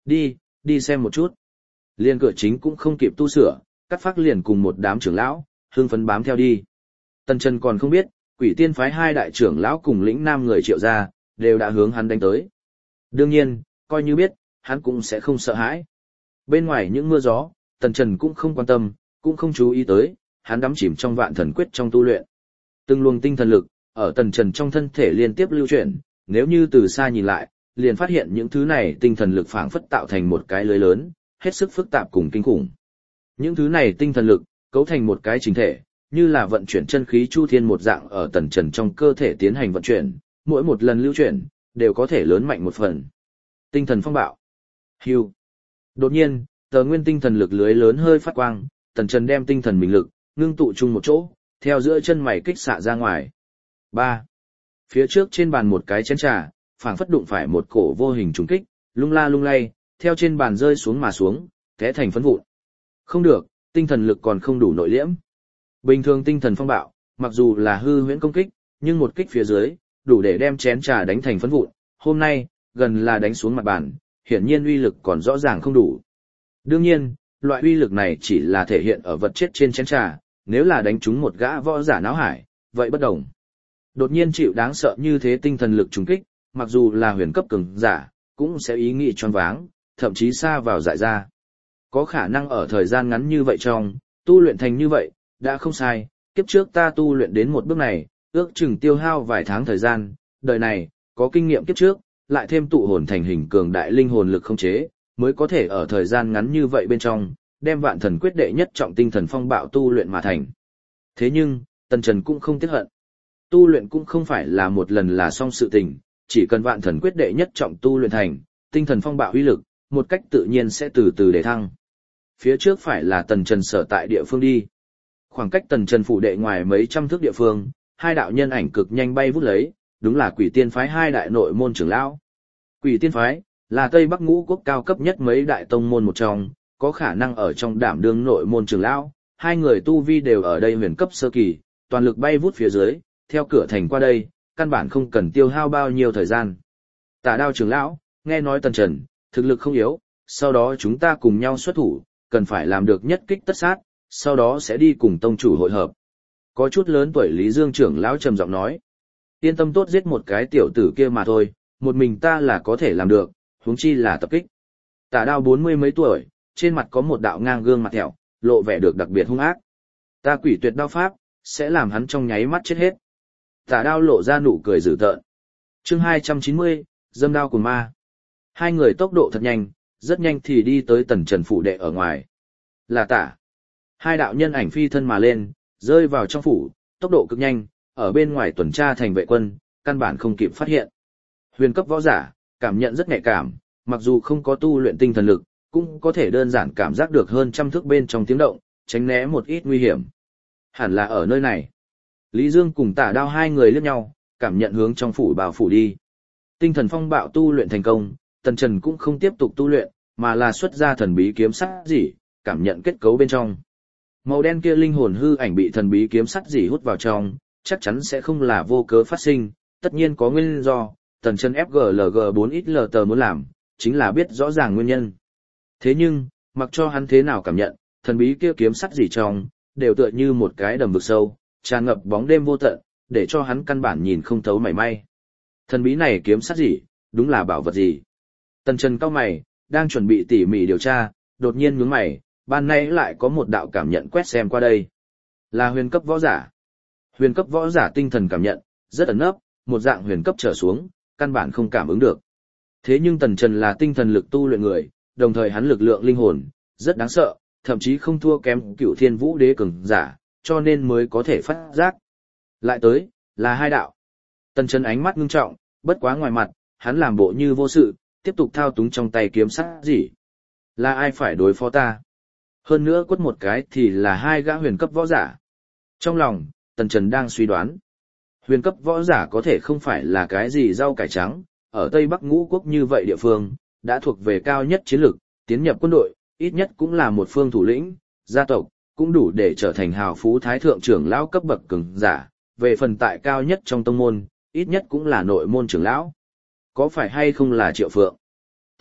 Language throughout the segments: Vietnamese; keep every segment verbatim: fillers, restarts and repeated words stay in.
Đi, đi xem một chút. Liên cửa chính cũng không kịp tu sửa, cắt phát liền cùng một đám trưởng lão, hương phấn bám theo đi. Tần Trần còn không biết, Quỷ Tiên phái hai đại trưởng lão cùng lĩnh nam người Triệu gia, đều đã hướng hắn đánh tới. Đương nhiên, coi như biết, hắn cũng sẽ không sợ hãi. Bên ngoài những mưa gió, Tần Trần cũng không quan tâm, cũng không chú ý tới, hắn đắm chìm trong vạn thần quyết trong tu luyện. Từng luồng tinh thần lực, ở Tần Trần trong thân thể liên tiếp lưu chuyển, nếu như từ xa nhìn lại, liền phát hiện những thứ này tinh thần lực phảng phất tạo thành một cái lưới lớn, hết sức phức tạp cùng kinh khủng. Những thứ này tinh thần lực, cấu thành một cái chính thể, như là vận chuyển chân khí chu thiên một dạng ở Tần Trần trong cơ thể tiến hành vận chuyển, mỗi một lần lưu chuyển, đều có thể lớn mạnh một phần. Tinh thần phong bạo. Hưu. Đột nhiên, tờ nguyên tinh thần lực lưới lớn hơi phát quang, Tần Trần đem tinh thần mình lực, ngưng tụ chung một chỗ, theo giữa chân mày kích xạ ra ngoài. ba. Phía trước trên bàn một cái chén trà, phảng phất đụng phải một cổ vô hình trùng kích, lung la lung lay, theo trên bàn rơi xuống mà xuống, té thành phấn vụn. Không được, tinh thần lực còn không đủ nội liễm. Bình thường tinh thần phong bạo, mặc dù là hư huyễn công kích, nhưng một kích phía dưới, đủ để đem chén trà đánh thành phấn vụn. Hôm nay, gần là đánh xuống mặt bàn, hiển nhiên uy lực còn rõ ràng không đủ. Đương nhiên, loại uy lực này chỉ là thể hiện ở vật chất trên chén trà, nếu là đánh trúng một gã võ giả náo hải, vậy bất đồng. Đột nhiên chịu đáng sợ như thế tinh thần lực trùng kích, mặc dù là huyền cấp cường giả, cũng sẽ ý nghĩ choáng váng, thậm chí xa vào dại ra. Có khả năng ở thời gian ngắn như vậy trong, tu luyện thành như vậy, đã không sai, kiếp trước ta tu luyện đến một bước này, ước chừng tiêu hao vài tháng thời gian, đời này, có kinh nghiệm kiếp trước, lại thêm tụ hồn thành hình cường đại linh hồn lực không chế, mới có thể ở thời gian ngắn như vậy bên trong, đem vạn thần quyết đệ nhất trọng tinh thần phong bạo tu luyện mà thành. Thế nhưng, Tần Trần cũng không tiếc hận. Tu luyện cũng không phải là một lần là xong sự tình, chỉ cần vạn thần quyết đệ nhất trọng tu luyện thành, tinh thần phong bạo uy lực, một cách tự nhiên sẽ từ từ để thăng. Phía trước phải là Tần Trần sở tại địa phương đi. Khoảng cách Tần Trần phủ đệ ngoài mấy trăm thước địa phương, hai đạo nhân ảnh cực nhanh bay vút lấy, đúng là Quỷ Tiên phái hai đại nội môn trưởng lão. Quỷ Tiên phái là Tây Bắc ngũ quốc cao cấp nhất mấy đại tông môn một trong, có khả năng ở trong đảm đương nội môn trưởng lão, hai người tu vi đều ở đây huyền cấp sơ kỳ, toàn lực bay vút phía dưới, theo cửa thành qua đây, căn bản không cần tiêu hao bao nhiêu thời gian. Tả Đao trưởng lão, nghe nói Tần Trần thực lực không yếu, sau đó chúng ta cùng nhau xuất thủ, cần phải làm được nhất kích tất sát, sau đó sẽ đi cùng tông chủ hội hợp. Có chút lớn tuổi Lý Dương trưởng lão trầm giọng nói, yên tâm, tốt giết một cái tiểu tử kia mà thôi, một mình ta là có thể làm được, huống chi là tập kích. Tả Đao bốn mươi mấy tuổi, trên mặt có một đạo ngang gương mặt thẹo, lộ vẻ được đặc biệt hung ác. Ta Quỷ Tuyệt đao pháp, sẽ làm hắn trong nháy mắt chết hết. Tả Đao lộ ra nụ cười dữ tợn. Chương hai trăm chín mươi, dâm đao của ma. Hai người tốc độ thật nhanh, rất nhanh thì đi tới Tần Trần phủ đệ ở ngoài. Là Tả. Hai đạo nhân ảnh phi thân mà lên, rơi vào trong phủ, tốc độ cực nhanh, ở bên ngoài tuần tra thành vệ quân, căn bản không kịp phát hiện. Huyền cấp võ giả, cảm nhận rất nhạy cảm, mặc dù không có tu luyện tinh thần lực, cũng có thể đơn giản cảm giác được hơn trăm thước bên trong tiếng động, tránh né một ít nguy hiểm. Hẳn là ở nơi này. Lý Dương cùng Tả Đao hai người liếc nhau, cảm nhận hướng trong phủ bào phủ đi. Tinh thần phong bạo tu luyện thành công, Tần Trần cũng không tiếp tục tu luyện, mà là xuất ra thần bí kiếm sắt dỉ, cảm nhận kết cấu bên trong. Màu đen kia linh hồn hư ảnh bị thần bí kiếm sắt dỉ hút vào trong, chắc chắn sẽ không là vô cớ phát sinh, tất nhiên có nguyên do. Tần Trần ép giê lờ giê bốn ích lờ tờ muốn làm, chính là biết rõ ràng nguyên nhân. Thế nhưng, mặc cho hắn thế nào cảm nhận, thần bí kia kiếm sắt dỉ trong, đều tựa như một cái đầm vực sâu, tràn ngập bóng đêm vô tận, để cho hắn căn bản nhìn không thấu mảy may. Thần bí này kiếm sắt gì, đúng là bảo vật gì? Tần Trần cau mày, đang chuẩn bị tỉ mỉ điều tra, đột nhiên nhướng mày, ban nãy lại có một đạo cảm nhận quét xem qua đây. Là huyền cấp võ giả. Huyền cấp võ giả tinh thần cảm nhận, rất ẩn nấp, một dạng huyền cấp trở xuống, căn bản không cảm ứng được. Thế nhưng Tần Trần là tinh thần lực tu luyện người, đồng thời hắn lực lượng linh hồn, rất đáng sợ, thậm chí không thua kém Cửu Thiên Vũ Đế cường giả, cho nên mới có thể phát giác. Lại tới, là hai đạo. Tần Trần ánh mắt ngưng trọng, bất quá ngoài mặt, hắn làm bộ như vô sự, tiếp tục thao túng trong tay kiếm sắt gì. Là ai phải đối phó ta? Hơn nữa quất một cái thì là hai gã huyền cấp võ giả. Trong lòng, Tần Trần đang suy đoán. Huyền cấp võ giả có thể không phải là cái gì rau cải trắng, ở Tây Bắc ngũ quốc như vậy địa phương, đã thuộc về cao nhất chiến lược, tiến nhập quân đội, ít nhất cũng là một phương thủ lĩnh, gia tộc, cũng đủ để trở thành hào phú thái thượng trưởng lão cấp bậc cường giả, về phần tại cao nhất trong tông môn, ít nhất cũng là nội môn trưởng lão. Có phải hay không là Triệu Phượng?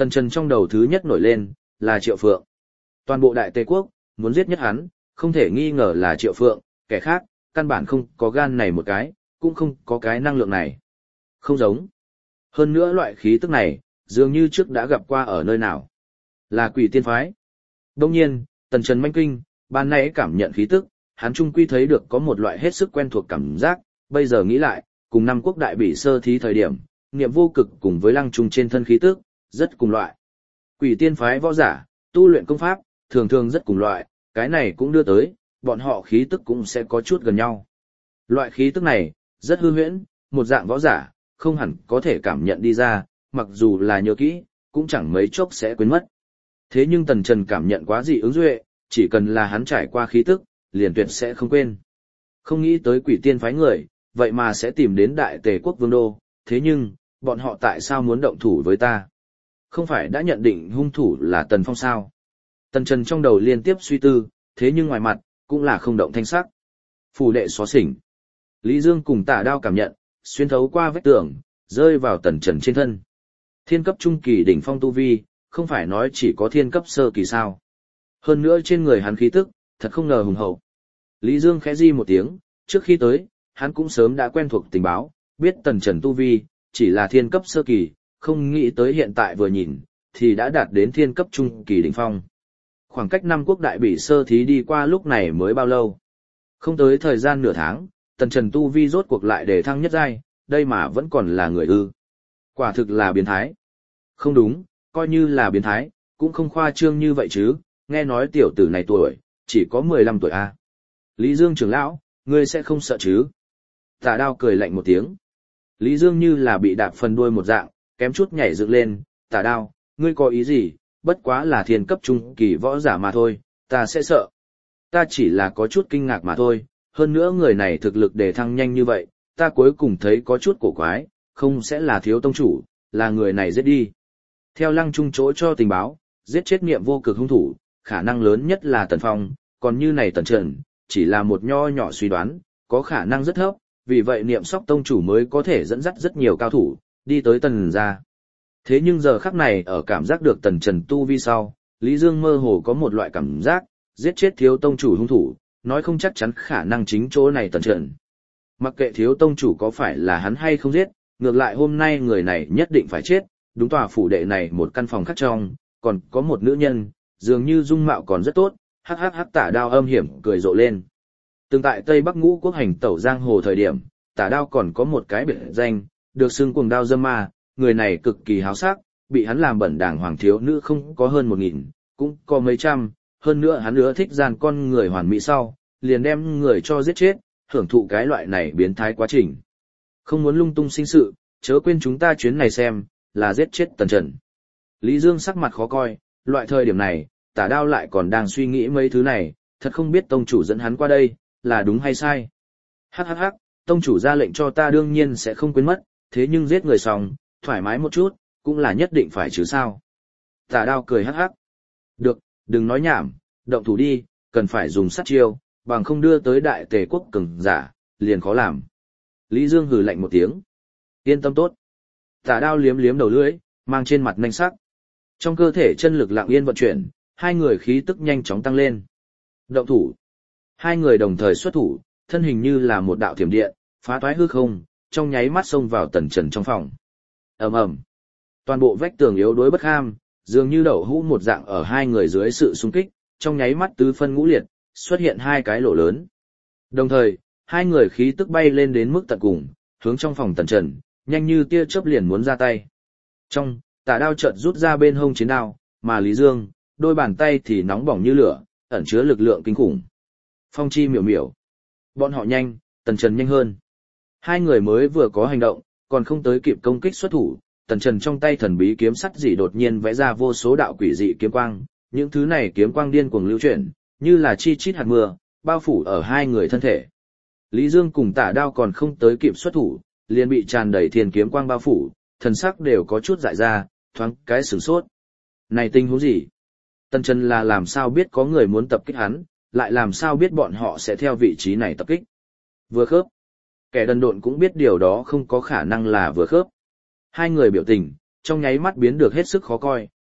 Tần Trần trong đầu thứ nhất nổi lên, là Triệu Phượng. Toàn bộ Đại Tề Quốc, muốn giết nhất hắn, không thể nghi ngờ là Triệu Phượng, kẻ khác, căn bản không có gan này một cái, cũng không có cái năng lượng này. Không giống. Hơn nữa loại khí tức này, dường như trước đã gặp qua ở nơi nào. Là Quỷ Tiên phái. Đông nhiên, Tần Trần manh kinh, ban nãy cảm nhận khí tức, hắn trung quy thấy được có một loại hết sức quen thuộc cảm giác, bây giờ nghĩ lại, cùng năm quốc đại bị sơ thí thời điểm, niệm vô cực cùng với lăng trung trên thân khí tức, rất cùng loại. Quỷ Tiên phái võ giả, tu luyện công pháp, thường thường rất cùng loại, cái này cũng đưa tới, bọn họ khí tức cũng sẽ có chút gần nhau. Loại khí tức này, rất hư huyễn, một dạng võ giả, không hẳn có thể cảm nhận đi ra, mặc dù là nhớ kỹ, cũng chẳng mấy chốc sẽ quên mất. Thế nhưng Tần Trần cảm nhận quá dị ứng duệ, chỉ cần là hắn trải qua khí tức, liền tuyệt sẽ không quên. Không nghĩ tới Quỷ Tiên phái người, vậy mà sẽ tìm đến Đại Tề Quốc Vương Đô, thế nhưng, bọn họ tại sao muốn động thủ với ta? Không phải đã nhận định hung thủ là Tần Phong sao? Tần Trần trong đầu liên tiếp suy tư, thế nhưng ngoài mặt, cũng là không động thanh sắc. Phủ đệ xóa xỉnh. Lý Dương cùng Tả Đao cảm nhận, xuyên thấu qua vách tường, rơi vào Tần Trần trên thân. Thiên cấp trung kỳ đỉnh phong tu vi, không phải nói chỉ có thiên cấp sơ kỳ sao. Hơn nữa trên người hắn khí tức, thật không ngờ hùng hậu. Lý Dương khẽ di một tiếng, trước khi tới, hắn cũng sớm đã quen thuộc tình báo, biết Tần Trần tu vi, chỉ là thiên cấp sơ kỳ, không nghĩ tới hiện tại vừa nhìn, thì đã đạt đến thiên cấp trung kỳ đỉnh phong. Khoảng cách năm quốc đại bỉ sơ thí đi qua lúc này mới bao lâu? Không tới thời gian nửa tháng, Tần Trần tu vi rốt cuộc lại để thăng nhất giai, đây mà vẫn còn là người ư. Quả thực là biến thái. Không đúng, coi như là biến thái, cũng không khoa trương như vậy chứ, nghe nói tiểu tử này tuổi, chỉ có mười lăm tuổi a. À. Lý Dương trưởng lão, ngươi sẽ không sợ chứ? Tả Đao cười lạnh một tiếng. Lý Dương như là bị đạp phần đuôi một dạng, kém chút nhảy dựng lên, Tả Đao, ngươi có ý gì, bất quá là thiên cấp trung kỳ võ giả mà thôi, ta sẽ sợ. Ta chỉ là có chút kinh ngạc mà thôi, hơn nữa người này thực lực đề thăng nhanh như vậy, ta cuối cùng thấy có chút cổ quái, không sẽ là thiếu tông chủ, là người này giết đi. Theo lăng trung chỗ cho tình báo, giết chết niệm vô cực hung thủ, khả năng lớn nhất là Tần Phong, còn như này Tần Trần, chỉ là một nho nhỏ suy đoán, có khả năng rất thấp, vì vậy niệm sóc tông chủ mới có thể dẫn dắt rất nhiều cao thủ, đi tới Tần gia. Thế nhưng giờ khắc này ở cảm giác được Tần Trần tu vi sau, Lý Dương mơ hồ có một loại cảm giác, giết chết thiếu tông chủ hung thủ, nói không chắc chắn khả năng chính chỗ này Tần Trần. Mặc kệ thiếu tông chủ có phải là hắn hay không giết, ngược lại hôm nay người này nhất định phải chết, đúng tòa phủ đệ này một căn phòng khác trong, còn có một nữ nhân, dường như dung mạo còn rất tốt, hắc hắc hắc Tả Đao âm hiểm cười rộ lên. Từng tại Tây Bắc Ngũ Quốc hành tẩu giang hồ thời điểm, Tả Đao còn có một cái biệt danh, được xưng cuồng đao dâm ma, người này cực kỳ háo sắc, bị hắn làm bẩn đảng hoàng thiếu nữ không có hơn một nghìn, cũng có mấy trăm, hơn nữa hắn nữa thích gian con người hoàn mỹ sau, liền đem người cho giết chết, hưởng thụ cái loại này biến thái quá trình. Không muốn lung tung sinh sự, chớ quên chúng ta chuyến này xem, là giết chết Tần Trần. Lý Dương sắc mặt khó coi, loại thời điểm này, Tả Đao lại còn đang suy nghĩ mấy thứ này, thật không biết tông chủ dẫn hắn qua đây, là đúng hay sai. Hắc hắc hắc, tông chủ ra lệnh cho ta đương nhiên sẽ không quên mất, thế nhưng giết người xong, thoải mái một chút, cũng là nhất định phải chứ sao. Tả Đao cười hắc hắc. Được, đừng nói nhảm, động thủ đi, cần phải dùng sát chiêu, bằng không đưa tới Đại Tề Quốc cường giả, liền khó làm. Lý Dương hừ lạnh một tiếng. Yên tâm tốt. Tả Đao liếm liếm đầu lưỡi, mang trên mặt nanh sắc. Trong cơ thể chân lực lặng yên vận chuyển, hai người khí tức nhanh chóng tăng lên. Động thủ. Hai người đồng thời xuất thủ, thân hình như là một đạo thiểm điện, phá toái hư không, trong nháy mắt xông vào Tần Trần trong phòng. Ầm ầm. Toàn bộ vách tường yếu đuối bất ham, dường như đậu hũ một dạng ở hai người dưới sự xung kích, trong nháy mắt tứ phân ngũ liệt, xuất hiện hai cái lỗ lớn. Đồng thời, hai người khí tức bay lên đến mức tận cùng, hướng trong phòng Tần Trần, nhanh như tia chớp liền muốn ra tay. Trong, Tả Đao chợt rút ra bên hông chiến đao, mà Lý Dương, đôi bàn tay thì nóng bỏng như lửa, ẩn chứa lực lượng kinh khủng. Phong chi miểu miểu. Bọn họ nhanh, Tần Trần nhanh hơn. Hai người mới vừa có hành động, còn không tới kịp công kích xuất thủ, Tần Trần trong tay thần bí kiếm sắt dị đột nhiên vẽ ra vô số đạo quỷ dị kiếm quang, những thứ này kiếm quang điên cuồng lưu chuyển, như là chi chít hạt mưa, bao phủ ở hai người thân thể. Lý Dương cùng Tả Đao còn không tới kịp xuất thủ, liền bị tràn đầy thiên kiếm quang bao phủ, thần sắc đều có chút dại ra, thoáng cái sửng sốt. Này tình huống gì? Tần Trần là làm sao biết có người muốn tập kích hắn, lại làm sao biết bọn họ sẽ theo vị trí này tập kích? Vừa khớp. Kẻ đần độn cũng biết điều đó không có khả năng là vừa khớp. Hai người biểu tình, trong nháy mắt biến được hết sức khó coi,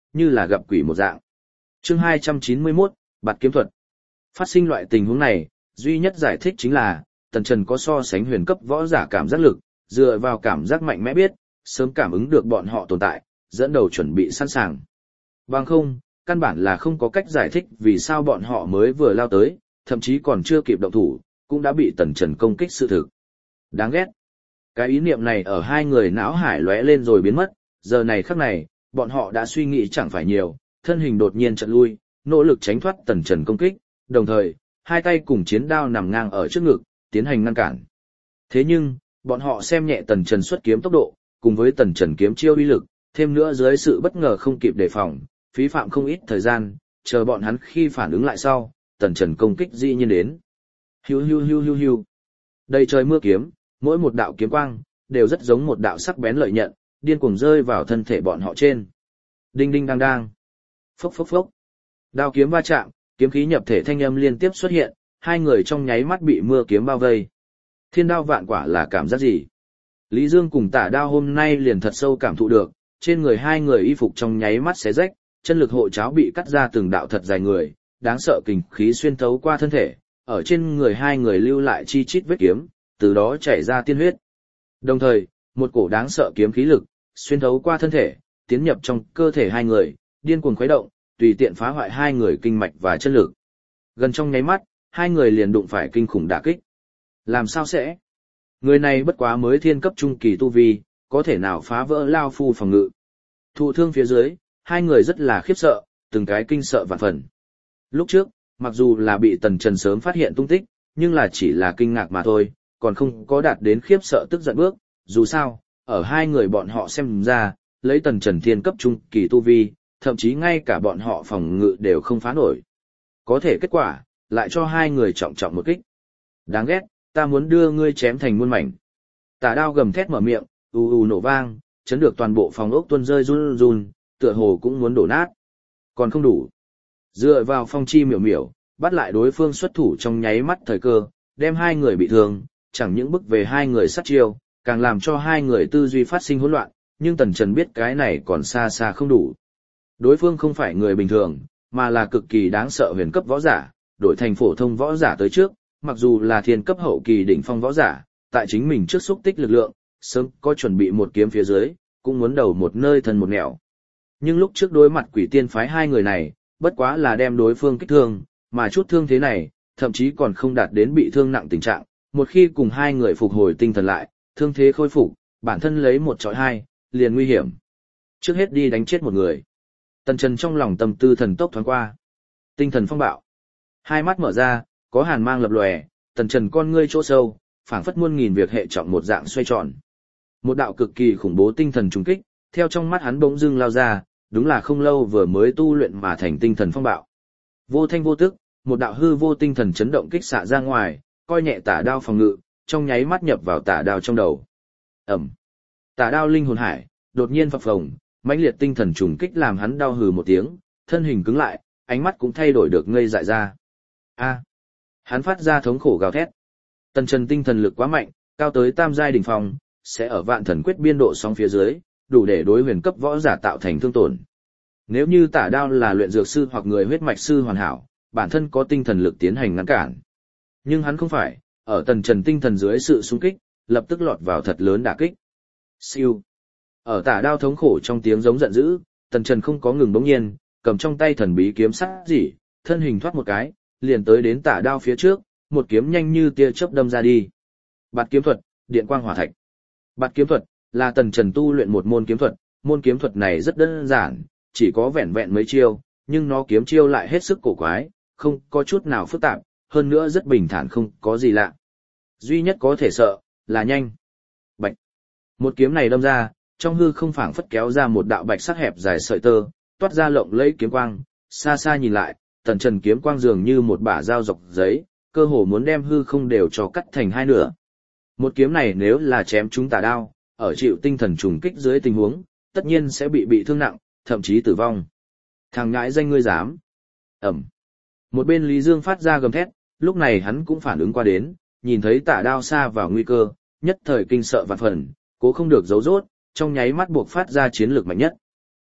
như là gặp quỷ một dạng. Chương hai trăm chín mươi mốt, bạt kiếm thuật. Phát sinh loại tình huống này, duy nhất giải thích chính là, Tần Trần có so sánh huyền cấp võ giả cảm giác lực, dựa vào cảm giác mạnh mẽ biết, sớm cảm ứng được bọn họ tồn tại, dẫn đầu chuẩn bị sẵn sàng. Bằng không, căn bản là không có cách giải thích vì sao bọn họ mới vừa lao tới, thậm chí còn chưa kịp động thủ, cũng đã bị Tần Trần công kích sự thực. Đáng ghét. Cái ý niệm này ở hai người não hải lóe lên rồi biến mất, giờ này khắc này, bọn họ đã suy nghĩ chẳng phải nhiều, thân hình đột nhiên chợt lui, nỗ lực tránh thoát Tần Trần công kích, đồng thời, hai tay cùng chiến đao nằm ngang ở trước ngực, tiến hành ngăn cản. Thế nhưng, bọn họ xem nhẹ Tần Trần xuất kiếm tốc độ, cùng với Tần Trần kiếm chiêu uy lực, thêm nữa dưới sự bất ngờ không kịp đề phòng, phí phạm không ít thời gian, chờ bọn hắn khi phản ứng lại sau, Tần Trần công kích dĩ nhiên đến. Hiu hiu hiu hiu hiu. Đầy trời mưa kiếm, mỗi một đạo kiếm quang đều rất giống một đạo sắc bén lợi nhận, điên cuồng rơi vào thân thể bọn họ trên. Đinh đinh đang đang. Phốc phốc phốc. Đao kiếm va chạm, kiếm khí nhập thể thanh âm liên tiếp xuất hiện, hai người trong nháy mắt bị mưa kiếm bao vây. Thiên đao vạn quả là cảm giác gì? Lý Dương cùng Tả Đao hôm nay liền thật sâu cảm thụ được, trên người hai người y phục trong nháy mắt xé rách, chân lực hộ cháo bị cắt ra từng đạo thật dài người, đáng sợ kình khí xuyên thấu qua thân thể, ở trên người hai người lưu lại chi chít vết kiếm, từ đó chảy ra tiên huyết. Đồng thời, một cổ đáng sợ kiếm khí lực xuyên thấu qua thân thể, tiến nhập trong cơ thể hai người, điên cuồng khuấy động, tùy tiện phá hoại hai người kinh mạch và chân lực. Gần trong nháy mắt, hai người liền đụng phải kinh khủng đả kích. Làm sao sẽ? Người này bất quá mới thiên cấp trung kỳ tu vi, có thể nào phá vỡ lao phu phòng ngự? Thụ thương phía dưới, hai người rất là khiếp sợ, từng cái kinh sợ vạn phần. Lúc trước, mặc dù là bị Tần Trần sớm phát hiện tung tích, nhưng là chỉ là kinh ngạc mà thôi, còn không có đạt đến khiếp sợ tức giận bước. Dù sao, ở hai người bọn họ xem ra, lấy Tần Trần thiên cấp trung kỳ tu vi, thậm chí ngay cả bọn họ phòng ngự đều không phá nổi. Có thể kết quả, lại cho hai người trọng trọng một kích. Đáng ghét, ta muốn đưa ngươi chém thành muôn mảnh. Tả Đao gầm thét mở miệng, ù ù nổ vang, chấn được toàn bộ phòng ốc tuôn rơi run run, tựa hồ cũng muốn đổ nát. Còn không đủ. Dựa vào phong chi miểu miểu, bắt lại đối phương xuất thủ trong nháy mắt thời cơ, đem hai người bị thương, chẳng những bức về hai người sát chiêu, càng làm cho hai người tư duy phát sinh hỗn loạn, nhưng Tần Trần biết cái này còn xa xa không đủ. Đối phương không phải người bình thường, mà là cực kỳ đáng sợ huyền cấp võ giả, đổi thành phổ thông võ giả tới trước, mặc dù là thiên cấp hậu kỳ đỉnh phong võ giả, tại chính mình trước xúc tích lực lượng, sớm có chuẩn bị một kiếm phía dưới, cũng muốn đầu một nơi thân một nẻo. Nhưng lúc trước đối mặt quỷ tiên phái hai người này, bất quá là đem đối phương kích thương, mà chút thương thế này, thậm chí còn không đạt đến bị thương nặng tình trạng, một khi cùng hai người phục hồi tinh thần lại, thương thế khôi phục, bản thân lấy một chọi hai, liền nguy hiểm. Trước hết đi đánh chết một người. Tần Trần trong lòng tâm tư thần tốc thoáng qua. Tinh thần phong bạo. Hai mắt mở ra, có hàn mang lập lòe, Tần Trần con ngươi chỗ sâu, phảng phất muôn nghìn việc hệ trọng một dạng xoay tròn. Một đạo cực kỳ khủng bố tinh thần trùng kích, theo trong mắt hắn bỗng dưng lao ra, đúng là không lâu vừa mới tu luyện mà thành tinh thần phong bạo. Vô thanh vô tức, một đạo hư vô tinh thần chấn động kích xạ ra ngoài, coi nhẹ Tả Đao phòng ngự, trong nháy mắt nhập vào Tả Đao trong đầu. Ầm. Tả Đao linh hồn hải đột nhiên phập phồng, mãnh liệt tinh thần trùng kích làm hắn đau hừ một tiếng, thân hình cứng lại, ánh mắt cũng thay đổi được ngây dại ra. A. Hắn phát ra thống khổ gào thét. Tần Trần tinh thần lực quá mạnh, cao tới tam giai đỉnh phong, sẽ ở vạn thần quyết biên độ song phía dưới, đủ để đối huyền cấp võ giả tạo thành thương tổn. Nếu như Tả Đao là luyện dược sư hoặc người huyết mạch sư hoàn hảo, bản thân có tinh thần lực tiến hành ngăn cản. Nhưng hắn không phải, ở Tần Trần tinh thần dưới sự xung kích, lập tức lọt vào thật lớn đả kích. Siêu. Ở Tả Đao thống khổ trong tiếng giống giận dữ, Tần Trần không có ngừng bỗng nhiên, cầm trong tay thần bí kiếm sắc dỉ, thân hình thoát một cái, liền tới đến Tả Đao phía trước, một kiếm nhanh như tia chớp đâm ra đi. Bạt kiếm thuật, điện quang hỏa thạch. Bạt kiếm thuật là Tần Trần tu luyện một môn kiếm thuật, môn kiếm thuật này rất đơn giản, chỉ có vẹn vẹn mấy chiêu, nhưng nó kiếm chiêu lại hết sức cổ quái, không có chút nào phức tạp, hơn nữa rất bình thản không có gì lạ. Duy nhất có thể sợ là nhanh. Bạch. Một kiếm này đâm ra, trong hư không phảng phất kéo ra một đạo bạch sắc hẹp dài sợi tơ, toát ra lộng lẫy kiếm quang, xa xa nhìn lại, Tần Trần kiếm quang dường như một bả dao dọc giấy, cơ hồ muốn đem hư không đều cho cắt thành hai nửa. Một kiếm này nếu là chém trúng Tả Đao, ở chịu tinh thần trùng kích dưới tình huống, tất nhiên sẽ bị bị thương nặng, thậm chí tử vong. Thằng ngãi danh ngươi dám. Ẩm. Một bên Lý Dương phát ra gầm thét, lúc này hắn cũng phản ứng qua đến, nhìn thấy Tả Đao xa vào nguy cơ, nhất thời kinh sợ vạn phần, cố không được giấu rốt, trong nháy mắt buộc phát ra chiến lược mạnh nhất.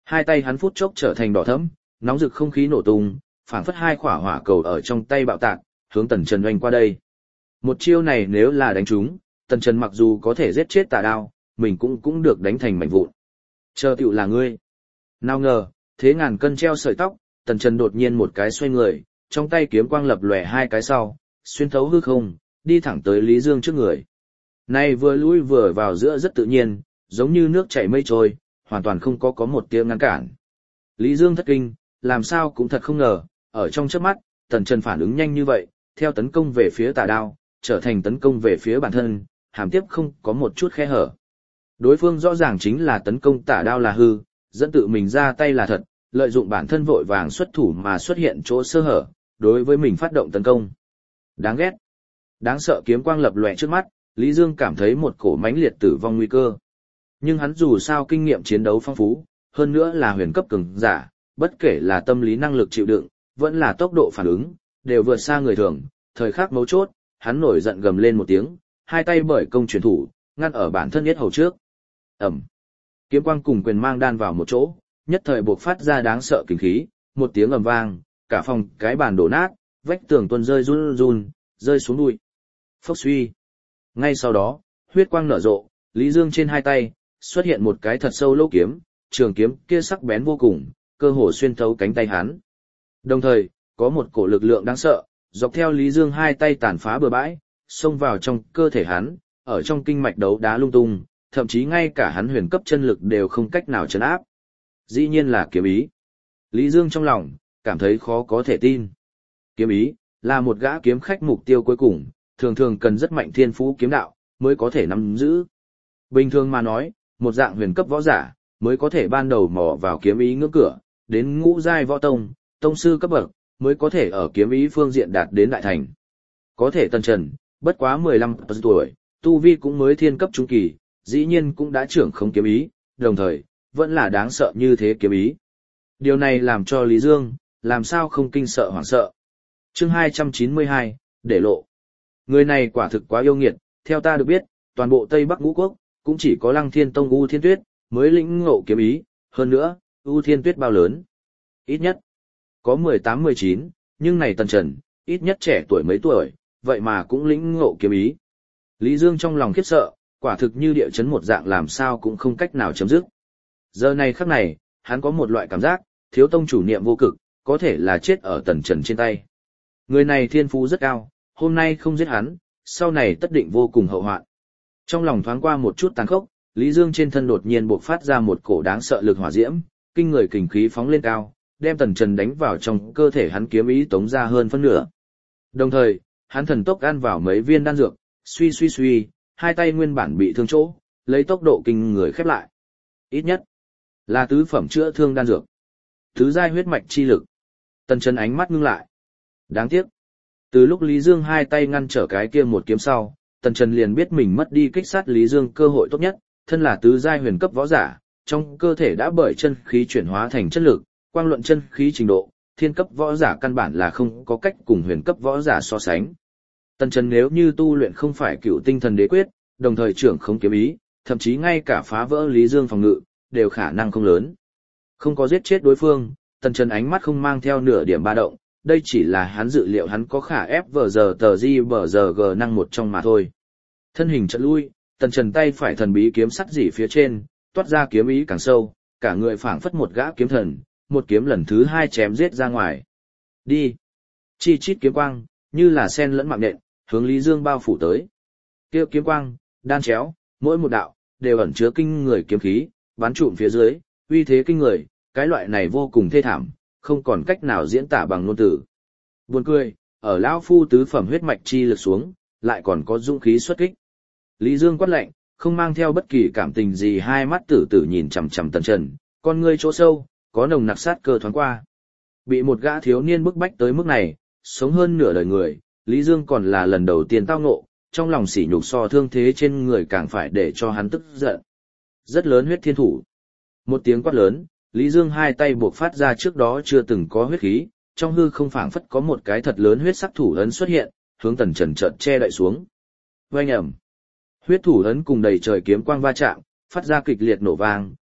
Hai tay hắn phút chốc trở thành đỏ thẫm, nóng rực không khí nổ tung, phảng phất hai quả hỏa cầu ở trong tay bạo tạc, hướng Tần Trần oanh qua đây. Một chiêu này nếu là đánh trúng, Tần Trần mặc dù có thể giết chết Tà Đao, mình cũng cũng được đánh thành mảnh vụn. Chờ tiểu là ngươi. Nào ngờ, thế ngàn cân treo sợi tóc, Tần Trần đột nhiên một cái xoay người, trong tay kiếm quang lập lòe hai cái sau, xuyên thấu hư không, đi thẳng tới Lý Dương trước người. Này vừa lui vừa vào giữa rất tự nhiên, giống như nước chảy mây trôi, hoàn toàn không có có một tiếng ngăn cản. Lý Dương thất kinh, làm sao cũng thật không ngờ, ở trong chớp mắt, Tần Trần phản ứng nhanh như vậy, theo tấn công về phía Tà Đao, trở thành tấn công về phía bản thân, hàm tiếp không có một chút khe hở. Đối phương rõ ràng chính là tấn công Tà Đao là hư, dẫn tự mình ra tay là thật, lợi dụng bản thân vội vàng xuất thủ mà xuất hiện chỗ sơ hở, đối với mình phát động tấn công. Đáng ghét. Đáng sợ kiếm quang lập lòe trước mắt, Lý Dương cảm thấy một cổ mãnh liệt tử vong nguy cơ. Nhưng hắn dù sao kinh nghiệm chiến đấu phong phú, hơn nữa là huyền cấp cường giả, bất kể là tâm lý năng lực chịu đựng, vẫn là tốc độ phản ứng, đều vượt xa người thường. Thời khắc mấu chốt, hắn nổi giận gầm lên một tiếng, hai tay bởi công chuyển thủ, ngăn ở bản thân yết hầu trước. Ẩm. Kiếm quang cùng quyền mang đan vào một chỗ, nhất thời buộc phát ra đáng sợ kinh khí, một tiếng ầm vang, cả phòng cái bàn đổ nát, vách tường tuôn rơi run run, rơi xuống bụi. Phốc suy. Ngay sau đó, huyết quang nở rộ, Lý Dương trên hai tay, xuất hiện một cái thật sâu lỗ kiếm, trường kiếm kia sắc bén vô cùng, cơ hồ xuyên thấu cánh tay hắn. Đồng thời, có một cổ lực lượng đáng sợ, dọc theo Lý Dương hai tay tàn phá bừa bãi, xông vào trong cơ thể hắn, ở trong kinh mạch đấu đá lung tung, thậm chí ngay cả hắn huyền cấp chân lực đều không cách nào trấn áp. Dĩ nhiên là kiếm ý. Lý Dương trong lòng, cảm thấy khó có thể tin. Kiếm ý, là một gã kiếm khách mục tiêu cuối cùng, thường thường cần rất mạnh thiên phú kiếm đạo, mới có thể nắm giữ. Bình thường mà nói, một dạng huyền cấp võ giả, mới có thể ban đầu mò vào kiếm ý ngưỡng cửa, đến ngũ giai võ tông, tông sư cấp bậc, mới có thể ở kiếm ý phương diện đạt đến đại thành. Có thể Tần Trần, bất quá mười lăm tuổi, tu vi cũng mới thiên cấp trung kỳ, dĩ nhiên cũng đã trưởng không kiếm ý, đồng thời, vẫn là đáng sợ như thế kiếm ý. Điều này làm cho Lý Dương, làm sao không kinh sợ hoảng sợ. Chương hai trăm chín mươi hai, để lộ. Người này quả thực quá yêu nghiệt, theo ta được biết, toàn bộ Tây Bắc Ngũ Quốc, cũng chỉ có Lăng Thiên Tông U Thiên Tuyết, mới lĩnh ngộ kiếm ý, hơn nữa, U Thiên Tuyết bao lớn. Ít nhất, có mười tám mười chín, nhưng này Tần Trần, ít nhất trẻ tuổi mấy tuổi, vậy mà cũng lĩnh ngộ kiếm ý. Lý Dương trong lòng khiếp sợ, quả thực như địa chấn một dạng làm sao cũng không cách nào chấm dứt. Giờ này khắc này, hắn có một loại cảm giác, thiếu tông chủ niệm vô cực, có thể là chết ở Tần Trần trên tay. Người này thiên phú rất cao, hôm nay không giết hắn, sau này tất định vô cùng hậu hoạn. Trong lòng thoáng qua một chút tàn khốc, Lý Dương trên thân đột nhiên bộc phát ra một cổ đáng sợ lực hỏa diễm, kinh người kình khí phóng lên cao, đem Tần Trần đánh vào trong cơ thể hắn kiếm ý tống ra hơn phân nửa. Đồng thời, hắn thần tốc ăn vào mấy viên đan dược, suy suy suy, hai tay nguyên bản bị thương chỗ, lấy tốc độ kinh người khép lại. Ít nhất là tứ phẩm chữa thương đan dược. Tứ giai huyết mạch chi lực. Tần Trần ánh mắt ngưng lại. Đáng tiếc. Từ lúc Lý Dương hai tay ngăn trở cái kia một kiếm sau, Tần Trần liền biết mình mất đi kích sát Lý Dương cơ hội tốt nhất, thân là tứ giai huyền cấp võ giả, trong cơ thể đã bởi chân khí chuyển hóa thành chất lực, quang luận chân khí trình độ, thiên cấp võ giả căn bản là không có cách cùng huyền cấp võ giả so sánh. Tần Trần nếu như tu luyện không phải cựu tinh thần đế quyết, đồng thời trưởng không kiếm ý, thậm chí ngay cả phá vỡ Lý Dương phòng ngự, đều khả năng không lớn. Không có giết chết đối phương, Tần Trần ánh mắt không mang theo nửa điểm ba động, đây chỉ là hắn dự liệu hắn có khả ép vờ giờ tờ di bờ giờ g năng một trong mà thôi. Thân hình chợt lui, Tần Trần tay phải thần bí kiếm sắt dỉ phía trên, toát ra kiếm ý càng sâu, cả người phảng phất một gã kiếm thần, một kiếm lần thứ hai chém giết ra ngoài. Đi! Chi chít kiếm quang, như là sen lẫn mạng nhện, hướng Lý Dương bao phủ tới. Kêu kiếm quang, đan chéo, mỗi một đạo, đều ẩn chứa kinh người kiếm khí, bắn trụm phía dưới, uy thế kinh người, cái loại này vô cùng thê thảm, không còn cách nào diễn tả bằng ngôn từ. Buồn cười, ở lão phu tứ phẩm huyết mạch chi lực xuống, lại còn có dũng khí xuất kích. Lý Dương quát lạnh, không mang theo bất kỳ cảm tình gì, hai mắt tử tử nhìn chằm chằm Tần Trần, con ngươi chỗ sâu, có nồng nặc sát cơ thoáng qua. Bị một gã thiếu niên bức bách tới mức này, sống hơn nửa đời người, Lý Dương còn là lần đầu tiên tao ngộ, trong lòng sỉ nhục so thương thế trên người càng phải để cho hắn tức giận. Rất lớn huyết thiên thủ. Một tiếng quát lớn, Lý Dương hai tay buộc phát ra trước đó chưa từng có huyết khí, trong hư không phảng phất có một cái thật lớn huyết sắc thủ ấn xuất hiện, hướng Tần Trần chợt che đậy xuống. Oanh ầm. Huyết thủ ấn cùng đầy trời kiếm quang va chạm, phát ra kịch liệt nổ vang,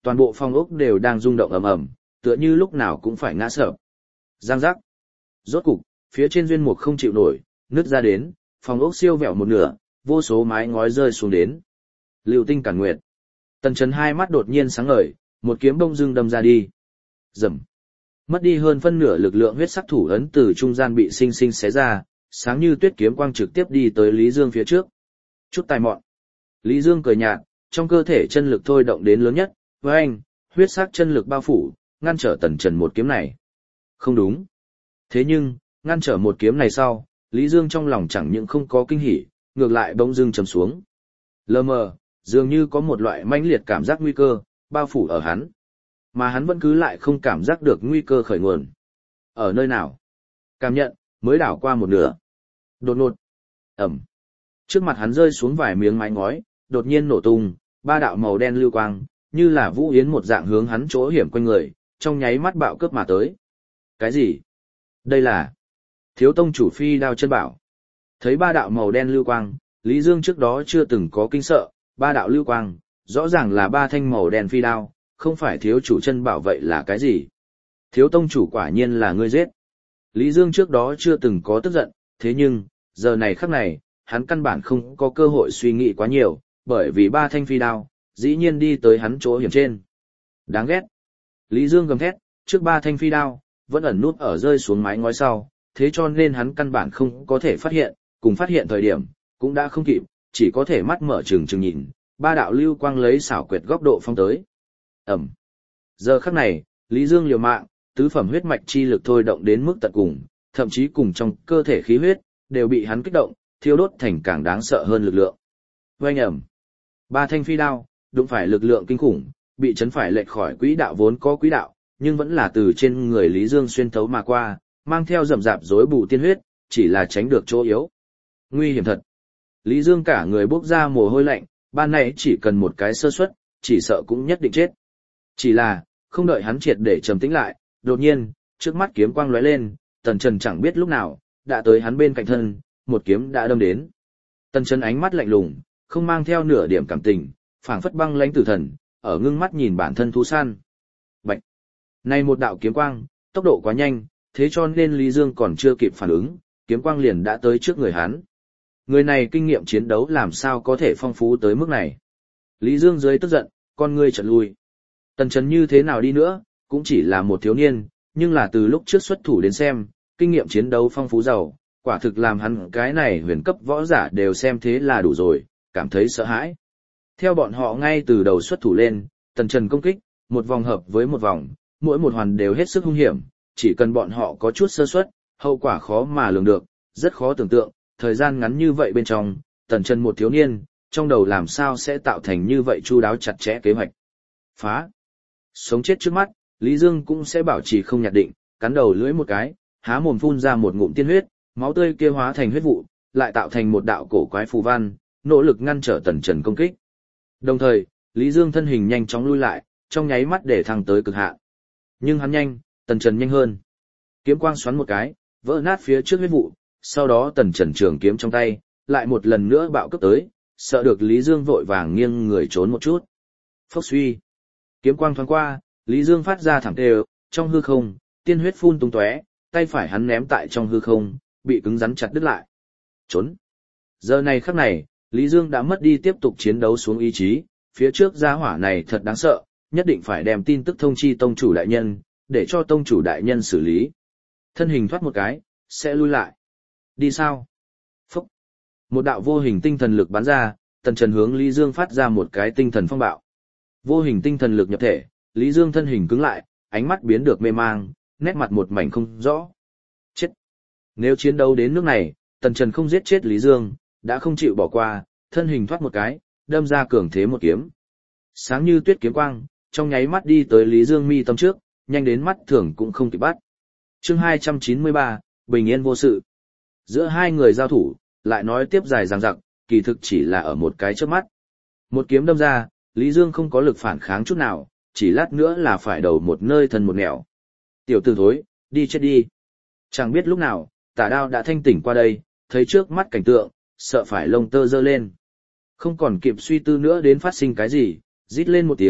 toàn bộ phòng ốc đều đang rung động ầm ầm, tựa như lúc nào cũng phải ngã sập. Giang giác. Rốt cục, phía trên duyên mục không chịu nổi, nứt ra đến, phòng ốc siêu vẹo một nửa, vô số mái ngói rơi xuống đến. Lưu tinh cản nguyệt. Tần Chấn hai mắt đột nhiên sáng ngời, một kiếm bông dưng đâm ra đi. Rầm. Mất đi hơn phân nửa lực lượng huyết sắc thủ ấn từ trung gian bị sinh sinh xé ra, sáng như tuyết kiếm quang trực tiếp đi tới Lý Dương phía trước. Chút tài mọn. Lý Dương cười nhạt, trong cơ thể chân lực thôi động đến lớn nhất, với anh, huyết sắc chân lực bao phủ, ngăn trở Tần Trần một kiếm này. Không đúng. Thế nhưng, ngăn trở một kiếm này sau, Lý Dương trong lòng chẳng những không có kinh hỉ, ngược lại bỗng dưng trầm xuống. Lờ mờ, dường như có một loại mãnh liệt cảm giác nguy cơ, bao phủ ở hắn. Mà hắn vẫn cứ lại không cảm giác được nguy cơ khởi nguồn. Ở nơi nào? Cảm nhận, mới đảo qua một nửa. Đột ngột. Ẩm. Trước mặt hắn rơi xuống vài miếng mái ngói, đột nhiên nổ tung, ba đạo màu đen lưu quang, như là vũ yến một dạng hướng hắn chỗ hiểm quanh người, trong nháy mắt bạo cướp mà tới. Cái gì? Đây là Thiếu tông chủ phi đao chân bảo. Thấy ba đạo màu đen lưu quang, Lý Dương trước đó chưa từng có kinh sợ, ba đạo lưu quang, rõ ràng là ba thanh màu đen phi đao, không phải thiếu chủ chân bảo vậy là cái gì? Thiếu tông chủ quả nhiên là ngươi giết. Lý Dương trước đó chưa từng có tức giận, thế nhưng, giờ này khắc này, hắn căn bản không có cơ hội suy nghĩ quá nhiều, bởi vì ba thanh phi đao, dĩ nhiên đi tới hắn chỗ hiểm trên. Đáng ghét. Lý Dương gầm thét, trước ba thanh phi đao, vẫn ẩn nút ở rơi xuống mái ngói sau, thế cho nên hắn căn bản không có thể phát hiện, cùng phát hiện thời điểm, cũng đã không kịp, chỉ có thể mắt mở trừng trừng nhìn, ba đạo lưu quang lấy xảo quyệt góc độ phong tới. Ẩm. Giờ khắc này, Lý Dương liều mạng, tứ phẩm huyết mạch chi lực thôi động đến mức tận cùng, thậm chí cùng trong cơ thể khí huyết, đều bị hắn kích động, thiêu đốt thành càng đáng sợ hơn lực lượng. Oanh ẩm. Ba thanh phi đao, đụng phải lực lượng kinh khủng, bị chấn phải lệch khỏi quỹ đạo vốn có quỹ đạo, nhưng vẫn là từ trên người Lý Dương xuyên thấu mà qua, mang theo rậm rạp rối bù tiên huyết, chỉ là tránh được chỗ yếu. Nguy hiểm thật. Lý Dương cả người bốc ra mồ hôi lạnh, ban nãy chỉ cần một cái sơ suất, chỉ sợ cũng nhất định chết. Chỉ là, không đợi hắn triệt để trầm tĩnh lại, đột nhiên, trước mắt kiếm quang lóe lên, Tần Trần chẳng biết lúc nào, đã tới hắn bên cạnh thân, một kiếm đã đâm đến. Tần Trần ánh mắt lạnh lùng, không mang theo nửa điểm cảm tình, phảng phất băng lãnh tử thần, ở ngưng mắt nhìn bản thân thú săn. Bạch. Này một đạo kiếm quang, tốc độ quá nhanh, thế cho nên Lý Dương còn chưa kịp phản ứng, kiếm quang liền đã tới trước người hắn. Người này kinh nghiệm chiến đấu làm sao có thể phong phú tới mức này. Lý Dương dưới tức giận, con ngươi chợt lui. Tần Trần như thế nào đi nữa, cũng chỉ là một thiếu niên, nhưng là từ lúc trước xuất thủ đến xem, kinh nghiệm chiến đấu phong phú giàu, quả thực làm hắn cái này huyền cấp võ giả đều xem thế là đủ rồi, cảm thấy sợ hãi. Theo bọn họ ngay từ đầu xuất thủ lên, Tần Trần công kích, một vòng hợp với một vòng, mỗi một hoàn đều hết sức hung hiểm, chỉ cần bọn họ có chút sơ suất, hậu quả khó mà lường được, rất khó tưởng tượng, thời gian ngắn như vậy bên trong, Tần Trần một thiếu niên, trong đầu làm sao sẽ tạo thành như vậy chu đáo chặt chẽ kế hoạch. Phá. Sống chết trước mắt, Lý Dương cũng sẽ bảo trì không nhạt định, cắn đầu lưỡi một cái, há mồm phun ra một ngụm tiên huyết, máu tươi kia hóa thành huyết vụ, lại tạo thành một đạo cổ quái phù văn, nỗ lực ngăn trở Tần Trần công kích. Đồng thời, Lý Dương thân hình nhanh chóng lui lại, trong nháy mắt để thăng tới cực hạn. Nhưng hắn nhanh, Tần Trần nhanh hơn. Kiếm quang xoắn một cái, vỡ nát phía trước huyết vụ, sau đó Tần Trần trường kiếm trong tay, lại một lần nữa bạo cấp tới, sợ được Lý Dương vội vàng nghiêng người trốn một chút. Phốc suy. Kiếm quang thoáng qua, Lý Dương phát ra thẳng tê, trong hư không, tiên huyết phun tung tóe, tay phải hắn ném tại trong hư không, bị cứng rắn chặt đứt lại. Trốn. Giờ này khắc này, Lý Dương đã mất đi tiếp tục chiến đấu xuống ý chí, phía trước gia hỏa này thật đáng sợ, nhất định phải đem tin tức thông chi tông chủ đại nhân, để cho tông chủ đại nhân xử lý. Thân hình thoát một cái, sẽ lui lại. Đi sao? Phúc. Một đạo vô hình tinh thần lực bắn ra, Tần Trần hướng Lý Dương phát ra một cái tinh thần phong bạo. Vô hình tinh thần lực nhập thể, Lý Dương thân hình cứng lại, ánh mắt biến được mê mang, nét mặt một mảnh không rõ. Chết. Nếu chiến đấu đến nước này, Tần Trần không giết chết Lý Dương, đã không chịu bỏ qua, thân hình thoát một cái, đâm ra cường thế một kiếm. Sáng như tuyết kiếm quang, trong nháy mắt đi tới Lý Dương mi tâm trước, nhanh đến mắt thường cũng không kịp bắt. Chương hai trăm chín mươi ba, bình yên vô sự. Giữa hai người giao thủ, lại nói tiếp dài dằng dặc, kỳ thực chỉ là ở một cái chớp mắt. Một kiếm đâm ra, Lý Dương không có lực phản kháng chút nào, chỉ lát nữa là phải đầu một nơi thân một nẻo. Tiểu tử thối, đi chết đi. Chẳng biết lúc nào, Tả Đao đã thanh tỉnh qua đây, thấy trước mắt cảnh tượng, sợ phải lông tơ dơ lên. Không còn kịp suy tư nữa đến phát sinh cái gì, rít lên một tiếng,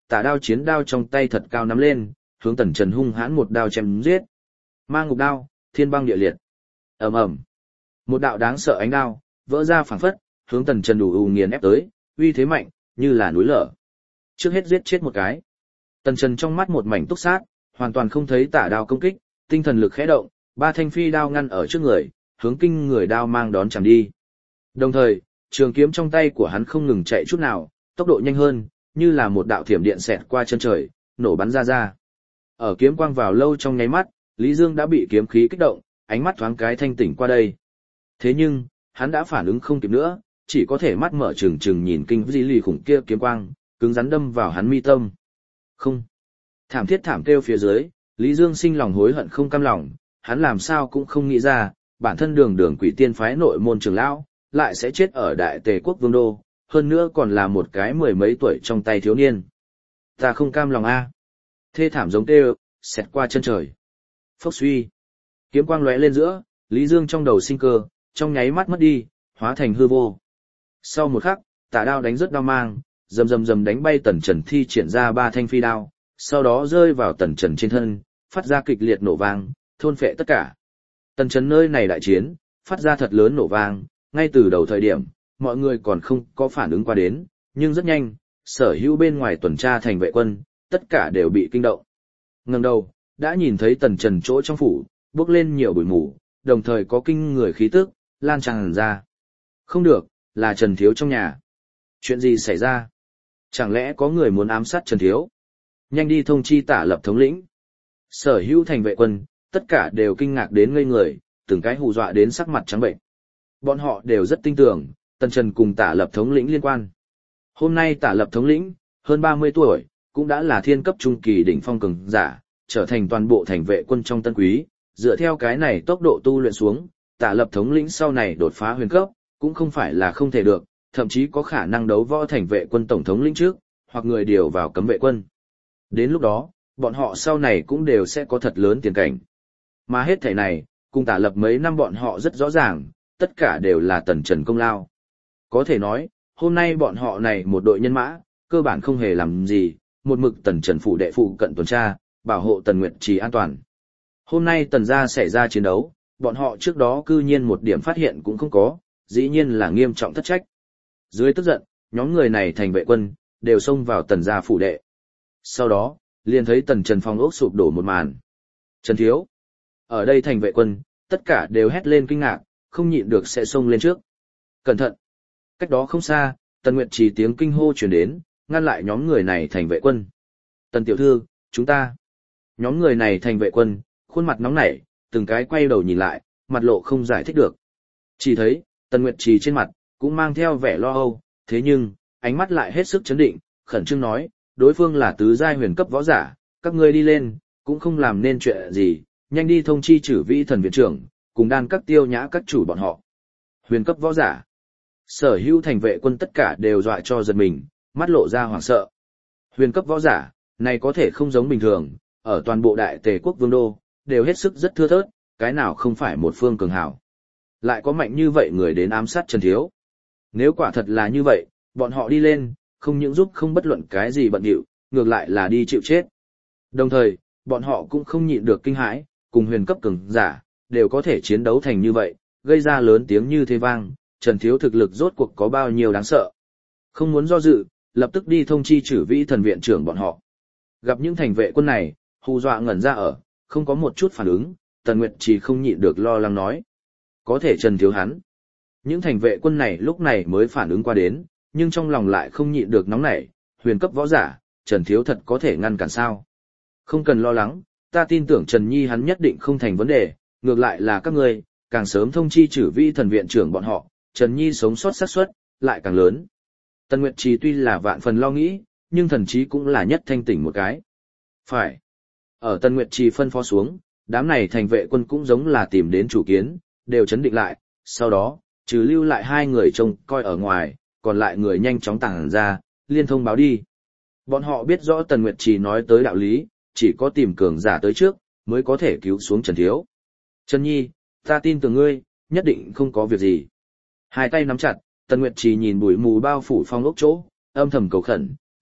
tả đao chiến đao trong tay thật cao nắm lên, hướng Tần Trần hung hãn một đao chém giết. Ma ngục đao, thiên băng địa liệt. Ầm ầm. Một đạo đáng sợ ánh đao, vỡ ra phảng phất, hướng Tần Trần đủ ù nghiền ép tới, uy thế mạnh, như là núi lở. Trước hết giết chết một cái. Tần Trần trong mắt một mảnh túc sát, hoàn toàn không thấy tả đao công kích, tinh thần lực khẽ động, ba thanh phi đao ngăn ở trước người, hướng kinh người đao mang đón chằm đi. Đồng thời, trường kiếm trong tay của hắn không ngừng chạy chút nào, tốc độ nhanh hơn, như là một đạo thiểm điện xẹt qua chân trời, nổ bắn ra ra. Ở kiếm quang vào lâu trong nháy mắt, Lý Dương đã bị kiếm khí kích động, ánh mắt thoáng cái thanh tỉnh qua đây. Thế nhưng, hắn đã phản ứng không kịp nữa, chỉ có thể mắt mở trừng trừng nhìn kinh di lì khủng kia kiếm quang, cứng rắn đâm vào hắn mi tâm. Không. Thảm thiết thảm kêu phía dưới, Lý Dương sinh lòng hối hận không cam lòng, hắn làm sao cũng không nghĩ ra, bản thân đường đường quỷ tiên phái nội môn trưởng lão, lại sẽ chết ở đại tề quốc vương đô, hơn nữa còn là một cái mười mấy tuổi trong tay thiếu niên. Ta không cam lòng a. Thê thảm giống tê xẹt qua chân trời. Phốc suy. Kiếm quang lóe lên giữa, Lý Dương trong đầu sinh cơ, trong nháy mắt mất đi, hóa thành hư vô. Sau một khắc, tả đao đánh rất đao mang, rầm rầm rầm đánh bay Tần Trần thi triển ra ba thanh phi đao, sau đó rơi vào Tần Trần trên thân, phát ra kịch liệt nổ vang, thôn phệ tất cả. Tần Trần nơi này đại chiến, phát ra thật lớn nổ vang, ngay từ đầu thời điểm, mọi người còn không có phản ứng qua đến, nhưng rất nhanh, sở hữu bên ngoài tuần tra thành vệ quân, tất cả đều bị kinh động. Ngẩng đầu, đã nhìn thấy Tần Trần chỗ trong phủ, bốc lên nhiều bụi mù, đồng thời có kinh người khí tức, lan tràn ra. Không được, là Trần Thiếu trong nhà. Chuyện gì xảy ra? Chẳng lẽ có người muốn ám sát Trần Thiếu? Nhanh đi thông chi Tả Lập thống lĩnh. Sở hữu thành vệ quân, tất cả đều kinh ngạc đến ngây người, từng cái hù dọa đến sắc mặt trắng bệnh. Bọn họ đều rất tin tưởng, Tần Trần cùng Tả Lập thống lĩnh liên quan. Hôm nay Tả Lập thống lĩnh, hơn ba mươi tuổi, cũng đã là thiên cấp trung kỳ đỉnh phong cường giả, trở thành toàn bộ thành vệ quân trong tân quý, dựa theo cái này tốc độ tu luyện xuống, Tả Lập thống lĩnh sau này đột phá huyền cấp, cũng không phải là không thể được, thậm chí có khả năng đấu võ thành vệ quân tổng thống lĩnh trước, hoặc người điều vào cấm vệ quân. Đến lúc đó, bọn họ sau này cũng đều sẽ có thật lớn tiền cảnh. Mà hết thảy này, cùng Tả Lập mấy năm bọn họ rất rõ ràng, tất cả đều là Tần Trần công lao. Có thể nói, hôm nay bọn họ này một đội nhân mã, cơ bản không hề làm gì, một mực Tần Trần phủ đệ phụ cận tuần tra, bảo hộ Tần Nguyệt Trì an toàn. Hôm nay Tần gia xảy ra chiến đấu, bọn họ trước đó cư nhiên một điểm phát hiện cũng không có, dĩ nhiên là nghiêm trọng thất trách. Dưới tức giận, nhóm người này thành vệ quân, đều xông vào Tần gia phủ đệ. Sau đó, liền thấy Tần Trần phòng ốc sụp đổ một màn. Trần Thiếu. Ở đây thành vệ quân, tất cả đều hét lên kinh ngạc, không nhịn được sẽ xông lên trước. Cẩn thận. Cách đó không xa, Tần Nguyệt Trì tiếng kinh hô truyền đến, ngăn lại nhóm người này thành vệ quân. Tần tiểu thư, chúng ta. Nhóm người này thành vệ quân, khuôn mặt nóng nảy, từng cái quay đầu nhìn lại, mặt lộ không giải thích được. Chỉ thấy, Tần Nguyệt Trì trên mặt, cũng mang theo vẻ lo âu, thế nhưng, ánh mắt lại hết sức chấn định, khẩn trương nói, đối phương là tứ giai huyền cấp võ giả, các ngươi đi lên, cũng không làm nên chuyện gì, nhanh đi thông chi chử vĩ thần viện trưởng, cùng đan các tiêu nhã các chủ bọn họ. Huyền cấp võ giả. Sở hữu thành vệ quân tất cả đều dọa cho giật mình, mắt lộ ra hoảng sợ. Huyền cấp võ giả, này có thể không giống bình thường, ở toàn bộ đại tề quốc vương đô, đều hết sức rất thưa thớt, cái nào không phải một phương cường hảo. Lại có mạnh như vậy người đến ám sát Trần Thiếu. Nếu quả thật là như vậy, bọn họ đi lên, không những giúp không bất luận cái gì bận điệu, ngược lại là đi chịu chết. Đồng thời, bọn họ cũng không nhịn được kinh hãi, cùng huyền cấp cường giả, đều có thể chiến đấu thành như vậy, gây ra lớn tiếng như thế vang, Trần Thiếu thực lực rốt cuộc có bao nhiêu đáng sợ. Không muốn do dự, lập tức đi thông chi chử vĩ thần viện trưởng bọn họ. Gặp những thành vệ quân này, hù dọa ngẩn ra ở, không có một chút phản ứng, Tần Nguyệt chỉ không nhịn được lo lắng nói. Có thể Trần Thiếu hắn. Những thành vệ quân này lúc này mới phản ứng qua đến, nhưng trong lòng lại không nhịn được nóng nảy, huyền cấp võ giả, Trần Thiếu thật có thể ngăn cản sao. Không cần lo lắng, ta tin tưởng Trần Nhi hắn nhất định không thành vấn đề, ngược lại là các ngươi, càng sớm thông chi chử vĩ thần viện trưởng bọn họ, Trần Nhi sống sót xác suất lại càng lớn. Tần Nguyệt Trì tuy là vạn phần lo nghĩ, nhưng thần trí cũng là nhất thanh tỉnh một cái. Phải. Ở Tần Nguyệt Trì phân phó xuống, đám này thành vệ quân cũng giống là tìm đến chủ kiến, đều chấn định lại, sau đó, trừ lưu lại hai người trông coi ở ngoài, còn lại người nhanh chóng tàng ra, liên thông báo đi. Bọn họ biết rõ Tần Nguyệt Trì nói tới đạo lý, chỉ có tìm cường giả tới trước, mới có thể cứu xuống Trần Thiếu. Trần Nhi, ta tin tưởng ngươi, nhất định không có việc gì. Hai tay nắm chặt, Tần Nguyệt Trì nhìn bụi mù bao phủ phong ốc chỗ, âm thầm cầu khẩn,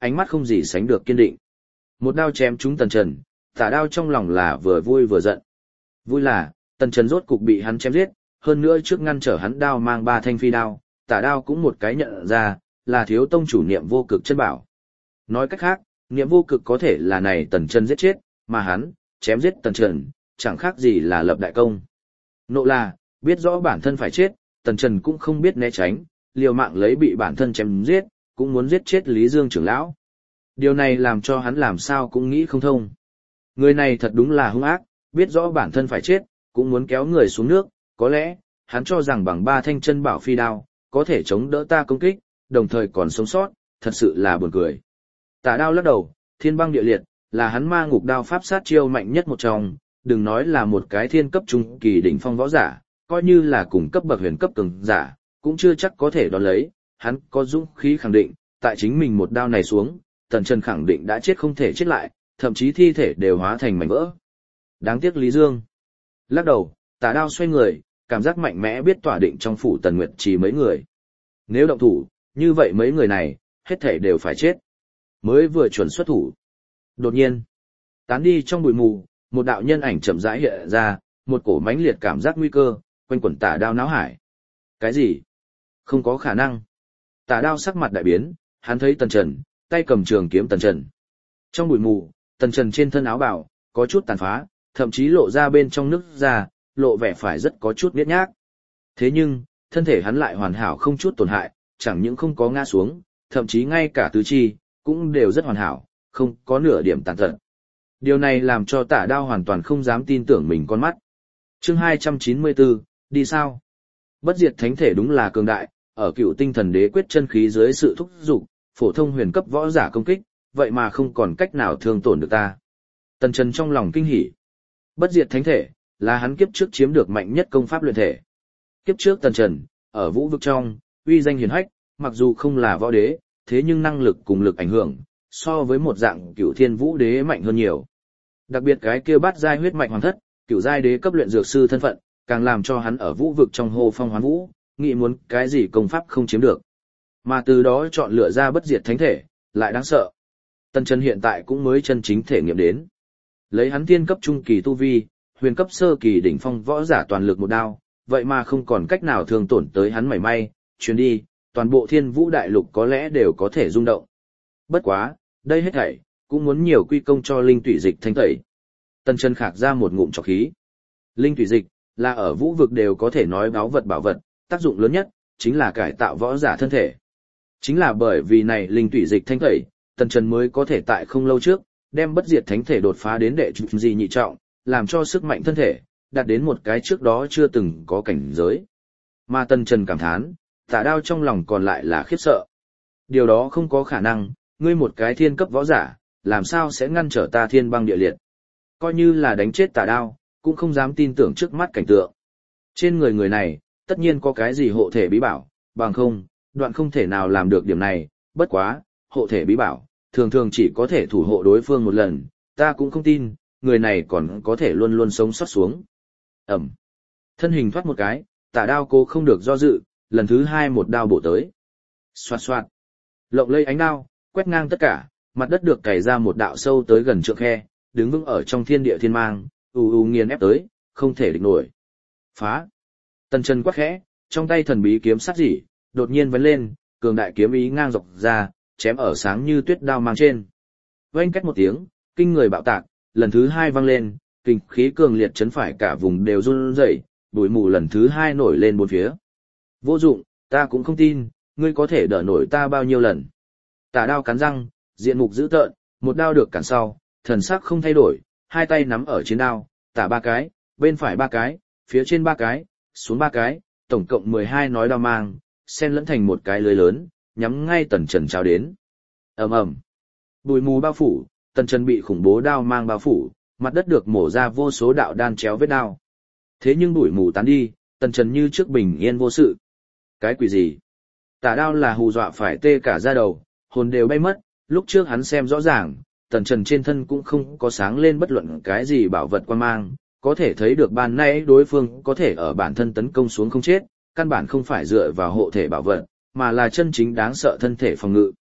ánh mắt không gì sánh được kiên định. Một đao chém trúng Tần Trần, Tả Đao trong lòng là vừa vui vừa giận. Vui là, Tần Trần rốt cục bị hắn chém giết, hơn nữa trước ngăn trở hắn đao mang ba thanh phi đao, Tả Đao cũng một cái nhận ra, là thiếu tông chủ Niệm Vô Cực chân bảo. Nói cách khác, Niệm Vô Cực có thể là này Tần Trần giết chết, mà hắn, chém giết Tần Trần, chẳng khác gì là lập đại công. Nộ là, biết rõ bản thân phải chết, Tần Trần cũng không biết né tránh, liều mạng lấy bị bản thân chém giết, cũng muốn giết chết Lý Dương trưởng lão. Điều này làm cho hắn làm sao cũng nghĩ không thông. Người này thật đúng là hung ác, biết rõ bản thân phải chết, cũng muốn kéo người xuống nước, có lẽ, hắn cho rằng bằng ba thanh chân bảo phi đao, có thể chống đỡ ta công kích, đồng thời còn sống sót, thật sự là buồn cười. Tả Đao lắc đầu, thiên băng địa liệt, là hắn ma ngục đao pháp sát chiêu mạnh nhất một trong, đừng nói là một cái thiên cấp trung kỳ đỉnh phong võ giả, coi như là cùng cấp bậc huyền cấp cường giả, cũng chưa chắc có thể đón lấy, hắn có dũng khí khẳng định, tại chính mình một đao này xuống, Tần Trần khẳng định đã chết không thể chết lại, thậm chí thi thể đều hóa thành mảnh vỡ. Đáng tiếc Lý Dương. Lắc đầu, Tả Đao xoay người, cảm giác mạnh mẽ biết tỏa định trong phủ Tần Nguyệt Trì mấy người. Nếu động thủ, như vậy mấy người này, hết thể đều phải chết. Mới vừa chuẩn xuất thủ. Đột nhiên, tán đi trong bụi mù, một đạo nhân ảnh chậm rãi hiện ra, một cổ mãnh liệt cảm giác nguy cơ, quanh quẩn Tả Đao náo hải. Cái gì? Không có khả năng. Tả Đao sắc mặt đại biến, hắn thấy Tần Trần, tay cầm trường kiếm Tần Trần. Trong bụi mù, Tần Trần trên thân áo bào, có chút tàn phá, thậm chí lộ ra bên trong nước ra, lộ vẻ phải rất có chút biết nhác. Thế nhưng, thân thể hắn lại hoàn hảo không chút tổn hại, chẳng những không có ngã xuống, thậm chí ngay cả tứ chi, cũng đều rất hoàn hảo, không có nửa điểm tàn tật. Điều này làm cho Tả Đao hoàn toàn không dám tin tưởng mình con mắt. Chương hai trăm chín mươi bốn, đi sao? Bất diệt thánh thể đúng là cường đại, ở Cựu Tinh Thần Đế quyết chân khí dưới sự thúc giục, phổ thông huyền cấp võ giả công kích, vậy mà không còn cách nào thương tổn được ta. Tần Trần trong lòng kinh hỉ. Bất diệt thánh thể, là hắn kiếp trước chiếm được mạnh nhất công pháp luyện thể. Kiếp trước Tần Trần, ở vũ vực trong, uy danh hiển hách, mặc dù không là võ đế, thế nhưng năng lực cùng lực ảnh hưởng, so với một dạng Cửu Thiên Vũ Đế mạnh hơn nhiều. Đặc biệt cái kia bát giai huyết mạch hoàng thất, cửu giai đế cấp luyện dược sư thân phận, càng làm cho hắn ở vũ vực trong hô phong hoán vũ, nghĩ muốn cái gì công pháp không chiếm được. Mà từ đó chọn lựa ra bất diệt thánh thể, lại đáng sợ. Tần Trần hiện tại cũng mới chân chính thể nghiệm đến. Lấy hắn tiên cấp trung kỳ tu vi, huyền cấp sơ kỳ đỉnh phong võ giả toàn lực một đao, vậy mà không còn cách nào thương tổn tới hắn mảy may, chuyến đi, toàn bộ Thiên Vũ đại lục có lẽ đều có thể rung động. Bất quá, đây hết thảy cũng muốn nhiều quy công cho linh tủy dịch thanh tẩy. Tần Trần khạc ra một ngụm trọc khí. Linh tủy dịch là ở vũ vực đều có thể nói báu vật bảo vật, tác dụng lớn nhất chính là cải tạo võ giả thân thể. Chính là bởi vì này linh tủy dịch thanh tẩy, Tần Trần mới có thể tại không lâu trước đem bất diệt thánh thể đột phá đến đệ trục gì nhị trọng, làm cho sức mạnh thân thể đạt đến một cái trước đó chưa từng có cảnh giới. Mà Tần Trần cảm thán, Tả Đao trong lòng còn lại là khiếp sợ. Điều đó không có khả năng, ngươi một cái thiên cấp võ giả, làm sao sẽ ngăn trở ta thiên băng địa liệt. Coi như là đánh chết Tả Đao, cũng không dám tin tưởng trước mắt cảnh tượng. Trên người người này, tất nhiên có cái gì hộ thể bí bảo, bằng không, đoạn không thể nào làm được điểm này, bất quá, hộ thể bí bảo, thường thường chỉ có thể thủ hộ đối phương một lần, ta cũng không tin, người này còn có thể luôn luôn sống sót xuống. Ẩm. Thân hình thoát một cái, Tả Đao cố không được do dự, lần thứ hai một đao bổ tới. Xoạt xoạt. Lộng lây ánh đao, quét ngang tất cả, mặt đất được cày ra một đạo sâu tới gần trượng khe, đứng vững ở trong thiên địa thiên mang, ù ù nghiền ép tới, không thể địch nổi. Phá. Tần Trần quát khẽ, trong tay thần bí kiếm sắt rỉ, đột nhiên vấn lên, cường đại kiếm ý ngang dọc ra, chém ở sáng như tuyết đao mang trên. Vang cách một tiếng, kinh người bạo tạc, lần thứ hai vang lên, kinh khí cường liệt chấn phải cả vùng đều run rẩy, bụi mù lần thứ hai nổi lên bốn phía. Vô dụng, ta cũng không tin, ngươi có thể đỡ nổi ta bao nhiêu lần. Tả Đao cắn răng, diện mục dữ tợn, một đao được cản sau, thần sắc không thay đổi, hai tay nắm ở trên đao, tả ba cái, bên phải ba cái, phía trên ba cái, xuống ba cái, tổng cộng mười hai nói đao mang, xen lẫn thành một cái lưới lớn, nhắm ngay Tần Trần chào đến. Ầm ầm. Bụi mù bao phủ, Tần Trần bị khủng bố đao mang bao phủ, mặt đất được mổ ra vô số đạo đan chéo vết đao. Thế nhưng bụi mù tán đi, Tần Trần như trước bình yên vô sự. Cái quỷ gì? Tả Đao là hù dọa phải tê cả da đầu, hồn đều bay mất, lúc trước hắn xem rõ ràng, Tần Trần trên thân cũng không có sáng lên bất luận cái gì bảo vật quan mang, có thể thấy được ban nãy đối phương có thể ở bản thân tấn công xuống không chết, căn bản không phải dựa vào hộ thể bảo vật, mà là chân chính đáng sợ thân thể phòng ngự.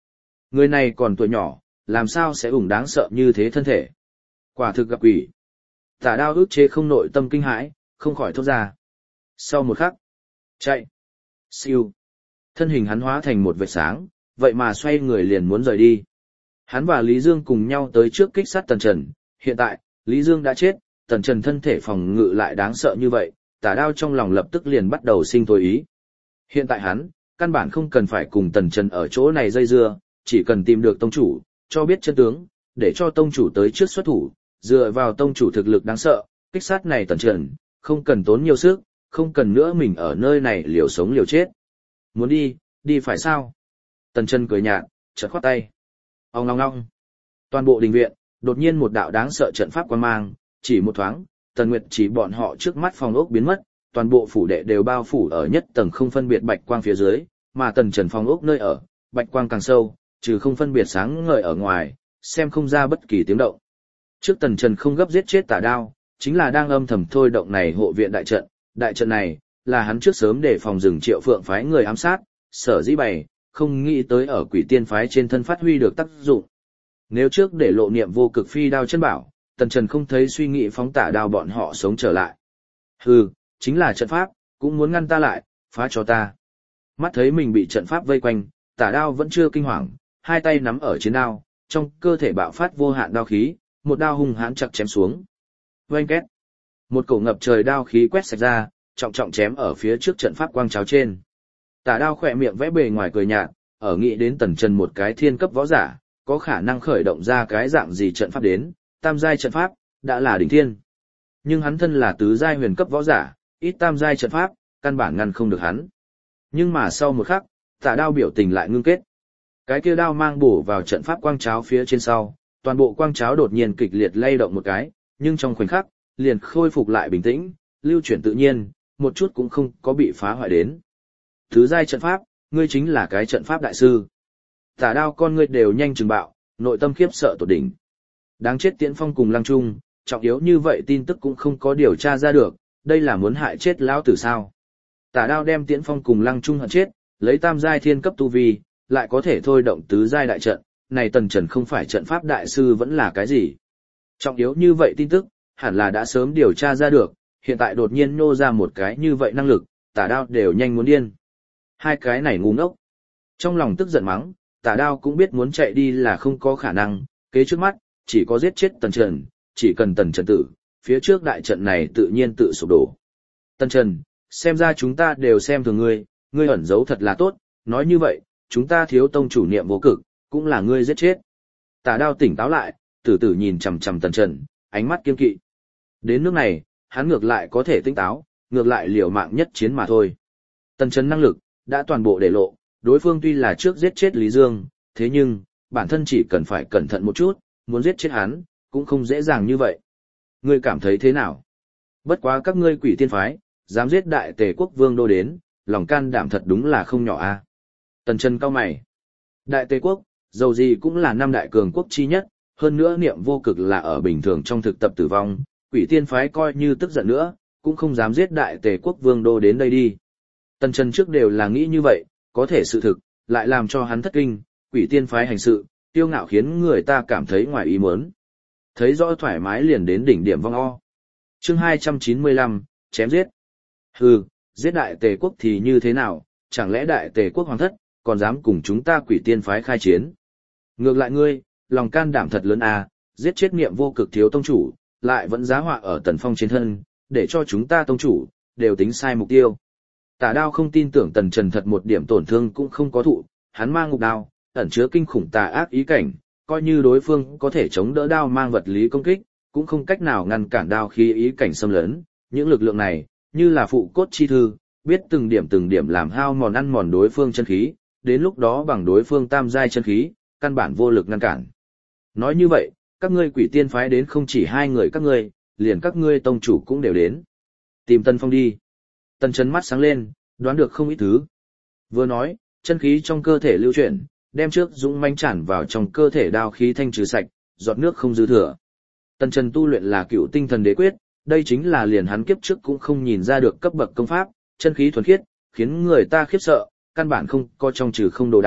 Người này còn tuổi nhỏ, làm sao sẽ ủng đáng sợ như thế thân thể. Quả thực gặp quỷ. Tả đao ức chế không nội tâm kinh hãi, không khỏi thốt ra. Sau một khắc, chạy, siêu. Thân hình hắn hóa thành một vệt sáng, vậy mà xoay người liền muốn rời đi. Hắn và Lý Dương cùng nhau tới trước kích sát Tần Trần, hiện tại, Lý Dương đã chết, Tần Trần thân thể phòng ngự lại đáng sợ như vậy, tả đao trong lòng lập tức liền bắt đầu sinh tối ý. Hiện tại hắn, căn bản không cần phải cùng Tần Trần ở chỗ này dây dưa, chỉ cần tìm được tông chủ, cho biết chân tướng, để cho tông chủ tới trước xuất thủ, dựa vào tông chủ thực lực đáng sợ, kích sát này Tần Trần, không cần tốn nhiều sức, không cần nữa mình ở nơi này liều sống liều chết. Muốn đi, đi phải sao? Tần Trần cười nhạt, chợt khoát tay. Ong long long. Toàn bộ đình viện, đột nhiên một đạo đáng sợ trận pháp quang mang, chỉ một thoáng, Tần Nguyệt chỉ bọn họ trước mắt phòng ốc biến mất, toàn bộ phủ đệ đều bao phủ ở nhất tầng không phân biệt bạch quang phía dưới, mà Tần Trần phòng ốc nơi ở, bạch quang càng sâu, trừ không phân biệt sáng ngời ở ngoài, xem không ra bất kỳ tiếng động. Trước Tần Trần không gấp giết chết Tả Đao, chính là đang âm thầm thôi động này hộ viện đại trận, đại trận này là hắn trước sớm để phòng rừng Triệu Phượng phái người ám sát, sở dĩ bày, không nghĩ tới ở Quỷ Tiên phái trên thân phát huy được tác dụng. Nếu trước để lộ niệm vô cực phi đao chân bảo, Tần Trần không thấy suy nghĩ phóng Tả Đao bọn họ sống trở lại. Hừ, chính là trận pháp, cũng muốn ngăn ta lại, phá cho ta. Mắt thấy mình bị trận pháp vây quanh, Tả Đao vẫn chưa kinh hoàng, hai tay nắm ở chiến đao, trong cơ thể bạo phát vô hạn đao khí, một đao hung hãn chặt chém xuống. Oanh két. Một cổ ngập trời đao khí quét sạch ra, trọng trọng chém ở phía trước trận pháp quang cháo trên. Tả Đao khỏe miệng vẽ bề ngoài cười nhạt, ở nghĩ đến Tần Trần một cái thiên cấp võ giả, có khả năng khởi động ra cái dạng gì trận pháp đến, tam giai trận pháp, đã là đỉnh thiên. Nhưng hắn thân là tứ giai huyền cấp võ giả, ít tam giai trận pháp, căn bản ngăn không được hắn. Nhưng mà sau một khắc, Tả Đao biểu tình lại ngưng kết. Cái kia đao mang bổ vào trận pháp quang cháo phía trên sau, toàn bộ quang cháo đột nhiên kịch liệt lay động một cái, nhưng trong khoảnh khắc, liền khôi phục lại bình tĩnh, lưu chuyển tự nhiên, một chút cũng không có bị phá hoại đến. Thứ giai trận pháp, ngươi chính là cái trận pháp đại sư. Tả Đao con ngươi đều nhanh chừng bạo, nội tâm khiếp sợ tột đỉnh. Đáng chết Tiễn Phong cùng Lăng Trung, trọng yếu như vậy tin tức cũng không có điều tra ra được, đây là muốn hại chết lão tử sao? Tả Đao đem Tiễn Phong cùng Lăng Trung hận chết, lấy tam giai thiên cấp tu vi, lại có thể thôi động tứ giai đại trận, này Tần Trần không phải trận pháp đại sư vẫn là cái gì? Trọng yếu như vậy tin tức, hẳn là đã sớm điều tra ra được, hiện tại đột nhiên nô ra một cái như vậy năng lực, Tả Đao đều nhanh muốn điên. Hai cái này ngu ngốc. Trong lòng tức giận mắng, Tả Đao cũng biết muốn chạy đi là không có khả năng, kế trước mắt, chỉ có giết chết Tần Trần, chỉ cần Tần Trần tử, phía trước đại trận này tự nhiên tự sụp đổ. Tần Trần, xem ra chúng ta đều xem thường ngươi, ngươi ẩn giấu thật là tốt, nói như vậy, chúng ta thiếu tông chủ niệm vô cực, cũng là ngươi giết chết. Tả Đao tỉnh táo lại, từ từ nhìn chằm chằm Tần Trần, ánh mắt kiên kỵ. Đến nước này, hắn ngược lại có thể tỉnh táo, ngược lại liều mạng nhất chiến mà thôi. Tần Trần năng lực, đã toàn bộ để lộ, đối phương tuy là trước giết chết Lý Dương, thế nhưng, bản thân chỉ cần phải cẩn thận một chút, muốn giết chết hắn, cũng không dễ dàng như vậy. Ngươi cảm thấy thế nào? Bất quá các ngươi Quỷ Tiên phái, dám giết đại tề quốc vương đô đến, lòng can đảm thật đúng là không nhỏ a. À? Tần Trần cau mày. Đại tề quốc, dầu gì cũng là năm đại cường quốc chi nhất, hơn nữa niệm vô cực là ở bình thường trong thực tập tử vong, Quỷ Tiên phái coi như tức giận nữa, cũng không dám giết đại tề quốc vương đô đến đây đi. Tần Trần trước đều là nghĩ như vậy, có thể sự thực, lại làm cho hắn thất kinh, Quỷ Tiên phái hành sự, tiêu ngạo khiến người ta cảm thấy ngoài ý muốn. Thấy rõ thoải mái liền đến đỉnh điểm vong o. Chương hai trăm chín mươi lăm, chém giết. Hừ, giết đại tề quốc thì như thế nào, chẳng lẽ đại tề quốc hoàng thất, còn dám cùng chúng ta Quỷ Tiên phái khai chiến. Ngược lại ngươi, lòng can đảm thật lớn à, giết chết niệm vô cực thiếu tông chủ, lại vẫn giá họa ở Tần Phong trên thân, để cho chúng ta tông chủ, đều tính sai mục tiêu. Tả Đao không tin tưởng Tần Trần thật một điểm tổn thương cũng không có thụ, hắn mang ngục đao, ẩn chứa kinh khủng tà ác ý cảnh, coi như đối phương có thể chống đỡ đao mang vật lý công kích, cũng không cách nào ngăn cản đao khí ý cảnh xâm lấn. Những lực lượng này, như là phụ cốt chi thư, biết từng điểm từng điểm làm hao mòn ăn mòn đối phương chân khí, đến lúc đó bằng đối phương tam giai chân khí, căn bản vô lực ngăn cản. Nói như vậy, các ngươi Quỷ Tiên phái đến không chỉ hai người các ngươi, liền các ngươi tông chủ cũng đều đến. Tìm Tân Phong đi. Tần Trần mắt sáng lên, đoán được không ít thứ. Vừa nói, chân khí trong cơ thể lưu chuyển, đem trước dũng mãnh tràn vào trong cơ thể đao khí thanh trừ sạch, giọt nước không dư thừa. Tần Trần tu luyện là Cựu Tinh Thần Đế Quyết, đây chính là liền hắn kiếp trước cũng không nhìn ra được cấp bậc công pháp, chân khí thuần khiết, khiến người ta khiếp sợ, căn bản không có trong trừ không đồ đạc,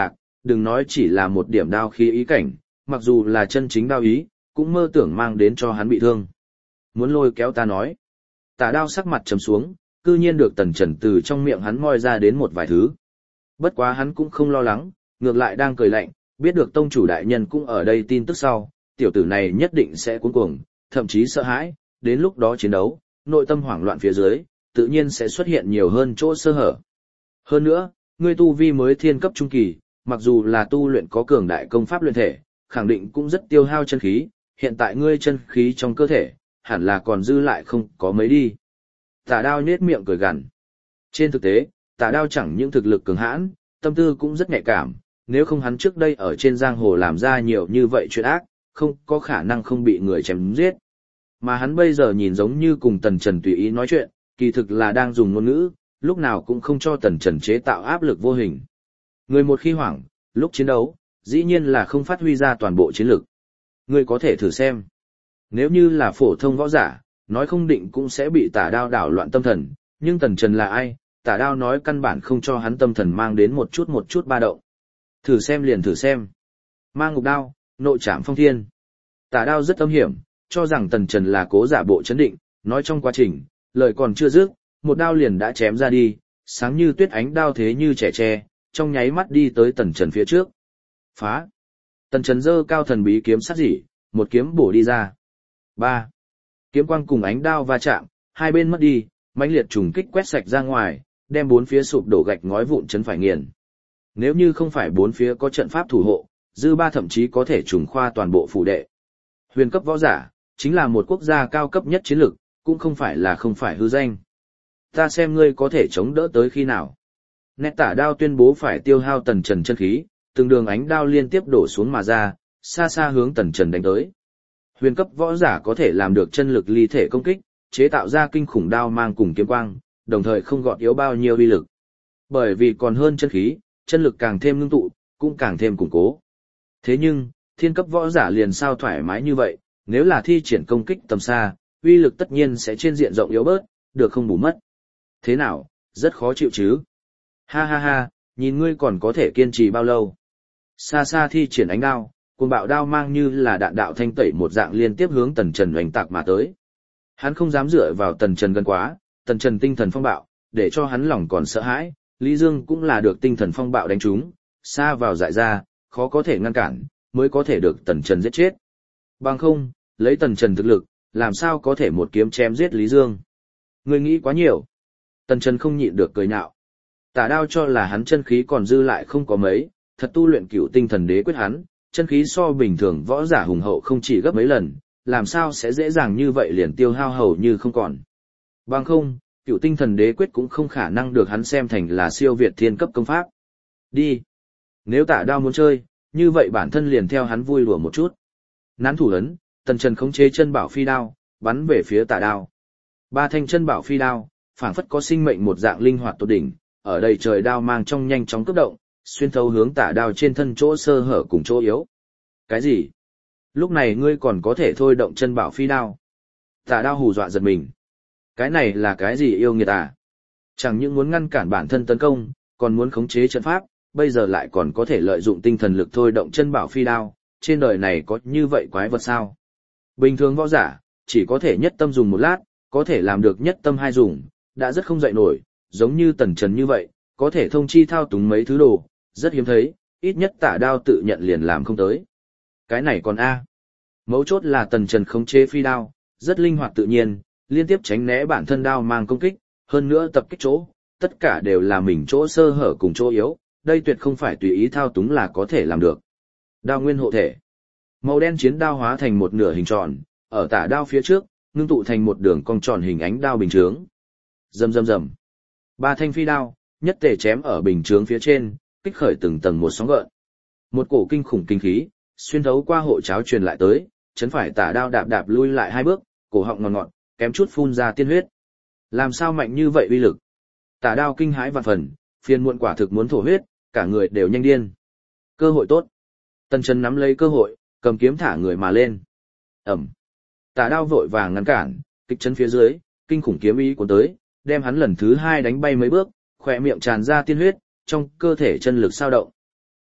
đừng nói chỉ là một điểm đao khí ý cảnh, mặc dù là chân chính đao ý, cũng mơ tưởng mang đến cho hắn bị thương. Muốn lôi kéo ta nói. Tả đao sắc mặt trầm xuống, cư nhiên được Tần Trần từ trong miệng hắn moi ra đến một vài thứ. Bất quá hắn cũng không lo lắng, ngược lại đang cười lạnh, biết được tông chủ đại nhân cũng ở đây tin tức sau, tiểu tử này nhất định sẽ cuống cuồng, thậm chí sợ hãi, đến lúc đó chiến đấu, nội tâm hoảng loạn phía dưới, tự nhiên sẽ xuất hiện nhiều hơn chỗ sơ hở. Hơn nữa, ngươi tu vi mới thiên cấp trung kỳ, mặc dù là tu luyện có cường đại công pháp luyện thể, khẳng định cũng rất tiêu hao chân khí, hiện tại ngươi chân khí trong cơ thể, hẳn là còn dư lại không có mấy đi. Tả đao nhếch miệng cười gằn. Trên thực tế, tả đao chẳng những thực lực cường hãn, tâm tư cũng rất nhạy cảm, nếu không hắn trước đây ở trên giang hồ làm ra nhiều như vậy chuyện ác, không có khả năng không bị người chém giết. Mà hắn bây giờ nhìn giống như cùng Tần Trần tùy ý nói chuyện, kỳ thực là đang dùng ngôn ngữ, lúc nào cũng không cho Tần Trần chế tạo áp lực vô hình. Người một khi hoảng, lúc chiến đấu, dĩ nhiên là không phát huy ra toàn bộ chiến lực. Ngươi có thể thử xem. Nếu như là phổ thông võ giả, nói không định cũng sẽ bị tả đao đảo loạn tâm thần, nhưng Tần Trần là ai, tả đao nói căn bản không cho hắn tâm thần mang đến một chút một chút ba động. Thử xem liền thử xem. Mang ngục đao, nội trảm phong thiên. Tả đao rất âm hiểm, cho rằng Tần Trần là cố giả bộ chấn định, nói trong quá trình, lời còn chưa dứt, một đao liền đã chém ra đi, sáng như tuyết ánh đao thế như trẻ tre, trong nháy mắt đi tới Tần Trần phía trước. Phá! Tần Trần giơ cao thần bí kiếm sắc dỉ, một kiếm bổ đi ra. Ba! Kiếm quang cùng ánh đao va chạm, hai bên mất đi, mãnh liệt trùng kích quét sạch ra ngoài, đem bốn phía sụp đổ gạch ngói vụn chấn phải nghiền. Nếu như không phải bốn phía có trận pháp thủ hộ, dư ba thậm chí có thể trùng khoa toàn bộ phủ đệ. Huyền cấp võ giả, chính là một quốc gia cao cấp nhất chiến lực, cũng không phải là không phải hư danh. Ta xem ngươi có thể chống đỡ tới khi nào. Nét tả đao tuyên bố phải tiêu hao Tần Trần chân khí, từng đường ánh đao liên tiếp đổ xuống mà ra, xa xa hướng Tần Trần đánh tới. Huyền cấp võ giả có thể làm được chân lực ly thể công kích, chế tạo ra kinh khủng đao mang cùng kiếm quang, đồng thời không gọt yếu bao nhiêu uy lực. Bởi vì còn hơn chân khí, chân lực càng thêm ngưng tụ, cũng càng thêm củng cố. Thế nhưng, thiên cấp võ giả liền sao thoải mái như vậy, nếu là thi triển công kích tầm xa, uy lực tất nhiên sẽ trên diện rộng yếu bớt, được không bù mất. Thế nào, rất khó chịu chứ? Ha ha ha, nhìn ngươi còn có thể kiên trì bao lâu? Xa xa thi triển ánh đao, cuồng bạo đao mang như là đạn đạo thanh tẩy một dạng liên tiếp hướng Tần Trần oanh tạc mà tới. Hắn không dám dựa vào Tần Trần gần quá, Tần Trần tinh thần phong bạo, để cho hắn lòng còn sợ hãi, Lý Dương cũng là được tinh thần phong bạo đánh trúng, xa vào dại ra, khó có thể ngăn cản, mới có thể được Tần Trần giết chết. Bằng không, lấy Tần Trần thực lực, làm sao có thể một kiếm chém giết Lý Dương? Ngươi nghĩ quá nhiều. Tần Trần không nhịn được cười nhạo. Tả đao cho là hắn chân khí còn dư lại không có mấy, thật tu luyện cửu tinh thần đế quyết hắn, chân khí so bình thường võ giả hùng hậu không chỉ gấp mấy lần, làm sao sẽ dễ dàng như vậy liền tiêu hao hầu như không còn. Bằng không, cửu tinh thần đế quyết cũng không khả năng được hắn xem thành là siêu việt thiên cấp công pháp. Đi. Nếu tả đao muốn chơi, như vậy bản thân liền theo hắn vui đùa một chút. Nán thủ ấn, Tần Trần khống chế chân bảo phi đao, bắn về phía tả đao. Ba thanh chân bảo phi đao, phảng phất có sinh mệnh một dạng linh hoạt tột đỉnh, ở đây trời đao mang trong nhanh chóng cấp động, xuyên thấu hướng tả đao trên thân chỗ sơ hở cùng chỗ yếu. Cái gì? Lúc này ngươi còn có thể thôi động chân bảo phi đao. Tả đao hù dọa giật mình. Cái này là cái gì yêu nghiệt à? Chẳng những muốn ngăn cản bản thân tấn công, còn muốn khống chế trận pháp, bây giờ lại còn có thể lợi dụng tinh thần lực thôi động chân bảo phi đao, trên đời này có như vậy quái vật sao? Bình thường võ giả, chỉ có thể nhất tâm dùng một lát, có thể làm được nhất tâm hai dùng, đã rất không dậy nổi, giống như Tần Trần như vậy, có thể thông chi thao túng mấy thứ đồ, rất hiếm thấy, ít nhất tả đao tự nhận liền làm không tới. Cái này còn A. Mấu chốt là Tần Trần khống chế phi đao, rất linh hoạt tự nhiên, liên tiếp tránh né bản thân đao mang công kích, hơn nữa tập kích chỗ, tất cả đều là mình chỗ sơ hở cùng chỗ yếu, đây tuyệt không phải tùy ý thao túng là có thể làm được. Đao nguyên hộ thể. Màu đen chiến đao hóa thành một nửa hình tròn, ở tả đao phía trước, ngưng tụ thành một đường cong tròn hình ánh đao bình chướng. Rầm rầm rầm. Ba thanh phi đao, nhất tề chém ở bình chướng phía trên, kích khởi từng tầng một sóng gợn. Một cổ kinh khủng kinh khí, xuyên thấu qua hộ cháo truyền lại tới, chấn phải tả đao đạp đạp lui lại hai bước, cổ họng ngọt ngọt, kém chút phun ra tiên huyết. Làm sao mạnh như vậy uy lực? Tả đao kinh hãi vạn phần, phiền muộn quả thực muốn thổ huyết, cả người đều nhanh điên. Cơ hội tốt. Tần Trần nắm lấy cơ hội, cầm kiếm thả người mà lên. Ẩm. Tả đao vội vàng ngăn cản, kích chấn phía dưới, kinh khủng kiếm ý cuốn tới, đem hắn lần thứ hai đánh bay mấy bước, khỏe miệng tràn ra tiên huyết, trong cơ thể chân lực sao động.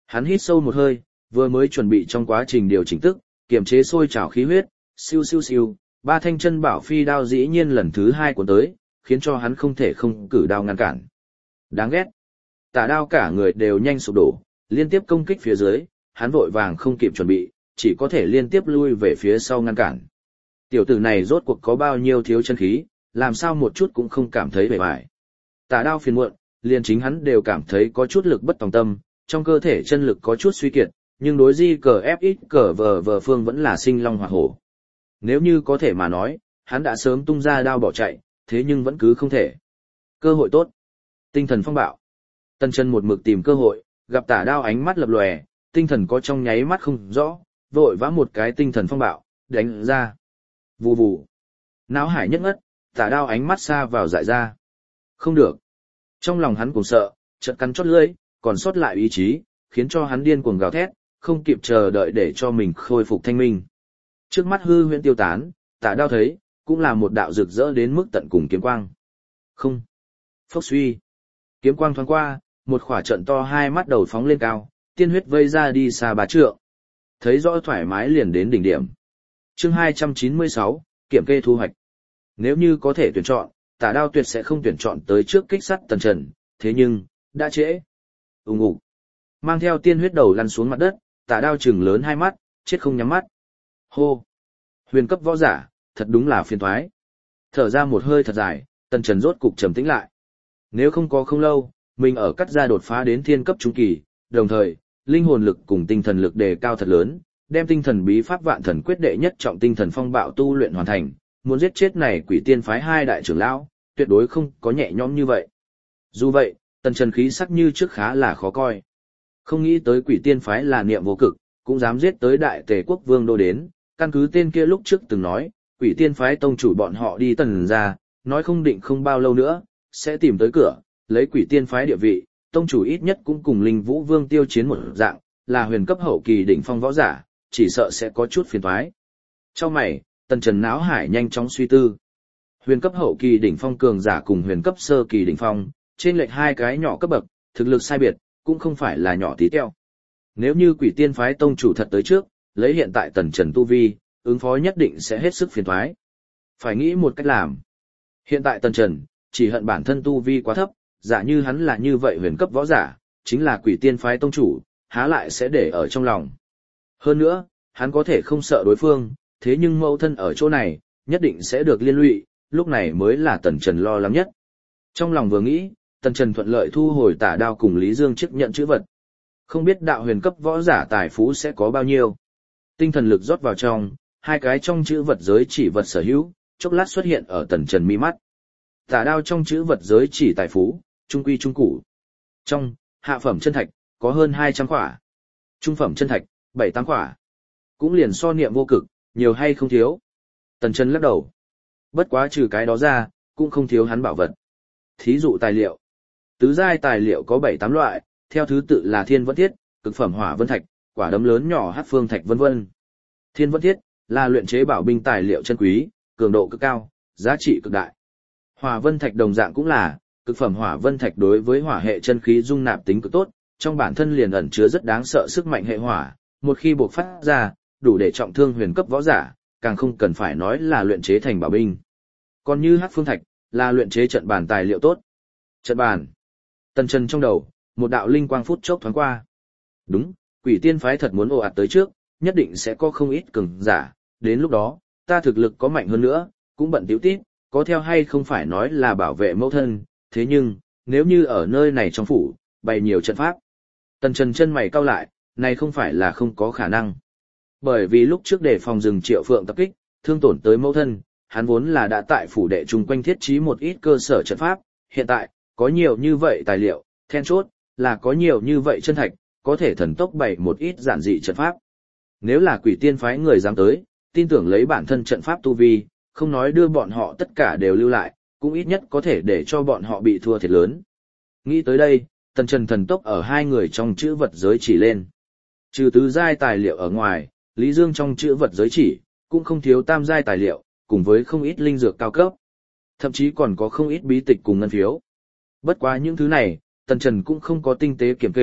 Hắn hít sâu một hơi, vừa mới chuẩn bị trong quá trình điều chỉnh tức, kiềm chế sôi trào khí huyết, siêu siêu siêu, ba thanh chân bảo phi đao dĩ nhiên lần thứ hai cuốn tới, khiến cho hắn không thể không cử đao ngăn cản. Đáng ghét. Tả đao cả người đều nhanh sụp đổ, liên tiếp công kích phía dưới, hắn vội vàng không kịp chuẩn bị, chỉ có thể liên tiếp lui về phía sau ngăn cản. Tiểu tử này rốt cuộc có bao nhiêu thiếu chân khí, làm sao một chút cũng không cảm thấy bề bại. Tả đao phiền muộn, liền chính hắn đều cảm thấy có chút lực bất tòng tâm, trong cơ thể chân lực có chút suy kiệt, nhưng đối di cờ ép ít cờ vờ vờ phương vẫn là sinh long hoạt hổ. Nếu như có thể mà nói, hắn đã sớm tung ra đao bỏ chạy, thế nhưng vẫn cứ không thể. Cơ hội tốt. Tinh thần phong bạo. Tần Chân một mực tìm cơ hội, gặp tả đao ánh mắt lập lòe, tinh thần có trong nháy mắt không rõ, vội vã một cái tinh thần phong bạo, đánh ra. Vù vù. Náo hải nhất ngất, tả đao ánh mắt xa vào dại ra. Không được. Trong lòng hắn cũng sợ, chợt cắn chót lưỡi, còn sót lại ý chí, khiến cho hắn điên cuồng gào thét, không kịp chờ đợi để cho mình khôi phục thanh minh. Trước mắt hư huyễn tiêu tán, tả đao thấy, cũng là một đạo rực rỡ đến mức tận cùng kiếm quang. Không. Phốc suy. Kiếm quang thoáng qua, một khỏa trận to hai mắt đầu phóng lên cao, tiên huyết vây ra đi xa ba trượng. Thấy rõ thoải mái liền đến đỉnh điểm. Chương hai trăm chín mươi sáu, kiểm kê thu hoạch. Nếu như có thể tuyển chọn, tả đao tuyệt sẽ không tuyển chọn tới trước kích sắt Tần Trần, thế nhưng, đã trễ. Ùng ục. Mang theo tiên huyết đầu lăn xuống mặt đất, tả đao trừng lớn hai mắt, chết không nhắm mắt. Hô. Huyền cấp võ giả, thật đúng là phiền toái. Thở ra một hơi thật dài, Tần Trần rốt cục trầm tĩnh lại. Nếu không có không lâu, mình ở cắt ra đột phá đến thiên cấp trung kỳ, đồng thời, linh hồn lực cùng tinh thần lực đề cao thật lớn, đem tinh thần bí pháp vạn thần quyết đệ nhất trọng tinh thần phong bạo tu luyện hoàn thành, muốn giết chết này quỷ tiên phái hai đại trưởng lão, tuyệt đối không có nhẹ nhõm như vậy. Dù vậy, Tần Trần khí sắc như trước khá là khó coi. Không nghĩ tới quỷ tiên phái là niệm vô cực, cũng dám giết tới đại tề quốc vương đô đến, căn cứ tên kia lúc trước từng nói, quỷ tiên phái tông chủ bọn họ đi Tần ra, nói không định không bao lâu nữa, sẽ tìm tới cửa, lấy quỷ tiên phái địa vị, tông chủ ít nhất cũng cùng linh vũ vương tiêu chiến một dạng, là huyền cấp hậu kỳ đỉnh phong võ giả, chỉ sợ sẽ có chút phiền toái. Trong mày, Tần Trần náo hải nhanh chóng suy tư. Huyền cấp hậu kỳ đỉnh phong cường giả cùng huyền cấp sơ kỳ đỉnh phong, trên lệch hai cái nhỏ cấp bậc, thực lực sai biệt, cũng không phải là nhỏ tí teo. Nếu như quỷ tiên phái tông chủ thật tới trước, lấy hiện tại Tần Trần tu vi, ứng phó nhất định sẽ hết sức phiền toái. Phải nghĩ một cách làm. Hiện tại Tần Trần, chỉ hận bản thân tu vi quá thấp, giả như hắn là như vậy huyền cấp võ giả, chính là quỷ tiên phái tông chủ, há lại sẽ để ở trong lòng. Hơn nữa, hắn có thể không sợ đối phương, thế nhưng mẫu thân ở chỗ này, nhất định sẽ được liên lụy, lúc này mới là Tần Trần lo lắng nhất. Trong lòng vừa nghĩ, Tần Trần thuận lợi thu hồi tả đao cùng Lý Dương chức nhận chữ vật. Không biết đạo huyền cấp võ giả tài phú sẽ có bao nhiêu. Tinh thần lực rót vào trong, hai cái trong chữ vật giới chỉ vật sở hữu, chốc lát xuất hiện ở Tần Trần mi mắt. Tả đao trong chữ vật giới chỉ tài phú, trung quy trung củ. Trong, hạ phẩm chân thạch, có hơn hai trăm khỏa. Trung phẩm chân thạch, bảy tám khỏa. Cũng liền so niệm vô cực, nhiều hay không thiếu. Tần Trần lắc đầu. Bất quá trừ cái đó ra, cũng không thiếu hắn bảo vật. Thí dụ tài liệu. Tứ giai tài liệu có bảy tám loại, theo thứ tự là thiên vẫn thiết, cực phẩm hỏa vân thạch, quả đấm lớn nhỏ hắc phương thạch vân vân. Thiên vẫn thiết là luyện chế bảo binh tài liệu chân quý, cường độ cực cao, giá trị cực đại. Hỏa vân thạch đồng dạng cũng là, cực phẩm hỏa vân thạch đối với hỏa hệ chân khí dung nạp tính cực tốt, trong bản thân liền ẩn chứa rất đáng sợ sức mạnh hệ hỏa, một khi bộc phát ra, đủ để trọng thương huyền cấp võ giả, càng không cần phải nói là luyện chế thành bảo binh. Còn như hắc phương thạch, là luyện chế trận bàn tài liệu tốt. Trận bàn. Tần Trần trong đầu, một đạo linh quang phút chốc thoáng qua. Đúng, quỷ tiên phái thật muốn ồ ạt tới trước, nhất định sẽ có không ít cường giả, đến lúc đó, ta thực lực có mạnh hơn nữa, cũng bận tiểu tít, có theo hay không phải nói là bảo vệ mẫu thân, thế nhưng, nếu như ở nơi này trong phủ, bày nhiều trận pháp. Tần Trần chân mày cau lại, này không phải là không có khả năng. Bởi vì lúc trước để phòng rừng Triệu Phượng tập kích, thương tổn tới mẫu thân, hắn vốn là đã tại phủ đệ chung quanh thiết trí một ít cơ sở trận pháp, hiện tại, có nhiều như vậy tài liệu, then chốt, là có nhiều như vậy chân thạch, có thể thần tốc bày một ít giản dị trận pháp. Nếu là quỷ tiên phái người dám tới, tin tưởng lấy bản thân trận pháp tu vi, không nói đưa bọn họ tất cả đều lưu lại, cũng ít nhất có thể để cho bọn họ bị thua thiệt lớn. Nghĩ tới đây, Tần Trần thần tốc ở hai người trong chữ vật giới chỉ lên. Trừ tứ giai tài liệu ở ngoài, Lý Dương trong chữ vật giới chỉ, cũng không thiếu tam giai tài liệu, cùng với không ít linh dược cao cấp. Thậm chí còn có không ít bí tịch cùng ngân phiếu. Bất quá những thứ này, Tần Trần cũng không có tinh tế kiểm kê,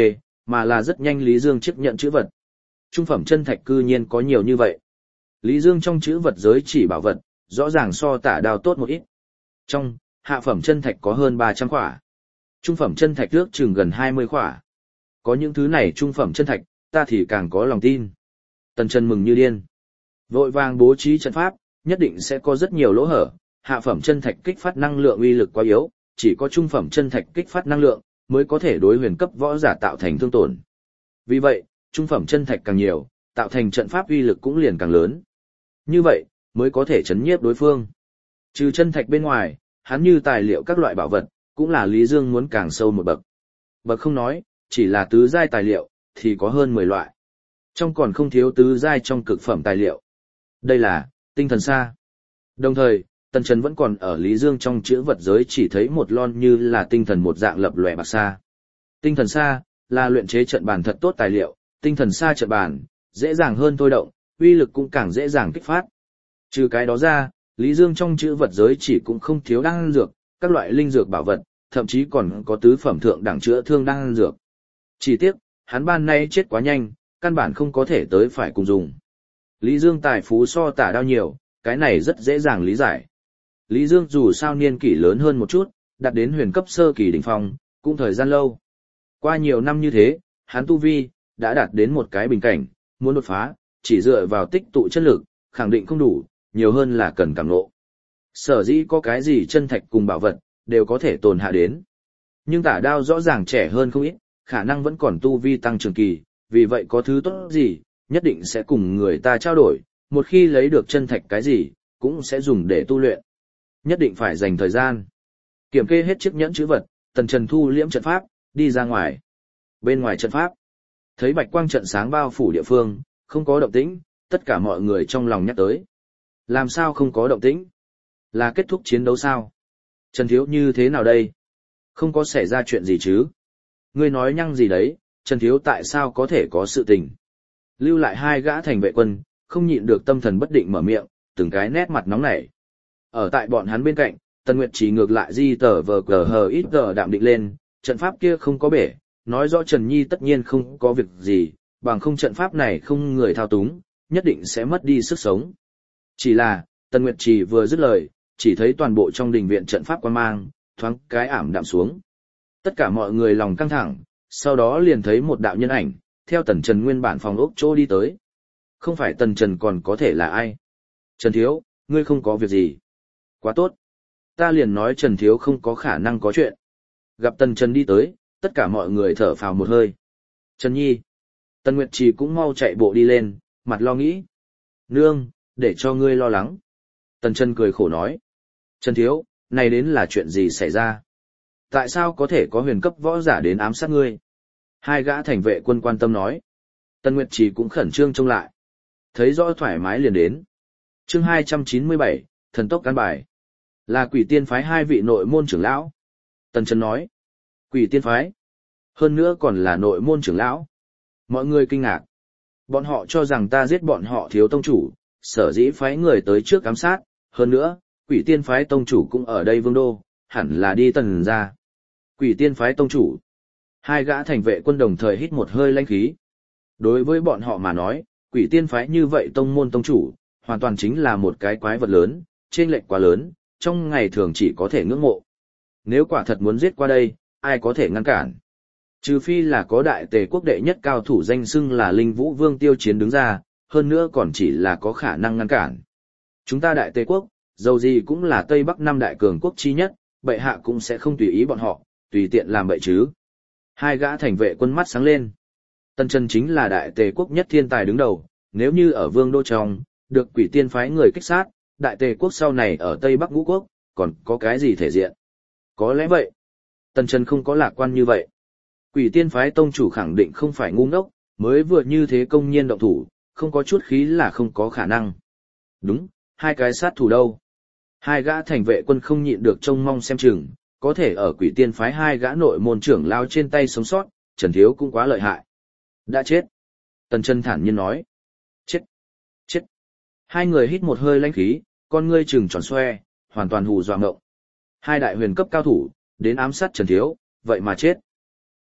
mà là rất nhanh Lý Dương chấp nhận chữ vật. Trung phẩm chân thạch cư nhiên có nhiều như vậy. Lý Dương trong chữ vật giới chỉ bảo vật, rõ ràng so tả đao tốt một ít. Trong, hạ phẩm chân thạch có hơn ba trăm khỏa. Trung phẩm chân thạch ước chừng gần hai mươi khỏa. Có những thứ này trung phẩm chân thạch, ta thì càng có lòng tin. Tần Chân mừng như điên. Vội vàng bố trí trận pháp, nhất định sẽ có rất nhiều lỗ hở. Hạ phẩm chân thạch kích phát năng lượng uy lực quá yếu, chỉ có trung phẩm chân thạch kích phát năng lượng mới có thể đối huyền cấp võ giả tạo thành thương tổn. Vì vậy, trung phẩm chân thạch càng nhiều, tạo thành trận pháp uy lực cũng liền càng lớn. Như vậy, mới có thể chấn nhiếp đối phương. Trừ chân thạch bên ngoài, hắn như tài liệu các loại bảo vật, cũng là Lý Dương muốn càng sâu một bậc. Bậc không nói, chỉ là tứ giai tài liệu, thì có hơn mười loại. Trong còn không thiếu tứ giai trong cực phẩm tài liệu. Đây là tinh thần sa. Đồng thời, Tần Trần vẫn còn ở Lý Dương trong chữ vật giới chỉ thấy một lon như là tinh thần một dạng lập lòe bạc sa. Tinh thần sa là luyện chế trận bàn thật tốt tài liệu, tinh thần sa trận bàn dễ dàng hơn thôi động, uy lực cũng càng dễ dàng kích phát. Trừ cái đó ra, Lý Dương trong chữ vật giới chỉ cũng không thiếu đan dược, các loại linh dược bảo vật, thậm chí còn có tứ phẩm thượng đẳng chữa thương đan dược. Chỉ tiếc, hắn ban nay chết quá nhanh, căn bản không có thể tới phải cùng dùng. Lý Dương tài phú so tả đao nhiều, cái này rất dễ dàng lý giải. Lý Dương dù sao niên kỷ lớn hơn một chút, đạt đến huyền cấp sơ kỳ đỉnh phong, cũng thời gian lâu. Qua nhiều năm như thế, hắn tu vi đã đạt đến một cái bình cảnh, muốn đột phá, chỉ dựa vào tích tụ chất lực, khẳng định không đủ, nhiều hơn là cần cảm ngộ. Sở dĩ có cái gì chân thạch cùng bảo vật, đều có thể tồn hạ đến. Nhưng tả đao rõ ràng trẻ hơn không ít, khả năng vẫn còn tu vi tăng trưởng kỳ, vì vậy có thứ tốt gì, nhất định sẽ cùng người ta trao đổi, một khi lấy được chân thạch cái gì, cũng sẽ dùng để tu luyện. Nhất định phải dành thời gian. Kiểm kê hết chiếc nhẫn chữ vật, Tần Trần thu liễm trận pháp, đi ra ngoài. Bên ngoài trận pháp, thấy bạch quang trận sáng bao phủ địa phương, không có động tĩnh, tất cả mọi người trong lòng nhắc tới. Làm sao không có động tĩnh? Là kết thúc chiến đấu sao? Trần Thiếu như thế nào đây? Không có xảy ra chuyện gì chứ? Ngươi nói nhăng gì đấy, Trần Thiếu tại sao có thể có sự tình? Lưu lại hai gã thành vệ quân, không nhịn được tâm thần bất định mở miệng, từng cái nét mặt nóng nảy. Ở tại bọn hắn bên cạnh, Tần Nguyệt chỉ ngược lại di tờ vờ cờ hờ ít tờ đạm định lên, trận pháp kia không có bể, nói rõ Trần Nhi tất nhiên không có việc gì, bằng không trận pháp này không người thao túng, nhất định sẽ mất đi sức sống. Chỉ là, Tần Nguyệt chỉ vừa dứt lời, chỉ thấy toàn bộ trong đình viện trận pháp quan mang, thoáng cái ảm đạm xuống. Tất cả mọi người lòng căng thẳng, sau đó liền thấy một đạo nhân ảnh, theo Tần Trần nguyên bản phòng ốc chỗ đi tới. Không phải Tần Trần còn có thể là ai? Trần Thiếu, ngươi không có việc gì. Quá tốt. Ta liền nói Trần Thiếu không có khả năng có chuyện. Gặp Tần Trần đi tới, tất cả mọi người thở phào một hơi. Trần Nhi. Tần Nguyệt Trì cũng mau chạy bộ đi lên, mặt lo nghĩ. Nương, để cho ngươi lo lắng. Tần Trần cười khổ nói. Trần Thiếu, này đến là chuyện gì xảy ra? Tại sao có thể có huyền cấp võ giả đến ám sát ngươi? Hai gã thành vệ quân quan tâm nói. Tần Nguyệt Trì cũng khẩn trương trông lại. Thấy rõ thoải mái liền đến. Chương hai trăm chín mươi bảy, thần tốc cán bài. Là Quỷ Tiên phái hai vị nội môn trưởng lão. Tần Trần nói. Quỷ Tiên phái. Hơn nữa còn là nội môn trưởng lão. Mọi người kinh ngạc. Bọn họ cho rằng ta giết bọn họ thiếu tông chủ, sở dĩ phái người tới trước ám sát. Hơn nữa, Quỷ Tiên phái tông chủ cũng ở đây vương đô, hẳn là đi Tần ra. Quỷ Tiên phái tông chủ. Hai gã thành vệ quân đồng thời hít một hơi lãnh khí. Đối với bọn họ mà nói, Quỷ Tiên phái như vậy tông môn tông chủ, hoàn toàn chính là một cái quái vật lớn, chênh lệch quá lớn, trong ngày thường chỉ có thể ngưỡng mộ. Nếu quả thật muốn giết qua đây, ai có thể ngăn cản? Trừ phi là có đại tề quốc đệ nhất cao thủ danh xưng là Linh Vũ Vương Tiêu Chiến đứng ra, hơn nữa còn chỉ là có khả năng ngăn cản. Chúng ta đại tề quốc, dầu gì cũng là Tây Bắc năm đại cường quốc chi nhất, bệ hạ cũng sẽ không tùy ý bọn họ, tùy tiện làm bậy chứ. Hai gã thành vệ quân mắt sáng lên. Tần Trần chính là đại tề quốc nhất thiên tài đứng đầu, nếu như ở vương đô trong, được Quỷ Tiên phái người kích sát, đại tề quốc sau này ở Tây Bắc ngũ quốc, còn có cái gì thể diện? Có lẽ vậy. Tần Trần không có lạc quan như vậy. Quỷ Tiên phái tông chủ khẳng định không phải ngu ngốc, mới vừa như thế công nhiên động thủ, không có chút khí là không có khả năng. Đúng, hai cái sát thủ đâu? Hai gã thành vệ quân không nhịn được trông mong xem chừng, có thể ở Quỷ Tiên phái hai gã nội môn trưởng lao trên tay sống sót, Trần Thiếu cũng quá lợi hại. Đã chết. Tần Trần thản nhiên nói. Chết. Chết. Hai người hít một hơi lãnh khí, con ngươi trừng tròn xoe, hoàn toàn hù dọa ngộng. Hai đại huyền cấp cao thủ, đến ám sát Trần Thiếu, vậy mà chết.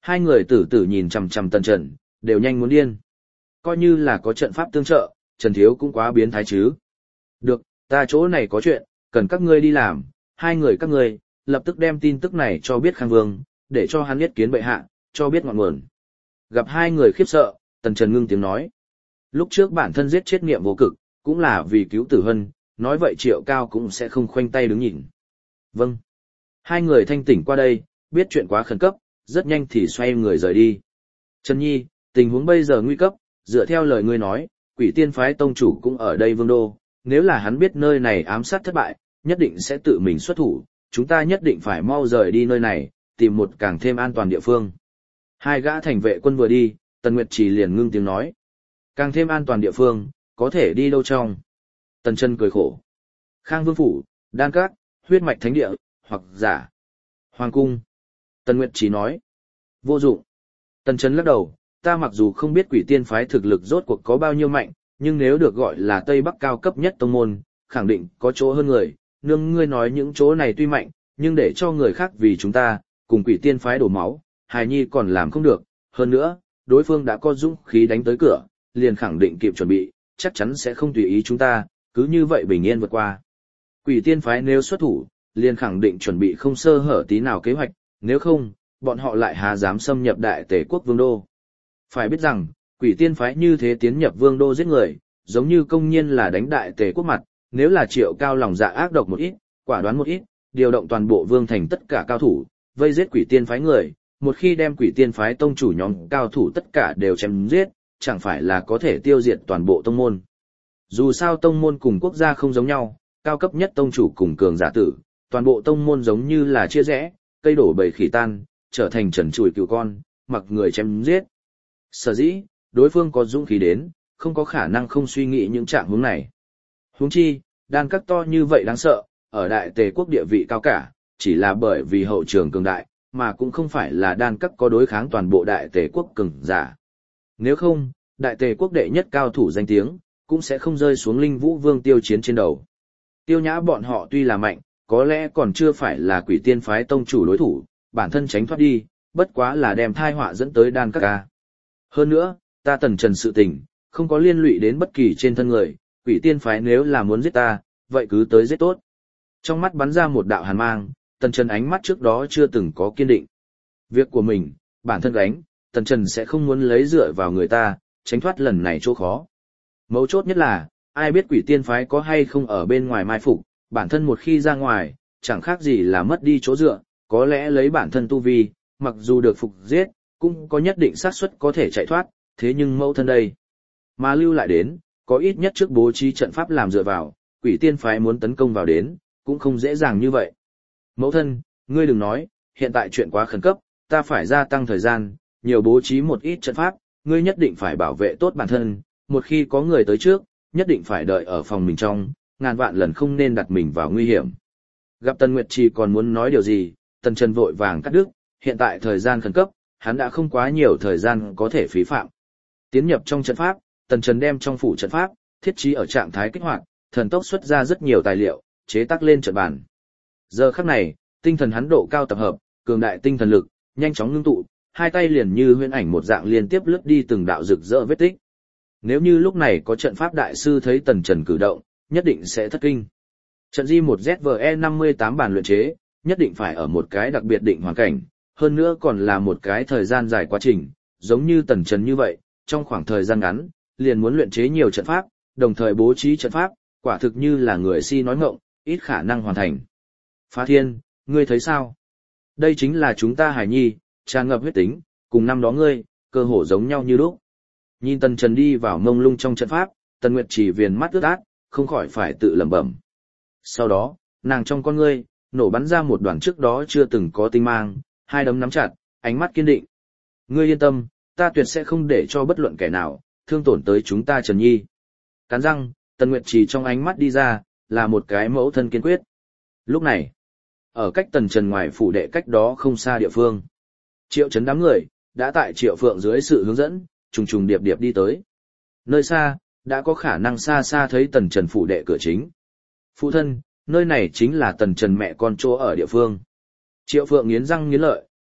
Hai người tử tử nhìn chằm chằm Tần Trần, đều nhanh muốn điên. Coi như là có trận pháp tương trợ, Trần Thiếu cũng quá biến thái chứ. Được, ta chỗ này có chuyện, cần các ngươi đi làm, hai người các ngươi, lập tức đem tin tức này cho biết Khang Vương, để cho hắn biết kiến bệ hạ, cho biết ngọn nguồn. Gặp hai người khiếp sợ, Tần Trần ngưng tiếng nói. Lúc trước bản thân giết chết Niệm Vô Cực, cũng là vì cứu Tử Hân, nói vậy Triệu Cao cũng sẽ không khoanh tay đứng nhìn. Vâng. Hai người thanh tỉnh qua đây, biết chuyện quá khẩn cấp, rất nhanh thì xoay người rời đi. Trần Nhi, tình huống bây giờ nguy cấp, dựa theo lời ngươi nói, Quỷ Tiên phái tông chủ cũng ở đây Vương đô, nếu là hắn biết nơi này ám sát thất bại, nhất định sẽ tự mình xuất thủ, chúng ta nhất định phải mau rời đi nơi này, tìm một càng thêm an toàn địa phương. Hai gã thành vệ quân vừa đi, Tần Nguyệt Trì liền ngưng tiếng nói. Càng thêm an toàn địa phương, có thể đi đâu trong? Tần Chân cười khổ. Khang Vương phủ, Đan Các, huyết mạch thánh địa, hoặc giả Hoàng cung. Tần Nguyệt Trì nói. Vô dụng. Tần Chân lắc đầu, ta mặc dù không biết Quỷ Tiên phái thực lực rốt cuộc có bao nhiêu mạnh, nhưng nếu được gọi là Tây Bắc cao cấp nhất tông môn, khẳng định có chỗ hơn người. Nương ngươi nói những chỗ này tuy mạnh, nhưng để cho người khác vì chúng ta, cùng Quỷ Tiên phái đổ máu, hài nhi còn làm không được. Hơn nữa, đối phương đã có dũng khí đánh tới cửa, liền khẳng định kịp chuẩn bị, chắc chắn sẽ không tùy ý chúng ta, cứ như vậy bình yên vượt qua. Quỷ Tiên phái nếu xuất thủ, liền khẳng định chuẩn bị không sơ hở tí nào kế hoạch, nếu không, bọn họ lại há dám xâm nhập Đại Tề quốc Vương đô. Phải biết rằng, Quỷ Tiên phái như thế tiến nhập Vương đô giết người, giống như công nhiên là đánh Đại Tề quốc mặt, nếu là Triệu Cao lòng dạ ác độc một ít, quả đoán một ít, điều động toàn bộ vương thành tất cả cao thủ, vây giết Quỷ Tiên phái người, một khi đem Quỷ Tiên phái tông chủ nhóm cao thủ tất cả đều chém giết, chẳng phải là có thể tiêu diệt toàn bộ tông môn. Dù sao tông môn cùng quốc gia không giống nhau, cao cấp nhất tông chủ cùng cường giả tử, toàn bộ tông môn giống như là chia rẽ, cây đổ bầy khỉ tan, trở thành trần trụi cừu con, mặc người chém giết. Sở dĩ, đối phương có dũng khí đến, không có khả năng không suy nghĩ những trạng hướng này. Huống chi, Đan Các to như vậy đáng sợ, ở Đại Tề quốc địa vị cao cả, chỉ là bởi vì hậu trường cường đại, mà cũng không phải là Đan Các có đối kháng toàn bộ Đại Tề quốc cường giả. Nếu không, Đại Tề quốc đệ nhất cao thủ danh tiếng, cũng sẽ không rơi xuống Linh Vũ Vương Tiêu Chiến trên đầu. Tiêu Nhã bọn họ tuy là mạnh, có lẽ còn chưa phải là Quỷ Tiên phái tông chủ đối thủ, bản thân tránh thoát đi, bất quá là đem thai họa dẫn tới Đan Các ca. Hơn nữa, ta Tần Trần sự tình, không có liên lụy đến bất kỳ trên thân người, Quỷ Tiên phái nếu là muốn giết ta, vậy cứ tới giết tốt. Trong mắt bắn ra một đạo hàn mang, Tần Trần ánh mắt trước đó chưa từng có kiên định. Việc của mình, bản thân gánh, Tần Trần sẽ không muốn lấy dựa vào người ta, tránh thoát lần này chỗ khó. Mấu chốt nhất là, ai biết Quỷ Tiên phái có hay không ở bên ngoài mai phục, bản thân một khi ra ngoài, chẳng khác gì là mất đi chỗ dựa, có lẽ lấy bản thân tu vi, mặc dù được phục giết, cũng có nhất định xác suất có thể chạy thoát, thế nhưng mẫu thân đây. Mà lưu lại đến, có ít nhất trước bố trí trận pháp làm dựa vào, Quỷ Tiên phái muốn tấn công vào đến, cũng không dễ dàng như vậy. Mẫu thân, ngươi đừng nói, hiện tại chuyện quá khẩn cấp, ta phải gia tăng thời gian, nhiều bố trí một ít trận pháp, ngươi nhất định phải bảo vệ tốt bản thân, một khi có người tới trước, nhất định phải đợi ở phòng mình trong, ngàn vạn lần không nên đặt mình vào nguy hiểm. Gặp Tần Nguyệt Trì còn muốn nói điều gì, Tần Trần vội vàng cắt đứt, hiện tại thời gian khẩn cấp, hắn đã không quá nhiều thời gian có thể phí phạm. Tiến nhập trong trận pháp, Tần Trần đem trong phủ trận pháp, thiết trí ở trạng thái kích hoạt, thần tốc xuất ra rất nhiều tài liệu, chế tác lên trận bàn. Giờ khắc này, tinh thần hắn độ cao tập hợp, cường đại tinh thần lực, nhanh chóng ngưng tụ, hai tay liền như huyễn ảnh một dạng liên tiếp lướt đi từng đạo rực rỡ vết tích. Nếu như lúc này có trận pháp đại sư thấy Tần Trần cử động, nhất định sẽ thất kinh. Trận di một Z V E năm mươi tám bản luyện chế, nhất định phải ở một cái đặc biệt định hoàn cảnh, hơn nữa còn là một cái thời gian dài quá trình, giống như Tần Trần như vậy, trong khoảng thời gian ngắn, liền muốn luyện chế nhiều trận pháp, đồng thời bố trí trận pháp, quả thực như là người si nói ngọng, ít khả năng hoàn thành. Phá Thiên, ngươi thấy sao? Đây chính là chúng ta Hải Nhi, tràn ngập huyết tính, cùng năm đó ngươi, cơ hồ giống nhau như lúc. Nhìn Tần Trần đi vào mông lung trong trận pháp, Tần Nguyệt chỉ viền mắt ướt át, không khỏi phải tự lẩm bẩm. Sau đó, nàng trong con ngươi, nổ bắn ra một đoàn trước đó chưa từng có tinh mang, hai đấm nắm chặt, ánh mắt kiên định. Ngươi yên tâm, ta tuyệt sẽ không để cho bất luận kẻ nào, thương tổn tới chúng ta Trần Nhi. Cắn răng, Tần Nguyệt chỉ trong ánh mắt đi ra, là một cái mẫu thân kiên quyết. Lúc này, ở cách Tần Trần ngoài phủ đệ cách đó không xa địa phương, Triệu Chấn đám người, đã tại Triệu Phượng dưới sự hướng dẫn, trùng trùng điệp điệp đi tới. Nơi xa, đã có khả năng xa xa thấy Tần Trần phủ đệ cửa chính. Phụ thân, nơi này chính là Tần Trần mẹ con chỗ ở địa phương. Triệu Phượng nghiến răng nghiến lợi,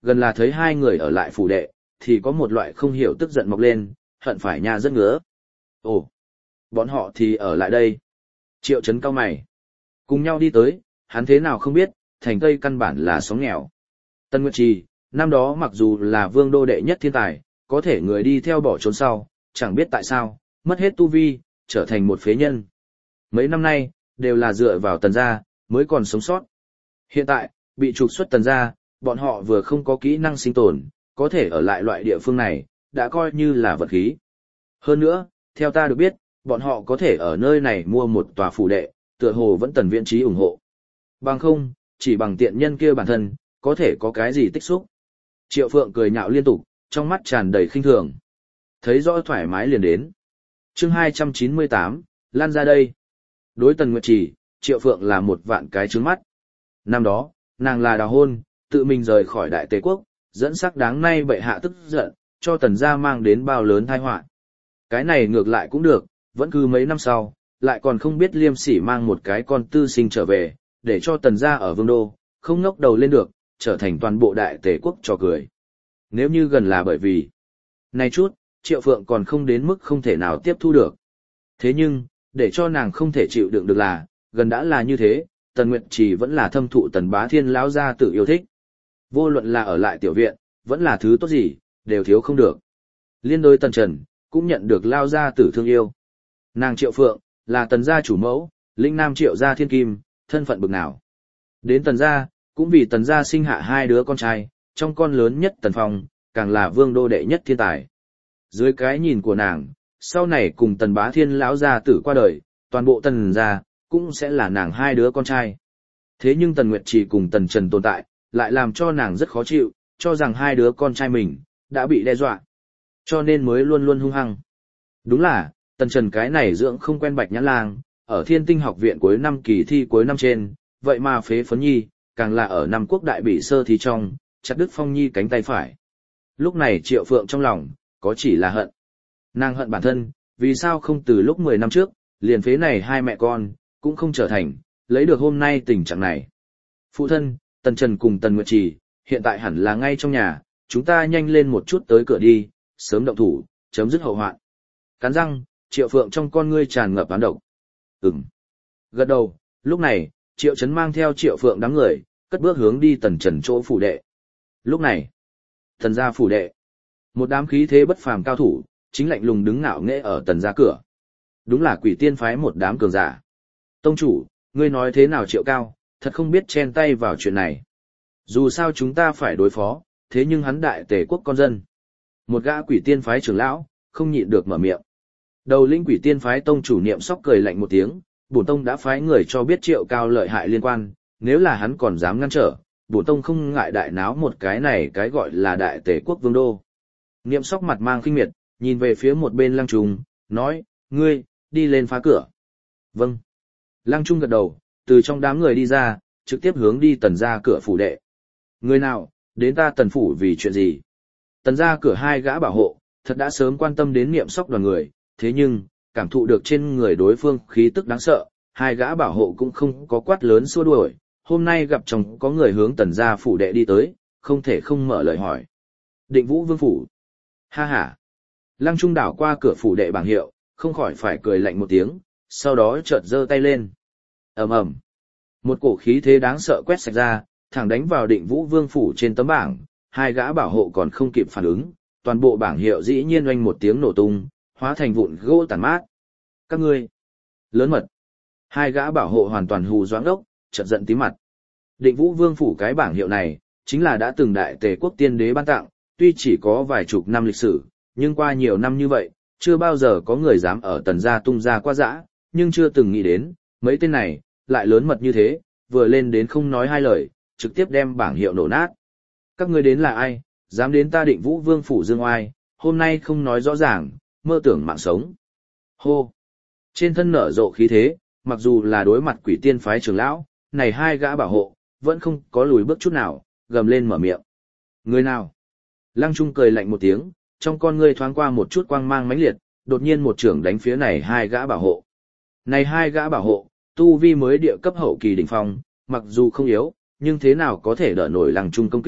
gần là thấy hai người ở lại phủ đệ, thì có một loại không hiểu tức giận mọc lên, hận phải nha rất ngứa. Ồ, bọn họ thì ở lại đây. Triệu Chấn cau mày. Cùng nhau đi tới, hắn thế nào không biết, thành Tây căn bản là xóm nghèo. Tân Nguyệt Trì, năm đó mặc dù là vương đô đệ nhất thiên tài, có thể người đi theo bỏ trốn sau, chẳng biết tại sao, mất hết tu vi, trở thành một phế nhân. Mấy năm nay, đều là dựa vào Tần gia, mới còn sống sót. Hiện tại, bị trục xuất Tần gia, bọn họ vừa không có kỹ năng sinh tồn, có thể ở lại loại địa phương này, đã coi như là vật khí. Hơn nữa, theo ta được biết, bọn họ có thể ở nơi này mua một tòa phủ đệ, tựa hồ vẫn Tần Viễn Trí ủng hộ. Bằng không, chỉ bằng tiện nhân kia bản thân, có thể có cái gì tích xúc. Triệu Phượng cười nhạo liên tục, trong mắt tràn đầy khinh thường. Thấy rõ thoải mái liền đến. Chương hai trăm chín mươi tám, lan ra đây. Đối Tần Nguyệt Trì, Triệu Phượng là một vạn cái trứng mắt. Năm đó, nàng là đào hôn, tự mình rời khỏi Đại Tề quốc, dẫn sắc đáng nay bệ hạ tức giận, cho Tần gia mang đến bao lớn tai họa. Cái này ngược lại cũng được, vẫn cứ mấy năm sau, lại còn không biết liêm sỉ mang một cái con tư sinh trở về, để cho Tần gia ở vương đô, không ngóc đầu lên được, trở thành toàn bộ Đại Tề quốc trò cười. Nếu như gần là bởi vì này chút, Triệu Phượng còn không đến mức không thể nào tiếp thu được. Thế nhưng, để cho nàng không thể chịu đựng được là, gần đã là như thế, Tần Nguyệt Trì vẫn là thâm thụ Tần Bá Thiên lão gia tử yêu thích. Vô luận là ở lại tiểu viện, vẫn là thứ tốt gì, đều thiếu không được. Liên đối Tần Trần, cũng nhận được lao gia tử thương yêu. Nàng Triệu Phượng, là Tần gia chủ mẫu, linh nam Triệu gia thiên kim, thân phận bực nào. Đến Tần gia, cũng vì Tần gia sinh hạ hai đứa con trai, trong con lớn nhất Tần Phong, càng là vương đô đệ nhất thiên tài. Dưới cái nhìn của nàng, sau này cùng Tần Bá Thiên lão gia tử qua đời, toàn bộ Tần gia cũng sẽ là nàng hai đứa con trai. Thế nhưng Tần Nguyệt Trì cùng Tần Trần tồn tại, lại làm cho nàng rất khó chịu, cho rằng hai đứa con trai mình đã bị đe dọa, cho nên mới luôn luôn hung hăng. Đúng là, Tần Trần cái này dưỡng không quen Bạch Nhãn Lang, ở Thiên Tinh học viện cuối năm kỳ thi cuối năm trên, vậy mà phế Phấn Nhi, càng là ở năm quốc đại bị sơ thi trong, chặt đứt Phong Nhi cánh tay phải. Lúc này Triệu Phượng trong lòng, có chỉ là hận. Nàng hận bản thân, vì sao không từ lúc mười năm trước, liền phế này hai mẹ con, cũng không trở thành, lấy được hôm nay tình trạng này. Phụ thân, Tần Trần cùng Tần Nguyệt Trì, hiện tại hẳn là ngay trong nhà, chúng ta nhanh lên một chút tới cửa đi, sớm động thủ, chấm dứt hậu hoạn. Cắn răng, Triệu Phượng trong con ngươi tràn ngập oán độc. Ừm. Gật đầu, lúc này, Triệu Trấn mang theo Triệu Phượng đám người, cất bước hướng đi Tần Trần chỗ phủ đệ. Lúc này, Tần gia phủ đệ, một đám khí thế bất phàm cao thủ, chính lạnh lùng đứng ngạo nghễ ở Tần gia cửa. Đúng là Quỷ Tiên phái một đám cường giả. Tông chủ, ngươi nói thế nào Triệu Cao, thật không biết chen tay vào chuyện này. Dù sao chúng ta phải đối phó, thế nhưng hắn Đại Tề quốc con dân. Một gã Quỷ Tiên phái trưởng lão, không nhịn được mở miệng. Đầu lĩnh Quỷ Tiên phái tông chủ Niệm Sóc cười lạnh một tiếng, bổn tông đã phái người cho biết Triệu Cao lợi hại liên quan, nếu là hắn còn dám ngăn trở, bổn tông không ngại đại náo một cái này cái gọi là Đại Tề quốc vương đô. Niệm Sóc mặt mang khinh miệt, nhìn về phía một bên Lăng Trung, nói, ngươi, đi lên phá cửa. Vâng. Lăng Trung gật đầu, từ trong đám người đi ra, trực tiếp hướng đi Tần gia cửa phủ đệ. Người nào, đến ta Tần phủ vì chuyện gì? Tần gia cửa hai gã bảo hộ, thật đã sớm quan tâm đến Niệm Sóc đoàn người, thế nhưng, cảm thụ được trên người đối phương khí tức đáng sợ, hai gã bảo hộ cũng không có quát lớn xua đuổi, hôm nay gặp chồng có người hướng Tần gia phủ đệ đi tới, không thể không mở lời hỏi. Định Vũ Vương phủ. Ha ha. Lăng Trung đảo qua cửa phủ đệ bảng hiệu, không khỏi phải cười lạnh một tiếng, sau đó chợt giơ tay lên. Ầm ầm. Một cổ khí thế đáng sợ quét sạch ra, thẳng đánh vào Định Vũ Vương phủ trên tấm bảng, hai gã bảo hộ còn không kịp phản ứng, toàn bộ bảng hiệu dĩ nhiên oanh một tiếng nổ tung, hóa thành vụn gỗ tàn mát. Các ngươi, lớn mật. Hai gã bảo hộ hoàn toàn hù doãn đốc, chợt giận tím mặt. Định Vũ Vương phủ cái bảng hiệu này, chính là đã từng Đại Tề quốc tiên đế ban tặng, tuy chỉ có vài chục năm lịch sử, nhưng qua nhiều năm như vậy, chưa bao giờ có người dám ở Tần gia tung ra qua dã, nhưng chưa từng nghĩ đến, mấy tên này, lại lớn mật như thế, vừa lên đến không nói hai lời, trực tiếp đem bảng hiệu nổ nát. Các ngươi đến là ai, dám đến ta Định Vũ Vương phủ dương oai, hôm nay không nói rõ ràng, mơ tưởng mạng sống. Hô! Trên thân nở rộ khí thế, mặc dù là đối mặt Quỷ Tiên phái trưởng lão, này hai gã bảo hộ, vẫn không có lùi bước chút nào, gầm lên mở miệng. Người nào? Lăng Trung cười lạnh một tiếng, trong con ngươi thoáng qua một chút quang mang mãnh liệt, đột nhiên một trưởng đánh phía này hai gã bảo hộ. Này hai gã bảo hộ, tu vi mới địa cấp hậu kỳ đỉnh phong, mặc dù không yếu, nhưng thế nào có thể đỡ nổi Lăng Trung công kích,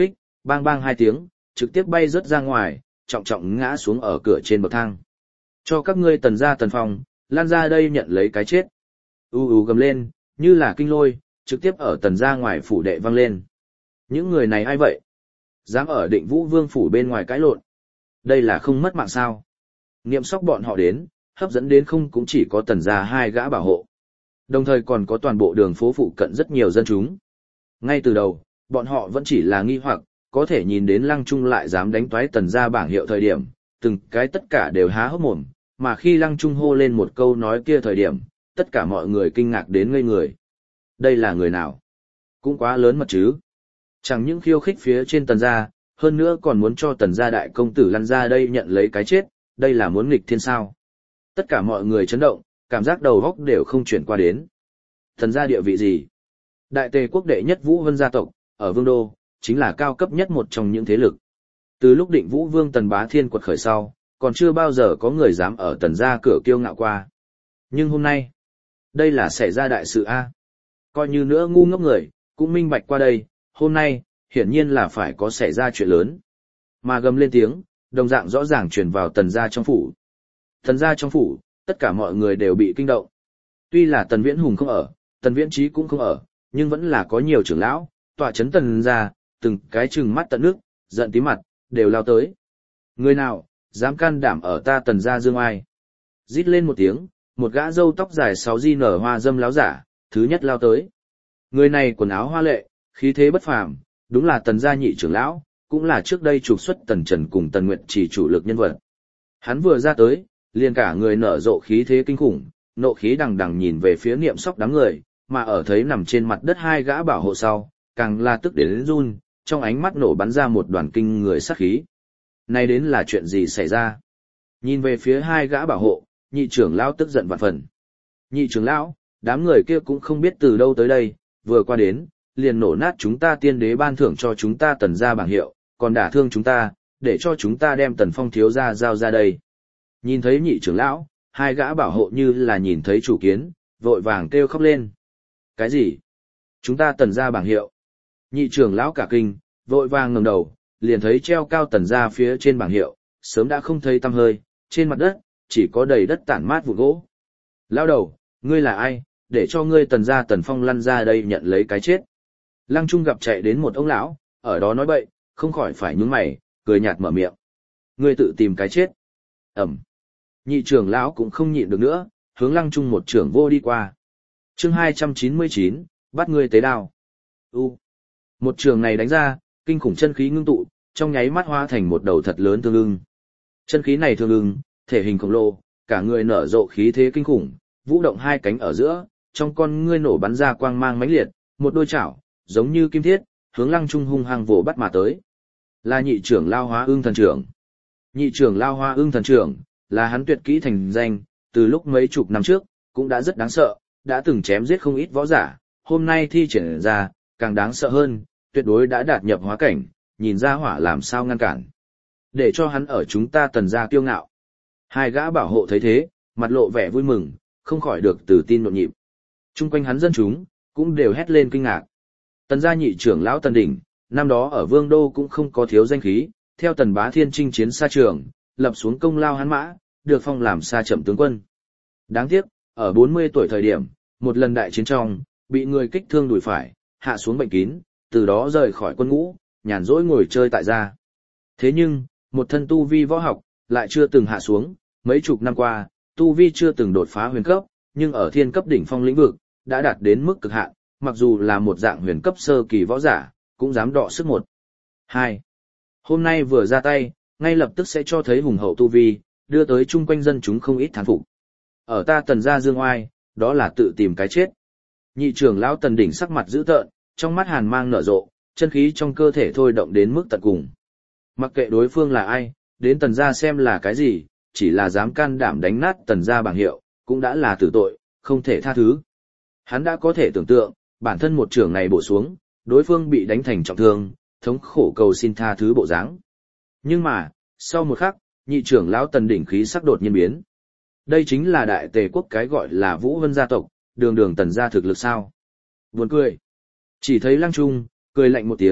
bang bang hai tiếng, trực tiếp bay rớt ra ngoài, trọng trọng ngã xuống ở cửa trên bậc thang. Cho các ngươi Tần gia Tần Phong, lan ra đây nhận lấy cái chết. U u gầm lên, như là kinh lôi, trực tiếp ở Tần gia ngoài phủ đệ vang lên. Những người này ai vậy? Dám ở Định Vũ Vương phủ bên ngoài cãi lộn. Đây là không mất mạng sao? Niệm Sóc bọn họ đến, hấp dẫn đến không cũng chỉ có Tần gia hai gã bảo hộ. Đồng thời còn có toàn bộ đường phố phụ cận rất nhiều dân chúng. Ngay từ đầu, bọn họ vẫn chỉ là nghi hoặc, có thể nhìn đến Lăng Trung lại dám đánh toái Tần gia bảng hiệu thời điểm, từng cái tất cả đều há hốc mồm, mà khi Lăng Trung hô lên một câu nói kia thời điểm, tất cả mọi người kinh ngạc đến ngây người. Đây là người nào? Cũng quá lớn mật chứ. Chẳng những khiêu khích phía trên Tần gia, hơn nữa còn muốn cho Tần gia đại công tử lăn ra đây nhận lấy cái chết, đây là muốn nghịch thiên sao. Tất cả mọi người chấn động, cảm giác đầu óc đều không chuyển qua đến. Tần gia địa vị gì? Đại Tề quốc đệ nhất Vũ Vân gia tộc, ở Vương Đô, chính là cao cấp nhất một trong những thế lực. Từ lúc Định Vũ Vương Tần Bá Thiên quật khởi sau, còn chưa bao giờ có người dám ở Tần gia cửa kiêu ngạo qua. Nhưng hôm nay, đây là xảy ra đại sự A. Coi như nữa ngu ngốc người, cũng minh bạch qua đây, hôm nay, hiển nhiên là phải có xảy ra chuyện lớn. Mà gầm lên tiếng, đồng dạng rõ ràng truyền vào Tần gia trong phủ. Tần gia trong phủ, tất cả mọi người đều bị kinh động. Tuy là Tần Viễn Hùng không ở, Tần Viễn Trí cũng không ở, nhưng vẫn là có nhiều trưởng lão, tọa chấn Tần gia, từng cái trừng mắt tận nước, giận tí mặt, đều lao tới. Người nào, dám can đảm ở ta Tần gia dương ai? Rít lên một tiếng, một gã râu tóc dài sáu di nở hoa dâm láo giả, thứ nhất lao tới. Người này quần áo hoa lệ, khí thế bất phàm, đúng là Tần gia nhị trưởng lão, cũng là trước đây trục xuất Tần Trần cùng Tần Nguyệt chỉ chủ lực nhân vật. Hắn vừa ra tới, liền cả người nở rộ khí thế kinh khủng, nộ khí đằng đằng nhìn về phía Niệm Sóc đám người, mà ở thấy nằm trên mặt đất hai gã bảo hộ sau, càng là tức đến run, trong ánh mắt nổ bắn ra một đoàn kinh người sát khí. Này đến là chuyện gì xảy ra? Nhìn về phía hai gã bảo hộ, nhị trưởng lão tức giận vạn phần. Nhị trưởng lão, đám người kia cũng không biết từ đâu tới đây, vừa qua đến, liền nổ nát chúng ta tiên đế ban thưởng cho chúng ta Tần gia bảng hiệu, còn đả thương chúng ta, để cho chúng ta đem Tần Phong thiếu gia giao ra đây. Nhìn thấy nhị trưởng lão, hai gã bảo hộ như là nhìn thấy chủ kiến, vội vàng kêu khóc lên. Cái gì? Chúng ta Tần gia bảng hiệu. Nhị trưởng lão cả kinh, vội vàng ngẩng đầu, liền thấy treo cao Tần gia phía trên bảng hiệu, sớm đã không thấy tăm hơi, trên mặt đất, chỉ có đầy đất tản mát vụn gỗ. Lão đầu, ngươi là ai, để cho ngươi Tần gia Tần Phong lăn ra đây nhận lấy cái chết. Lăng Trung gặp chạy đến một ông lão, ở đó nói bậy, không khỏi phải nhướng mày, cười nhạt mở miệng. Ngươi tự tìm cái chết. Ẩm. Nhị trưởng lão cũng không nhịn được nữa, hướng Lăng Trung một trưởng vô đi qua. Chương hai trăm chín mươi chín, bắt ngươi tế đao. U. Một trường này đánh ra, kinh khủng chân khí ngưng tụ, trong nháy mắt hóa thành một đầu thật lớn thương ưng. Chân khí này thương ưng, thể hình khổng lồ, cả người nở rộ khí thế kinh khủng, vũ động hai cánh ở giữa, trong con ngươi nổ bắn ra quang mang mãnh liệt, một đôi chảo, giống như kim thiết, hướng Lăng Trung hung hăng vồ bắt mà tới. Là nhị trưởng lao hóa ưng thần trưởng. Nhị trưởng lao hóa ưng thần trưởng, là hắn tuyệt kỹ thành danh, từ lúc mấy chục năm trước, cũng đã rất đáng sợ, đã từng chém giết không ít võ giả, hôm nay thi triển ra, càng đáng sợ hơn, tuyệt đối đã đạt nhập hóa cảnh, nhìn ra hỏa làm sao ngăn cản. Để cho hắn ở chúng ta Tần gia kiêu ngạo. Hai gã bảo hộ thấy thế, mặt lộ vẻ vui mừng, không khỏi được từ tin nhộn nhịp. Trung quanh hắn dân chúng, cũng đều hét lên kinh ngạc. Tần gia nhị trưởng lão Tần Đỉnh, năm đó ở Vương Đô cũng không có thiếu danh khí, theo Tần Bá Thiên chinh chiến xa trường, lập xuống công lao hắn mã, được phong làm xa chậm tướng quân. Đáng tiếc, ở bốn mươi tuổi thời điểm, một lần đại chiến trong, bị người kích thương đùi phải, hạ xuống bệnh kín, từ đó rời khỏi quân ngũ, nhàn rỗi ngồi chơi tại gia. Thế nhưng, một thân tu vi võ học, lại chưa từng hạ xuống, mấy chục năm qua, tu vi chưa từng đột phá huyền cấp, nhưng ở thiên cấp đỉnh phong lĩnh vực, đã đạt đến mức cực hạn, mặc dù là một dạng huyền cấp sơ kỳ võ giả, cũng dám đọ sức một. Hai. Hôm nay vừa ra tay, ngay lập tức sẽ cho thấy hùng hậu tu vi, đưa tới chung quanh dân chúng không ít thán phục. Ở ta Tần gia dương oai, đó là tự tìm cái chết. Nhị trưởng lão Tần Đỉnh sắc mặt dữ tợn, trong mắt hàn mang nở rộ, chân khí trong cơ thể thôi động đến mức tận cùng. Mặc kệ đối phương là ai, đến Tần gia xem là cái gì, chỉ là dám can đảm đánh nát Tần gia bảng hiệu, cũng đã là tử tội, không thể tha thứ. Hắn đã có thể tưởng tượng, bản thân một trưởng này bổ xuống, đối phương bị đánh thành trọng thương, thống khổ cầu xin tha thứ bộ dáng. Nhưng mà, sau một khắc, nhị trưởng lão Tần Đỉnh khí sắc đột nhiên biến. Đây chính là đại Tề quốc cái gọi là Vũ Vân gia tộc, đường đường Tần gia thực lực sao? Buồn cười. Chỉ thấy Lăng Trung, cười lạnh một tiếng,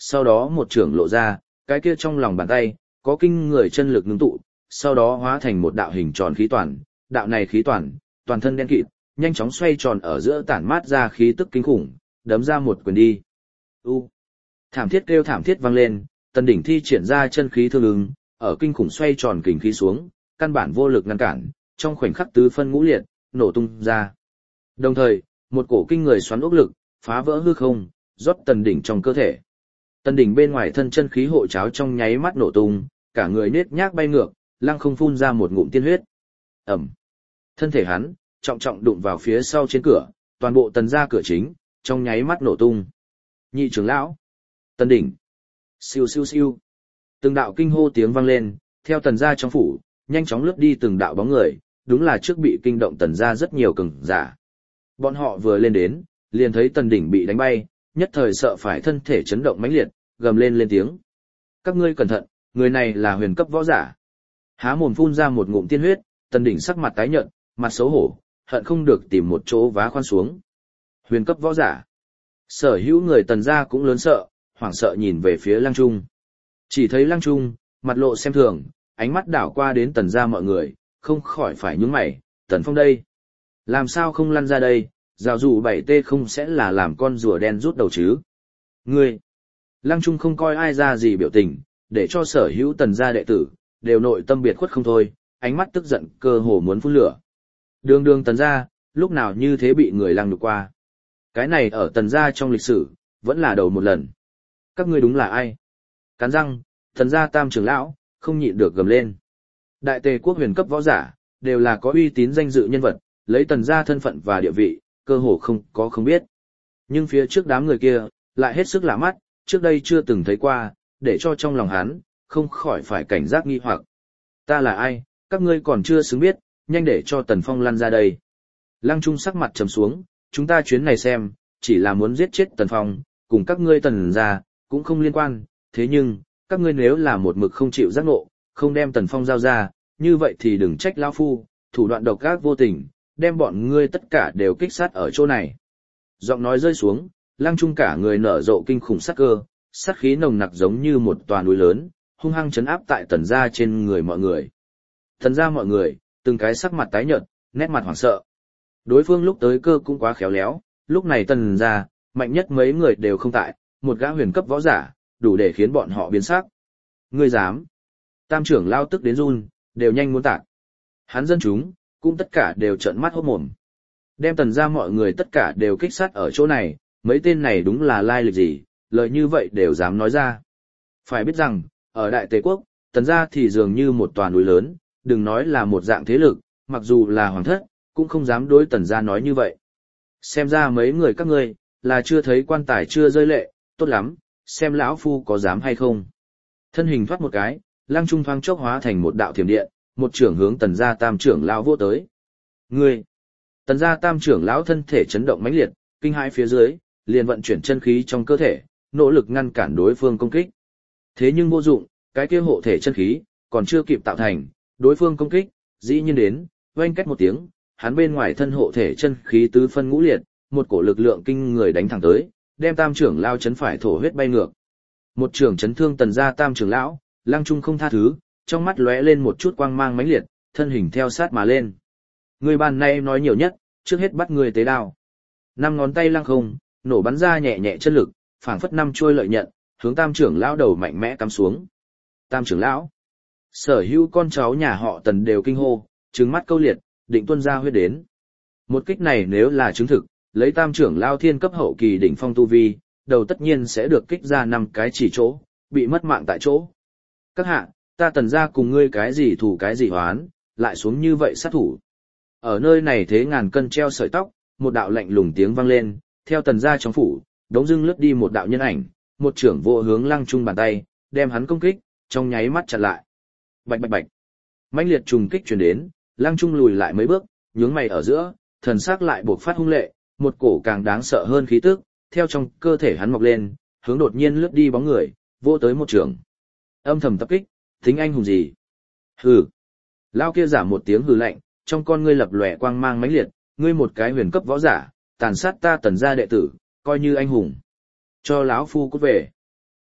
sau đó một trưởng lộ ra, cái kia trong lòng bàn tay, có kinh người chân lực ngưng tụ, sau đó hóa thành một đạo hình tròn khí toàn, đạo này khí toàn, toàn thân đen kịt, nhanh chóng xoay tròn ở giữa tản mát ra khí tức kinh khủng, đấm ra một quyền đi. U. Thảm thiết kêu thảm thiết vang lên, Tần Đỉnh thi triển ra chân khí thương ứng, ở kinh khủng xoay tròn kình khí xuống, căn bản vô lực ngăn cản, trong khoảnh khắc tứ phân ngũ liệt, nổ tung ra. Đồng thời, một cổ kinh người xoắn ốc lực, phá vỡ hư không, rót Tần Đỉnh trong cơ thể. Tần Đỉnh bên ngoài thân chân khí hộ cháo trong nháy mắt nổ tung, cả người nết nhác bay ngược, lăng không phun ra một ngụm tiên huyết. Ẩm. Thân thể hắn, trọng trọng đụng vào phía sau trên cửa, toàn bộ tần gia cửa chính, trong nháy mắt nổ tung. Nhị trưởng lão, Tần Đỉnh. Siêu siêu siêu. Từng đạo kinh hô tiếng vang lên, theo tần gia trong phủ, nhanh chóng lướt đi từng đạo bóng người, đúng là trước bị kinh động tần gia rất nhiều cường giả. Bọn họ vừa lên đến, liền thấy Tần Đỉnh bị đánh bay, nhất thời sợ phải thân thể chấn động mãnh liệt, gầm lên lên tiếng. Các ngươi cẩn thận, người này là huyền cấp võ giả. Há mồm phun ra một ngụm tiên huyết, Tần Đỉnh sắc mặt tái nhợt, mặt xấu hổ, hận không được tìm một chỗ vá khoan xuống. Huyền cấp võ giả. Sở hữu người tần gia cũng lớn sợ, hoảng sợ nhìn về phía Lăng Trung. Chỉ thấy Lăng Trung, mặt lộ xem thường, ánh mắt đảo qua đến tần gia mọi người, không khỏi phải nhướng mày, Tần Phong đây. Làm sao không lăn ra đây, rào dụ bảy tê không sẽ là làm con rùa đen rút đầu chứ. Ngươi. Lăng Trung không coi ai ra gì biểu tình, để cho sở hữu tần gia đệ tử, đều nội tâm biệt khuất không thôi, ánh mắt tức giận cơ hồ muốn phun lửa. Đường đường tần gia, lúc nào như thế bị người lăng nhục qua. Cái này ở tần gia trong lịch sử, vẫn là đầu một lần. Các ngươi đúng là ai? Cắn răng, tần gia tam trưởng lão, không nhịn được gầm lên. Đại tề quốc huyền cấp võ giả, đều là có uy tín danh dự nhân vật, lấy tần gia thân phận và địa vị, cơ hồ không có không biết. Nhưng phía trước đám người kia, lại hết sức lạ mắt, trước đây chưa từng thấy qua, để cho trong lòng hắn, không khỏi phải cảnh giác nghi hoặc. Ta là ai, các ngươi còn chưa xứng biết, nhanh để cho Tần Phong lăn ra đây. Lăng Trung sắc mặt trầm xuống, chúng ta chuyến này xem, chỉ là muốn giết chết Tần Phong, cùng các ngươi tần gia, cũng không liên quan, thế nhưng, các ngươi nếu là một mực không chịu giác ngộ, không đem Tần Phong giao ra, như vậy thì đừng trách lão phu, thủ đoạn độc ác vô tình, đem bọn ngươi tất cả đều kích sát ở chỗ này. Giọng nói rơi xuống, Lăng Trung cả người nở rộ kinh khủng sát cơ, sát khí nồng nặc giống như một tòa núi lớn, hung hăng chấn áp tại tần gia trên người mọi người. Tần gia mọi người, từng cái sắc mặt tái nhợt, nét mặt hoảng sợ. Đối phương lúc tới cơ cũng quá khéo léo, lúc này tần gia, mạnh nhất mấy người đều không tại, một gã huyền cấp võ giả, đủ để khiến bọn họ biến sắc. Ngươi dám? Tam trưởng lao tức đến run, đều nhanh muốn tạc. Hắn dân chúng, cũng tất cả đều trợn mắt hốt mồm. Đem tần gia mọi người tất cả đều kích sát ở chỗ này, mấy tên này đúng là lai lịch gì, lời như vậy đều dám nói ra. Phải biết rằng, ở Đại Tề Quốc, tần gia thì dường như một tòa núi lớn, đừng nói là một dạng thế lực, mặc dù là hoàng thất, cũng không dám đối tần gia nói như vậy. Xem ra mấy người các ngươi, là chưa thấy quan tài chưa rơi lệ, tốt lắm, xem lão phu có dám hay không. Thân hình thoát một cái, Lăng Trung thoáng chốc hóa thành một đạo thiểm điện, một trưởng hướng tần gia tam trưởng lão vô tới. Ngươi! Tần gia tam trưởng lão thân thể chấn động mãnh liệt, kinh hãi phía dưới, liền vận chuyển chân khí trong cơ thể, nỗ lực ngăn cản đối phương công kích. Thế nhưng vô dụng, cái kia hộ thể chân khí, còn chưa kịp tạo thành, đối phương công kích, dĩ nhiên đến, oanh cách một tiếng, hắn bên ngoài thân hộ thể chân khí tứ phân ngũ liệt, một cổ lực lượng kinh người đánh thẳng tới, đem tam trưởng lão chấn phải thổ huyết bay ngược. Một trưởng chấn thương tần gia tam trưởng lão, Lăng Trung không tha thứ, trong mắt lóe lên một chút quang mang mãnh liệt, thân hình theo sát mà lên. Người ban nay nói nhiều nhất, trước hết bắt người tế đao. Năm ngón tay lăng không, nổ bắn ra nhẹ nhẹ chân lực, phảng phất năm chuôi lợi nhận, hướng tam trưởng lão đầu mạnh mẽ cắm xuống. Tam trưởng lão, sở hữu con cháu nhà họ Tần đều kinh hô, trừng mắt câu liệt, định tuân ra huyết đến. Một kích này nếu là chứng thực, lấy tam trưởng lão thiên cấp hậu kỳ đỉnh phong tu vi, đầu tất nhiên sẽ được kích ra năm cái chỉ chỗ, bị mất mạng tại chỗ. Các hạ, ta Tần gia cùng ngươi cái gì thủ cái gì hoán, lại xuống như vậy sát thủ. Ở nơi này thế ngàn cân treo sợi tóc, một đạo lạnh lùng tiếng vang lên, theo Tần gia trong phủ, đống dưng lướt đi một đạo nhân ảnh, một trưởng vô hướng Lăng Trung bàn tay, đem hắn công kích, trong nháy mắt chặn lại. Bạch bạch bạch. Mãnh liệt trùng kích truyền đến, Lăng Trung lùi lại mấy bước, nhướng mày ở giữa, thần sắc lại buộc phát hung lệ, một cổ càng đáng sợ hơn khí tức, theo trong cơ thể hắn mọc lên, hướng đột nhiên lướt đi bóng người, vô tới một trường. Âm thầm tập kích, tính anh hùng gì? Hừ. Lao kia giả một tiếng hừ lạnh, trong con ngươi lập lòe quang mang mãnh liệt, ngươi một cái huyền cấp võ giả, tàn sát ta Tần gia đệ tử, coi như anh hùng. Cho lão phu cút về.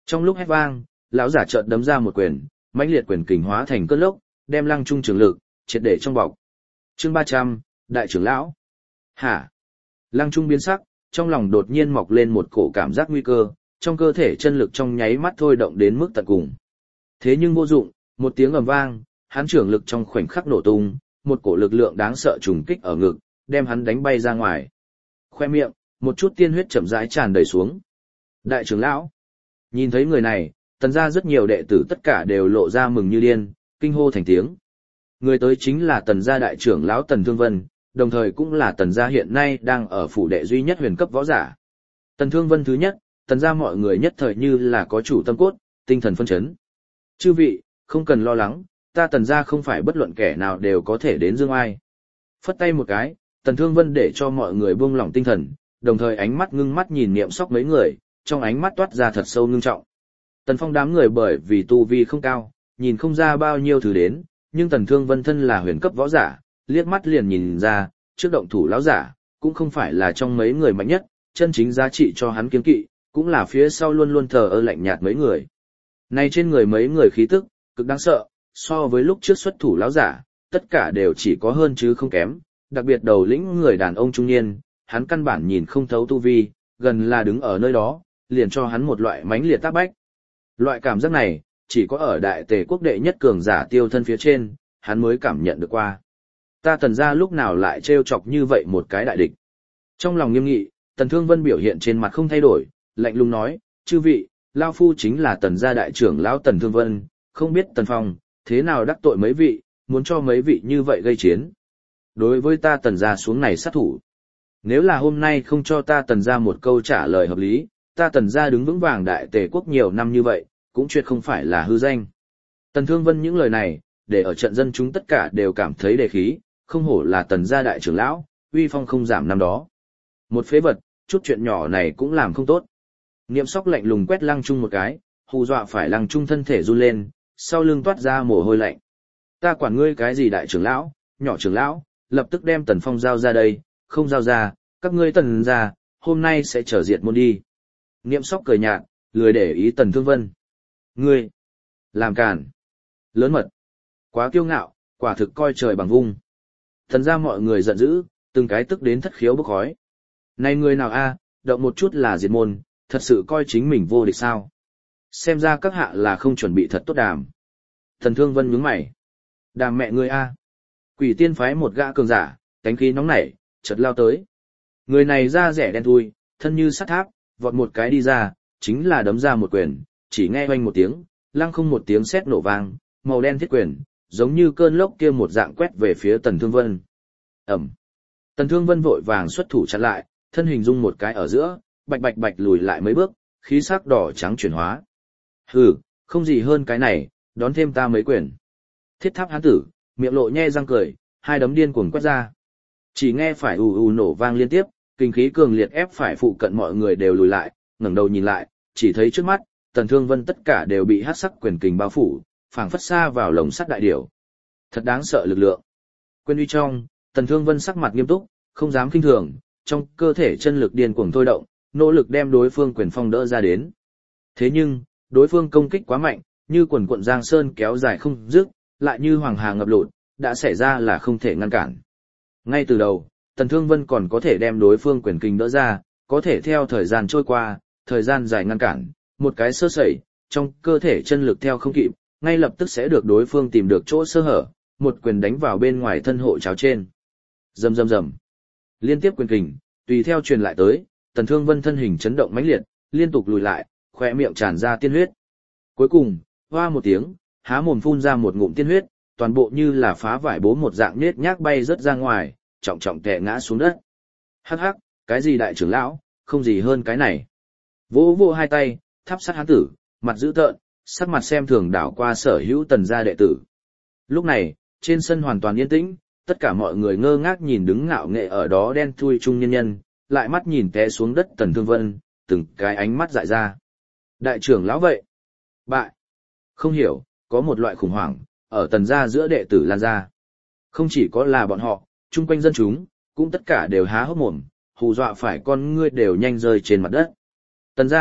Trong lúc hét vang, lão giả chợt đấm ra một quyền, mãnh liệt quyền kình hóa thành cơn lốc, đem Lăng Trung trường lực triệt để trong bọc. Chương ba trăm, đại trưởng lão. Hả? Lăng Trung biến sắc, trong lòng đột nhiên mọc lên một cổ cảm giác nguy cơ, trong cơ thể chân lực trong nháy mắt thôi động đến mức tận cùng. Thế nhưng vô dụng, một tiếng ầm vang, hắn trưởng lực trong khoảnh khắc nổ tung, một cổ lực lượng đáng sợ trùng kích ở ngực, đem hắn đánh bay ra ngoài. Khoe miệng, một chút tiên huyết chậm rãi tràn đầy xuống. Đại trưởng lão. Nhìn thấy người này, Tần gia rất nhiều đệ tử tất cả đều lộ ra mừng như điên, kinh hô thành tiếng. Người tới chính là Tần gia đại trưởng lão Tần Thương Vân, đồng thời cũng là Tần gia hiện nay đang ở phủ đệ duy nhất huyền cấp võ giả. Tần Thương Vân thứ nhất, Tần gia mọi người nhất thời như là có chủ tâm cốt, tinh thần phân chấn. Chư vị, không cần lo lắng, ta Tần gia không phải bất luận kẻ nào đều có thể đến dương ai. Phất tay một cái, Tần Thương Vân để cho mọi người buông lỏng tinh thần, đồng thời ánh mắt ngưng mắt nhìn Niệm Sóc mấy người, trong ánh mắt toát ra thật sâu ngưng trọng. Tần Phong đám người bởi vì tu vi không cao, nhìn không ra bao nhiêu thứ đến, nhưng Tần Thương Vân thân là huyền cấp võ giả, liếc mắt liền nhìn ra, trước động thủ lão giả, cũng không phải là trong mấy người mạnh nhất, chân chính giá trị cho hắn kiên kỵ, cũng là phía sau luôn luôn thờ ơ lạnh nhạt mấy người. Này trên người mấy người khí tức, cực đáng sợ, so với lúc trước xuất thủ lão giả, tất cả đều chỉ có hơn chứ không kém, đặc biệt đầu lĩnh người đàn ông trung niên, hắn căn bản nhìn không thấu tu vi, gần là đứng ở nơi đó, liền cho hắn một loại mãnh liệt tác bách. Loại cảm giác này, chỉ có ở đại tề quốc đệ nhất cường giả Tiêu Thân phía trên, hắn mới cảm nhận được qua. Ta Tần gia lúc nào lại trêu chọc như vậy một cái đại địch. Trong lòng nghiêm nghị, Tần Thương Vân biểu hiện trên mặt không thay đổi, lạnh lùng nói, chư vị, Lao Phu chính là Tần gia đại trưởng lão Tần Thương Vân, không biết Tần Phong, thế nào đắc tội mấy vị, muốn cho mấy vị như vậy gây chiến. Đối với ta Tần gia xuống này sát thủ. Nếu là hôm nay không cho ta Tần gia một câu trả lời hợp lý, ta Tần gia đứng vững vàng đại tề quốc nhiều năm như vậy, cũng chuyện không phải là hư danh. Tần Thương Vân những lời này, để ở trận dân chúng tất cả đều cảm thấy đề khí, không hổ là Tần gia đại trưởng lão, uy phong không giảm năm đó. Một phế vật, chút chuyện nhỏ này cũng làm không tốt. Niệm Sóc lạnh lùng quét Lăng Trung một cái, hù dọa phải Lăng Trung thân thể run lên, sau lưng toát ra mồ hôi lạnh. Ta quản ngươi cái gì đại trưởng lão, nhỏ trưởng lão, lập tức đem Tần Phong giao ra đây, không giao ra, các ngươi Tần gia, hôm nay sẽ trở diệt môn đi. Niệm Sóc cười nhạt, lười để ý Tần Thương Vân. Ngươi, làm càn, lớn mật, quá kiêu ngạo, quả thực coi trời bằng vung. Thần ra mọi người giận dữ, từng cái tức đến thất khiếu bốc khói. Này người nào a, động một chút là diệt môn, thật sự coi chính mình vô địch sao? Xem ra các hạ là không chuẩn bị thật tốt đàm. Thần Thương Vân nhướng mày. Đàm mẹ ngươi a. Quỷ tiên phái một gã cường giả, cánh khí nóng nảy, chợt lao tới. Người này da rẻ đen thui, thân như sắt tháp, vọt một cái đi ra, chính là đấm ra một quyền, chỉ nghe oanh một tiếng, lăng không một tiếng sét nổ vang, màu đen thiết quyền, giống như cơn lốc kia một dạng quét về phía Tần Thương Vân. Ẩm. Tần Thương Vân vội vàng xuất thủ chặn lại, thân hình dung một cái ở giữa, bạch bạch bạch lùi lại mấy bước, khí sắc đỏ trắng chuyển hóa. Hừ, không gì hơn cái này, đón thêm ta mấy quyền. Thiết Tháp hán tử, miệng lộ nhe răng cười, hai đấm điên cuồng quét ra. Chỉ nghe phải ù ù nổ vang liên tiếp, kinh khí cường liệt ép phải phụ cận mọi người đều lùi lại, ngẩng đầu nhìn lại, chỉ thấy trước mắt, Tần Thương Vân tất cả đều bị hắc sắc quyền kình bao phủ, phảng phất xa vào lồng sắt đại điểu. Thật đáng sợ lực lượng. Quyền uy trong, Tần Thương Vân sắc mặt nghiêm túc, không dám khinh thường, trong cơ thể chân lực điên cuồng thôi động, nỗ lực đem đối phương quyền phong đỡ ra đến. Thế nhưng, đối phương công kích quá mạnh, như quần quận giang sơn kéo dài không dứt, lại như hoàng hà ngập lụt, đã xảy ra là không thể ngăn cản. Ngay từ đầu, Tần Thương Vân còn có thể đem đối phương quyền kình đỡ ra, có thể theo thời gian trôi qua, thời gian dài ngăn cản, một cái sơ sẩy, trong cơ thể chân lực theo không kịp, ngay lập tức sẽ được đối phương tìm được chỗ sơ hở, một quyền đánh vào bên ngoài thân hộ cháo trên. Rầm rầm rầm. Liên tiếp quyền kình, tùy theo truyền lại tới, Tần Thương Vân thân hình chấn động mãnh liệt, liên tục lùi lại, khóe miệng tràn ra tiên huyết. Cuối cùng, hoa một tiếng, há mồm phun ra một ngụm tiên huyết, toàn bộ như là phá vải bố một dạng nhết nhác bay rất ra ngoài, trọng trọng tè ngã xuống đất. Hắc hắc, cái gì đại trưởng lão, không gì hơn cái này. Vỗ vỗ hai tay, tháp sát hán tử, mặt dữ tợn, sắc mặt xem thường đảo qua sở hữu Tần gia đệ tử. Lúc này, trên sân hoàn toàn yên tĩnh, tất cả mọi người ngơ ngác nhìn đứng ngạo nghệ ở đó đen thui trung nhân nhân, lại mắt nhìn té xuống đất Tần Thương Vân, từng cái ánh mắt dại ra. Đại trưởng lão vậy? Bại. Không hiểu, có một loại khủng hoảng, ở Tần gia giữa đệ tử lan ra. Không chỉ có là bọn họ, chung quanh dân chúng, cũng tất cả đều há hốc mồm, hù dọa phải con ngươi đều nhanh rơi trên mặt đất. Tần gia,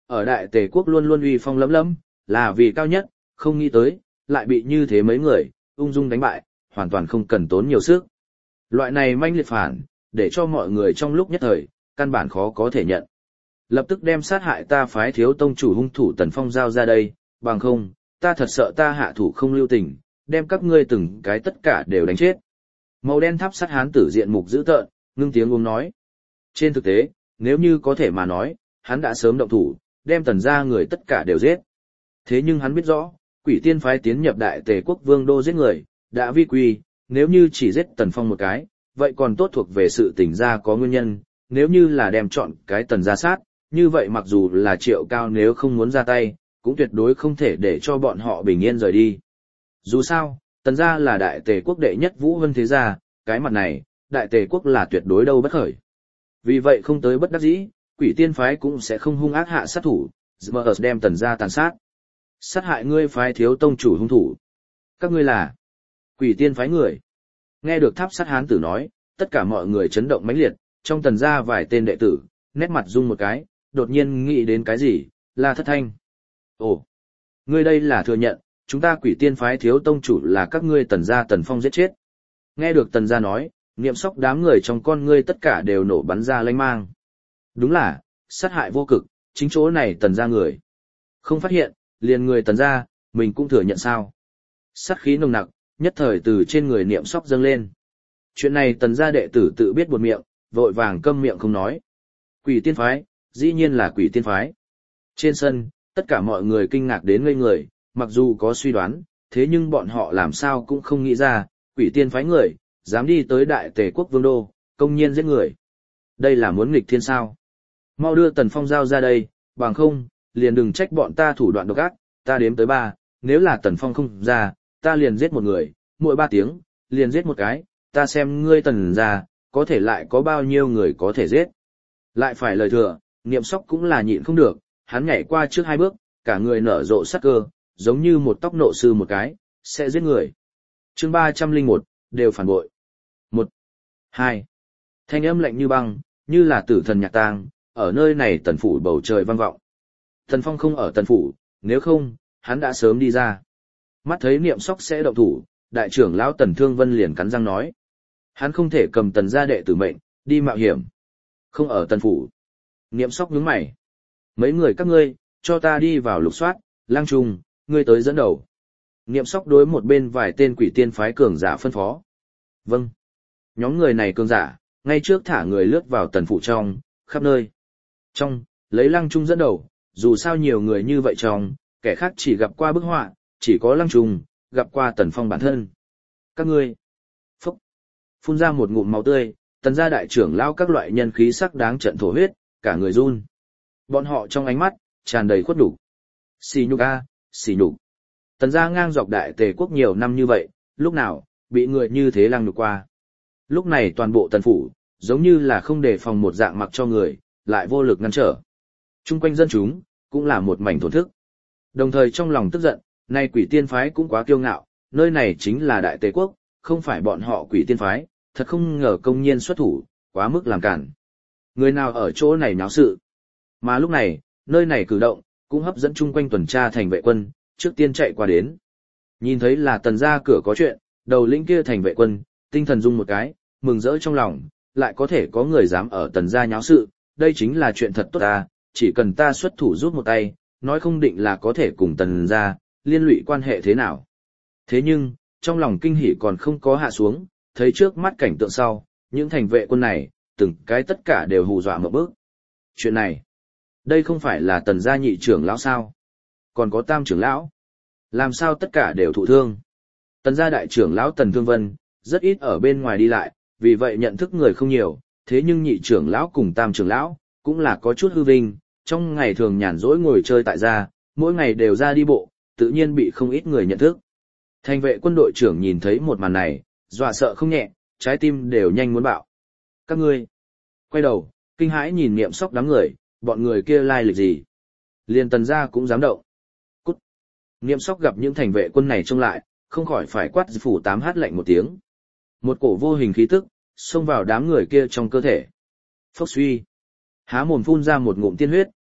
ở đại tề quốc luôn luôn uy phong lấm lấm, là vì cao nhất, không nghĩ tới, lại bị như thế mấy người, ung dung đánh bại, hoàn toàn không cần tốn nhiều sức. Loại này manh liệt phản, để cho mọi người trong lúc nhất thời, căn bản khó có thể nhận. Lập tức đem sát hại ta phái thiếu tông chủ hung thủ Tần Phong giao ra đây, bằng không, ta thật sợ ta hạ thủ không lưu tình, đem các ngươi từng cái tất cả đều đánh chết. Màu đen tháp sắt hán tử diện mục dữ tợn, ngưng tiếng uống nói. Trên thực tế, nếu như có thể mà nói, hắn đã sớm động thủ, đem Tần gia người tất cả đều giết. Thế nhưng hắn biết rõ, Quỷ Tiên phái tiến nhập Đại Tề quốc vương đô giết người, đã vi quy, nếu như chỉ giết Tần Phong một cái, vậy còn tốt thuộc về sự tình gia có nguyên nhân, nếu như là đem chọn cái Tần gia sát, như vậy mặc dù là Triệu Cao nếu không muốn ra tay, cũng tuyệt đối không thể để cho bọn họ bình yên rời đi. Dù sao, Tần gia là Đại Tề quốc đệ nhất vũ vân thế gia, cái mặt này, Đại Tề quốc là tuyệt đối đâu bất khởi. Vì vậy không tới bất đắc dĩ, Quỷ Tiên phái cũng sẽ không hung ác hạ sát thủ, giờ đem Tần gia tàn sát. Sát hại ngươi phái thiếu tông chủ hung thủ. Các ngươi là Quỷ Tiên phái người. Nghe được tháp sát hán tử nói, tất cả mọi người chấn động mãnh liệt, trong Tần gia vài tên đệ tử, nét mặt rung một cái, đột nhiên nghĩ đến cái gì, là Thất Thanh. Ồ, ngươi đây là thừa nhận, chúng ta Quỷ Tiên phái thiếu tông chủ là các ngươi Tần gia Tần Phong giết chết. Nghe được Tần gia nói, Niệm Sóc đám người trong con ngươi tất cả đều nổ bắn ra lanh mang. Đúng là, sát hại vô cực, chính chỗ này Tần gia người. Không phát hiện, liền người Tần gia, mình cũng thừa nhận sao. Sát khí nồng nặc, nhất thời từ trên người Niệm Sóc dâng lên. Chuyện này Tần gia đệ tử tự biết buột miệng, vội vàng câm miệng không nói. Quỷ Tiên phái, dĩ nhiên là Quỷ Tiên phái. Trên sân, tất cả mọi người kinh ngạc đến ngây người, mặc dù có suy đoán, thế nhưng bọn họ làm sao cũng không nghĩ ra, Quỷ Tiên phái người, dám đi tới Đại Tề quốc vương đô, công nhiên giết người. Đây là muốn nghịch thiên sao. Mau đưa Tần Phong giao ra đây, bằng không, liền đừng trách bọn ta thủ đoạn độc ác, ta đếm tới ba, nếu là Tần Phong không ra, ta liền giết một người, mỗi ba tiếng, liền giết một cái, ta xem ngươi Tần ra, có thể lại có bao nhiêu người có thể giết. Lại phải lời thừa, Niệm Sóc cũng là nhịn không được, hắn nhảy qua trước hai bước, cả người nở rộ sắc cơ, giống như một tóc nộ sư một cái, sẽ giết người. Chương ba trăm linh một, đều phản bội. Một, hai. Thanh âm lạnh như băng, như là tử thần nhạc tang, ở nơi này Tần phủ bầu trời vang vọng. Tần Phong không ở Tần phủ, nếu không, hắn đã sớm đi ra. Mắt thấy Niệm Sóc sẽ động thủ, đại trưởng lão Tần Thương Vân liền cắn răng nói. Hắn không thể cầm Tần gia đệ tử mệnh, đi mạo hiểm. Không ở Tần phủ. Niệm Sóc nhướng mày. Mấy người các ngươi, cho ta đi vào lục soát, Lang Trung, ngươi tới dẫn đầu. Niệm Sóc đối một bên vài tên Quỷ Tiên phái cường giả phân phó. Vâng. Nhóm người này cường giả, ngay trước thả người lướt vào Tần phủ trong, khắp nơi. Trong, lấy Lăng Trung dẫn đầu, dù sao nhiều người như vậy trong, kẻ khác chỉ gặp qua bức họa, chỉ có Lăng Trung, gặp qua Tần Phong bản thân. Các ngươi, phúc, phun ra một ngụm máu tươi, Tần gia đại trưởng lao các loại nhân khí sắc đáng trận thổ huyết, cả người run. Bọn họ trong ánh mắt, tràn đầy khuất nhục. Xì nhục a, xì nhục. Tần gia ngang dọc Đại Tề quốc nhiều năm như vậy, lúc nào, bị người như thế lăng nhục qua. Lúc này toàn bộ Tần phủ, giống như là không đề phòng một dạng mặc cho người, lại vô lực ngăn trở. Trung quanh dân chúng, cũng là một mảnh thổn thức. Đồng thời trong lòng tức giận, nay Quỷ Tiên phái cũng quá kiêu ngạo, nơi này chính là Đại Tề quốc, không phải bọn họ Quỷ Tiên phái, thật không ngờ công nhiên xuất thủ, quá mức làm cản. Người nào ở chỗ này náo sự. Mà lúc này, nơi này cử động, cũng hấp dẫn chung quanh tuần tra thành vệ quân, trước tiên chạy qua đến. Nhìn thấy là Tần gia cửa có chuyện, đầu lĩnh kia thành vệ quân, tinh thần rung một cái, mừng rỡ trong lòng, lại có thể có người dám ở Tần gia nháo sự, đây chính là chuyện thật tốt ta, chỉ cần ta xuất thủ giúp một tay, nói không định là có thể cùng Tần gia, liên lụy quan hệ thế nào. Thế nhưng, trong lòng kinh hỉ còn không có hạ xuống, thấy trước mắt cảnh tượng sau, những thành vệ quân này, từng cái tất cả đều hù dọa một bước. Chuyện này, đây không phải là Tần gia nhị trưởng lão sao? Còn có tam trưởng lão? Làm sao tất cả đều thụ thương? Tần gia đại trưởng lão Tần Thương Vân, rất ít ở bên ngoài đi lại, vì vậy nhận thức người không nhiều, thế nhưng nhị trưởng lão cùng tam trưởng lão, cũng là có chút hư vinh, trong ngày thường nhàn rỗi ngồi chơi tại gia, mỗi ngày đều ra đi bộ, tự nhiên bị không ít người nhận thức. Thành vệ quân đội trưởng nhìn thấy một màn này, dọa sợ không nhẹ, trái tim đều nhanh muốn bạo. Các ngươi, quay đầu, kinh hãi nhìn Niệm Sóc đám người, bọn người kia lai lịch gì? Liên Tần gia cũng dám động. Cút. Niệm Sóc gặp những thành vệ quân này trông lại, không khỏi phải quát phủ tám hát lạnh một tiếng. Một cổ vô hình khí tức, xông vào đám người kia trong cơ thể. Phốc suy. Há mồm phun ra một ngụm tiên huyết,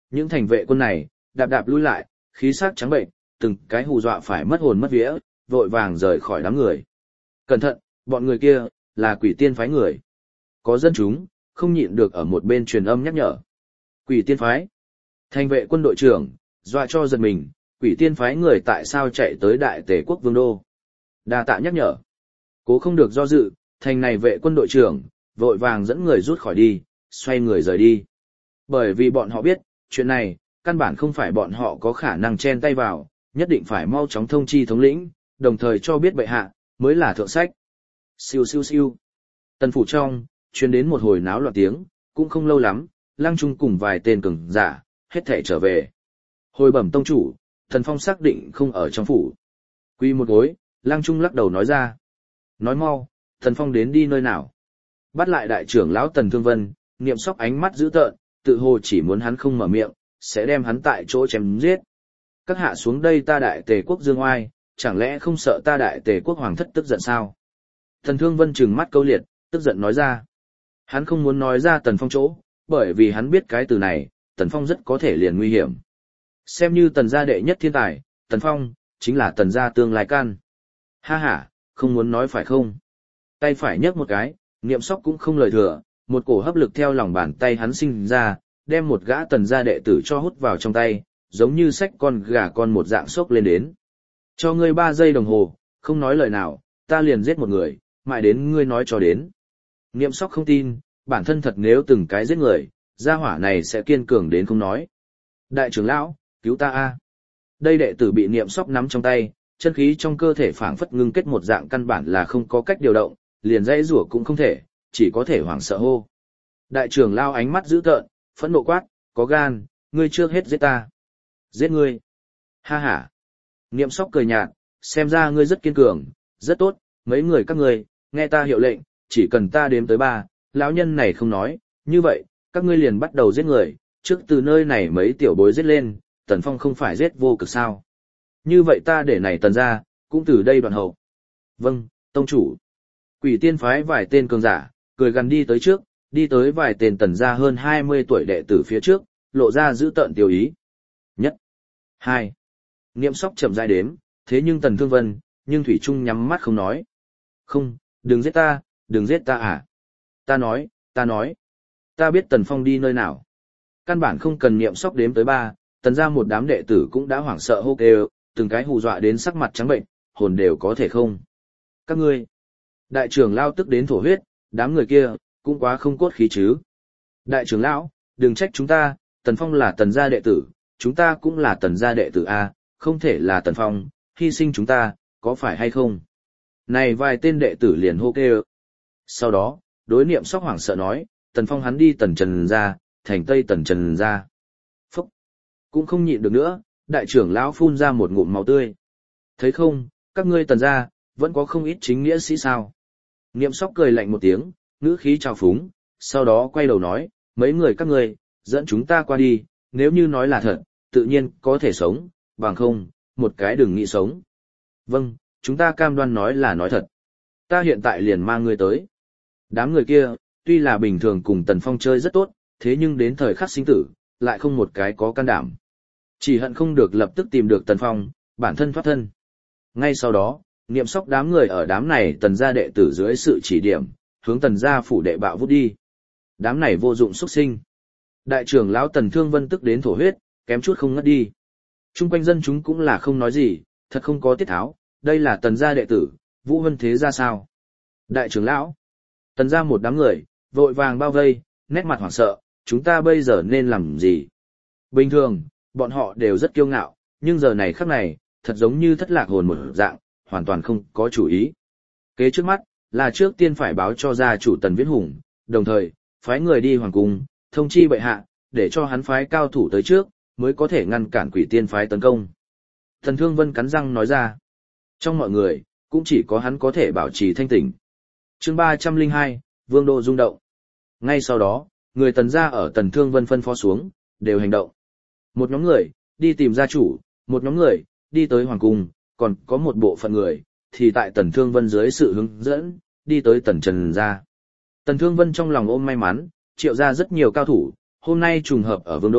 những thành vệ quân này, đạp đạp lui lại, khí sắc trắng bệnh, từng cái hù dọa phải mất hồn mất vía, vội vàng rời khỏi đám người. Cẩn thận, bọn người kia, là quỷ tiên phái người. Có dân chúng, không nhịn được ở một bên truyền âm nhắc nhở. Quỷ tiên phái. Thành vệ quân đội trưởng, dọa cho giật mình, quỷ tiên phái người tại sao chạy tới đại tề quốc vương đô. Đa tạ nhắc nhở. Cố không được do dự, thành này vệ quân đội trưởng, vội vàng dẫn người rút khỏi đi, xoay người rời đi. Bởi vì bọn họ biết, chuyện này, căn bản không phải bọn họ có khả năng chen tay vào, nhất định phải mau chóng thông chi thống lĩnh, đồng thời cho biết bệ hạ, mới là thượng sách. Siêu siêu siêu. Tần phủ trong, truyền đến một hồi náo loạn tiếng, cũng không lâu lắm, Lăng Trung cùng vài tên cường giả, hết thảy trở về. Hồi bẩm tông chủ, Tần Phong xác định không ở trong phủ. Quy một gối, Lăng Trung lắc đầu nói ra. Nói mau, Tần Phong đến đi nơi nào? Bắt lại đại trưởng lão Tần Thương Vân, Niệm Sóc ánh mắt dữ tợn, tự hồ chỉ muốn hắn không mở miệng, sẽ đem hắn tại chỗ chém giết. Các hạ xuống đây ta đại tề quốc dương oai, chẳng lẽ không sợ ta đại tề quốc hoàng thất tức giận sao? Tần Thương Vân trừng mắt câu liệt, tức giận nói ra. Hắn không muốn nói ra Tần Phong chỗ, bởi vì hắn biết cái từ này, Tần Phong rất có thể liền nguy hiểm. Xem như Tần gia đệ nhất thiên tài, Tần Phong, chính là Tần gia tương lai can. Ha ha, không muốn nói phải không? Tay phải nhấc một cái, Niệm Sóc cũng không lời thừa, một cổ hấp lực theo lòng bàn tay hắn sinh ra, đem một gã Tần gia đệ tử cho hút vào trong tay, giống như xách con gà con một dạng sốc lên đến. Cho ngươi ba giây đồng hồ, không nói lời nào, ta liền giết một người, mãi đến ngươi nói cho đến. Niệm Sóc không tin, bản thân thật nếu từng cái giết người, gia hỏa này sẽ kiên cường đến không nói. Đại trưởng lão, cứu ta a! Đây đệ tử bị Niệm Sóc nắm trong tay, chân khí trong cơ thể phảng phất ngưng kết một dạng căn bản là không có cách điều động, liền dãy rủa cũng không thể, chỉ có thể hoảng sợ hô. Đại trưởng lão ánh mắt dữ tợn, phẫn nộ quát, có gan, ngươi trước hết giết ta. Giết ngươi. Ha ha. Niệm Sóc cười nhạt, xem ra ngươi rất kiên cường, rất tốt, mấy người các ngươi, nghe ta hiệu lệnh, chỉ cần ta đếm tới ba, lão nhân này không nói, như vậy, các ngươi liền bắt đầu giết người, trước từ nơi này mấy tiểu bối giết lên, Tần Phong không phải giết vô cực sao. Như vậy ta để này Tần ra, cũng từ đây đoạn hậu. Vâng, tông chủ. Quỷ tiên phái vài tên cường giả, cười gần đi tới trước, đi tới vài tên Tần gia hơn hai mươi tuổi đệ tử phía trước, lộ ra giữ tợn tiêu ý. Nhất. Hai. Niệm Sóc chậm rãi đếm, thế nhưng Tần Thương Vân, nhưng Thủy Trung nhắm mắt không nói. Không, đừng giết ta, đừng giết ta à. Ta nói, ta nói. Ta biết Tần Phong đi nơi nào. Căn bản không cần Niệm Sóc đếm tới ba, Tần ra một đám đệ tử cũng đã hoảng sợ hô kêu, từng cái hù dọa đến sắc mặt trắng bệnh, hồn đều có thể không. Các ngươi. Đại trưởng lao tức đến thổ huyết, đám người kia, cũng quá không cốt khí chứ. Đại trưởng lão, đừng trách chúng ta, Tần Phong là Tần gia đệ tử, chúng ta cũng là Tần gia đệ tử A, không thể là Tần Phong, hy sinh chúng ta, có phải hay không? Này vài tên đệ tử liền hô kêu. Sau đó, đối Niệm Sóc hoảng sợ nói, Tần Phong hắn đi Tần Trần gia, thành Tây Tần Trần gia. Phúc! Cũng không nhịn được nữa, đại trưởng lão phun ra một ngụm máu tươi. Thấy không, các ngươi Tần gia, vẫn có không ít chính nghĩa sĩ sao. Niệm Sóc cười lạnh một tiếng, ngữ khí trào phúng, sau đó quay đầu nói, mấy người các ngươi, dẫn chúng ta qua đi, nếu như nói là thật, tự nhiên có thể sống, bằng không, một cái đừng nghĩ sống. Vâng, chúng ta cam đoan nói là nói thật. Ta hiện tại liền mang ngươi tới. Đám người kia, tuy là bình thường cùng Tần Phong chơi rất tốt, thế nhưng đến thời khắc sinh tử, lại không một cái có can đảm. Chỉ hận không được lập tức tìm được Tần Phong, bản thân thoát thân. Ngay sau đó, Niệm Sóc đám người ở đám này Tần gia đệ tử dưới sự chỉ điểm, hướng Tần gia phủ đệ bạo vút đi. Đám này vô dụng xuất sinh. Đại trưởng lão Tần Thương Vân tức đến thổ huyết, kém chút không ngất đi. Trung quanh dân chúng cũng là không nói gì, thật không có tiết tháo, đây là Tần gia đệ tử, Vũ Vân thế ra sao? Đại trưởng lão, Tần gia một đám người, vội vàng bao vây, nét mặt hoảng sợ, chúng ta bây giờ nên làm gì? Bình thường, bọn họ đều rất kiêu ngạo, nhưng giờ này khắc này, thật giống như thất lạc hồn một dạng, hoàn toàn không có chủ ý. Kế trước mắt, là trước tiên phải báo cho gia chủ Tần Viễn Hùng, đồng thời, phái người đi hoàng cung, thông chi bệ hạ, để cho hắn phái cao thủ tới trước, mới có thể ngăn cản quỷ tiên phái tấn công. Thần Thương Vân cắn răng nói ra. Trong mọi người, cũng chỉ có hắn có thể bảo trì thanh tỉnh. Chương ba trăm lẻ hai, Vương đô rung động. Ngay sau đó, người Tần gia ở Tần Thương Vân phân phó xuống, đều hành động. Một nhóm người, đi tìm gia chủ, một nhóm người, đi tới hoàng cung, còn có một bộ phận người, thì tại Tần Thương Vân dưới sự hướng dẫn, đi tới Tần Trần gia. Tần Thương Vân trong lòng ôm may mắn, triệu ra rất nhiều cao thủ, hôm nay trùng hợp ở Vương đô,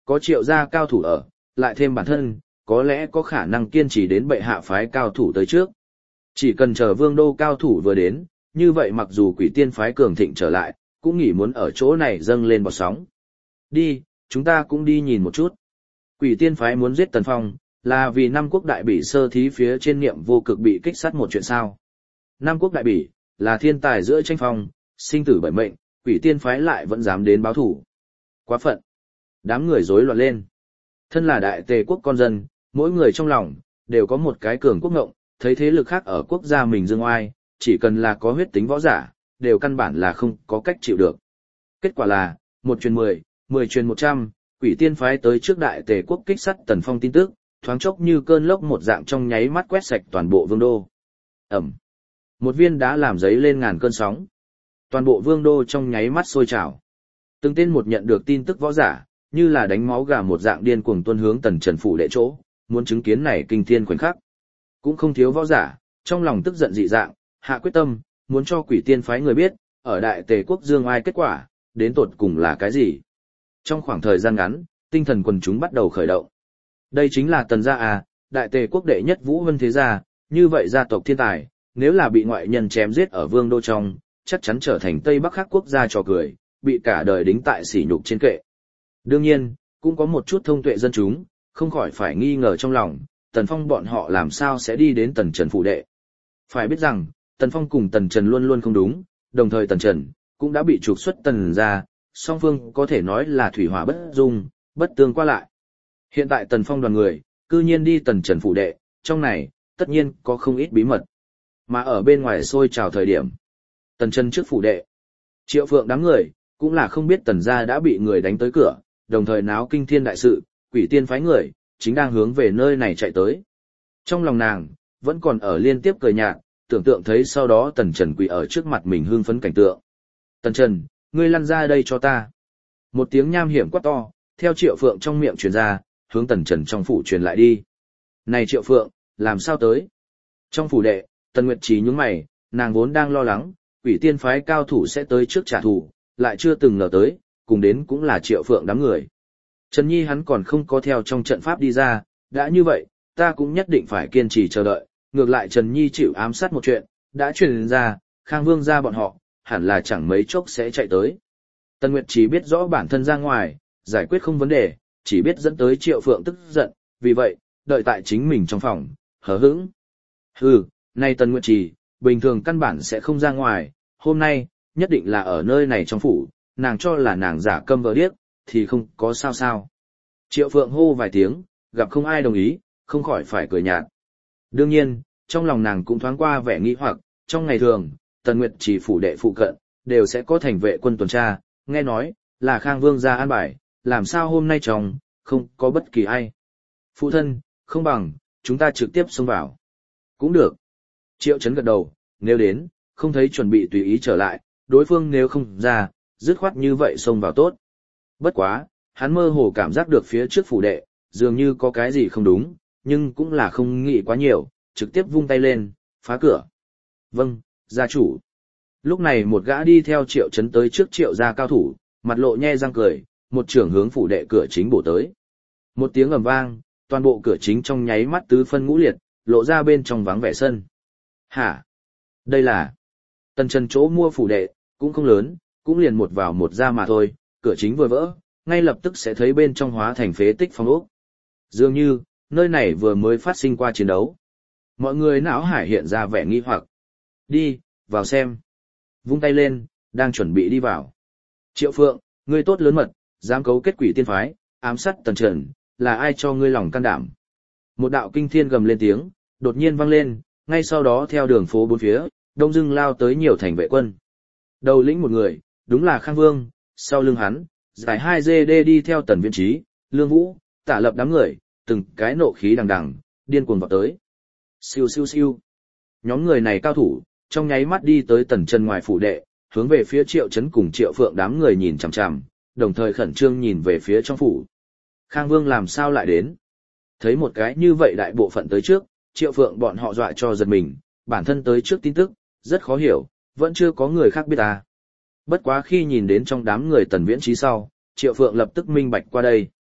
Có Triệu gia cao thủ ở, lại thêm bản thân, có lẽ có khả năng kiên trì đến bệ hạ phái cao thủ tới trước. Chỉ cần chờ Vương đô cao thủ vừa đến, như vậy mặc dù Quỷ Tiên phái cường thịnh trở lại, cũng nghĩ muốn ở chỗ này dâng lên bọt sóng. Đi, chúng ta cũng đi nhìn một chút. Quỷ Tiên phái muốn giết Tần Phong, là vì năm quốc đại bỉ sơ thí phía trên niệm vô cực bị kích sát một chuyện sao. Năm quốc đại bỉ, là thiên tài giữa tranh phong, sinh tử bởi mệnh, Quỷ Tiên phái lại vẫn dám đến báo thủ. Quá phận. Đám người rối loạn lên. Thân là đại tề quốc con dân, mỗi người trong lòng, đều có một cái cường quốc ngộng, thấy thế lực khác ở quốc gia mình dương oai, chỉ cần là có huyết tính võ giả, đều căn bản là không có cách chịu được. Kết quả là, một truyền mười, mười truyền một trăm, Quỷ Tiên phái tới trước đại tề quốc kích sát Tần Phong tin tức, thoáng chốc như cơn lốc một dạng trong nháy mắt quét sạch toàn bộ vương đô. Ẩm. Một viên đá làm giấy lên ngàn cơn sóng. Toàn bộ vương đô trong nháy mắt sôi trào. Từng tên một nhận được tin tức võ giả, như là đánh máu gà một dạng điên cuồng tuân hướng Tần Trần phủ đệ chỗ, muốn chứng kiến này kinh thiên khoảnh khắc. Cũng không thiếu võ giả, trong lòng tức giận dị dạng, hạ quyết tâm, muốn cho Quỷ Tiên phái người biết, ở đại tề quốc dương ai kết quả, đến tột cùng là cái gì. Trong khoảng thời gian ngắn, tinh thần quần chúng bắt đầu khởi động. Đây chính là Tần gia à, đại tề quốc đệ nhất vũ vân thế gia, như vậy gia tộc thiên tài, nếu là bị ngoại nhân chém giết ở vương đô trong, chắc chắn trở thành Tây Bắc khác quốc gia trò cười, bị cả đời đính tại sỉ nhục trên kệ. Đương nhiên, cũng có một chút thông tuệ dân chúng, không khỏi phải nghi ngờ trong lòng, Tần Phong bọn họ làm sao sẽ đi đến Tần Trần phủ đệ. Phải biết rằng, Tần Phong cùng Tần Trần luôn luôn không đúng, đồng thời Tần Trần cũng đã bị trục xuất Tần gia, song phương có thể nói là thủy hỏa bất dung, bất tương qua lại. Hiện tại Tần Phong đoàn người, cư nhiên đi Tần Trần phủ đệ, trong này, tất nhiên có không ít bí mật. Mà ở bên ngoài sôi trào thời điểm, Tần Trần trước phủ đệ, Triệu Phượng đám người, cũng là không biết Tần gia đã bị người đánh tới cửa, đồng thời náo kinh thiên đại sự, Quỷ Tiên phái người, chính đang hướng về nơi này chạy tới. Trong lòng nàng, vẫn còn ở liên tiếp cười nhạt, tưởng tượng thấy sau đó Tần Trần quỳ ở trước mặt mình hương phấn cảnh tượng. Tần Trần, ngươi lăn ra đây cho ta. Một tiếng nham hiểm quát to, theo Triệu Phượng trong miệng truyền ra, hướng Tần Trần trong phủ truyền lại đi. Này Triệu Phượng, làm sao tới? Trong phủ đệ, Tần Nguyệt Trí nhướng mày, nàng vốn đang lo lắng, Quỷ Tiên phái cao thủ sẽ tới trước trả thù, lại chưa từng ngờ tới, cùng đến cũng là Triệu Phượng đám người. Trần Nhi hắn còn không có theo trong trận pháp đi ra, đã như vậy, ta cũng nhất định phải kiên trì chờ đợi, ngược lại Trần Nhi chịu ám sát một chuyện, đã truyền ra, Khang Vương gia bọn họ, hẳn là chẳng mấy chốc sẽ chạy tới. Tần Nguyệt Trí biết rõ bản thân ra ngoài, giải quyết không vấn đề, chỉ biết dẫn tới Triệu Phượng tức giận, vì vậy, đợi tại chính mình trong phòng, hờ hững. Hừ, nay Tần Nguyệt Trí, bình thường căn bản sẽ không ra ngoài, hôm nay, nhất định là ở nơi này trong phủ, nàng cho là nàng giả câm vờ điếc, thì không có sao sao. Triệu Phượng hô vài tiếng, gặp không ai đồng ý, không khỏi phải cười nhạt. Đương nhiên, trong lòng nàng cũng thoáng qua vẻ nghi hoặc, trong ngày thường, Tần Nguyệt Chỉ phủ đệ phụ cận, đều sẽ có thành vệ quân tuần tra, nghe nói, là Khang Vương gia an bài, làm sao hôm nay chồng, không có bất kỳ ai. Phụ thân, không bằng, chúng ta trực tiếp xông vào. Cũng được. Triệu Chấn gật đầu, nếu đến, không thấy chuẩn bị tùy ý trở lại, đối phương nếu không ra, dứt khoát như vậy xông vào tốt. Bất quá, hắn mơ hồ cảm giác được phía trước phủ đệ, dường như có cái gì không đúng, nhưng cũng là không nghĩ quá nhiều, trực tiếp vung tay lên, phá cửa. Vâng, gia chủ. Lúc này một gã đi theo Triệu Chấn tới trước Triệu gia cao thủ, mặt lộ nhe răng cười, một trưởng hướng phủ đệ cửa chính bổ tới. Một tiếng ầm vang, toàn bộ cửa chính trong nháy mắt tứ phân ngũ liệt, lộ ra bên trong vắng vẻ sân. Hả? Đây là... Tần Trần chỗ mua phủ đệ, cũng không lớn, cũng liền một vào một ra mà thôi, cửa chính vừa vỡ, ngay lập tức sẽ thấy bên trong hóa thành phế tích phong ốc. Dường như, nơi này vừa mới phát sinh qua chiến đấu. Mọi người não hải hiện ra vẻ nghi hoặc. Đi, vào xem. Vung tay lên, đang chuẩn bị đi vào. Triệu Phượng, ngươi tốt lớn mật, dám cấu kết Quỷ Tiên phái, ám sát Tần Trần, là ai cho ngươi lòng can đảm? Một đạo kinh thiên gầm lên tiếng, đột nhiên vang lên, ngay sau đó theo đường phố bốn phía, đông dưng lao tới nhiều thành vệ quân. Đầu lĩnh một người, đúng là Khang Vương, sau lưng hắn, giải hai dê đê đi theo Tần Viễn Trí, Lương Vũ, Tả Lập đám người, từng cái nộ khí đằng đằng, điên cuồng vào tới. Siêu siêu siêu. Nhóm người này cao thủ, trong nháy mắt đi tới Tần Trần ngoài phủ đệ, hướng về phía Triệu Chấn cùng Triệu Phượng đám người nhìn chằm chằm, đồng thời khẩn trương nhìn về phía trong phủ. Khang Vương làm sao lại đến? Thấy một cái như vậy đại bộ phận tới trước, Triệu Phượng bọn họ dọa cho giật mình, bản thân tới trước tin tức, rất khó hiểu, vẫn chưa có người khác biết à. Bất quá khi nhìn đến trong đám người Tần Viễn Trí sau, Triệu Phượng lập tức minh bạch qua đây.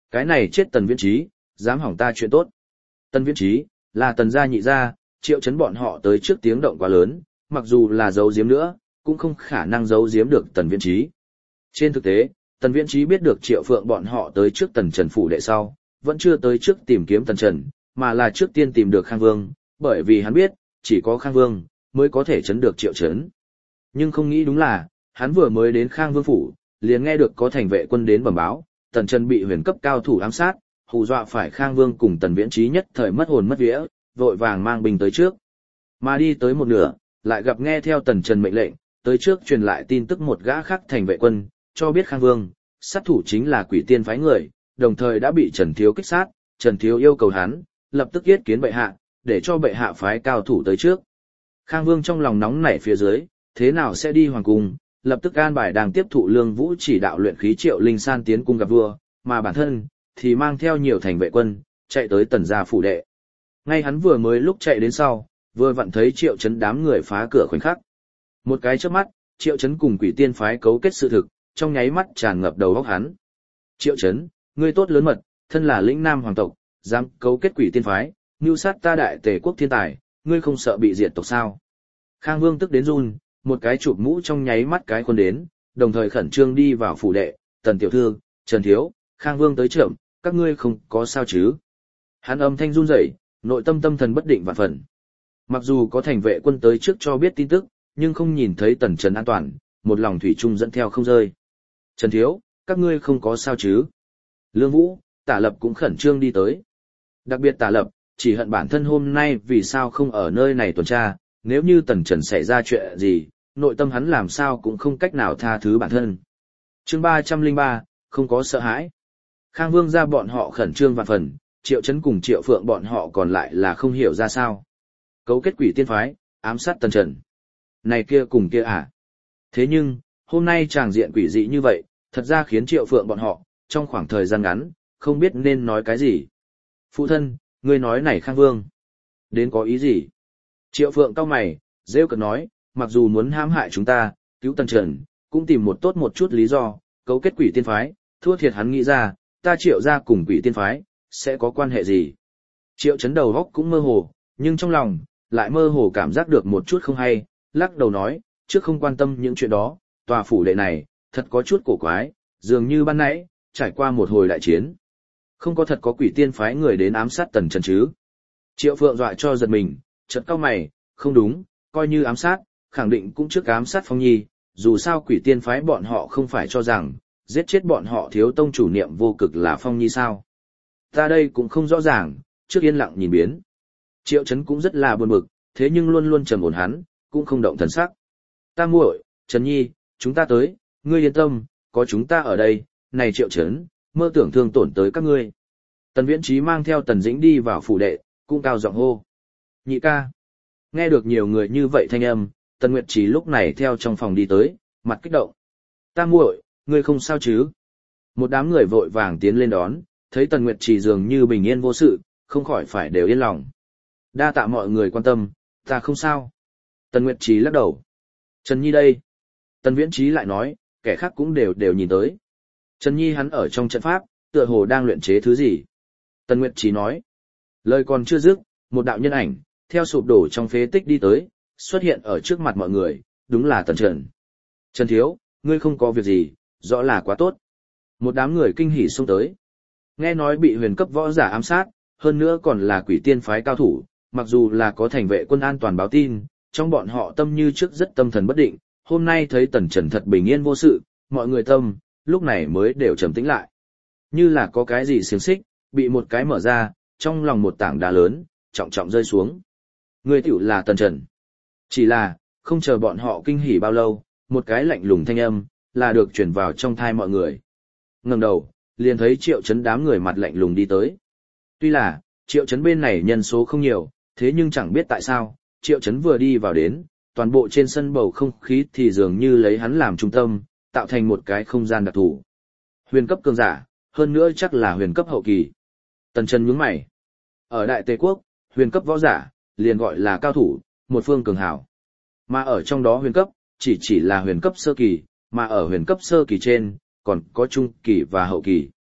Cái này chết Tần Viễn Trí, dám hỏng ta chuyện tốt. Tần Viễn Trí, là Tần gia nhị gia, Triệu Chấn bọn họ tới trước tiếng động quá lớn, mặc dù là giấu giếm nữa, cũng không khả năng giấu giếm được Tần Viễn Trí. Trên thực tế, Tần Viễn Trí biết được Triệu Phượng bọn họ tới trước Tần Trần phủ đệ sau, vẫn chưa tới trước tìm kiếm Tần Trần, mà là trước tiên tìm được Khang Vương, bởi vì hắn biết, chỉ có Khang Vương mới có thể chấn được Triệu Chấn. Nhưng không nghĩ đúng là, hắn vừa mới đến Khang Vương phủ, liền nghe được có thành vệ quân đến bẩm báo, Tần Trần bị huyền cấp cao thủ ám sát, hù dọa phải Khang Vương cùng Tần Viễn Trí nhất thời mất hồn mất vía, vội vàng mang binh tới trước. Mà đi tới một nửa, lại gặp nghe theo Tần Trần mệnh lệnh, tới trước truyền lại tin tức một gã khác thành vệ quân, cho biết Khang Vương, sát thủ chính là Quỷ Tiên phái người, đồng thời đã bị Trần Thiếu kích sát, Trần Thiếu yêu cầu hắn, lập tức yết kiến bệ hạ, để cho bệ hạ phái cao thủ tới trước. Khang Vương trong lòng nóng nảy phía dưới, thế nào sẽ đi hoàng cung, lập tức an bài đang tiếp thụ Lương Vũ chỉ đạo luyện khí Triệu Linh San tiến cung gặp vua, mà bản thân thì mang theo nhiều thành vệ quân, chạy tới Tần gia phủ đệ. Ngay hắn vừa mới lúc chạy đến sau, vừa vặn thấy Triệu Chấn đám người phá cửa khoảnh khắc. Một cái chớp mắt, Triệu Chấn cùng Quỷ Tiên phái cấu kết sự thực, trong nháy mắt tràn ngập đầu óc hắn. Triệu Chấn, ngươi tốt lớn mật, thân là lĩnh nam hoàng tộc, dám cấu kết Quỷ Tiên phái, mưu sát ta đại tề quốc thiên tài, ngươi không sợ bị diệt tộc sao? Khang Vương tức đến run, một cái chụp mũ trong nháy mắt cái khuôn đến, đồng thời khẩn trương đi vào phủ đệ, Tần tiểu thư, Trần thiếu, Khang Vương tới trưởng, các ngươi không có sao chứ? Hắn âm thanh run rẩy, nội tâm tâm thần bất định vạn phần. Mặc dù có thành vệ quân tới trước cho biết tin tức, nhưng không nhìn thấy Tần Trần an toàn, một lòng thủy chung dẫn theo không rơi. Trần thiếu, các ngươi không có sao chứ? Lương Vũ, Tả Lập cũng khẩn trương đi tới. Đặc biệt Tả Lập, chỉ hận bản thân hôm nay vì sao không ở nơi này tuần tra, nếu như Tần Trần xảy ra chuyện gì, nội tâm hắn làm sao cũng không cách nào tha thứ bản thân. Chương ba trăm lẻ ba, không có sợ hãi. Khang Vương ra bọn họ khẩn trương vạn phần, Triệu Chấn cùng Triệu Phượng bọn họ còn lại là không hiểu ra sao. Cấu kết Quỷ Tiên phái, ám sát Tần Trần. Này kia cùng kia à? Thế nhưng, hôm nay tràng diện quỷ dị như vậy, thật ra khiến Triệu Phượng bọn họ, trong khoảng thời gian ngắn, không biết nên nói cái gì. Phụ thân, ngươi nói này Khang Vương, đến có ý gì? Triệu Phượng cau mày, rêu cợt nói, mặc dù muốn hãm hại chúng ta, cứu Tần Trần, cũng tìm một tốt một chút lý do, cấu kết Quỷ Tiên phái, thua thiệt hắn nghĩ ra, ta Triệu ra cùng Quỷ Tiên phái, sẽ có quan hệ gì? Triệu Chấn đầu góc cũng mơ hồ, nhưng trong lòng, lại mơ hồ cảm giác được một chút không hay, lắc đầu nói, trước không quan tâm những chuyện đó, tòa phủ đệ này, thật có chút cổ quái, dường như ban nãy, trải qua một hồi đại chiến. Không có thật có Quỷ Tiên phái người đến ám sát Tần Trần chứ? Triệu Phượng dọa cho giật mình, chợt cau mày, không đúng, coi như ám sát, khẳng định cũng trước ám sát Phong Nhi, dù sao Quỷ Tiên phái bọn họ không phải cho rằng, giết chết bọn họ thiếu tông chủ niệm vô cực là Phong Nhi sao? Ta đây cũng không rõ ràng, trước yên lặng nhìn biến. Triệu Chấn cũng rất là buồn bực, thế nhưng luôn luôn trầm ổn hắn, cũng không động thần sắc. Ta muội, Trần Nhi, chúng ta tới, ngươi yên tâm, có chúng ta ở đây, này Triệu Chấn, mơ tưởng thương tổn tới các ngươi. Tần Viễn Trí mang theo Tần Dĩnh đi vào phủ đệ, cũng cao giọng hô. Nhị ca. Nghe được nhiều người như vậy thanh âm, Tần Nguyệt Trí lúc này theo trong phòng đi tới, mặt kích động. Ta muội, ngươi không sao chứ? Một đám người vội vàng tiến lên đón, thấy Tần Nguyệt Trì dường như bình yên vô sự, không khỏi phải đều yên lòng. Đa tạ mọi người quan tâm, ta không sao. Tần Nguyệt Trì lắc đầu. Trần Nhi đây. Tần Viễn Trí lại nói, kẻ khác cũng đều đều nhìn tới. Trần Nhi hắn ở trong trận pháp, tựa hồ đang luyện chế thứ gì. Tần Nguyệt Trí nói. Lời còn chưa dứt, một đạo nhân ảnh, theo sụp đổ trong phế tích đi tới, xuất hiện ở trước mặt mọi người, đúng là Tần Trần. Trần Thiếu, ngươi không có việc gì, rõ là quá tốt. Một đám người kinh hỉ xông tới. Nghe nói bị huyền cấp võ giả ám sát, hơn nữa còn là Quỷ Tiên phái cao thủ, mặc dù là có thành vệ quân an toàn báo tin, trong bọn họ tâm như trước rất tâm thần bất định, hôm nay thấy Tần Trần thật bình yên vô sự, mọi người tâm, lúc này mới đều trầm tĩnh lại. Như là có cái gì xiềng xích, bị một cái mở ra, trong lòng một tảng đá lớn, trọng trọng rơi xuống. Người tiểu là Tần Trần. Chỉ là, không chờ bọn họ kinh hỉ bao lâu, một cái lạnh lùng thanh âm, là được truyền vào trong thai mọi người. Ngẩng đầu, liền thấy Triệu Chấn đám người mặt lạnh lùng đi tới. Tuy là, Triệu Chấn bên này nhân số không nhiều, thế nhưng chẳng biết tại sao, Triệu Chấn vừa đi vào đến, toàn bộ trên sân bầu không khí thì dường như lấy hắn làm trung tâm, tạo thành một cái không gian đặc thù. Huyền cấp cường giả, hơn nữa chắc là huyền cấp hậu kỳ. Tần Trần nhướng mày. Ở Đại Tề Quốc, huyền cấp võ giả, liền gọi là cao thủ, một phương cường hảo. Mà ở trong đó huyền cấp, chỉ chỉ là huyền cấp sơ kỳ, mà ở huyền cấp sơ kỳ trên, còn có trung kỳ và hậu kỳ.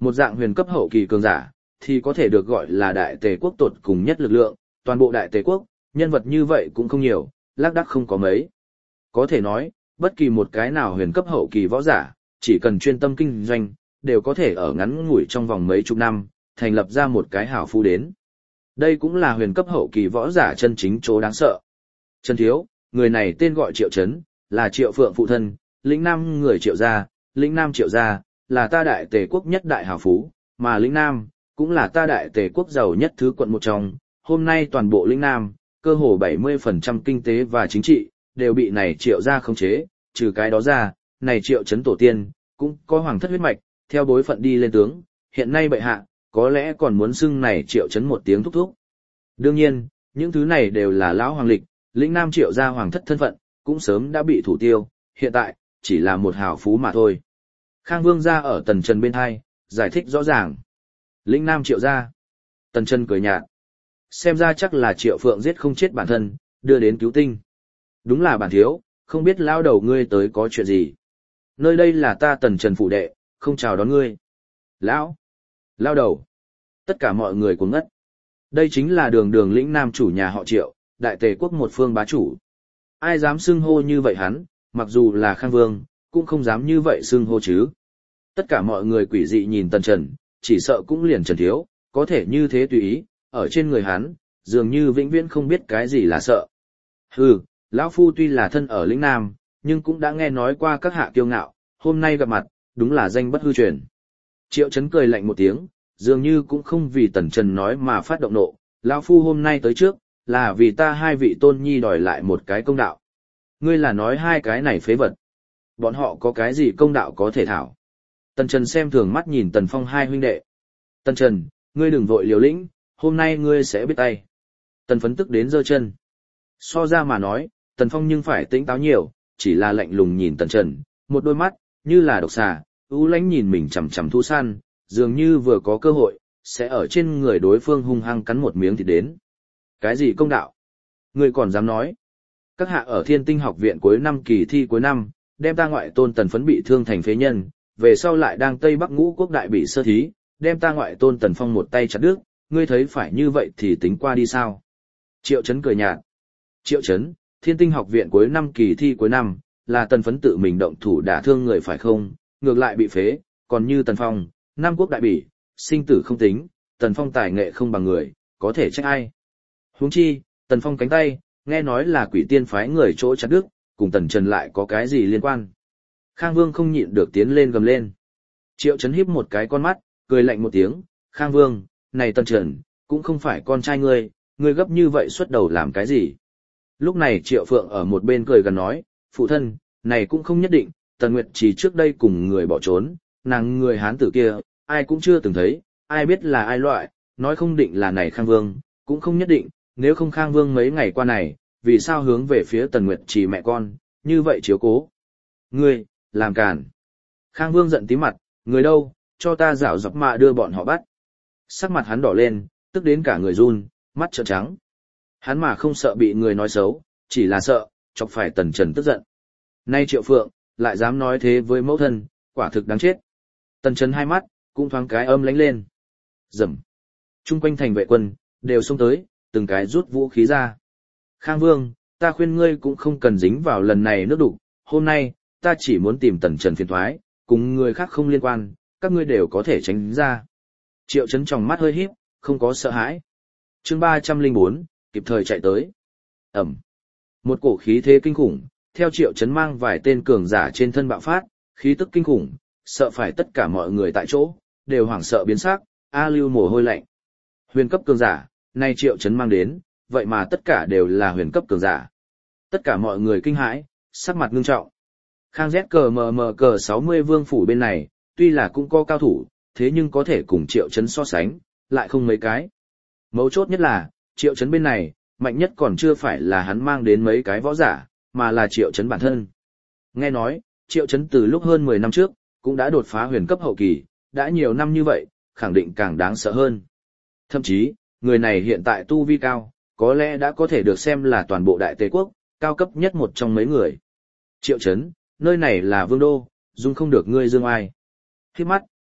Một dạng huyền cấp hậu kỳ cường giả, thì có thể được gọi là đại tề quốc tột cùng nhất lực lượng, toàn bộ đại tề quốc, nhân vật như vậy cũng không nhiều, lác đác không có mấy. Có thể nói, bất kỳ một cái nào huyền cấp hậu kỳ võ giả, chỉ cần chuyên tâm kinh doanh, đều có thể ở ngắn ngủi trong vòng mấy chục năm, thành lập ra một cái hảo phú đến. Đây cũng là huyền cấp hậu kỳ võ giả chân chính chỗ đáng sợ. Trần Thiếu, người này tên gọi Triệu Chấn, là Triệu Phượng phụ thân, lĩnh nam người Triệu gia, lĩnh nam Triệu gia, là ta đại tề quốc nhất đại hảo phú, mà lĩnh nam, cũng là ta đại tề quốc giàu nhất thứ quận một trong. Hôm nay toàn bộ lĩnh nam, cơ hồ bảy mươi phần trăm kinh tế và chính trị, đều bị này Triệu gia khống chế, trừ cái đó ra, này Triệu Chấn tổ tiên, cũng có hoàng thất huyết mạch, theo bối phận đi lên tướng, hiện nay bệ hạ, có lẽ còn muốn xưng này Triệu Chấn một tiếng thúc thúc. Đương nhiên, những thứ này đều là lão hoàng lịch, lĩnh nam Triệu gia hoàng thất thân phận, cũng sớm đã bị thủ tiêu, hiện tại, chỉ là một hào phú mà thôi. Khang Vương gia ở Tần Trần bên hai, giải thích rõ ràng. Lĩnh nam Triệu gia. Tần Trần cười nhạt. Xem ra chắc là Triệu Phượng giết không chết bản thân, đưa đến cứu tinh. Đúng là bản thiếu, không biết lão đầu ngươi tới có chuyện gì. Nơi đây là ta Tần Trần phủ đệ, không chào đón ngươi. Lão. Lão đầu. Tất cả mọi người cuồng ngất. Đây chính là đường đường lĩnh nam chủ nhà họ Triệu, đại tề quốc một phương bá chủ. Ai dám xưng hô như vậy hắn, mặc dù là Khang Vương, cũng không dám như vậy xưng hô chứ. Tất cả mọi người quỷ dị nhìn Tần Trần, chỉ sợ cũng liền Trần Thiếu, có thể như thế tùy ý, ở trên người hắn, dường như vĩnh viễn không biết cái gì là sợ. Hừ, lão phu tuy là thân ở lĩnh nam, nhưng cũng đã nghe nói qua các hạ kiêu ngạo, hôm nay gặp mặt, đúng là danh bất hư truyền. Triệu Chấn cười lạnh một tiếng, dường như cũng không vì Tần Trần nói mà phát động nộ, lão phu hôm nay tới trước, là vì ta hai vị tôn nhi đòi lại một cái công đạo. Ngươi là nói hai cái này phế vật. Bọn họ có cái gì công đạo có thể thảo. Tần Trần xem thường mắt nhìn Tần Phong hai huynh đệ. Tần Trần, ngươi đừng vội liều lĩnh, hôm nay ngươi sẽ biết tay. Tần Phấn tức đến giơ chân. So ra mà nói, Tần Phong nhưng phải tĩnh táo nhiều, chỉ là lạnh lùng nhìn Tần Trần, một đôi mắt, như là độc xà, u lãnh nhìn mình chằm chằm thu săn, dường như vừa có cơ hội, sẽ ở trên người đối phương hung hăng cắn một miếng thịt đến. Cái gì công đạo? Ngươi còn dám nói? Các hạ ở Thiên Tinh học viện cuối năm kỳ thi cuối năm, đem ta ngoại tôn Tần Phấn bị thương thành phế nhân, về sau lại đang Tây Bắc Ngũ Quốc đại bị sơ thí, đem ta ngoại tôn Tần Phong một tay chặt đứt, ngươi thấy phải như vậy thì tính qua đi sao? Triệu Chấn cười nhạt. Triệu Chấn, Thiên Tinh học viện cuối năm kỳ thi cuối năm, là Tần Phấn tự mình động thủ đả thương người phải không, ngược lại bị phế, còn như Tần Phong, Nam Quốc đại bỉ, sinh tử không tính, Tần Phong tài nghệ không bằng người, có thể trách ai. Huống chi, Tần Phong cánh tay, nghe nói là quỷ tiên phái người chỗ chặt đứt, cùng Tần Trần lại có cái gì liên quan. Khang Vương không nhịn được tiến lên gầm lên. Triệu Chấn híp một cái con mắt, cười lạnh một tiếng, Khang Vương, này Tần Trần, cũng không phải con trai ngươi, ngươi gấp như vậy xuất đầu làm cái gì. Lúc này Triệu Phượng ở một bên cười gần nói, phụ thân, này cũng không nhất định, Tần Nguyệt chỉ trước đây cùng người bỏ trốn, nàng người Hán tử kia, ai cũng chưa từng thấy, ai biết là ai loại, nói không định là này Khang Vương, cũng không nhất định, nếu không Khang Vương mấy ngày qua này, vì sao hướng về phía Tần Nguyệt chỉ mẹ con, như vậy chiếu cố. Ngươi, làm càn. Khang Vương giận tí mặt, người đâu, cho ta rảo dọc mạ đưa bọn họ bắt. Sắc mặt hắn đỏ lên, tức đến cả người run, mắt trợn trắng. Hắn mà không sợ bị người nói xấu, chỉ là sợ, chọc phải Tần Trần tức giận. Nay Triệu Phượng, lại dám nói thế với mẫu thân, quả thực đáng chết. Tần Trần hai mắt, cũng thoáng cái âm lánh lên. Rầm. Trung quanh thành vệ quân, đều xông tới, từng cái rút vũ khí ra. Khang Vương, ta khuyên ngươi cũng không cần dính vào lần này nước đục, hôm nay, ta chỉ muốn tìm Tần Trần phiền thoái, cùng người khác không liên quan, các ngươi đều có thể tránh ra. Triệu Chấn trong mắt hơi híp, không có sợ hãi. Chương ba trăm lẻ bốn, kịp thời chạy tới. Ẩm. Một cổ khí thế kinh khủng, theo Triệu Chấn mang vài tên cường giả trên thân bạo phát, khí tức kinh khủng, sợ phải tất cả mọi người tại chỗ, đều hoảng sợ biến sắc, a lưu mồ hôi lạnh. Huyền cấp cường giả, nay Triệu Chấn mang đến, vậy mà tất cả đều là huyền cấp cường giả. Tất cả mọi người kinh hãi, sắc mặt ngưng trọng. Khang Z cờ mờ mờ cờ sáu mươi vương phủ bên này, tuy là cũng có cao thủ, thế nhưng có thể cùng Triệu Chấn so sánh, lại không mấy cái. Mấu chốt nhất là, Triệu Chấn bên này, mạnh nhất còn chưa phải là hắn mang đến mấy cái võ giả, mà là Triệu Chấn bản thân. Nghe nói, Triệu Chấn từ lúc hơn mười năm trước, cũng đã đột phá huyền cấp hậu kỳ, đã nhiều năm như vậy, khẳng định càng đáng sợ hơn. Thậm chí, người này hiện tại tu vi cao, có lẽ đã có thể được xem là toàn bộ Đại Tề Quốc, cao cấp nhất một trong mấy người. Triệu Chấn, nơi này là vương đô, dung không được ngươi dương ai. Khi mắt,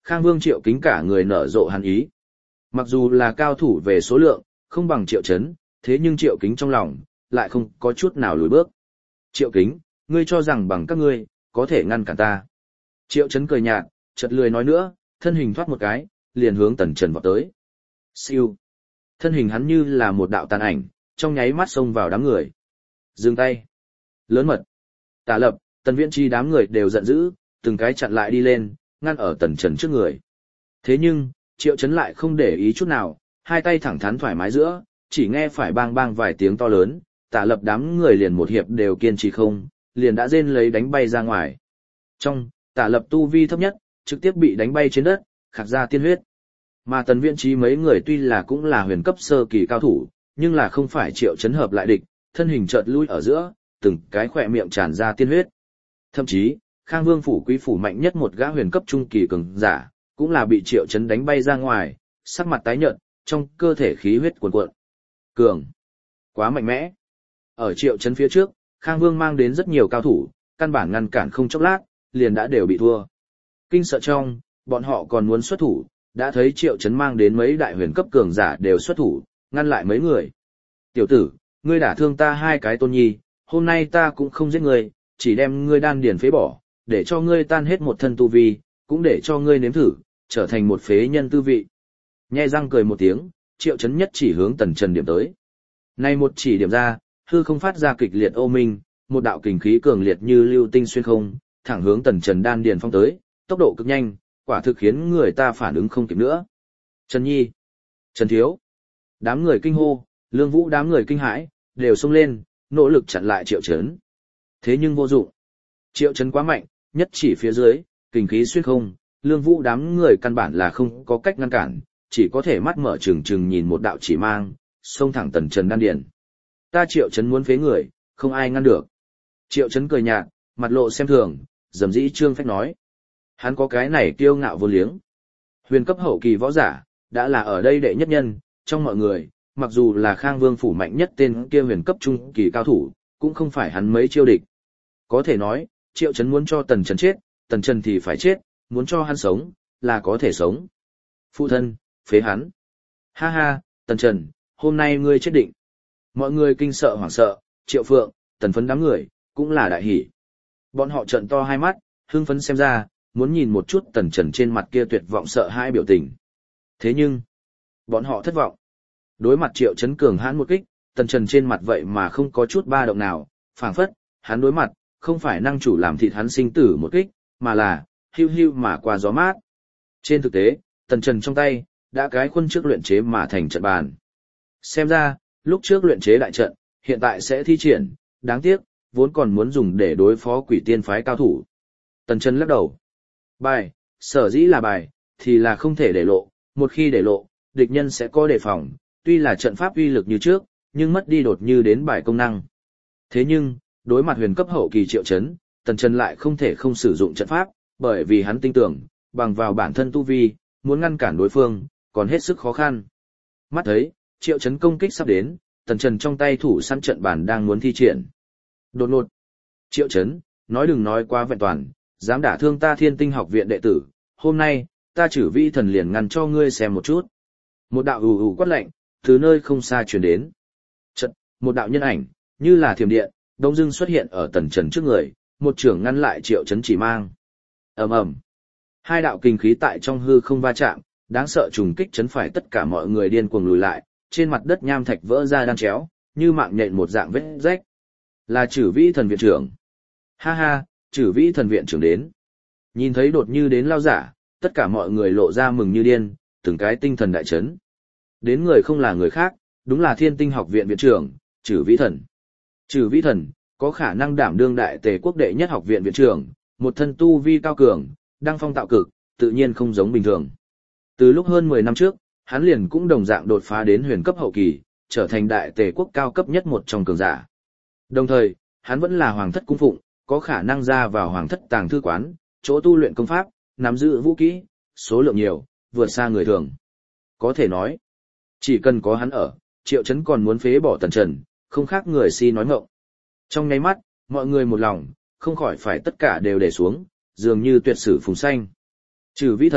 Khang Vương Triệu Kính cả người nở rộ hàn ý. Mặc dù là cao thủ về số lượng, không bằng Triệu Chấn, thế nhưng Triệu Kính trong lòng, lại không có chút nào lùi bước. Triệu Kính, ngươi cho rằng bằng các ngươi, có thể ngăn cản ta. Triệu Chấn cười nhạt, chợt lười nói nữa, thân hình thoát một cái, liền hướng Tần Trần vọt tới. Siêu. Thân hình hắn như là một đạo tàn ảnh, trong nháy mắt xông vào đám người. Dừng tay. Lớn mật. Tả Lập, Tần Viễn Chi đám người đều giận dữ, từng cái chặn lại đi lên, ngăn ở Tần Trần trước người. Thế nhưng, Triệu Chấn lại không để ý chút nào, hai tay thẳng thắn thoải mái giữa, chỉ nghe phải bang bang vài tiếng to lớn, Tả Lập đám người liền một hiệp đều kiên trì không, liền đã rên lấy đánh bay ra ngoài. Trong, Tả Lập tu vi thấp nhất, trực tiếp bị đánh bay trên đất, khạc ra tiên huyết. Mà Tần Viễn Chi mấy người tuy là cũng là huyền cấp sơ kỳ cao thủ, nhưng là không phải Triệu Chấn hợp lại địch, thân hình chợt lui ở giữa, từng cái khỏe miệng tràn ra tiên huyết. Thậm chí, Khang Vương phủ quý phủ mạnh nhất một gã huyền cấp trung kỳ cường giả, cũng là bị Triệu Chấn đánh bay ra ngoài, sắc mặt tái nhợt, trong cơ thể khí huyết cuồn cuộn. Cường, quá mạnh mẽ. Ở Triệu Chấn phía trước, Khang Vương mang đến rất nhiều cao thủ, căn bản ngăn cản không chốc lát, liền đã đều bị thua. Kinh sợ trong, bọn họ còn muốn xuất thủ, đã thấy Triệu Chấn mang đến mấy đại huyền cấp cường giả đều xuất thủ, ngăn lại mấy người. Tiểu tử, ngươi đả thương ta hai cái tôn nhi, hôm nay ta cũng không giết ngươi, chỉ đem ngươi đan điền phế bỏ, để cho ngươi tan hết một thân tu vi, cũng để cho ngươi nếm thử, trở thành một phế nhân tư vị. Nhe răng cười một tiếng, Triệu Chấn nhất chỉ hướng Tần Trần điểm tới. Nay một chỉ điểm ra, hư không phát ra kịch liệt ô minh, một đạo kình khí cường liệt như lưu tinh xuyên không, thẳng hướng Tần Trần đan điền phong tới, tốc độ cực nhanh, quả thực khiến người ta phản ứng không kịp nữa. Trần Nhi, Trần Thiếu, đám người kinh hô, Lương Vũ đám người kinh hãi, đều xông lên, nỗ lực chặn lại Triệu Chấn. Thế nhưng vô dụng. Triệu Chấn quá mạnh, nhất chỉ phía dưới, kình khí xuyên không, Lương Vũ đám người căn bản là không có cách ngăn cản, chỉ có thể mắt mở trừng trừng nhìn một đạo chỉ mang, xông thẳng Tần Trần đan điền. Ta Triệu Chấn muốn phế người, không ai ngăn được. Triệu Chấn cười nhạt, mặt lộ xem thường, dầm dĩ trương phách nói. Hắn có cái này kiêu ngạo vô liếng. Huyền cấp hậu kỳ võ giả, đã là ở đây đệ nhất nhân, trong mọi người, mặc dù là Khang Vương phủ mạnh nhất tên kia huyền cấp trung kỳ cao thủ, cũng không phải hắn mấy chiêu địch. Có thể nói, Triệu Chấn muốn cho Tần Trần chết, Tần Trần thì phải chết, muốn cho hắn sống, là có thể sống. Phụ thân, phế hắn. Ha ha, Tần Trần, hôm nay ngươi chết định. Mọi người kinh sợ hoảng sợ, Triệu Phượng, Tần Phấn đám người, cũng là đại hỉ. Bọn họ trợn to hai mắt, hưng phấn xem ra, muốn nhìn một chút Tần Trần trên mặt kia tuyệt vọng sợ hãi biểu tình. Thế nhưng, bọn họ thất vọng. Đối mặt Triệu Chấn cường hãn một kích, Tần Trần trên mặt vậy mà không có chút ba động nào, phảng phất, hắn đối mặt, không phải năng chủ làm thịt hắn sinh tử một kích, mà là, hưu hưu mà qua gió mát. Trên thực tế, Tần Trần trong tay, đã cái khuôn trước luyện chế mà thành trận bàn. Xem ra, lúc trước luyện chế đại trận, hiện tại sẽ thi triển, đáng tiếc, vốn còn muốn dùng để đối phó quỷ tiên phái cao thủ. Tần Trần lắc đầu. Bài, sở dĩ là bài, thì là không thể để lộ, một khi để lộ, địch nhân sẽ có đề phòng, tuy là trận pháp uy lực như trước, nhưng mất đi đột như đến bài công năng. Thế nhưng, đối mặt huyền cấp hậu kỳ Triệu Chấn, Tần Trần lại không thể không sử dụng trận pháp, bởi vì hắn tin tưởng, bằng vào bản thân tu vi, muốn ngăn cản đối phương, còn hết sức khó khăn. Mắt thấy, Triệu Chấn công kích sắp đến, Tần Trần trong tay thủ săn trận bản đang muốn thi triển. Đột ngột, Triệu Chấn, nói đừng nói quá vẹn toàn, dám đả thương ta Thiên Tinh học viện đệ tử, hôm nay, ta Chử Vi thần liền ngăn cho ngươi xem một chút. Một đạo ù ù quát lạnh, từ nơi không xa truyền đến. Chợt, một đạo nhân ảnh, như là thiểm điện, đông dưng xuất hiện ở Tần Trần trước người, một trưởng ngăn lại Triệu Chấn chỉ mang. Ầm ầm. Hai đạo kinh khí tại trong hư không va chạm, đáng sợ trùng kích chấn phải tất cả mọi người điên cuồng lùi lại, trên mặt đất nham thạch vỡ ra đan chéo, như mạng nhện một dạng vết rách. Là Chử Vĩ thần viện trưởng. Ha ha, Chử Vĩ thần viện trưởng đến. Nhìn thấy đột như đến lao giả, tất cả mọi người lộ ra mừng như điên, từng cái tinh thần đại chấn. Đến người không là người khác, đúng là Thiên Tinh học viện viện trưởng, Chử Vĩ thần. Chử Vĩ thần, có khả năng đảm đương đại tề quốc đệ nhất học viện viện trưởng, một thân tu vi cao cường, đăng phong tạo cực, tự nhiên không giống bình thường. Từ lúc hơn mười năm trước, hắn liền cũng đồng dạng đột phá đến huyền cấp hậu kỳ, trở thành đại tề quốc cao cấp nhất một trong cường giả. Đồng thời, hắn vẫn là hoàng thất cung phụng, có khả năng ra vào hoàng thất tàng thư quán, chỗ tu luyện công pháp, nắm giữ vũ kỹ, số lượng nhiều, vượt xa người thường. Có thể nói, chỉ cần có hắn ở, Triệu Chấn còn muốn phế bỏ Tần Trần, không khác người si nói ngọng. Trong nháy mắt, mọi người một lòng, không khỏi phải tất cả đều để xuống, dường như tuyệt sử phùng xanh. Chử Vĩ thần,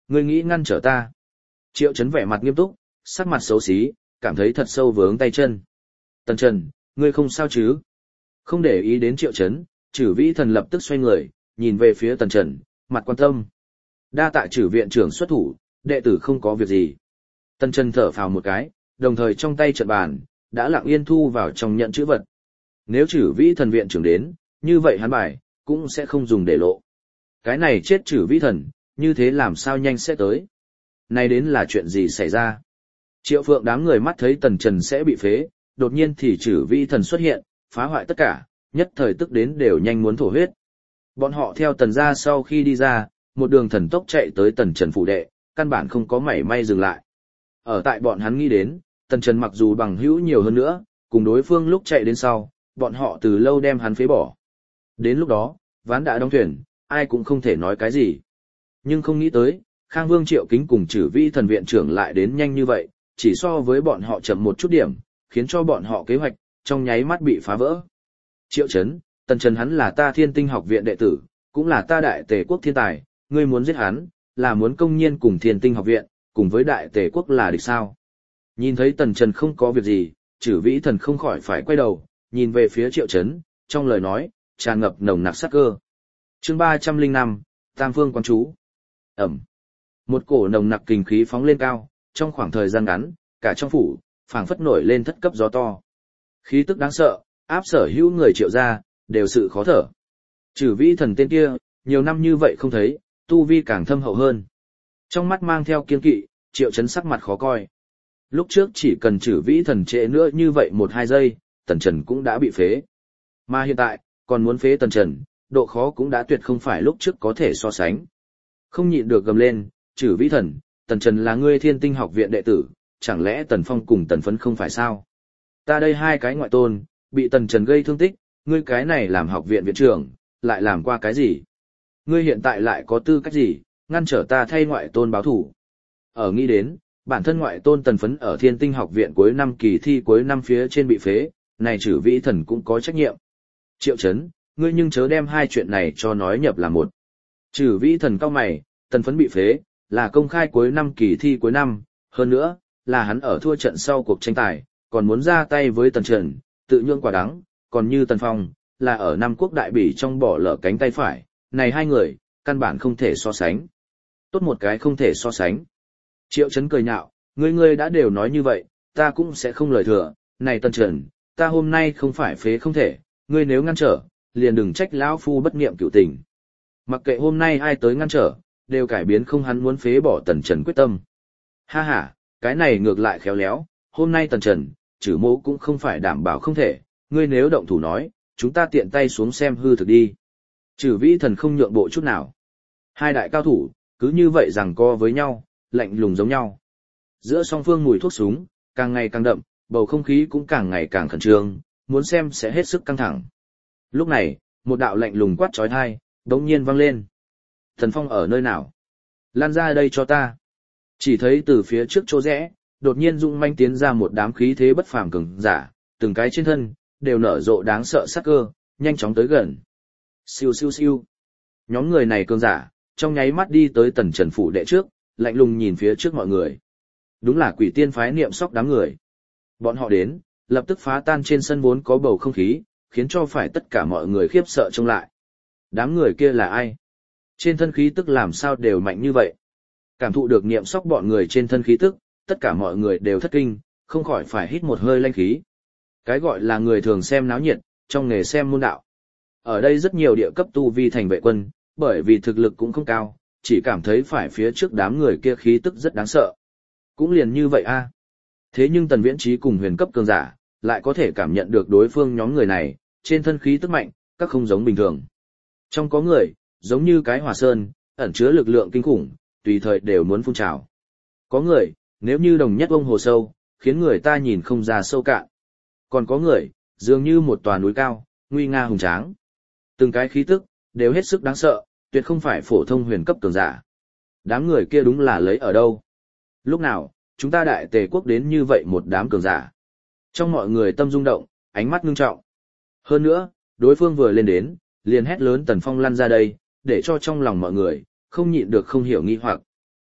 ngươi nghĩ ngăn trở ta. Triệu Chấn vẻ mặt nghiêm túc, sắc mặt xấu xí, cảm thấy thật sâu vướng tay chân. Tần Trần, ngươi không sao chứ? Không để ý đến Triệu Chấn, Chử Vĩ Thần lập tức xoay người, nhìn về phía Tần Trần, mặt quan tâm. Đa tạ Chử viện trưởng xuất thủ, đệ tử không có việc gì. Tần Trần thở phào một cái, đồng thời trong tay trận bàn, đã lặng yên thu vào trong nhận chữ vật. Nếu Chử Vĩ Thần viện trưởng đến, như vậy hắn bài, cũng sẽ không dùng để lộ. Cái này chết Chử Vĩ Thần, như thế làm sao nhanh sẽ tới. Này đến là chuyện gì xảy ra? Triệu Phượng đám người mắt thấy Tần Trần sẽ bị phế, đột nhiên thì Chử Vĩ Thần xuất hiện, phá hoại tất cả, nhất thời tức đến đều nhanh muốn thổ huyết. Bọn họ theo Tần gia sau khi đi ra, một đường thần tốc chạy tới Tần Trần phủ đệ, căn bản không có mảy may dừng lại. Ở tại bọn hắn nghĩ đến, Tần Trần mặc dù bằng hữu nhiều hơn nữa, cùng đối phương lúc chạy đến sau, bọn họ từ lâu đem hắn phế bỏ. Đến lúc đó, ván đã đóng thuyền, ai cũng không thể nói cái gì. Nhưng không nghĩ tới, Khang Vương Triệu Kính cùng Chử Vĩ Thần viện trưởng lại đến nhanh như vậy, chỉ so với bọn họ chậm một chút điểm, khiến cho bọn họ kế hoạch, trong nháy mắt bị phá vỡ. Triệu Chấn, Tần Trần hắn là ta Thiên Tinh học viện đệ tử, cũng là ta Đại Tề quốc thiên tài, ngươi muốn giết hắn, là muốn công nhiên cùng Thiên Tinh học viện, cùng với Đại Tề quốc là địch sao? Nhìn thấy Tần Trần không có việc gì, Chử Vĩ Thần không khỏi phải quay đầu, nhìn về phía Triệu Chấn, trong lời nói, tràn ngập nồng nặc sát cơ. Chương ba trăm lẻ năm, Tam Phương Quán Chú. Ẩm. Một cổ nồng nặc kình khí phóng lên cao, trong khoảng thời gian ngắn, cả trong phủ, phảng phất nổi lên thất cấp gió to. Khí tức đáng sợ, áp sở hữu người Triệu gia, đều sự khó thở. Chử Vĩ Thần tên kia, nhiều năm như vậy không thấy, tu vi càng thâm hậu hơn. Trong mắt mang theo kiên kỵ, Triệu Chấn sắc mặt khó coi. Lúc trước chỉ cần Chử Vĩ Thần trễ nữa như vậy một hai giây, Tần Trần cũng đã bị phế. Mà hiện tại, còn muốn phế Tần Trần, độ khó cũng đã tuyệt không phải lúc trước có thể so sánh. Không nhịn được gầm lên, Chử Vĩ Thần, Tần Trần là ngươi Thiên Tinh học viện đệ tử, chẳng lẽ Tần Phong cùng Tần Phấn không phải sao? Ta đây hai cái ngoại tôn, bị Tần Trần gây thương tích, ngươi cái này làm học viện viện trưởng, lại làm qua cái gì? Ngươi hiện tại lại có tư cách gì, ngăn trở ta thay ngoại tôn báo thủ? Ở nghĩ đến, bản thân ngoại tôn Tần Phấn ở Thiên Tinh học viện cuối năm kỳ thi cuối năm phía trên bị phế, này Chử Vĩ Thần cũng có trách nhiệm. Triệu Chấn, ngươi nhưng chớ đem hai chuyện này cho nói nhập là một. Chử Vĩ Thần cao mày, Tần Phấn bị phế, là công khai cuối năm kỳ thi cuối năm, hơn nữa, là hắn ở thua trận sau cuộc tranh tài, còn muốn ra tay với Tần Trần, tự nhượng quả đắng, còn như Tần Phong, là ở Nam Quốc đại bỉ trong bỏ lỡ cánh tay phải, này hai người, căn bản không thể so sánh. Tốt một cái không thể so sánh. Triệu Chấn cười nhạo, ngươi ngươi đã đều nói như vậy, ta cũng sẽ không lời thừa, này Tần Trần, ta hôm nay không phải phế không thể, ngươi nếu ngăn trở, liền đừng trách lão phu bất niệm cửu tình. Mặc kệ hôm nay ai tới ngăn trở, đều cải biến không hắn muốn phế bỏ Tần Trần quyết tâm. Ha ha, cái này ngược lại khéo léo, hôm nay Tần Trần, Chử mỗ cũng không phải đảm bảo không thể, ngươi nếu động thủ nói, chúng ta tiện tay xuống xem hư thực đi. Chử Vĩ Thần không nhượng bộ chút nào. Hai đại cao thủ, cứ như vậy giằng co với nhau, lạnh lùng giống nhau. Giữa song phương mùi thuốc súng, càng ngày càng đậm, bầu không khí cũng càng ngày càng khẩn trương, muốn xem sẽ hết sức căng thẳng. Lúc này, một đạo lạnh lùng quát chói tai, đống nhiên vang lên. Thần Phong ở nơi nào? Lan ra đây cho ta. Chỉ thấy từ phía trước chỗ rẽ, đột nhiên dũng manh tiến ra một đám khí thế bất phàm cường giả, từng cái trên thân, đều nở rộ đáng sợ sát cơ, nhanh chóng tới gần. Siêu siêu siêu. Nhóm người này cường giả, trong nháy mắt đi tới Tần Trần phủ đệ trước, lạnh lùng nhìn phía trước mọi người. Đúng là Quỷ Tiên phái niệm sóc đám người. Bọn họ đến, lập tức phá tan trên sân vốn có bầu không khí, khiến cho phải tất cả mọi người khiếp sợ trông lại. Đám người kia là ai? Trên thân khí tức làm sao đều mạnh như vậy? Cảm thụ được niệm sóc bọn người trên thân khí tức, tất cả mọi người đều thất kinh, không khỏi phải hít một hơi lanh khí. Cái gọi là người thường xem náo nhiệt, trong nghề xem môn đạo. Ở đây rất nhiều địa cấp tu vi thành vệ quân, bởi vì thực lực cũng không cao, chỉ cảm thấy phải phía trước đám người kia khí tức rất đáng sợ. Cũng liền như vậy a. Thế nhưng Tần Viễn Trí cùng huyền cấp cường giả, lại có thể cảm nhận được đối phương nhóm người này, trên thân khí tức mạnh, các không giống bình thường. Trong có người, giống như cái hỏa sơn, ẩn chứa lực lượng kinh khủng, tùy thời đều muốn phun trào. Có người, nếu như đồng nhất ông hồ sâu, khiến người ta nhìn không ra sâu cạn. Còn có người, dường như một tòa núi cao, nguy nga hùng tráng. Từng cái khí tức, đều hết sức đáng sợ, tuyệt không phải phổ thông huyền cấp cường giả. Đám người kia đúng là lấy ở đâu? Lúc nào, chúng ta Đại Tề quốc đến như vậy một đám cường giả? Trong mọi người tâm rung động, ánh mắt ngưng trọng. Hơn nữa, đối phương vừa lên đến, liền hét lớn Tần Phong lăn ra đây, để cho trong lòng mọi người, không nhịn được không hiểu nghi hoặc.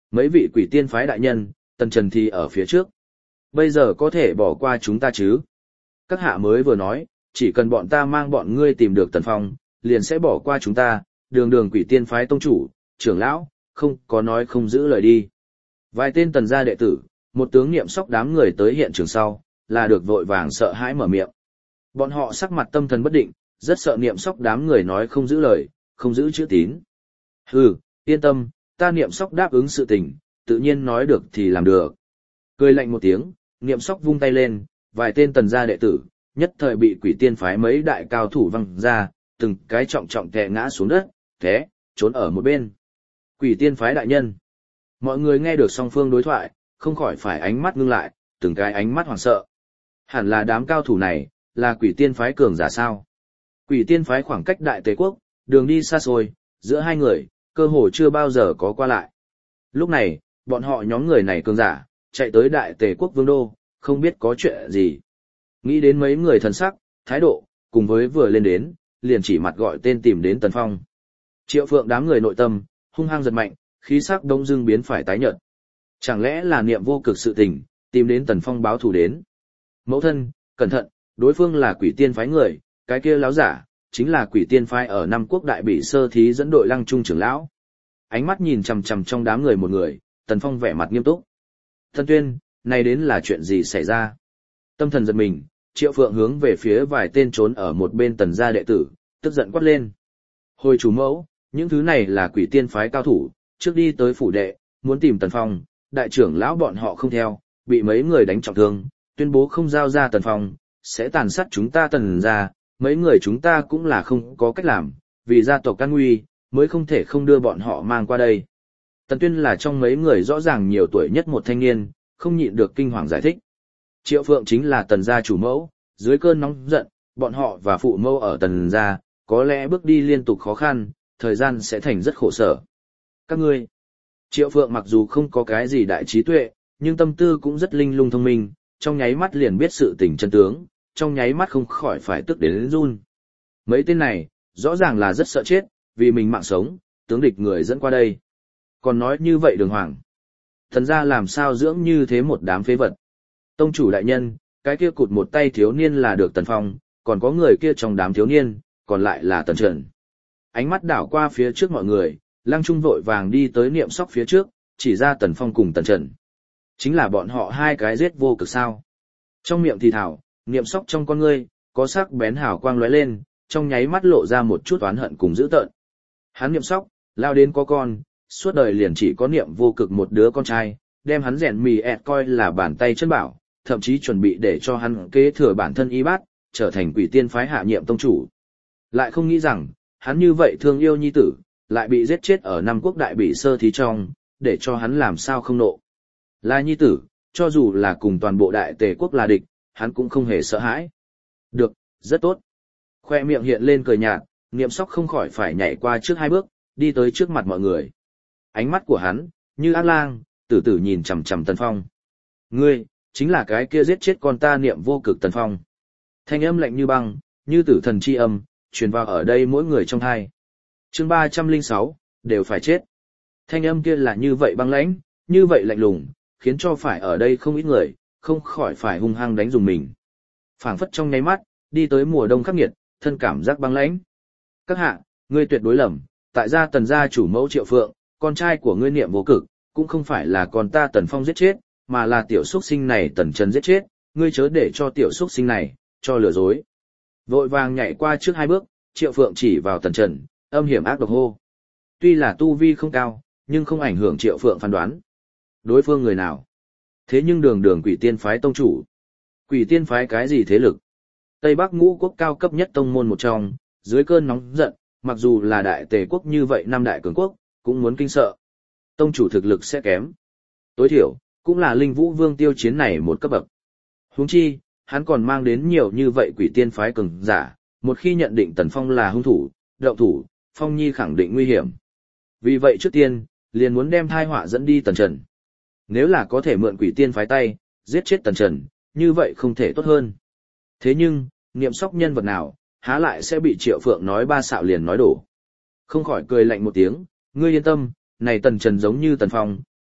Mấy vị quỷ tiên phái đại nhân, Tần Trần thì ở phía trước. Bây giờ có thể bỏ qua chúng ta chứ? Các hạ mới vừa nói, chỉ cần bọn ta mang bọn ngươi tìm được Tần Phong, liền sẽ bỏ qua chúng ta, đường đường quỷ tiên phái tông chủ, trưởng lão, không có nói không giữ lời đi. Vài tên Tần gia đệ tử, một tướng niệm sóc đám người tới hiện trường sau, là được vội vàng sợ hãi mở miệng. Bọn họ sắc mặt tâm thần bất định, rất sợ niệm sóc đám người nói không giữ lời, không giữ chữ tín. Hừ, yên tâm, ta niệm sóc đáp ứng sự tình, tự nhiên nói được thì làm được. Cười lạnh một tiếng, niệm sóc vung tay lên, vài tên Tần gia đệ tử, nhất thời bị quỷ tiên phái mấy đại cao thủ văng ra, từng cái trọng trọng tè ngã xuống đất, té, trốn ở một bên. Quỷ tiên phái đại nhân. Mọi người nghe được song phương đối thoại, không khỏi phải ánh mắt ngưng lại, từng cái ánh mắt hoảng sợ. Hẳn là đám cao thủ này, là quỷ tiên phái cường giả sao? Quỷ tiên phái khoảng cách Đại Tề quốc, đường đi xa xôi, giữa hai người, cơ hồ chưa bao giờ có qua lại. Lúc này, bọn họ nhóm người này cường giả, chạy tới Đại Tề quốc vương đô, không biết có chuyện gì. Nghĩ đến mấy người thần sắc, thái độ, cùng với vừa lên đến, liền chỉ mặt gọi tên tìm đến Tần Phong. Triệu Phượng đám người nội tâm, hung hăng giật mạnh, khí sắc đông dưng biến phải tái nhợt. Chẳng lẽ là niệm vô cực sự tình, tìm đến Tần Phong báo thù đến. Mẫu thân, cẩn thận, đối phương là quỷ tiên phái người, cái kia láo giả, chính là quỷ tiên phái ở năm quốc đại bị sơ thí dẫn đội lăng trung trưởng lão. Ánh mắt nhìn chằm chằm trong đám người một người, Tần Phong vẻ mặt nghiêm túc. Thân Tuyên, này đến là chuyện gì xảy ra? Tâm thần giật mình, Triệu Phượng hướng về phía vài tên trốn ở một bên Tần gia đệ tử, tức giận quát lên. Hồi chủ mẫu, những thứ này là quỷ tiên phái cao thủ, trước đi tới phủ đệ, muốn tìm Tần Phong, đại trưởng lão bọn họ không theo, bị mấy người đánh trọng thương, tuyên bố không giao ra Tần Phong, sẽ tàn sát chúng ta Tần gia, mấy người chúng ta cũng là không có cách làm, vì gia tộc can nguy, mới không thể không đưa bọn họ mang qua đây. Tần Tuyên là trong mấy người rõ ràng nhiều tuổi nhất một thanh niên, không nhịn được kinh hoàng giải thích. Triệu Phượng chính là Tần gia chủ mẫu, dưới cơn nóng giận, bọn họ và phụ mẫu ở Tần gia, có lẽ bước đi liên tục khó khăn, thời gian sẽ thành rất khổ sở. Các ngươi, Triệu Phượng mặc dù không có cái gì đại trí tuệ, nhưng tâm tư cũng rất linh lung thông minh, trong nháy mắt liền biết sự tình chân tướng, trong nháy mắt không khỏi phải tức đến run. Mấy tên này, rõ ràng là rất sợ chết, vì mình mạng sống, tướng địch người dẫn qua đây. Còn nói như vậy đường hoàng. Thần gia làm sao dưỡng như thế một đám phế vật. Tông chủ đại nhân, cái kia cụt một tay thiếu niên là được Tần Phong, còn có người kia trong đám thiếu niên, còn lại là Tần Trần. Ánh mắt đảo qua phía trước mọi người, Lăng Trung vội vàng đi tới niệm sóc phía trước, chỉ ra Tần Phong cùng Tần Trần. Chính là bọn họ hai cái giết vô cực sao. Trong miệng thì thảo, niệm sóc trong con ngươi, có sắc bén hào quang lóe lên, trong nháy mắt lộ ra một chút oán hận cùng dữ tợn. Hắn niệm sóc, lao đến có con, suốt đời liền chỉ có niệm vô cực một đứa con trai, đem hắn rèn mì ẹt coi là bàn tay chân bảo, thậm chí chuẩn bị để cho hắn kế thừa bản thân y bát, trở thành quỷ tiên phái hạ nhiệm tông chủ. Lại không nghĩ rằng, hắn như vậy thương yêu nhi tử, lại bị giết chết ở năm quốc đại bị sơ thí trong, để cho hắn làm sao không nộ. Là nhi tử, cho dù là cùng toàn bộ đại tề quốc là địch, hắn cũng không hề sợ hãi. Được, rất tốt. Khoe miệng hiện lên cười nhạt, niệm sóc không khỏi phải nhảy qua trước hai bước, đi tới trước mặt mọi người. Ánh mắt của hắn, như ác lang, tử tử nhìn chằm chằm Tần Phong. Ngươi, chính là cái kia giết chết con ta niệm vô cực Tần Phong. Thanh âm lạnh như băng, như tử thần chi âm, truyền vào ở đây mỗi người trong hai. Chương ba trăm lẻ sáu, đều phải chết. Thanh âm kia là như vậy băng lãnh, như vậy lạnh lùng, khiến cho phải ở đây không ít người, không khỏi phải hung hăng đánh dùng mình. Phảng phất trong nháy mắt, đi tới mùa đông khắc nghiệt, thân cảm giác băng lãnh. Các hạ, ngươi tuyệt đối lầm, tại gia Tần gia chủ mẫu Triệu Phượng, con trai của ngươi niệm vô cực, cũng không phải là con ta Tần Phong giết chết, mà là tiểu xuất sinh này Tần Trần giết chết, ngươi chớ để cho tiểu xuất sinh này, cho lừa dối. Vội vàng nhảy qua trước hai bước, Triệu Phượng chỉ vào Tần Trần, âm hiểm ác độc hô. Tuy là tu vi không cao, nhưng không ảnh hưởng Triệu Phượng phán đoán. Đối phương người nào? Thế nhưng đường đường quỷ tiên phái tông chủ. Quỷ tiên phái cái gì thế lực? Tây Bắc ngũ quốc cao cấp nhất tông môn một trong, dưới cơn nóng giận, mặc dù là đại tề quốc như vậy năm đại cường quốc, cũng muốn kinh sợ. Tông chủ thực lực sẽ kém. Tối thiểu, cũng là linh vũ vương tiêu chiến này một cấp bậc. Huống chi, hắn còn mang đến nhiều như vậy quỷ tiên phái cường giả, một khi nhận định Tần Phong là hung thủ, động thủ, Phong Nhi khẳng định nguy hiểm. Vì vậy trước tiên, liền muốn đem thai họa dẫn đi Tần Trần. Nếu là có thể mượn quỷ tiên phái tay, giết chết Tần Trần, như vậy không thể tốt hơn. Thế nhưng, niệm sóc nhân vật nào, há lại sẽ bị Triệu Phượng nói ba xạo liền nói đổ. Không khỏi cười lạnh một tiếng, ngươi yên tâm, này Tần Trần giống như Tần Phong,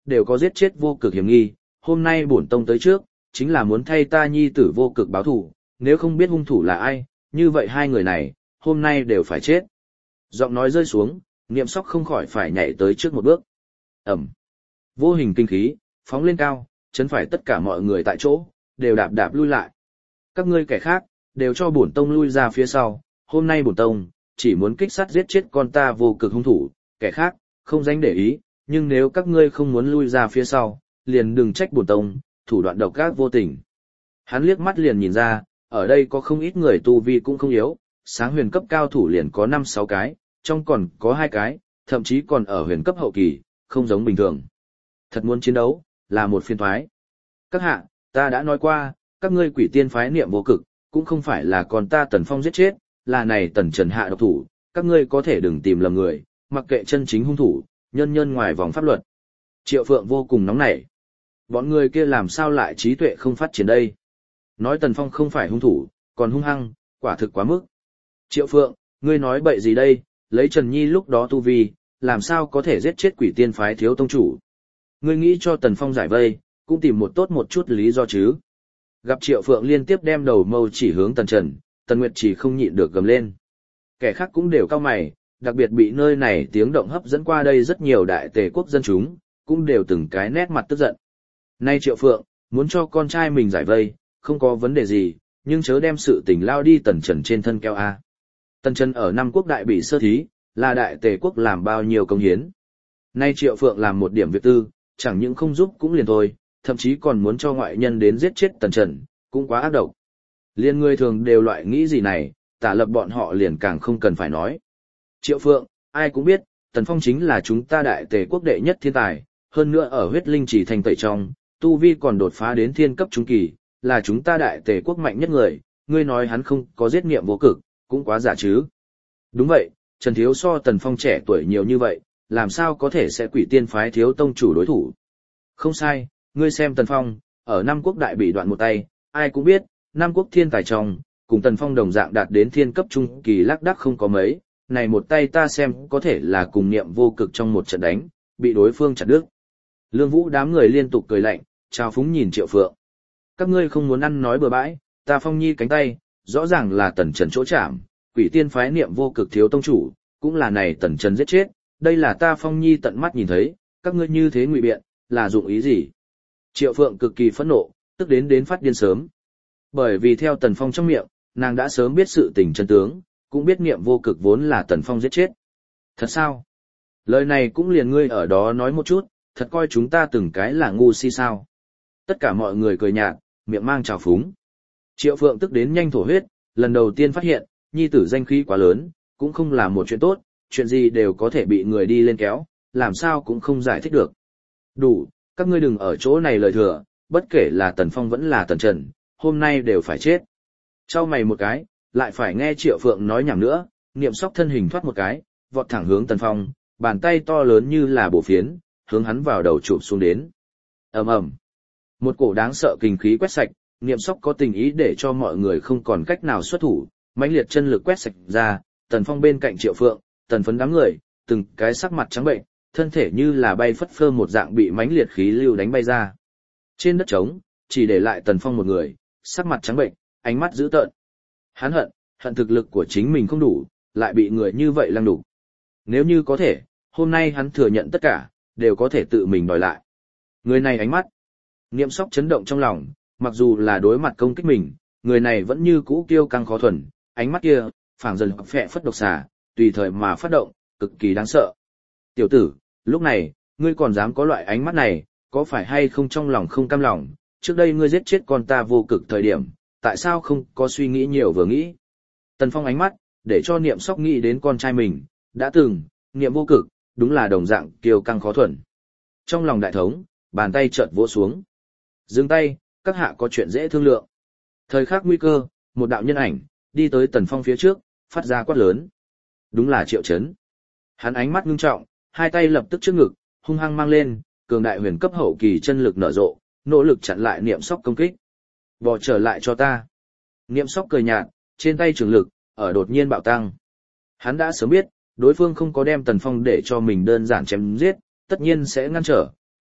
đều có giết chết vô cực hiểm nghi, hôm nay bổn tông tới trước, chính là muốn thay ta nhi tử vô cực báo thù, nếu không biết hung thủ là ai, như vậy hai người này, hôm nay đều phải chết. Giọng nói rơi xuống, Niệm Sóc không khỏi phải nhảy tới trước một bước. Ẩm. Vô hình kinh khí, phóng lên cao, chấn phải tất cả mọi người tại chỗ, đều đạp đạp lui lại. Các ngươi kẻ khác, đều cho bổn tông lui ra phía sau, hôm nay bổn tông, chỉ muốn kích sát giết chết con ta vô cực hung thủ, kẻ khác, không dánh để ý, nhưng nếu các ngươi không muốn lui ra phía sau, liền đừng trách bổn tông, thủ đoạn độc ác vô tình. Hắn liếc mắt liền nhìn ra, ở đây có không ít người tu vi cũng không yếu, sáng huyền cấp cao thủ liền có năm sáu cái, trong còn có hai cái, thậm chí còn ở huyền cấp hậu kỳ, không giống bình thường. Thật muốn chiến đấu, là một phiên thoái. Các hạ, ta đã nói qua, các ngươi quỷ tiên phái niệm vô cực, cũng không phải là con ta Tần Phong giết chết, là này Tần Trần hạ độc thủ, các ngươi có thể đừng tìm lầm người, mặc kệ chân chính hung thủ, nhân nhân ngoài vòng pháp luật. Triệu Phượng vô cùng nóng nảy. Bọn người kia làm sao lại trí tuệ không phát triển đây? Nói Tần Phong không phải hung thủ, còn hung hăng, quả thực quá mức. Triệu Phượng, ngươi nói bậy gì đây, lấy Trần Nhi lúc đó tu vi, làm sao có thể giết chết quỷ tiên phái thiếu tông chủ? Ngươi nghĩ cho Tần Phong giải vây, cũng tìm một tốt một chút lý do chứ. Gặp Triệu Phượng liên tiếp đem đầu mâu chỉ hướng Tần Trần, Tần Nguyệt chỉ không nhịn được gầm lên. Kẻ khác cũng đều cao mày, đặc biệt bị nơi này tiếng động hấp dẫn qua đây rất nhiều đại tề quốc dân chúng, cũng đều từng cái nét mặt tức giận. Nay Triệu Phượng, muốn cho con trai mình giải vây, không có vấn đề gì, nhưng chớ đem sự tình lao đi Tần Trần trên thân keo a. Tần Trần ở năm quốc đại bị sơ thí, là đại tề quốc làm bao nhiêu công hiến. Nay Triệu Phượng làm một điểm việc tư, chẳng những không giúp cũng liền thôi, thậm chí còn muốn cho ngoại nhân đến giết chết Tần Trần, cũng quá ác độc. Liên người thường đều loại nghĩ gì này, tả lập bọn họ liền càng không cần phải nói. Triệu Phượng, ai cũng biết, Tần Phong chính là chúng ta đại tề quốc đệ nhất thiên tài, hơn nữa ở huyết linh chỉ thành tẩy trong, tu vi còn đột phá đến thiên cấp trung kỳ, là chúng ta đại tề quốc mạnh nhất người, ngươi nói hắn không có giết nghiệm vô cực, cũng quá giả chứ. Đúng vậy, Trần Thiếu so Tần Phong trẻ tuổi nhiều như vậy, làm sao có thể sẽ quỷ tiên phái thiếu tông chủ đối thủ. Không sai, ngươi xem Tần Phong, ở năm quốc đại bị đoạn một tay, ai cũng biết, năm quốc thiên tài trong, cùng Tần Phong đồng dạng đạt đến thiên cấp trung kỳ lác đác không có mấy, này một tay ta xem có thể là cùng niệm vô cực trong một trận đánh, bị đối phương chặt đứt. Lương Vũ đám người liên tục cười lạnh, trao phúng nhìn Triệu Phượng. Các ngươi không muốn ăn nói bừa bãi, ta Phong Nhi cánh tay, rõ ràng là Tần Trần chỗ chạm, quỷ tiên phái niệm vô cực thiếu tông chủ, cũng là này Tần Trần giết chết, đây là ta Phong Nhi tận mắt nhìn thấy, các ngươi như thế ngụy biện, là dụng ý gì? Triệu Phượng cực kỳ phẫn nộ, tức đến đến phát điên sớm. Bởi vì theo Tần Phong trong miệng, nàng đã sớm biết sự tình chân tướng, cũng biết niệm vô cực vốn là Tần Phong giết chết. Thật sao? Lời này cũng liền ngươi ở đó nói một chút, thật coi chúng ta từng cái là ngu si sao? Tất cả mọi người cười nhạt, miệng mang trào phúng. Triệu Phượng tức đến nhanh thổ huyết, lần đầu tiên phát hiện, nhi tử danh khí quá lớn, cũng không là một chuyện tốt, chuyện gì đều có thể bị người đi lên kéo, làm sao cũng không giải thích được. Đủ, các ngươi đừng ở chỗ này lời thừa, bất kể là Tần Phong vẫn là Tần Trần, hôm nay đều phải chết. Chau mày một cái, lại phải nghe Triệu Phượng nói nhảm nữa, Niệm Sóc thân hình thoát một cái, vọt thẳng hướng Tần Phong, bàn tay to lớn như là bổ phiến, hướng hắn vào đầu chụp xuống đến. Ầm ầm. Một cổ đáng sợ kinh khí quét sạch, Niệm Sóc có tình ý để cho mọi người không còn cách nào xuất thủ, mãnh liệt chân lực quét sạch ra, Tần Phong bên cạnh Triệu Phượng, Tần Phấn đám người, từng cái sắc mặt trắng bệnh, thân thể như là bay phất phơ một dạng bị mãnh liệt khí lưu đánh bay ra. Trên đất trống, chỉ để lại Tần Phong một người, sắc mặt trắng bệnh, ánh mắt dữ tợn. Hắn hận, hận thực lực của chính mình không đủ, lại bị người như vậy lăng đục. Nếu như có thể, hôm nay hắn thừa nhận tất cả, đều có thể tự mình đòi lại. Người này ánh mắt. Niệm Sóc chấn động trong lòng, mặc dù là đối mặt công kích mình, người này vẫn như cũ kiêu căng khó thuần, ánh mắt kia, phảng dần phệ phất độc xà, tùy thời mà phát động, cực kỳ đáng sợ. Tiểu tử, lúc này, ngươi còn dám có loại ánh mắt này, có phải hay không trong lòng không cam lòng, trước đây ngươi giết chết con ta vô cực thời điểm, tại sao không có suy nghĩ nhiều vừa nghĩ. Tần Phong ánh mắt, để cho Niệm Sóc nghĩ đến con trai mình, đã từng, Niệm vô cực, đúng là đồng dạng kiêu căng khó thuần. Trong lòng đại thống, bàn tay chợt vỗ xuống. Dừng tay, các hạ có chuyện dễ thương lượng. Thời khắc nguy cơ, một đạo nhân ảnh, đi tới Tần Phong phía trước, phát ra quát lớn. Đúng là Triệu Chấn. Hắn ánh mắt ngưng trọng, hai tay lập tức trước ngực, hung hăng mang lên, cường đại huyền cấp hậu kỳ chân lực nở rộ, nỗ lực chặn lại Niệm Sóc công kích. Bỏ trở lại cho ta. Niệm Sóc cười nhạt, trên tay trường lực, ở đột nhiên bạo tăng. Hắn đã sớm biết, đối phương không có đem Tần Phong để cho mình đơn giản chém giết, tất nhiên sẽ ngăn trở,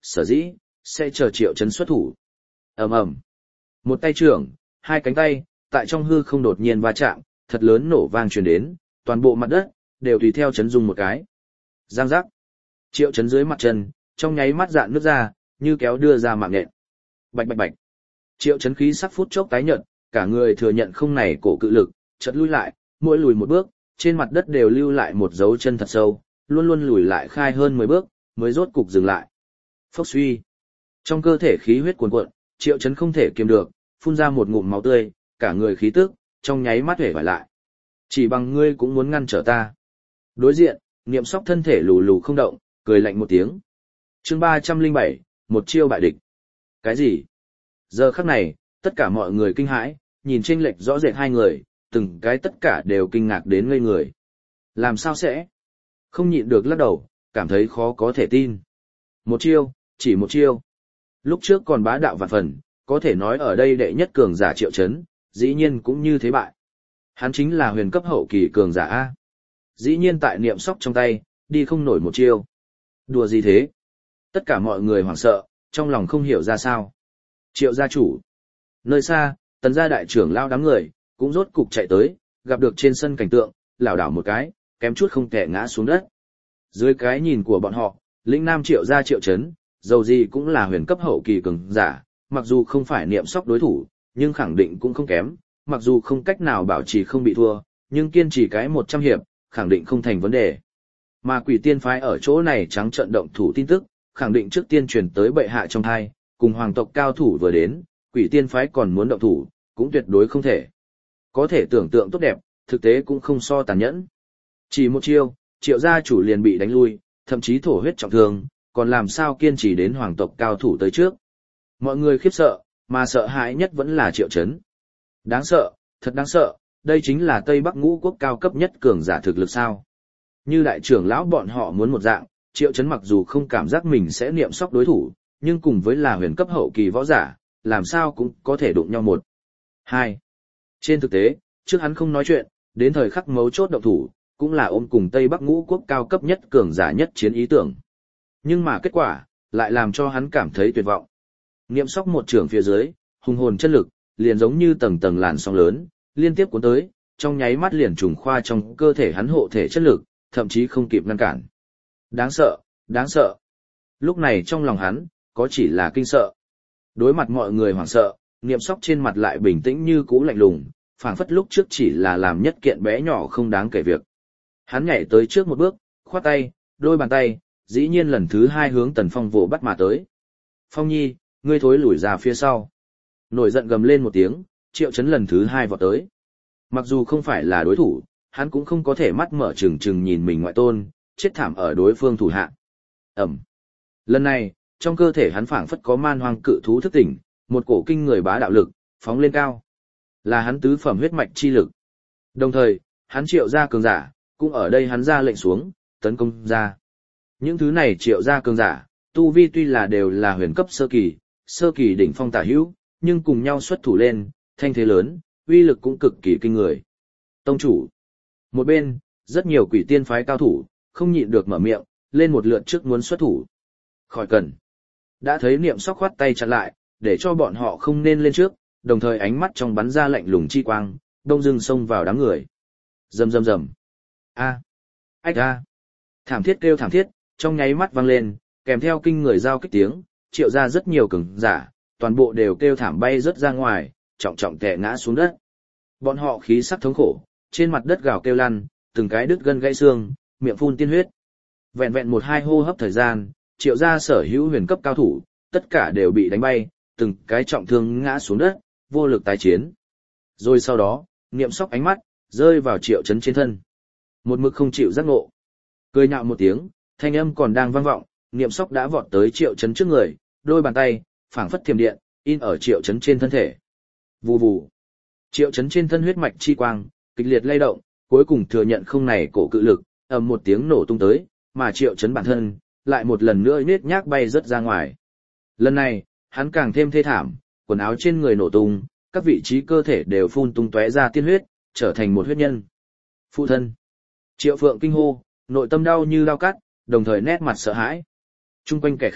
sở dĩ, sẽ chờ Triệu Chấn xuất thủ. Ầm ầm. Một tay trưởng, hai cánh tay, tại trong hư không đột nhiên va chạm, thật lớn nổ vang truyền đến, toàn bộ mặt đất đều tùy theo chấn rung một cái. Giang giác. Triệu Chấn dưới mặt chân, trong nháy mắt dạn nước ra, như kéo đưa ra mạng nhện. Bạch bạch bạch. Triệu Chấn khí sắc phút chốc tái nhợt, cả người thừa nhận không này cổ cự lực, chợt lùi lại, mỗi lùi một bước, trên mặt đất đều lưu lại một dấu chân thật sâu, luôn luôn lùi lại khai hơn mười bước, mới rốt cục dừng lại. Phốc suy. Trong cơ thể khí huyết cuồn cuộn, Triệu Chấn không thể kiềm được, phun ra một ngụm máu tươi, cả người khí tức, trong nháy mắt hể vải lại. Chỉ bằng ngươi cũng muốn ngăn trở ta. Đối diện, Niệm Sóc thân thể lù lù không động, cười lạnh một tiếng. Chương ba trăm lẻ bảy, một chiêu bại địch. Cái gì? Giờ khắc này, tất cả mọi người kinh hãi, nhìn chênh lệch rõ rệt hai người, từng cái tất cả đều kinh ngạc đến ngây người. Làm sao sẽ? Không nhịn được lắc đầu, cảm thấy khó có thể tin. Một chiêu, chỉ một chiêu. Lúc trước còn bá đạo vạn phần, có thể nói ở đây đệ nhất cường giả Triệu Chấn, dĩ nhiên cũng như thế bại. Hắn chính là huyền cấp hậu kỳ cường giả A. Dĩ nhiên tại Niệm Sóc trong tay, đi không nổi một chiêu. Đùa gì thế? Tất cả mọi người hoảng sợ, trong lòng không hiểu ra sao. Triệu gia chủ. Nơi xa, Tần gia đại trưởng lao đám người, cũng rốt cục chạy tới, gặp được trên sân cảnh tượng, lảo đảo một cái, kém chút không thể ngã xuống đất. Dưới cái nhìn của bọn họ, lĩnh nam Triệu gia Triệu Chấn, dầu gì cũng là huyền cấp hậu kỳ cường giả, mặc dù không phải Niệm Sóc đối thủ, nhưng khẳng định cũng không kém, mặc dù không cách nào bảo trì không bị thua, nhưng kiên trì cái một trăm hiệp, khẳng định không thành vấn đề. Mà Quỷ Tiên phái ở chỗ này trắng trợn động thủ tin tức, khẳng định trước tiên truyền tới bệ hạ trong thai, cùng hoàng tộc cao thủ vừa đến, Quỷ Tiên phái còn muốn động thủ, cũng tuyệt đối không thể. Có thể tưởng tượng tốt đẹp, thực tế cũng không so tàn nhẫn. Chỉ một chiêu, Triệu gia chủ liền bị đánh lui, thậm chí thổ huyết trọng thương, còn làm sao kiên trì đến hoàng tộc cao thủ tới trước. Mọi người khiếp sợ, mà sợ hãi nhất vẫn là Triệu Chấn. Đáng sợ, thật đáng sợ, đây chính là Tây Bắc ngũ quốc cao cấp nhất cường giả thực lực sao. Như đại trưởng lão bọn họ muốn một dạng, Triệu Chấn mặc dù không cảm giác mình sẽ Niệm Sóc đối thủ, nhưng cùng với là huyền cấp hậu kỳ võ giả, làm sao cũng có thể đụng nhau một. Hai. Trên thực tế, trước hắn không nói chuyện, đến thời khắc mấu chốt động thủ, cũng là ôm cùng Tây Bắc ngũ quốc cao cấp nhất cường giả nhất chiến ý tưởng. Nhưng mà kết quả, lại làm cho hắn cảm thấy tuyệt vọng. Niệm Sóc một trường phía dưới, hùng hồn chân lực, liền giống như tầng tầng làn sóng lớn, liên tiếp cuốn tới, trong nháy mắt liền trùng khoa trong cơ thể hắn hộ thể chất lực, thậm chí không kịp ngăn cản. Đáng sợ, đáng sợ. Lúc này trong lòng hắn, có chỉ là kinh sợ. Đối mặt mọi người hoảng sợ, Niệm Sóc trên mặt lại bình tĩnh như cũ lạnh lùng, phảng phất lúc trước chỉ là làm nhất kiện bé nhỏ không đáng kể việc. Hắn nhảy tới trước một bước, khoát tay, đôi bàn tay, dĩ nhiên lần thứ hai hướng Tần Phong vồ bắt mà tới. Phong Nhi, ngươi thối lùi ra phía sau. Nổi giận gầm lên một tiếng, Triệu Chấn lần thứ hai vọt tới. Mặc dù không phải là đối thủ, hắn cũng không có thể mắt mở trừng trừng nhìn mình ngoại tôn, chết thảm ở đối phương thủ hạ. Ẩm. Lần này, trong cơ thể hắn phảng phất có man hoang cự thú thức tỉnh, một cổ kinh người bá đạo lực, phóng lên cao. Là hắn tứ phẩm huyết mạch chi lực. Đồng thời, hắn Triệu gia cường giả, cũng ở đây hắn ra lệnh xuống, tấn công ra. Những thứ này Triệu gia cường giả, tu vi tuy là đều là huyền cấp sơ kỳ, sơ kỳ đỉnh phong tả hữu, nhưng cùng nhau xuất thủ lên, thanh thế lớn, uy lực cũng cực kỳ kinh người. Tông chủ. Một bên, rất nhiều Quỷ Tiên phái cao thủ, không nhịn được mở miệng, lên một lượt trước muốn xuất thủ. Khỏi cần. Đã thấy Niệm Sóc khoát tay chặn lại, để cho bọn họ không nên lên trước, đồng thời ánh mắt trong bắn ra lạnh lùng chi quang, đông dưng xông vào đám người. Rầm rầm rầm. A. Ách a. Thảm thiết kêu thảm thiết, trong nháy mắt vang lên, kèm theo kinh người giao kích tiếng, Triệu ra rất nhiều cường giả, toàn bộ đều kêu thảm bay rớt ra ngoài, trọng trọng tè ngã xuống đất. Bọn họ khí sắc thống khổ, trên mặt đất gào kêu lăn, từng cái đứt gân gãy xương, miệng phun tiên huyết. Vẹn vẹn một hai hô hấp thời gian, Triệu gia sở hữu huyền cấp cao thủ, tất cả đều bị đánh bay, từng cái trọng thương ngã xuống đất, vô lực tái chiến. Rồi sau đó, Niệm Sóc ánh mắt rơi vào Triệu Chấn trên thân. Một mực không chịu giác ngộ. Cười nhạo một tiếng, thanh âm còn đang vang vọng, Niệm Sóc đã vọt tới Triệu Chấn trước người, đôi bàn tay phảng phất thiểm điện, in ở Triệu Chấn trên thân thể. Vù vù. Triệu Chấn trên thân huyết mạch chi quang, kịch liệt lay động, cuối cùng thừa nhận không này cổ cự lực, ầm một tiếng nổ tung tới, mà Triệu Chấn bản thân lại một lần nữa nết nhác bay rất ra ngoài. Lần này, hắn càng thêm thê thảm, quần áo trên người nổ tung, các vị trí cơ thể đều phun tung tóe ra tiên huyết, trở thành một huyết nhân. Phụ thân. Triệu Phượng kinh hô, nội tâm đau như dao cắt, đồng thời nét mặt sợ hãi. Trung quanh kẻ khác,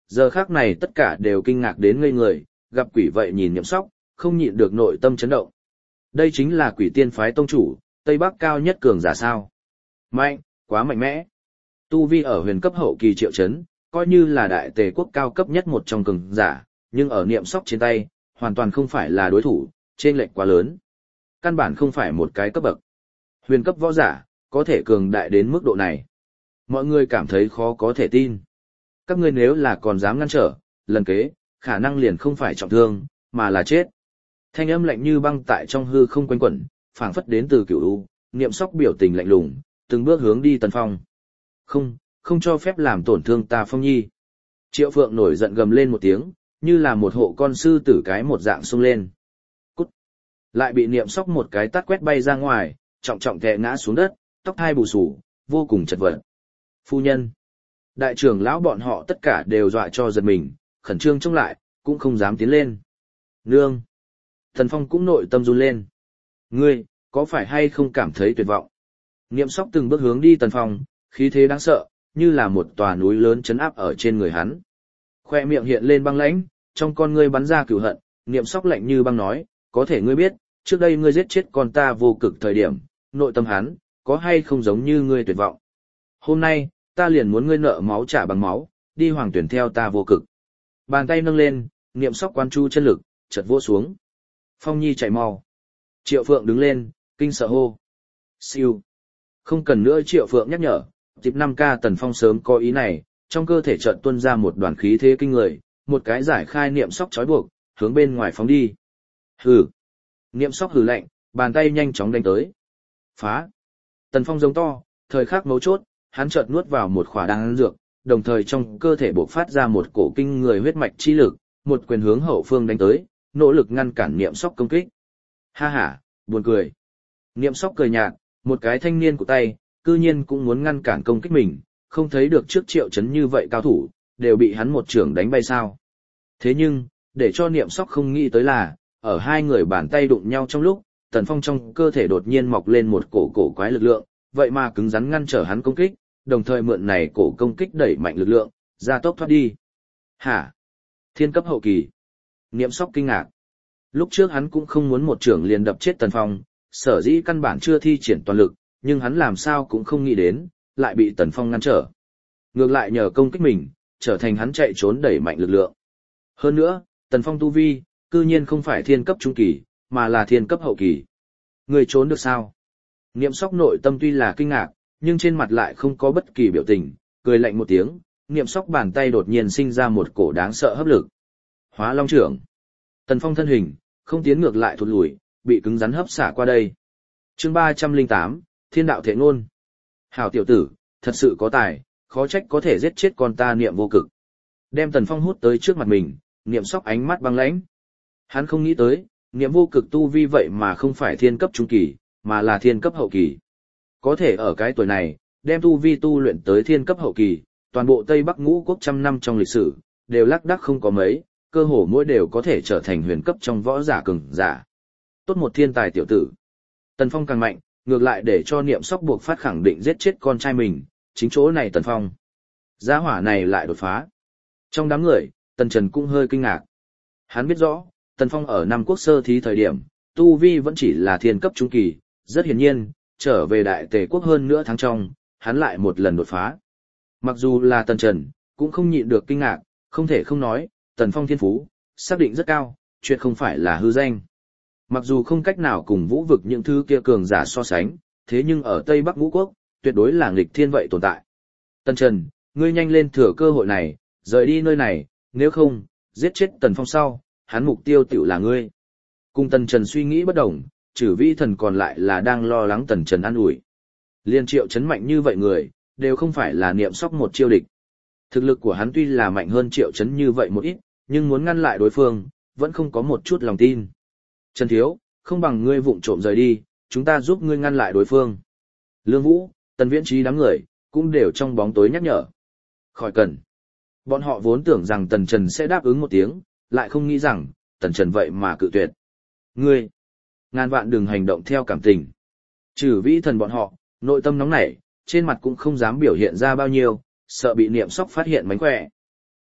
giờ khác này tất cả đều kinh ngạc đến ngây người, gặp quỷ vậy nhìn Niệm Sóc, không nhịn được nội tâm chấn động. Đây chính là Quỷ Tiên phái tông chủ, Tây Bắc cao nhất cường giả sao? Mạnh, quá mạnh mẽ. Tu vi ở huyền cấp hậu kỳ Triệu Chấn, coi như là đại tề quốc cao cấp nhất một trong cường giả, nhưng ở Niệm Sóc trên tay, hoàn toàn không phải là đối thủ, chênh lệch quá lớn. Căn bản không phải một cái cấp bậc. Huyền cấp võ giả, có thể cường đại đến mức độ này. Mọi người cảm thấy khó có thể tin. Các ngươi nếu là còn dám ngăn trở, lần kế, khả năng liền không phải trọng thương, mà là chết. Thanh âm lạnh như băng tại trong hư không quanh quẩn, phảng phất đến từ cửu u, Niệm Sóc biểu tình lạnh lùng, từng bước hướng đi Tần Phong. Không, không cho phép làm tổn thương ta Phong Nhi. Triệu Phượng nổi giận gầm lên một tiếng, như là một hộ con sư tử cái một dạng xông lên. Cút! Lại bị Niệm Sóc một cái tát quét bay ra ngoài, trọng trọng tè ngã xuống đất, tóc hai bù xù, vô cùng chật vật. Phu nhân! Đại trưởng lão bọn họ tất cả đều dọa cho giật mình, khẩn trương trông lại, cũng không dám tiến lên. Nương! Thần Phong cũng nội tâm run lên. Ngươi, có phải hay không cảm thấy tuyệt vọng? Niệm Sóc từng bước hướng đi Tần Phong, khí thế đáng sợ, như là một tòa núi lớn chấn áp ở trên người hắn. Khoe miệng hiện lên băng lãnh, trong con ngươi bắn ra cừu hận, Niệm Sóc lạnh như băng nói, có thể ngươi biết, trước đây ngươi giết chết con ta vô cực thời điểm, nội tâm hắn, có hay không giống như ngươi tuyệt vọng. Hôm nay, ta liền muốn ngươi nợ máu trả bằng máu, đi hoàng tuyển theo ta vô cực. Bàn tay nâng lên, Niệm Sóc quan chu chân lực, chợt vỗ xuống. Phong Nhi chạy mau. Triệu Phượng đứng lên, kinh sợ hô. Siêu. Không cần nữa Triệu Phượng nhắc nhở, dịp năm ca Tần Phong sớm có ý này, trong cơ thể chợt tuôn ra một đoàn khí thế kinh người, một cái giải khai Niệm Sóc trói buộc, hướng bên ngoài phóng đi. Hừ. Niệm Sóc hừ lạnh, bàn tay nhanh chóng đánh tới. Phá. Tần Phong giống to, thời khắc mấu chốt, hắn chợt nuốt vào một khỏa đan dược, đồng thời trong cơ thể bộc phát ra một cổ kinh người huyết mạch chi lực, một quyền hướng hậu phương đánh tới, nỗ lực ngăn cản Niệm Sóc công kích. Ha ha, buồn cười. Niệm Sóc cười nhạt, một cái thanh niên của tay, cư nhiên cũng muốn ngăn cản công kích mình, không thấy được trước Triệu Chấn như vậy cao thủ, đều bị hắn một trưởng đánh bay sao. Thế nhưng, để cho Niệm Sóc không nghĩ tới là, ở hai người bàn tay đụng nhau trong lúc, Tần Phong trong cơ thể đột nhiên mọc lên một cổ cổ quái lực lượng, vậy mà cứng rắn ngăn trở hắn công kích, đồng thời mượn này cổ công kích đẩy mạnh lực lượng, ra tốc thoát đi. Hả? Thiên cấp hậu kỳ. Niệm Sóc kinh ngạc. Lúc trước hắn cũng không muốn một trưởng liền đập chết Tần Phong, sở dĩ căn bản chưa thi triển toàn lực, nhưng hắn làm sao cũng không nghĩ đến, lại bị Tần Phong ngăn trở. Ngược lại nhờ công kích mình, trở thành hắn chạy trốn đẩy mạnh lực lượng. Hơn nữa, Tần Phong tu vi, cư nhiên không phải thiên cấp trung kỳ, mà là thiên cấp hậu kỳ. Người trốn được sao? Niệm Sóc nội tâm tuy là kinh ngạc, nhưng trên mặt lại không có bất kỳ biểu tình, cười lạnh một tiếng, Niệm Sóc bàn tay đột nhiên sinh ra một cổ đáng sợ hấp lực. Hóa Long trưởng. Tần Phong thân hình, không tiến ngược lại thụt lùi, bị cứng rắn hấp xả qua đây. Chương ba trăm lẻ tám, Thiên đạo thể ngôn. Hảo tiểu tử, thật sự có tài, khó trách có thể giết chết con ta Niệm vô cực. Đem Tần Phong hút tới trước mặt mình, Niệm Sóc ánh mắt băng lãnh. Hắn không nghĩ tới, Niệm vô cực tu vi vậy mà không phải thiên cấp trung kỳ, mà là thiên cấp hậu kỳ. Có thể ở cái tuổi này, đem tu vi tu luyện tới thiên cấp hậu kỳ, toàn bộ Tây Bắc ngũ quốc trăm năm trong lịch sử, đều lác đác không có mấy, cơ hồ mỗi đều có thể trở thành huyền cấp trong võ giả cường giả. Tốt một thiên tài tiểu tử. Tần Phong càng mạnh, ngược lại để cho Niệm Sóc buộc phát khẳng định giết chết con trai mình, chính chỗ này Tần Phong. Gia hỏa này lại đột phá. Trong đám người, Tần Trần cũng hơi kinh ngạc. Hắn biết rõ, Tần Phong ở năm quốc sơ thí thời điểm, tu vi vẫn chỉ là thiên cấp trung kỳ, rất hiển nhiên, trở về đại tề quốc hơn nữa tháng trong, hắn lại một lần đột phá. Mặc dù là Tần Trần, cũng không nhịn được kinh ngạc, không thể không nói, Tần Phong thiên phú, xác định rất cao, chuyện không phải là hư danh. Mặc dù không cách nào cùng vũ vực những thứ kia cường giả so sánh, thế nhưng ở Tây Bắc ngũ quốc, tuyệt đối là nghịch thiên vậy tồn tại. Tần Trần, ngươi nhanh lên thừa cơ hội này, rời đi nơi này, nếu không, giết chết Tần Phong sau, hắn mục tiêu tiểu là ngươi. Cùng Tần Trần suy nghĩ bất đồng, Trử Vi Thần còn lại là đang lo lắng Tần Trần an ủi. Liên Triệu chấn mạnh như vậy người, đều không phải là Niệm Sóc một chiêu địch. Thực lực của hắn tuy là mạnh hơn Triệu chấn như vậy một ít, nhưng muốn ngăn lại đối phương, vẫn không có một chút lòng tin. Trần Thiếu, không bằng ngươi vụng trộm rời đi, chúng ta giúp ngươi ngăn lại đối phương. Lương Vũ, Tần Viễn Trí đám người, cũng đều trong bóng tối nhắc nhở. Khỏi cần. Bọn họ vốn tưởng rằng Tần Trần sẽ đáp ứng một tiếng, lại không nghĩ rằng, Tần Trần vậy mà cự tuyệt. Ngươi, ngàn vạn đừng hành động theo cảm tình. Trừ Vĩ Thần bọn họ, nội tâm nóng nảy, trên mặt cũng không dám biểu hiện ra bao nhiêu, sợ bị Niệm Sóc phát hiện mánh khỏe.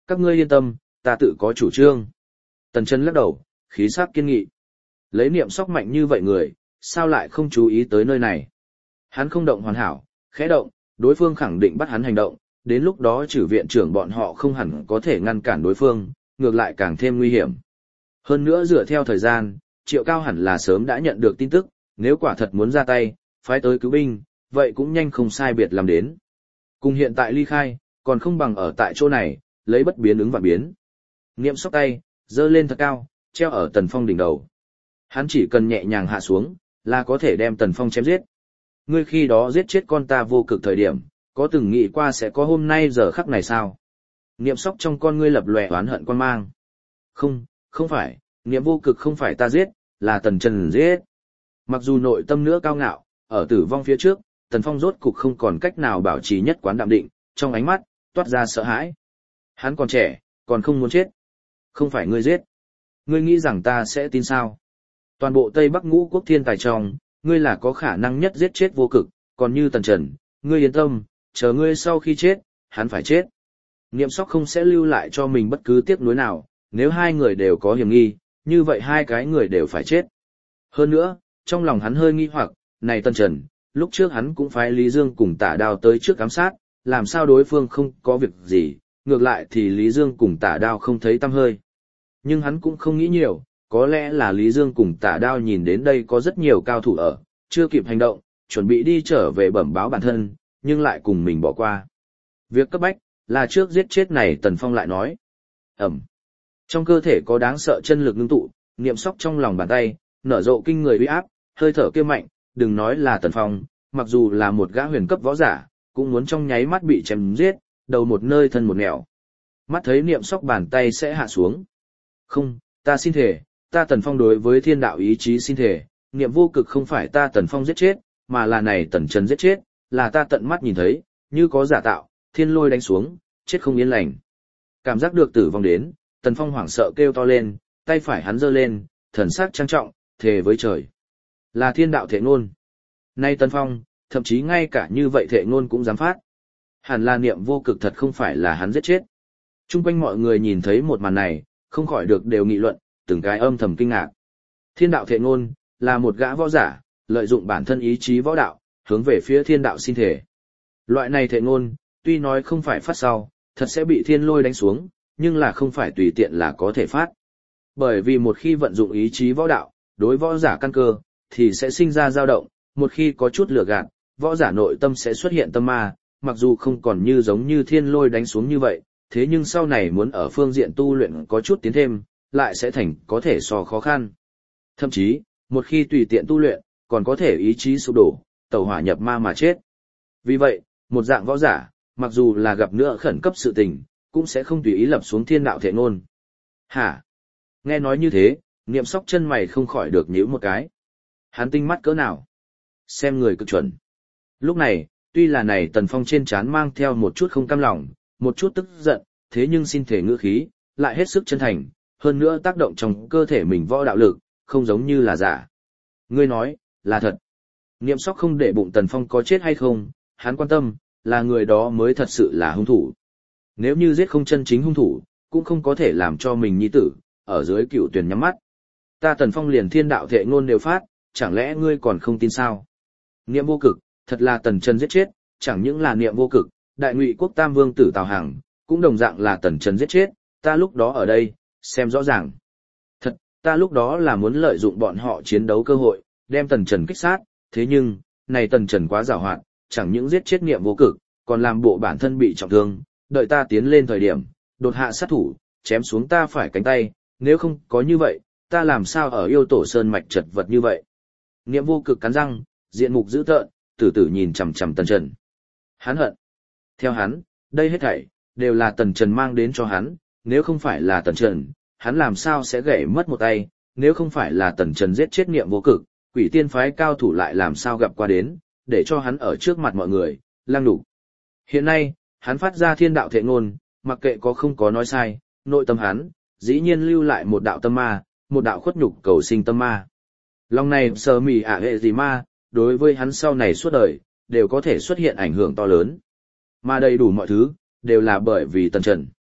Các ngươi yên tâm, ta tự có chủ trương. Tần Trần lắc đầu, khí sắc kiên nghị. Lấy niệm sóc mạnh như vậy người, sao lại không chú ý tới nơi này? Hắn không động hoàn hảo, khẽ động, đối phương khẳng định bắt hắn hành động, đến lúc đó trừ viện trưởng bọn họ không hẳn có thể ngăn cản đối phương, ngược lại càng thêm nguy hiểm. Hơn nữa dựa theo thời gian, Triệu Cao hẳn là sớm đã nhận được tin tức, nếu quả thật muốn ra tay, phái tới cứu binh, vậy cũng nhanh không sai biệt làm đến. Cùng hiện tại ly khai, còn không bằng ở tại chỗ này, lấy bất biến ứng và biến. Niệm sóc tay, giơ lên thật cao, treo ở Tần Phong đỉnh đầu. Hắn chỉ cần nhẹ nhàng hạ xuống, là có thể đem Tần Phong chém giết. Ngươi khi đó giết chết con ta vô cực thời điểm, có từng nghĩ qua sẽ có hôm nay giờ khắc này sao? Niệm sóc trong con ngươi lập lòe oán hận quan mang. Không, không phải, niệm vô cực không phải ta giết, là Tần Trần giết. Mặc dù nội tâm nữa cao ngạo, ở tử vong phía trước, Tần Phong rốt cục không còn cách nào bảo trì nhất quán đạm định, trong ánh mắt, toát ra sợ hãi. Hắn còn trẻ, còn không muốn chết. Không phải ngươi giết. Ngươi nghĩ rằng ta sẽ tin sao? Toàn bộ Tây Bắc ngũ quốc thiên tài trong, ngươi là có khả năng nhất giết chết vô cực, còn như Tần Trần, ngươi yên tâm, chờ ngươi sau khi chết, hắn phải chết. Niệm sóc không sẽ lưu lại cho mình bất cứ tiếc nuối nào, nếu hai người đều có hiểm nghi, như vậy hai cái người đều phải chết. Hơn nữa, trong lòng hắn hơi nghi hoặc, này Tần Trần, lúc trước hắn cũng phái Lý Dương cùng Tả Đao tới trước ám sát, làm sao đối phương không có việc gì, ngược lại thì Lý Dương cùng Tả Đao không thấy tăm hơi. Nhưng hắn cũng không nghĩ nhiều, có lẽ là Lý Dương cùng Tả Đao nhìn đến đây có rất nhiều cao thủ ở, chưa kịp hành động, chuẩn bị đi trở về bẩm báo bản thân, nhưng lại cùng mình bỏ qua. Việc cấp bách, là trước giết chết này Tần Phong lại nói. Ẩm. Trong cơ thể có đáng sợ chân lực ngưng tụ, niệm sóc trong lòng bàn tay, nở rộ kinh người uy áp, hơi thở kia mạnh, đừng nói là Tần Phong, mặc dù là một gã huyền cấp võ giả, cũng muốn trong nháy mắt bị chém giết, đầu một nơi thân một nẻo. Mắt thấy niệm sóc bàn tay sẽ hạ xuống. Không, ta xin thề, ta Tần Phong đối với thiên đạo ý chí xin thề, niệm vô cực không phải ta Tần Phong giết chết, mà là này Tần Trần giết chết, là ta tận mắt nhìn thấy, như có giả tạo, thiên lôi đánh xuống, chết không yên lành. Cảm giác được tử vong đến, Tần Phong hoảng sợ kêu to lên, tay phải hắn giơ lên, thần sắc trang trọng, thề với trời. Là thiên đạo thệ ngôn. Nay Tần Phong, thậm chí ngay cả như vậy thệ ngôn cũng dám phát. Hẳn là niệm vô cực thật không phải là hắn giết chết. Trung quanh mọi người nhìn thấy một màn này, không khỏi được đều nghị luận, từng cái âm thầm kinh ngạc. Thiên đạo thệ ngôn, là một gã võ giả, lợi dụng bản thân ý chí võ đạo, hướng về phía thiên đạo xin thể. Loại này thệ ngôn, tuy nói không phải phát sau, thật sẽ bị thiên lôi đánh xuống, nhưng là không phải tùy tiện là có thể phát. Bởi vì một khi vận dụng ý chí võ đạo, đối võ giả căn cơ, thì sẽ sinh ra dao động, một khi có chút lửa gạt, võ giả nội tâm sẽ xuất hiện tâm ma, mặc dù không còn như giống như thiên lôi đánh xuống như vậy, thế nhưng sau này muốn ở phương diện tu luyện có chút tiến thêm, lại sẽ thành có thể so khó khăn. Thậm chí, một khi tùy tiện tu luyện, còn có thể ý chí sụp đổ, tẩu hỏa nhập ma mà chết. Vì vậy, một dạng võ giả, mặc dù là gặp nữa khẩn cấp sự tình, cũng sẽ không tùy ý lập xuống thiên đạo thệ ngôn. Hả? Nghe nói như thế, niệm sóc chân mày không khỏi được nhíu một cái. Hắn tinh mắt cỡ nào? Xem người cực chuẩn. Lúc này, tuy là này Tần Phong trên trán mang theo một chút không cam lòng, một chút tức giận, thế nhưng xin thể ngữ khí, lại hết sức chân thành, hơn nữa tác động trong cơ thể mình võ đạo lực, không giống như là giả. Ngươi nói, là thật. Niệm sóc không để bụng Tần Phong có chết hay không, hắn quan tâm, là người đó mới thật sự là hung thủ. Nếu như giết không chân chính hung thủ, cũng không có thể làm cho mình nhi tử, ở dưới cựu tuyển nhắm mắt. Ta Tần Phong liền thiên đạo thệ ngôn đều phát, chẳng lẽ ngươi còn không tin sao? Niệm vô cực, thật là Tần Trần giết chết, chẳng những là niệm vô cực, đại ngụy quốc tam vương tử Tào Hằng, cũng đồng dạng là Tần Trần giết chết, ta lúc đó ở đây, xem rõ ràng. Thật, ta lúc đó là muốn lợi dụng bọn họ chiến đấu cơ hội, đem Tần Trần kích sát, thế nhưng, này Tần Trần quá giàu hoạt, chẳng những giết chết niệm vô cực, còn làm bộ bản thân bị trọng thương, đợi ta tiến lên thời điểm, đột hạ sát thủ, chém xuống ta phải cánh tay, nếu không có như vậy, ta làm sao ở yêu tổ sơn mạch chật vật như vậy. Niệm vô cực cắn răng, diện mục dữ tợn, tử tử nhìn chằm chằm Tần Trần. Hắn hận. Theo hắn, đây hết thảy đều là Tần Trần mang đến cho hắn, nếu không phải là Tần Trần, hắn làm sao sẽ gãy mất một tay, nếu không phải là Tần Trần giết chết niệm vô cực, quỷ tiên phái cao thủ lại làm sao gặp qua đến, để cho hắn ở trước mặt mọi người, lang đủ. Hiện nay, hắn phát ra thiên đạo thệ ngôn, mặc kệ có không có nói sai, nội tâm hắn, dĩ nhiên lưu lại một đạo tâm ma, một đạo khuất nhục cầu sinh tâm ma. Lòng này sờ mì ả hệ gì ma, đối với hắn sau này suốt đời, đều có thể xuất hiện ảnh hưởng to lớn. Mà đầy đủ mọi thứ, đều là bởi vì Tần Trần.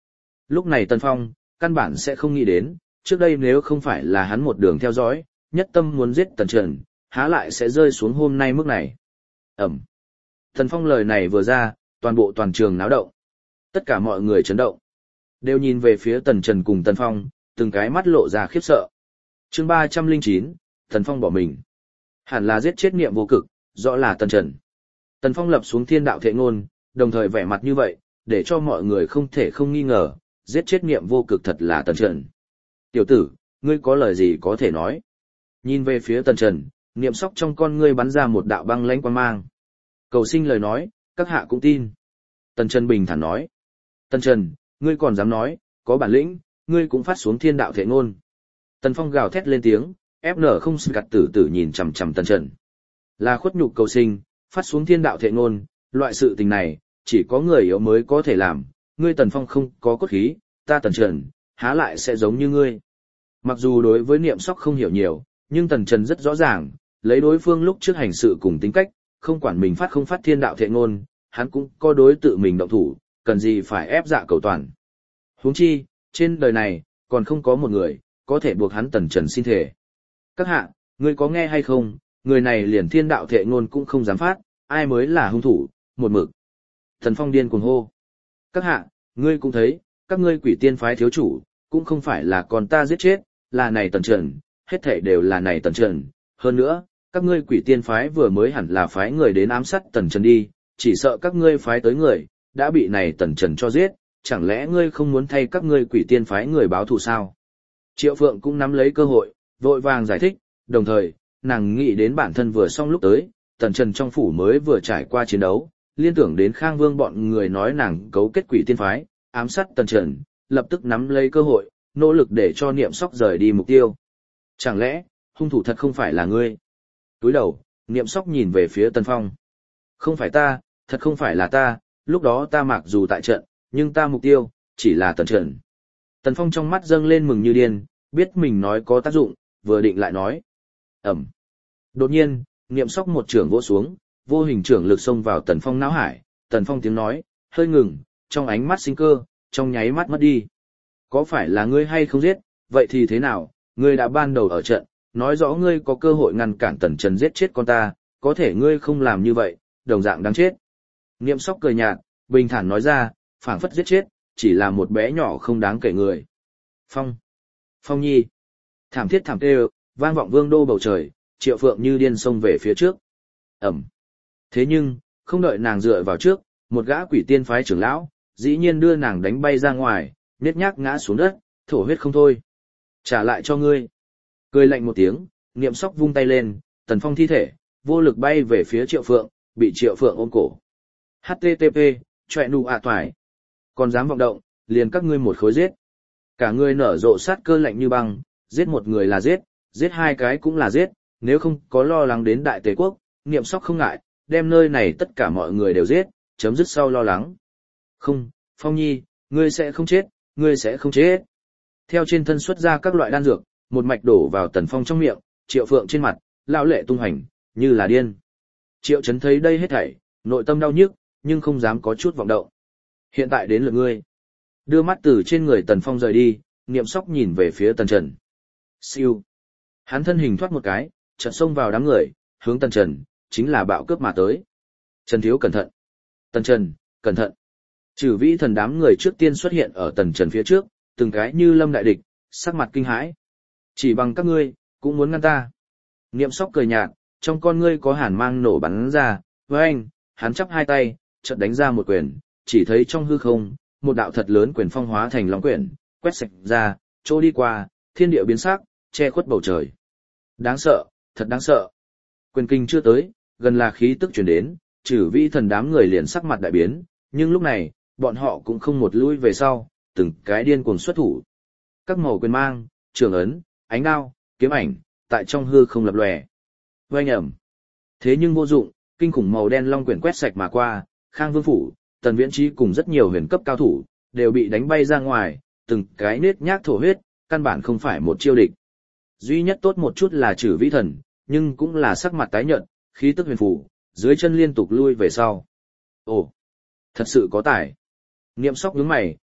Lúc này Tần Phong, căn bản sẽ không nghĩ đến, trước đây nếu không phải là hắn một đường theo dõi, nhất tâm muốn giết Tần Trần, há lại sẽ rơi xuống hôm nay mức này. Ẩm. Tần Phong lời này vừa ra, toàn bộ toàn trường náo động. Tất cả mọi người chấn động. Đều nhìn về phía Tần Trần cùng Tần Phong, từng cái mắt lộ ra khiếp sợ. Chương ba trăm lẻ chín, Tần Phong bỏ mình. Hẳn là giết chết niệm vô cực, rõ là Tần Trần. Tần Phong lập xuống thiên đạo thệ ngôn, đồng thời vẻ mặt như vậy, để cho mọi người không thể không nghi ngờ, giết chết niệm vô cực thật là Tần Trần. Tiểu tử, ngươi có lời gì có thể nói? Nhìn về phía Tần Trần, niệm sóc trong con ngươi bắn ra một đạo băng lãnh quang mang. Cầu sinh lời nói, các hạ cũng tin. Tần Trần bình thản nói. Tần Trần, ngươi còn dám nói, có bản lĩnh, ngươi cũng phát xuống thiên đạo thệ ngôn. Tần Phong gào thét lên tiếng, ép nở không sự gạt tử tử nhìn chằm chằm Tần Trần. Là khuất nhục cầu sinh, phát xuống thiên đạo thệ ngôn, loại sự tình này, chỉ có người yếu mới có thể làm, ngươi Tần Phong không có cốt khí, ta Tần Trần, há lại sẽ giống như ngươi. Mặc dù đối với niệm sóc không hiểu nhiều, nhưng Tần Trần rất rõ ràng, lấy đối phương lúc trước hành sự cùng tính cách, không quản mình phát không phát thiên đạo thệ ngôn, hắn cũng có đối tự mình động thủ, cần gì phải ép dạ cầu toàn. Huống chi, trên đời này, còn không có một người, có thể buộc hắn Tần Trần xin thể. Các hạ, ngươi có nghe hay không, người này liền thiên đạo thệ ngôn cũng không dám phát, ai mới là hung thủ, một mực. Thần Phong điên cuồng hô. Các hạ, ngươi cũng thấy, các ngươi quỷ tiên phái thiếu chủ, cũng không phải là con ta giết chết, là này Tần Trần, hết thảy đều là này Tần Trần. Hơn nữa, các ngươi quỷ tiên phái vừa mới hẳn là phái người đến ám sát Tần Trần đi, chỉ sợ các ngươi phái tới người, đã bị này Tần Trần cho giết, chẳng lẽ ngươi không muốn thay các ngươi quỷ tiên phái người báo thù sao? Triệu Phượng cũng nắm lấy cơ hội, vội vàng giải thích, đồng thời, nàng nghĩ đến bản thân vừa xong lúc tới, Tần Trần trong phủ mới vừa trải qua chiến đấu, liên tưởng đến Khang Vương bọn người nói nàng cấu kết quỷ tiên phái, ám sát Tần Trần, lập tức nắm lấy cơ hội, nỗ lực để cho niệm sóc rời đi mục tiêu. Chẳng lẽ, hung thủ thật không phải là ngươi? Túi đầu, niệm sóc nhìn về phía Tần Phong. Không phải ta, thật không phải là ta, lúc đó ta mặc dù tại trận, nhưng ta mục tiêu, chỉ là Tần Trần. Tần Phong trong mắt dâng lên mừng như điên, biết mình nói có tác dụng, vừa định lại nói. Ẩm. Đột nhiên, niệm sóc một trưởng vỗ xuống, vô hình trưởng lực xông vào Tần Phong não hải, Tần Phong tiếng nói, hơi ngừng, trong ánh mắt sinh cơ, trong nháy mắt mất đi. Có phải là ngươi hay không giết, vậy thì thế nào, ngươi đã ban đầu ở trận, nói rõ ngươi có cơ hội ngăn cản Tần Trần giết chết con ta, có thể ngươi không làm như vậy, đồng dạng đáng chết. Niệm sóc cười nhạt, bình thản nói ra, phảng phất giết chết, chỉ là một bé nhỏ không đáng kể người. Phong. Phong Nhi. Thảm thiết thảm tê, vang vọng vương đô bầu trời, Triệu Phượng như điên xông về phía trước. Ẩm. Thế nhưng, không đợi nàng dựa vào trước, một gã quỷ tiên phái trưởng lão, dĩ nhiên đưa nàng đánh bay ra ngoài, nhét nhác ngã xuống đất, thổ huyết không thôi. Trả lại cho ngươi. Cười lạnh một tiếng, niệm sóc vung tay lên, Tần Phong thi thể, vô lực bay về phía Triệu Phượng, bị Triệu Phượng ôm cổ. hát tê tê pê, chọe nụ ạ toải. Còn dám vọng động, liền các ngươi một khối giết. Cả người nở rộ sát cơ lạnh như băng, giết một người là giết, giết hai cái cũng là giết, nếu không có lo lắng đến Đại Tề Quốc, niệm sóc không ngại, đem nơi này tất cả mọi người đều giết, chấm dứt sau lo lắng. Không, Phong Nhi, ngươi sẽ không chết, ngươi sẽ không chết. Theo trên thân xuất ra các loại đan dược, một mạch đổ vào Tần Phong trong miệng, Triệu Phượng trên mặt, lão lệ tung hành, như là điên. Triệu Chấn thấy đây hết thảy, nội tâm đau nhức, nhưng không dám có chút vọng động. Hiện tại đến lượt ngươi. Đưa mắt từ trên người Tần Phong rời đi, niệm sóc nhìn về phía Tần Trần. Siêu. Hắn thân hình thoát một cái, chợt xông vào đám người, hướng Tần Trần, chính là bạo cướp mà tới. Trần Thiếu cẩn thận. Tần Trần, cẩn thận. Trừ vĩ thần đám người trước tiên xuất hiện ở Tần Trần phía trước, từng cái như lâm đại địch, sắc mặt kinh hãi. Chỉ bằng các ngươi, cũng muốn ngăn ta. Niệm sóc cười nhạt, trong con ngươi có hàn mang nổ bắn ra, với anh, hắn chắp hai tay, chợt đánh ra một quyền, chỉ thấy trong hư không, một đạo thật lớn quyền phong hóa thành long quyển, quét sạch ra, trôi đi qua, thiên địa biến sắc, che khuất bầu trời. Đáng sợ, thật đáng sợ. Quyền kinh chưa tới, gần là khí tức truyền đến, trừ vĩ thần đám người liền sắc mặt đại biến, nhưng lúc này, bọn họ cũng không một lui về sau, từng cái điên cuồng xuất thủ. Các màu quyền mang, trường ấn, ánh đao, kiếm ảnh, tại trong hư không lập lòe. Oanh ẩm. Thế nhưng vô dụng, kinh khủng màu đen long quyển quét sạch mà qua, Khang Vương phủ, Tần Viễn Trí cùng rất nhiều huyền cấp cao thủ, đều bị đánh bay ra ngoài, từng cái nết nhác thổ huyết, căn bản không phải một chiêu địch. Duy nhất tốt một chút là trừ vĩ thần, nhưng cũng là sắc mặt tái nhợt, khí tức huyền phủ, dưới chân liên tục lui về sau. Ồ, thật sự có tài. Niệm sóc nhướng mày,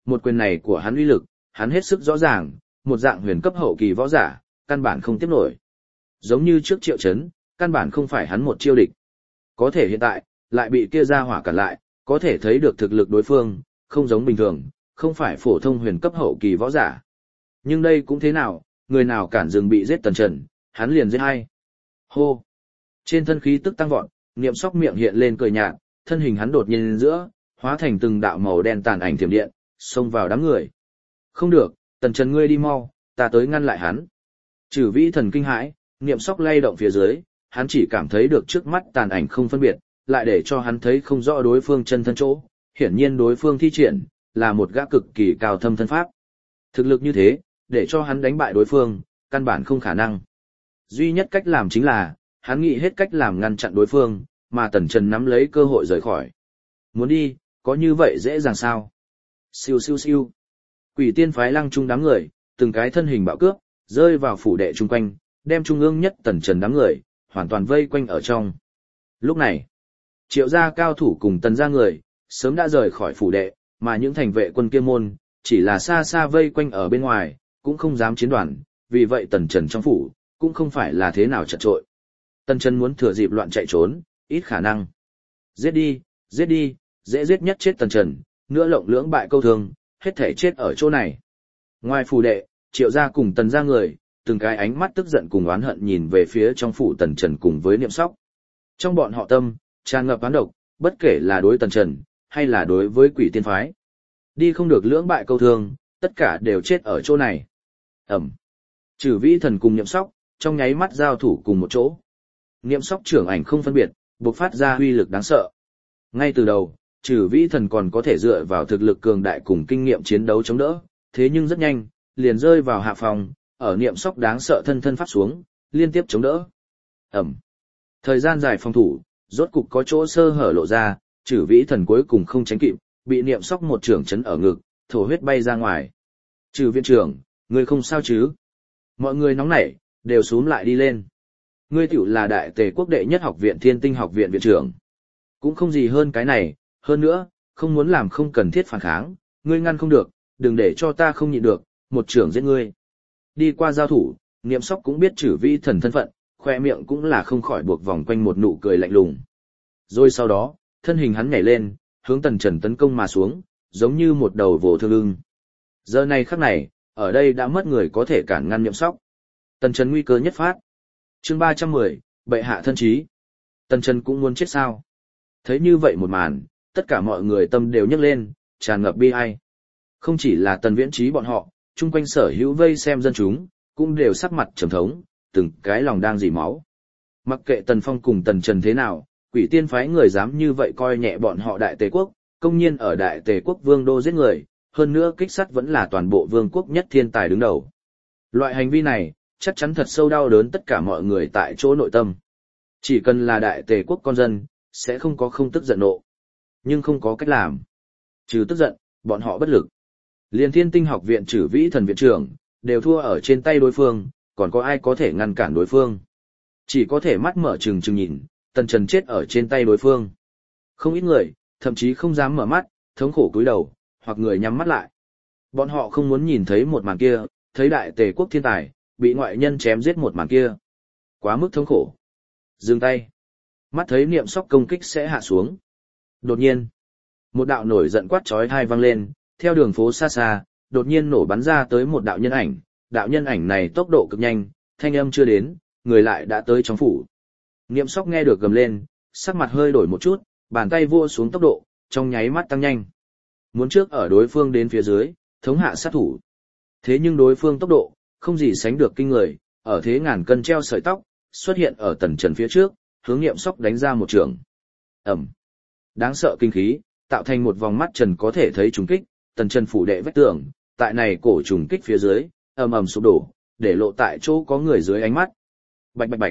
Một quyền này của hắn uy lực, hắn hết sức rõ ràng, một dạng huyền cấp hậu kỳ võ giả, căn bản không tiếp nổi. Giống như trước Triệu Chấn, căn bản không phải hắn một chiêu địch. Có thể hiện tại, lại bị kia ra hỏa cản lại, có thể thấy được thực lực đối phương, không giống bình thường, không phải phổ thông huyền cấp hậu kỳ võ giả. Nhưng đây cũng thế nào, người nào cản dừng bị giết Tần Trần, hắn liền giết hay. Hô! Trên thân khí tức tăng vọt, Niệm Sóc miệng hiện lên cười nhạt, thân hình hắn đột nhiên lên giữa, hóa thành từng đạo màu đen tàn ảnh thiểm điện, xông vào đám người. Không được, Tần Trần ngươi đi mau, ta tới ngăn lại hắn. Trừ Vĩ Thần kinh hãi, Niệm Sóc lay động phía dưới, hắn chỉ cảm thấy được trước mắt tàn ảnh không phân biệt, lại để cho hắn thấy không rõ đối phương chân thân chỗ, hiển nhiên đối phương thi triển là một gã cực kỳ cao thâm thân pháp. Thực lực như thế, để cho hắn đánh bại đối phương, căn bản không khả năng. Duy nhất cách làm chính là, hắn nghĩ hết cách làm ngăn chặn đối phương, mà Tần Trần nắm lấy cơ hội rời khỏi. Muốn đi, có như vậy dễ dàng sao? Siêu siêu siêu. Quỷ tiên phái Lăng Trung đám người, từng cái thân hình bạo cướp, rơi vào phủ đệ chung quanh, đem trung ương nhất Tần Trần đám người, hoàn toàn vây quanh ở trong. Lúc này, Triệu gia cao thủ cùng Tần gia người, sớm đã rời khỏi phủ đệ, mà những thành vệ quân kia môn, chỉ là xa xa vây quanh ở bên ngoài, cũng không dám chiến đoàn, vì vậy Tần Trần trong phủ, cũng không phải là thế nào chật trội. Tần Trần muốn thừa dịp loạn chạy trốn, ít khả năng. Giết đi, giết đi, dễ giết nhất chết Tần Trần, nữa lộng lưỡng bại câu thương, hết thể chết ở chỗ này. Ngoài phủ đệ, Triệu gia cùng Tần gia người, từng cái ánh mắt tức giận cùng oán hận nhìn về phía trong phủ Tần Trần cùng với Niệm Sóc. Trong bọn họ tâm, tràn ngập oán độc, bất kể là đối Tần Trần, hay là đối với quỷ tiên phái. Đi không được lưỡng bại câu thương, tất cả đều chết ở chỗ này. Ẩm. Trừ Vĩ Thần cùng Niệm Sóc, trong nháy mắt giao thủ cùng một chỗ. Niệm Sóc trưởng ảnh không phân biệt, bộc phát ra uy lực đáng sợ. Ngay từ đầu, Trừ Vĩ Thần còn có thể dựa vào thực lực cường đại cùng kinh nghiệm chiến đấu chống đỡ, thế nhưng rất nhanh, liền rơi vào hạ phòng, ở Niệm Sóc đáng sợ thân thân pháp xuống, liên tiếp chống đỡ. Ẩm. Thời gian dài phòng thủ, rốt cục có chỗ sơ hở lộ ra, Trừ Vĩ Thần cuối cùng không tránh kịp, bị Niệm Sóc một trưởng chấn ở ngực, thổ huyết bay ra ngoài. Trừ viện trưởng, ngươi không sao chứ? Mọi người nóng nảy, đều xúm lại đi lên. Ngươi tiểu là Đại Tề Quốc đệ nhất học viện Thiên Tinh học viện viện trưởng. Cũng không gì hơn cái này, hơn nữa, không muốn làm không cần thiết phản kháng, ngươi ngăn không được, đừng để cho ta không nhịn được, một trưởng giết ngươi. Đi qua giao thủ, Niệm Sóc cũng biết Trừ Vĩ Thần thân phận, khoe miệng cũng là không khỏi buộc vòng quanh một nụ cười lạnh lùng. Rồi sau đó, thân hình hắn nhảy lên, hướng Tần Trần tấn công mà xuống, giống như một đầu vồ thương ưng. Giờ này khắc này, ở đây đã mất người có thể cản ngăn Niệm Sóc. Tần Trần nguy cơ nhất phát. Chương ba trăm mười, bệ hạ thân trí. Tần Trần cũng muốn chết sao? Thấy như vậy một màn, tất cả mọi người tâm đều nhấc lên, tràn ngập bi ai. Không chỉ là Tần Viễn Trí bọn họ, chung quanh sở hữu vây xem dân chúng, cũng đều sắc mặt trầm thống, từng cái lòng đang dỉ máu. Mặc kệ Tần Phong cùng Tần Trần thế nào, quỷ tiên phái người dám như vậy coi nhẹ bọn họ Đại Tề Quốc, công nhiên ở Đại Tề Quốc vương đô giết người, hơn nữa kích sát vẫn là toàn bộ vương quốc nhất thiên tài đứng đầu. Loại hành vi này, chắc chắn thật sâu đau đớn tất cả mọi người tại chỗ nội tâm. Chỉ cần là Đại Tề Quốc con dân, sẽ không có không tức giận nộ. Nhưng không có cách làm. Trừ tức giận, bọn họ bất lực. Liên Thiên Tinh học viện Trừ Vĩ Thần viện trưởng, đều thua ở trên tay đối phương, còn có ai có thể ngăn cản đối phương. Chỉ có thể mắt mở trừng trừng nhìn, Tần Trần chết ở trên tay đối phương. Không ít người, thậm chí không dám mở mắt, thống khổ cúi đầu, hoặc người nhắm mắt lại. Bọn họ không muốn nhìn thấy một màn kia, thấy Đại Tề Quốc thiên tài, bị ngoại nhân chém giết một màn kia. Quá mức thống khổ. Dừng tay. Mắt thấy Niệm Sóc công kích sẽ hạ xuống. Đột nhiên, một đạo nổi giận quát chói tai vang lên, theo đường phố xa xa, đột nhiên nổ bắn ra tới một đạo nhân ảnh. Đạo nhân ảnh này tốc độ cực nhanh, thanh âm chưa đến, người lại đã tới trong phủ. Niệm Sóc nghe được gầm lên, sắc mặt hơi đổi một chút, bàn tay vua xuống tốc độ, trong nháy mắt tăng nhanh. Muốn trước ở đối phương đến phía dưới, thống hạ sát thủ. Thế nhưng đối phương tốc độ, không gì sánh được kinh người, ở thế ngàn cân treo sợi tóc, xuất hiện ở Tần Trần phía trước, hướng Niệm Sóc đánh ra một trường. Ẩm. Đáng sợ kinh khí, tạo thành một vòng mắt trần có thể thấy trùng kích, Tần Trần phủ đệ vách tường, tại này cổ trùng kích phía dưới, ầm ầm sụp đổ, để lộ tại chỗ có người dưới ánh mắt. Bạch bạch bạch.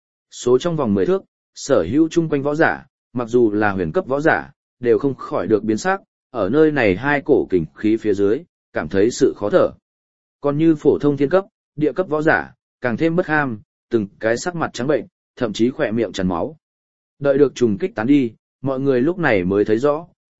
Số trong vòng mười thước, sở hữu chung quanh võ giả, mặc dù là huyền cấp võ giả, đều không khỏi được biến sắc, ở nơi này hai cổ kình khí phía dưới, cảm thấy sự khó thở. Còn như phổ thông thiên cấp, địa cấp võ giả, càng thêm bất ham, từng cái sắc mặt trắng bệnh, thậm chí khỏe miệng tràn máu. Đợi được trùng kích tán đi, mọi người lúc này mới thấy rõ,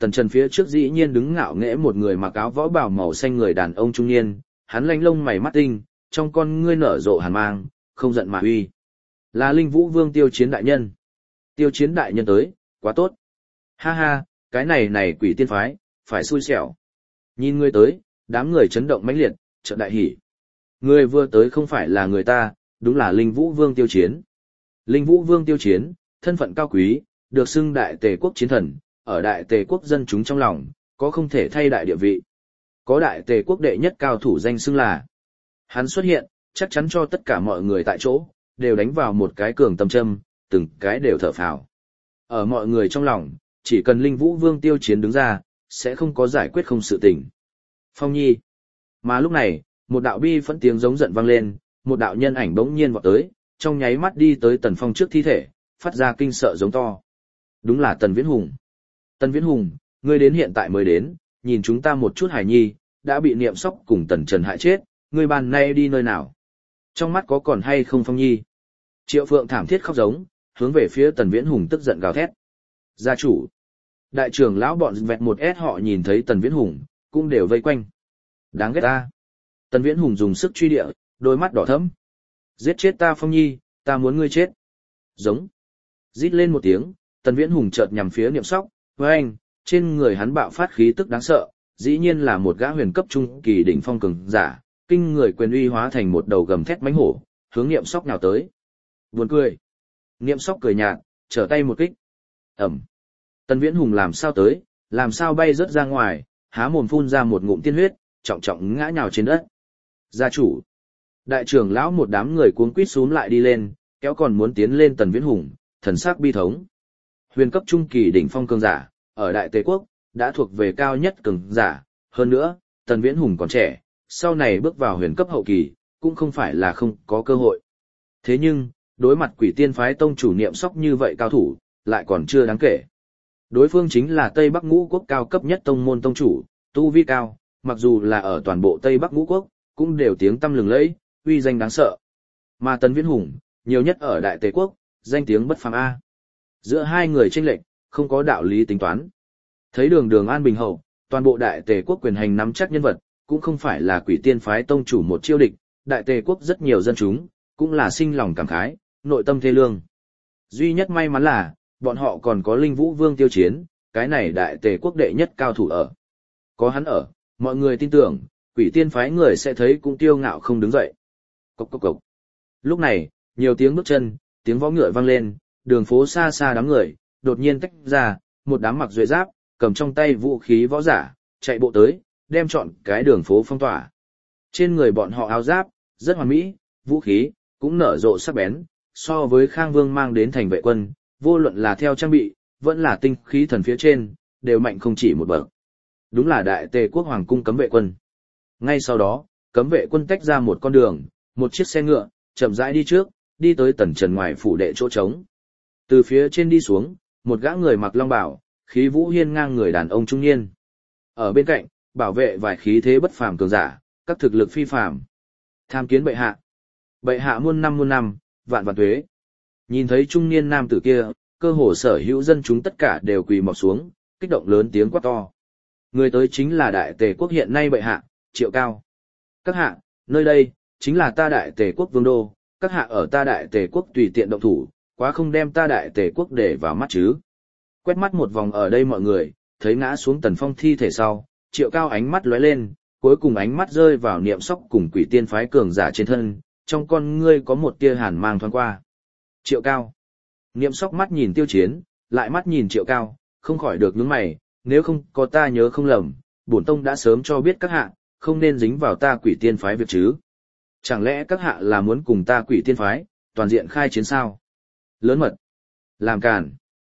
Tần Trần phía trước dĩ nhiên đứng ngạo nghễ một người mặc áo võ bào màu xanh người đàn ông trung niên, hắn lanh lông mày mắt tinh, trong con ngươi nở rộ hàn mang, không giận mà uy. Là Linh Vũ Vương Tiêu Chiến đại nhân. Tiêu Chiến đại nhân tới, quá tốt. Ha ha, cái này này quỷ tiên phái, phải xui xẻo. Nhìn ngươi tới, đám người chấn động mãnh liệt, chợt đại hỉ. Người vừa tới không phải là người ta, đúng là Linh Vũ Vương Tiêu Chiến. Linh Vũ Vương Tiêu Chiến, thân phận cao quý, được xưng đại tề quốc chiến thần, ở đại tề quốc dân chúng trong lòng, có không thể thay đại địa vị. Có đại tề quốc đệ nhất cao thủ danh xưng là. Hắn xuất hiện, chắc chắn cho tất cả mọi người tại chỗ, đều đánh vào một cái cường tâm châm, từng cái đều thở phào. Ở mọi người trong lòng, chỉ cần Linh Vũ Vương Tiêu Chiến đứng ra, sẽ không có giải quyết không sự tình. Phong Nhi. Mà lúc này, một đạo bi phẫn tiếng giống giận vang lên, một đạo nhân ảnh bỗng nhiên vọt tới, trong nháy mắt đi tới Tần Phong trước thi thể, phát ra kinh sợ giống to. Đúng là Tần Viễn Hùng. Tần Viễn Hùng, ngươi đến hiện tại mới đến, nhìn chúng ta một chút hài nhi, đã bị Niệm Sóc cùng Tần Trần hại chết, ngươi ban nay đi nơi nào? Trong mắt có còn hay không Phong Nhi? Triệu Phượng thảm thiết khóc giống, hướng về phía Tần Viễn Hùng tức giận gào thét. Gia chủ. Đại trưởng lão bọn vẹt một ét họ nhìn thấy Tần Viễn Hùng, cũng đều vây quanh. Đáng ghét ta. Tần Viễn Hùng dùng sức truy địa, đôi mắt đỏ thẫm. Giết chết ta Phong Nhi, ta muốn ngươi chết. Giống. Rít lên một tiếng, Tần Viễn Hùng chợt nhằm phía Niệm Sóc, với anh, trên người hắn bạo phát khí tức đáng sợ, dĩ nhiên là một gã huyền cấp trung kỳ đỉnh phong cường giả, kinh người quyền uy hóa thành một đầu gầm thét mãnh hổ, hướng Niệm Sóc nào tới. Buồn cười. Niệm Sóc cười nhạt, trở tay một kích. Ầm. Tần Viễn Hùng làm sao tới, làm sao bay rớt ra ngoài, há mồm phun ra một ngụm tiên huyết, trọng trọng ngã nhào trên đất. Gia chủ. Đại trưởng lão một đám người cuống quýt xúm lại đi lên, kéo còn muốn tiến lên Tần Viễn Hùng, thần sắc bi thống. Huyền cấp trung kỳ đỉnh phong cường giả, ở Đại Tề quốc đã thuộc về cao nhất cường giả, hơn nữa, Tần Viễn Hùng còn trẻ, sau này bước vào huyền cấp hậu kỳ, cũng không phải là không có cơ hội. Thế nhưng, đối mặt Quỷ Tiên phái tông chủ Niệm Sóc như vậy cao thủ, lại còn chưa đáng kể. Đối phương chính là Tây Bắc Ngũ quốc cao cấp nhất tông môn tông chủ, tu vi cao, mặc dù là ở toàn bộ Tây Bắc Ngũ quốc, cũng đều tiếng tăm lừng lẫy, uy danh đáng sợ. Mà Tần Viễn Hùng, nhiều nhất ở Đại Tề quốc, danh tiếng bất phàm a. Giữa hai người chênh lệch, không có đạo lý tính toán. Thấy Đường Đường an bình hậu, toàn bộ Đại Tề quốc quyền hành nắm chắc nhân vật, cũng không phải là Quỷ Tiên phái tông chủ một chiêu địch, Đại Tề quốc rất nhiều dân chúng, cũng là sinh lòng cảm khái, nội tâm thê lương. Duy nhất may mắn là, bọn họ còn có Linh Vũ Vương Tiêu Chiến, cái này Đại Tề quốc đệ nhất cao thủ ở. Có hắn ở, mọi người tin tưởng, Quỷ Tiên phái người sẽ thấy cũng tiêu ngạo không đứng dậy. Cốc cốc cốc. Lúc này, nhiều tiếng bước chân, tiếng võ ngựa vang lên, đường phố xa xa đám người, đột nhiên tách ra, một đám mặc duệ giáp, cầm trong tay vũ khí võ giả, chạy bộ tới, đem trọn cái đường phố phong tỏa. Trên người bọn họ áo giáp, rất hoàn mỹ, vũ khí, cũng nở rộ sắc bén, so với Khang Vương mang đến thành vệ quân, vô luận là theo trang bị, vẫn là tinh khí thần phía trên, đều mạnh không chỉ một bậc. Đúng là Đại Tề quốc hoàng cung cấm vệ quân. Ngay sau đó, cấm vệ quân tách ra một con đường, một chiếc xe ngựa, chậm rãi đi trước, đi tới Tần Trần ngoài phủ đệ chỗ trống. Từ phía trên đi xuống, một gã người mặc long bào, khí vũ hiên ngang người đàn ông trung niên. Ở bên cạnh, bảo vệ vài khí thế bất phàm cường giả, các thực lực phi phàm. Tham kiến bệ hạ. Bệ hạ muôn năm muôn năm, vạn vạn tuế. Nhìn thấy trung niên nam tử kia, cơ hồ sở hữu dân chúng tất cả đều quỳ mọc xuống, kích động lớn tiếng quát to. Người tới chính là Đại Tề quốc hiện nay bệ hạ, Triệu Cao. Các hạ, nơi đây, chính là ta Đại Tề quốc vương đô, các hạ ở ta Đại Tề quốc tùy tiện động thủ, quá không đem ta Đại Tề quốc để vào mắt chứ. Quét mắt một vòng ở đây mọi người, thấy ngã xuống Tần Phong thi thể sau, Triệu Cao ánh mắt lóe lên, cuối cùng ánh mắt rơi vào Niệm Sóc cùng Quỷ Tiên phái cường giả trên thân, trong con ngươi có một tia hàn mang thoáng qua. Triệu Cao. Niệm Sóc mắt nhìn Tiêu Chiến, lại mắt nhìn Triệu Cao, không khỏi được nhướng mày, nếu không có ta nhớ không lầm, bổn tông đã sớm cho biết các hạ, không nên dính vào ta Quỷ Tiên phái việc chứ. Chẳng lẽ các hạ là muốn cùng ta Quỷ Tiên phái, toàn diện khai chiến sao? Lớn mật. Làm càn.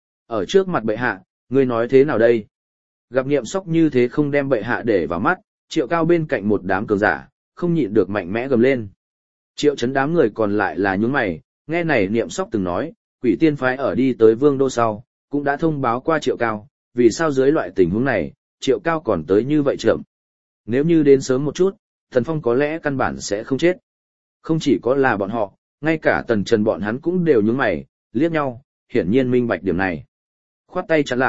Ở trước mặt bệ hạ, ngươi nói thế nào đây? Gặp Niệm Sóc như thế không đem bệ hạ để vào mắt, Triệu Cao bên cạnh một đám cường giả, không nhịn được mạnh mẽ gầm lên. Triệu chấn đám người còn lại là nhướng mày, nghe này Niệm Sóc từng nói, Quỷ Tiên phái ở đi tới Vương đô sau, cũng đã thông báo qua Triệu Cao, vì sao dưới loại tình huống này, Triệu Cao còn tới như vậy chậm. Nếu như đến sớm một chút, Thần Phong có lẽ căn bản sẽ không chết. Không chỉ có là bọn họ, ngay cả Tần Trần bọn hắn cũng đều nhướng mày, liếc nhau, hiển nhiên minh bạch điểm này. Khoát tay chặn lại,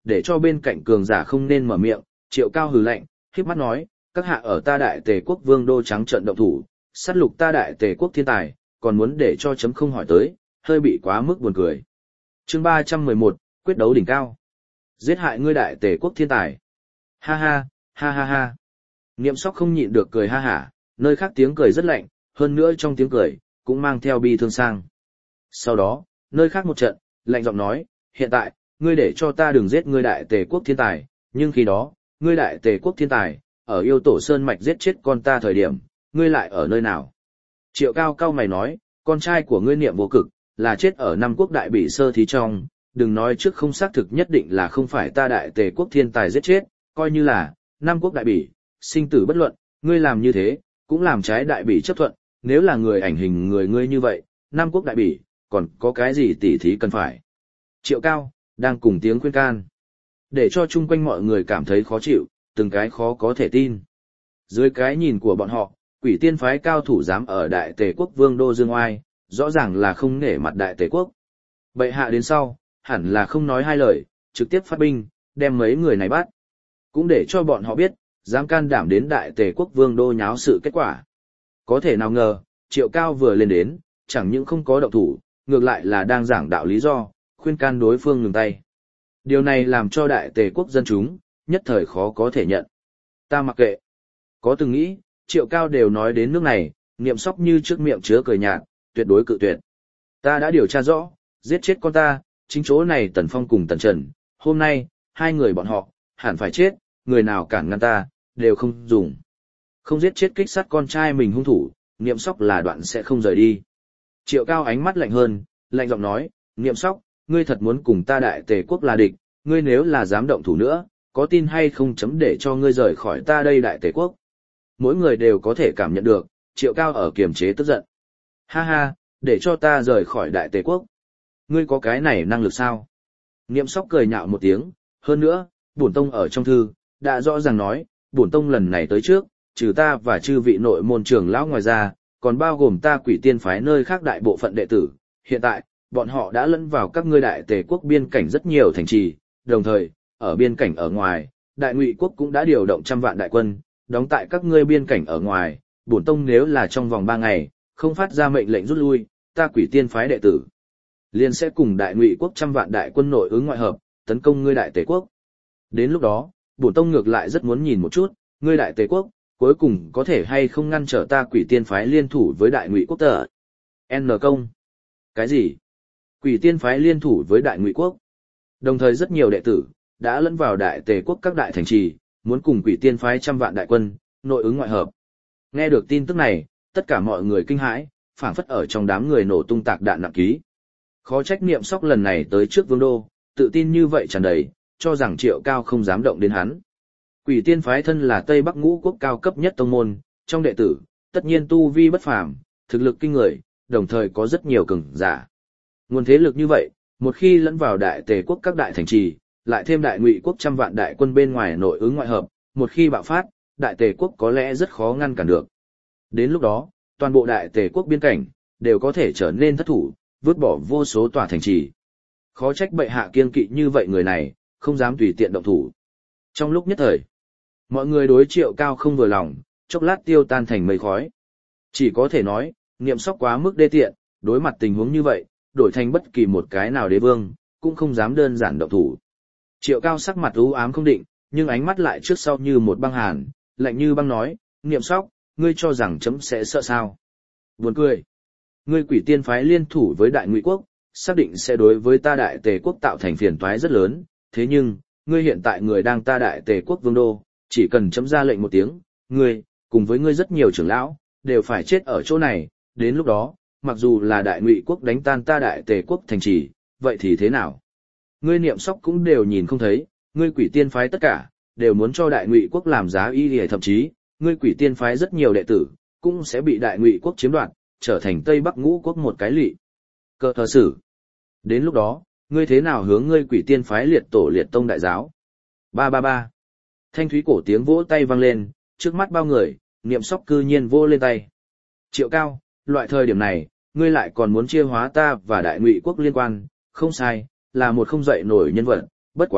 để cho bên cạnh cường giả không nên mở miệng, Triệu Cao hừ lạnh, khép mắt nói, các hạ ở ta đại tề quốc vương đô trắng trận động thủ, sát lục ta đại tề quốc thiên tài, còn muốn để cho chấm không hỏi tới, hơi bị quá mức buồn cười. Chương ba trăm mười một, quyết đấu đỉnh cao. Giết hại ngươi đại tề quốc thiên tài. Ha ha, ha ha ha. Niệm Sóc không nhịn được cười ha hả, nơi khác tiếng cười rất lạnh, hơn nữa trong tiếng cười, cũng mang theo bi thương sang. Sau đó, nơi khác một trận, lạnh giọng nói, hiện tại, ngươi để cho ta đừng giết ngươi đại tề quốc thiên tài, nhưng khi đó, ngươi đại tề quốc thiên tài, ở yêu tổ sơn mạch giết chết con ta thời điểm, ngươi lại ở nơi nào? Triệu Cao cao mày nói, con trai của ngươi Niệm Vô Cực, là chết ở năm quốc đại bị sơ thí trong, đừng nói trước không xác thực nhất định là không phải ta đại tề quốc thiên tài giết chết, coi như là, năm quốc đại bỉ, sinh tử bất luận, ngươi làm như thế, cũng làm trái đại bỉ chấp thuận, nếu là người ảnh hình người ngươi như vậy, năm quốc đại bỉ, còn có cái gì tỉ thí cần phải. Triệu Cao, đang cùng tiếng khuyên can, để cho chung quanh mọi người cảm thấy khó chịu, từng cái khó có thể tin. Dưới cái nhìn của bọn họ, quỷ tiên phái cao thủ dám ở đại tề quốc vương đô dương oai, rõ ràng là không nể mặt đại tề quốc. Bệ hạ đến sau, hẳn là không nói hai lời, trực tiếp phát binh, đem mấy người này bắt. Cũng để cho bọn họ biết, dám can đảm đến đại tề quốc vương đô nháo sự kết quả. Có thể nào ngờ, Triệu Cao vừa lên đến, chẳng những không có động thủ, ngược lại là đang giảng đạo lý do, khuyên can đối phương ngừng tay. Điều này làm cho đại tề quốc dân chúng, nhất thời khó có thể nhận. Ta mặc kệ. Có từng nghĩ, Triệu Cao đều nói đến nước này, Niệm Sóc như trước miệng chứa cười nhạt, tuyệt đối cự tuyệt. Ta đã điều tra rõ, giết chết con ta, chính chỗ này Tần Phong cùng Tần Trần, hôm nay, hai người bọn họ, hẳn phải chết, người nào cản ngăn ta, đều không dùng. Không giết chết kích sát con trai mình hung thủ, Niệm Sóc là đoạn sẽ không rời đi. Triệu Cao ánh mắt lạnh hơn, lạnh giọng nói, Niệm Sóc, ngươi thật muốn cùng ta đại tề quốc là địch, ngươi nếu là dám động thủ nữa, có tin hay không chấm để cho ngươi rời khỏi ta đây đại tề quốc. Mỗi người đều có thể cảm nhận được, Triệu Cao ở kiềm chế tức giận. Ha ha, để cho ta rời khỏi đại tề quốc. Ngươi có cái này năng lực sao? Niệm Sóc cười nhạo một tiếng, hơn nữa, bổn tông ở trong thư, đã rõ ràng nói, bổn tông lần này tới trước, trừ ta và chư vị nội môn trưởng lão ngoài ra, còn bao gồm ta quỷ tiên phái nơi khác đại bộ phận đệ tử. Hiện tại, bọn họ đã lẫn vào các ngươi đại tề quốc biên cảnh rất nhiều thành trì, đồng thời, ở biên cảnh ở ngoài, đại ngụy quốc cũng đã điều động trăm vạn đại quân, đóng tại các ngươi biên cảnh ở ngoài, bổn tông nếu là trong vòng ba ngày, không phát ra mệnh lệnh rút lui, ta quỷ tiên phái đệ tử liền sẽ cùng đại ngụy quốc trăm vạn đại quân nội ứng ngoại hợp, tấn công ngươi đại tề quốc. Đến lúc đó, bổn tông ngược lại rất muốn nhìn một chút, ngươi đại tề quốc, cuối cùng có thể hay không ngăn trở ta quỷ tiên phái liên thủ với đại ngụy quốc tờ. N công. Cái gì? Quỷ tiên phái liên thủ với đại ngụy quốc. Đồng thời rất nhiều đệ tử, đã lẫn vào đại tề quốc các đại thành trì, muốn cùng quỷ tiên phái trăm vạn đại quân, nội ứng ngoại hợp. Nghe được tin tức này, tất cả mọi người kinh hãi, phảng phất ở trong đám người nổ tung tạc đạn nặng ký. Khó trách Niệm Sóc lần này tới trước vương đô, tự tin như vậy tràn đầy, cho rằng Triệu Cao không dám động đến hắn. Quỷ tiên phái thân là Tây Bắc ngũ quốc cao cấp nhất tông môn, trong đệ tử, tất nhiên tu vi bất phàm, thực lực kinh người, đồng thời có rất nhiều cường giả. Nguồn thế lực như vậy, một khi lẫn vào đại tề quốc các đại thành trì, lại thêm đại ngụy quốc trăm vạn đại quân bên ngoài nội ứng ngoại hợp, một khi bạo phát, đại tề quốc có lẽ rất khó ngăn cản được. Đến lúc đó, toàn bộ đại tề quốc biên cảnh, đều có thể trở nên thất thủ, vứt bỏ vô số tòa thành trì. Khó trách bệ hạ kiêng kỵ như vậy người này, không dám tùy tiện động thủ. Trong lúc nhất thời, mọi người đối Triệu Cao không vừa lòng, chốc lát tiêu tan thành mây khói. Chỉ có thể nói, Niệm Sóc quá mức đê tiện, đối mặt tình huống như vậy, đổi thành bất kỳ một cái nào đế vương, cũng không dám đơn giản động thủ. Triệu Cao sắc mặt u ám không định, nhưng ánh mắt lại trước sau như một băng hàn, lạnh như băng nói, Niệm Sóc, ngươi cho rằng chấm sẽ sợ sao? Buồn cười. Ngươi quỷ tiên phái liên thủ với đại ngụy quốc, xác định sẽ đối với ta đại tề quốc tạo thành phiền toái rất lớn, thế nhưng, ngươi hiện tại người đang ta đại tề quốc vương đô, chỉ cần chấm ra lệnh một tiếng, ngươi, cùng với ngươi rất nhiều trưởng lão, đều phải chết ở chỗ này, đến lúc đó, mặc dù là đại ngụy quốc đánh tan ta đại tề quốc thành trì, vậy thì thế nào? Ngươi Niệm Sóc cũng đều nhìn không thấy, ngươi quỷ tiên phái tất cả, đều muốn cho đại ngụy quốc làm giá y lìa, thậm chí, ngươi quỷ tiên phái rất nhiều đệ tử, cũng sẽ bị đại ngụy quốc chiếm đoạt, trở thành Tây Bắc ngũ quốc một cái lỵ. Cơ thờ sử. Đến lúc đó, ngươi thế nào hướng ngươi quỷ tiên phái liệt tổ liệt tông đại giáo? Ba ba ba. Thanh thúy cổ tiếng vỗ tay vang lên, trước mắt bao người, Niệm Sóc cư nhiên vỗ lên tay. Triệu Cao, loại thời điểm này, ngươi lại còn muốn chia hóa ta và đại ngụy quốc liên quan, không sai, là một không dậy nổi nhân vật, bất quá,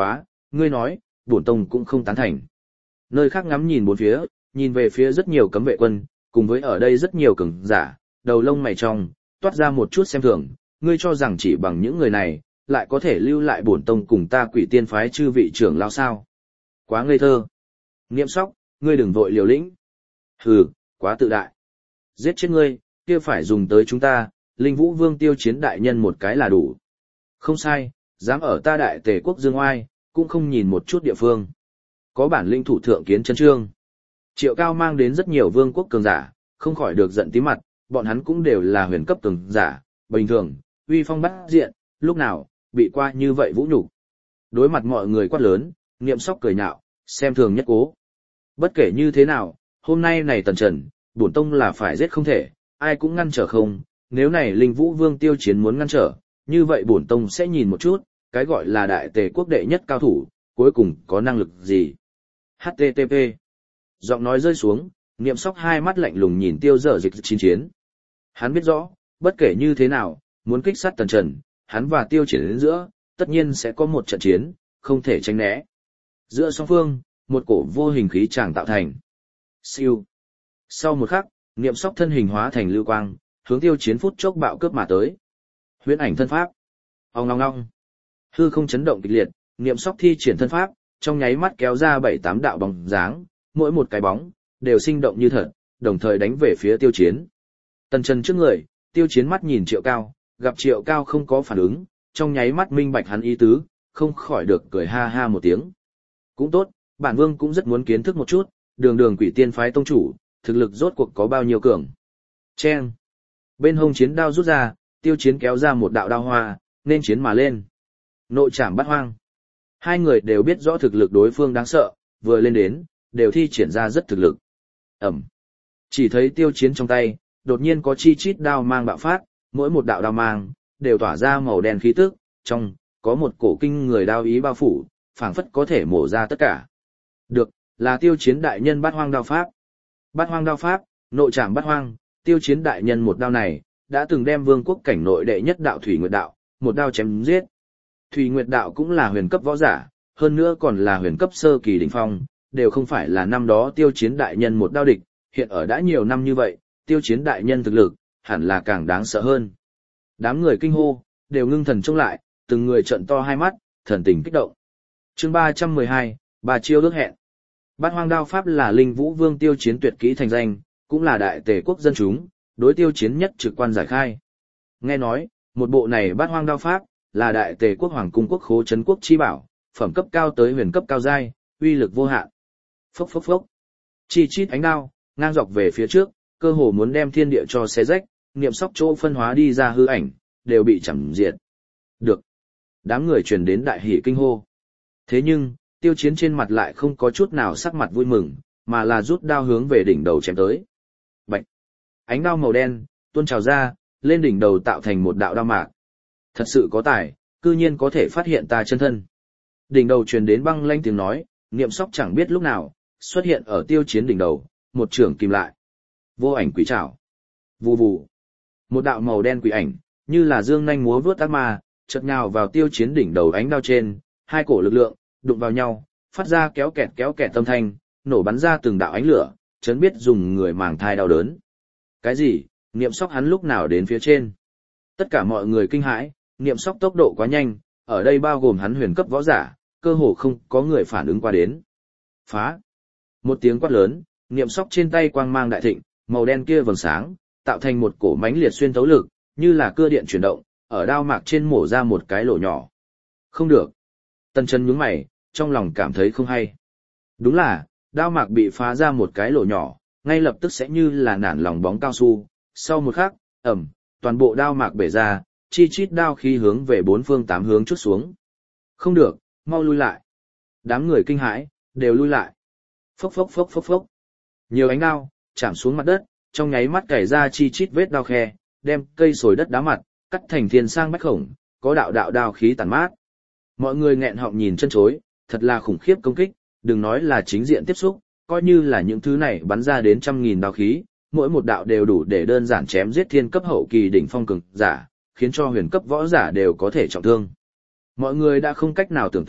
ngươi nói, bổn tông cũng không tán thành. Nơi khác ngắm nhìn bốn phía, nhìn về phía rất nhiều cấm vệ quân, cùng với ở đây rất nhiều cường giả, đầu lông mày trong, toát ra một chút xem thường, ngươi cho rằng chỉ bằng những người này, lại có thể lưu lại bổn tông cùng ta Quỷ Tiên phái chư vị trưởng lao sao? Quá ngây thơ. Niệm Sóc, ngươi đừng vội liều lĩnh. Hừ, quá tự đại. Giết chết ngươi, kia phải dùng tới chúng ta, Linh Vũ Vương Tiêu Chiến đại nhân một cái là đủ. Không sai, dám ở ta Đại Tề quốc dương oai, cũng không nhìn một chút địa phương. Có bản lĩnh thủ thượng kiến chân trương. Triệu Cao mang đến rất nhiều vương quốc cường giả, không khỏi được giận tí mặt, bọn hắn cũng đều là huyền cấp cường giả, bình thường, uy phong bát diện, lúc nào, bị qua như vậy vũ nhục. Đối mặt mọi người quát lớn, Niệm Sóc cười nhạo, xem thường nhất cố. Bất kể như thế nào, hôm nay này Tần Trần, bổn tông là phải giết không thể, ai cũng ngăn trở không, nếu này Linh Vũ Vương Tiêu Chiến muốn ngăn trở, như vậy bổn tông sẽ nhìn một chút, cái gọi là Đại Tề quốc đệ nhất cao thủ, cuối cùng có năng lực gì. hát tê tê pê. Giọng nói rơi xuống, Niệm Sóc hai mắt lạnh lùng nhìn Tiêu Dở Dịch chiến chiến. Hắn biết rõ, bất kể như thế nào, muốn kích sát Tần Trần, hắn và Tiêu Chiến đến giữa, tất nhiên sẽ có một trận chiến, không thể tránh né. Giữa song phương, một cổ vô hình khí tràng tạo thành. Siêu. Sau một khắc, Niệm Sóc thân hình hóa thành lưu quang, hướng Tiêu Chiến phút chốc bạo cướp mà tới. Huyễn ảnh thân pháp. Ong long long. Hư không chấn động kịch liệt, Niệm Sóc thi triển thân pháp, trong nháy mắt kéo ra bảy tám đạo bóng dáng, mỗi một cái bóng đều sinh động như thật, đồng thời đánh về phía Tiêu Chiến. Tần Trần trước người, Tiêu Chiến mắt nhìn Triệu Cao, gặp Triệu Cao không có phản ứng, trong nháy mắt minh bạch hắn ý tứ, không khỏi được cười ha ha một tiếng. Cũng tốt, bản vương cũng rất muốn kiến thức một chút, đường đường Quỷ Tiên phái tông chủ, thực lực rốt cuộc có bao nhiêu cường. Chen. Bên hông chiến đao rút ra, Tiêu Chiến kéo ra một đạo đao hoa, nên chiến mà lên. Nội trảm bắt hoang. Hai người đều biết rõ thực lực đối phương đáng sợ, vừa lên đến, đều thi triển ra rất thực lực. Ẩm. Chỉ thấy Tiêu Chiến trong tay, đột nhiên có chi chít đao mang bạo phát, mỗi một đạo đao mang, đều tỏa ra màu đen khí tức, trong, có một cổ kinh người đao ý bao phủ, phảng phất có thể mổ ra tất cả. Được, là Tiêu Chiến đại nhân bát hoang đao pháp. Bát hoang đao pháp, nội trảm bát hoang, Tiêu Chiến đại nhân một đao này, đã từng đem vương quốc cảnh nội đệ nhất đạo Thủy Nguyệt đạo, một đao chém giết. Thủy Nguyệt đạo cũng là huyền cấp võ giả, hơn nữa còn là huyền cấp sơ kỳ đỉnh phong, đều không phải là năm đó Tiêu Chiến đại nhân một đao địch, hiện ở đã nhiều năm như vậy, Tiêu Chiến đại nhân thực lực, hẳn là càng đáng sợ hơn. Đám người kinh hô, đều ngưng thần trông lại, từng người trợn to hai mắt, thần tình kích động. Chương ba trăm mười hai, bà chiêu ước hẹn. Bát hoang đao pháp là Linh Vũ Vương Tiêu Chiến tuyệt kỹ thành danh, cũng là Đại Tề quốc dân chúng, đối Tiêu Chiến nhất trực quan giải khai. Nghe nói, một bộ này bát hoang đao pháp, là Đại Tề quốc hoàng cung quốc khố trấn quốc chi bảo, phẩm cấp cao tới huyền cấp cao giai, uy lực vô hạn. Phốc phốc phốc. Chi chít ánh đao, ngang dọc về phía trước, cơ hồ muốn đem thiên địa cho xé rách, Niệm Sóc chỗ phân hóa đi ra hư ảnh, đều bị chằm diệt. Được. Đám người truyền đến đại hỉ kinh hô. Thế nhưng, Tiêu Chiến trên mặt lại không có chút nào sắc mặt vui mừng, mà là rút đao hướng về đỉnh đầu chém tới. Bạch. Ánh đao màu đen, tuôn trào ra, lên đỉnh đầu tạo thành một đạo đao mạc. Thật sự có tài, cư nhiên có thể phát hiện ta chân thân. Đỉnh đầu truyền đến băng lanh tiếng nói, Niệm Sóc chẳng biết lúc nào, xuất hiện ở Tiêu Chiến đỉnh đầu, một trường kìm lại. Vô ảnh quỷ trảo. Vù vù. Một đạo màu đen quỷ ảnh, như là dương nhanh múa vướt ác ma, chợt nhào vào Tiêu Chiến đỉnh đầu ánh đao trên, hai cổ lực lượng đụng vào nhau, phát ra kéo kẹt kéo kẹt âm thanh, nổ bắn ra từng đạo ánh lửa, chấn biết dùng người màng thai đau đớn. Cái gì? Niệm Sóc hắn lúc nào đến phía trên? Tất cả mọi người kinh hãi, Niệm Sóc tốc độ quá nhanh, ở đây bao gồm hắn huyền cấp võ giả, cơ hồ không có người phản ứng qua đến. Phá! Một tiếng quát lớn, Niệm Sóc trên tay quang mang đại thịnh, màu đen kia vầng sáng, tạo thành một cổ mãnh liệt xuyên thấu lực, như là cưa điện chuyển động, ở đao mạc trên mổ ra một cái lỗ nhỏ. Không được. Tần Trần nhướng mày, trong lòng cảm thấy không hay. Đúng là, đao mạc bị phá ra một cái lỗ nhỏ, ngay lập tức sẽ như là nản lòng bóng cao su. Sau một khắc, ầm, toàn bộ đao mạc bể ra, chi chít đao khí hướng về bốn phương tám hướng chút xuống. Không được, mau lui lại. Đám người kinh hãi, đều lui lại. Phốc phốc phốc phốc phốc. Nhiều ánh đao chạm xuống mặt đất, trong nháy mắt cày ra chi chít vết đao khe, đem cây sồi đất đá mặt cắt thành thiên sang bách khổng, có đạo đạo đao khí tàn mát. Mọi người nghẹn họng nhìn chân chối, thật là khủng khiếp công kích, đừng nói là chính diện tiếp xúc, coi như là những thứ này bắn ra đến trăm nghìn đao khí, mỗi một đạo đều đủ để đơn giản chém giết thiên cấp hậu kỳ đỉnh phong cường giả, khiến cho huyền cấp võ giả đều có thể trọng thương. Mọi người đã không cách nào tưởng tượng,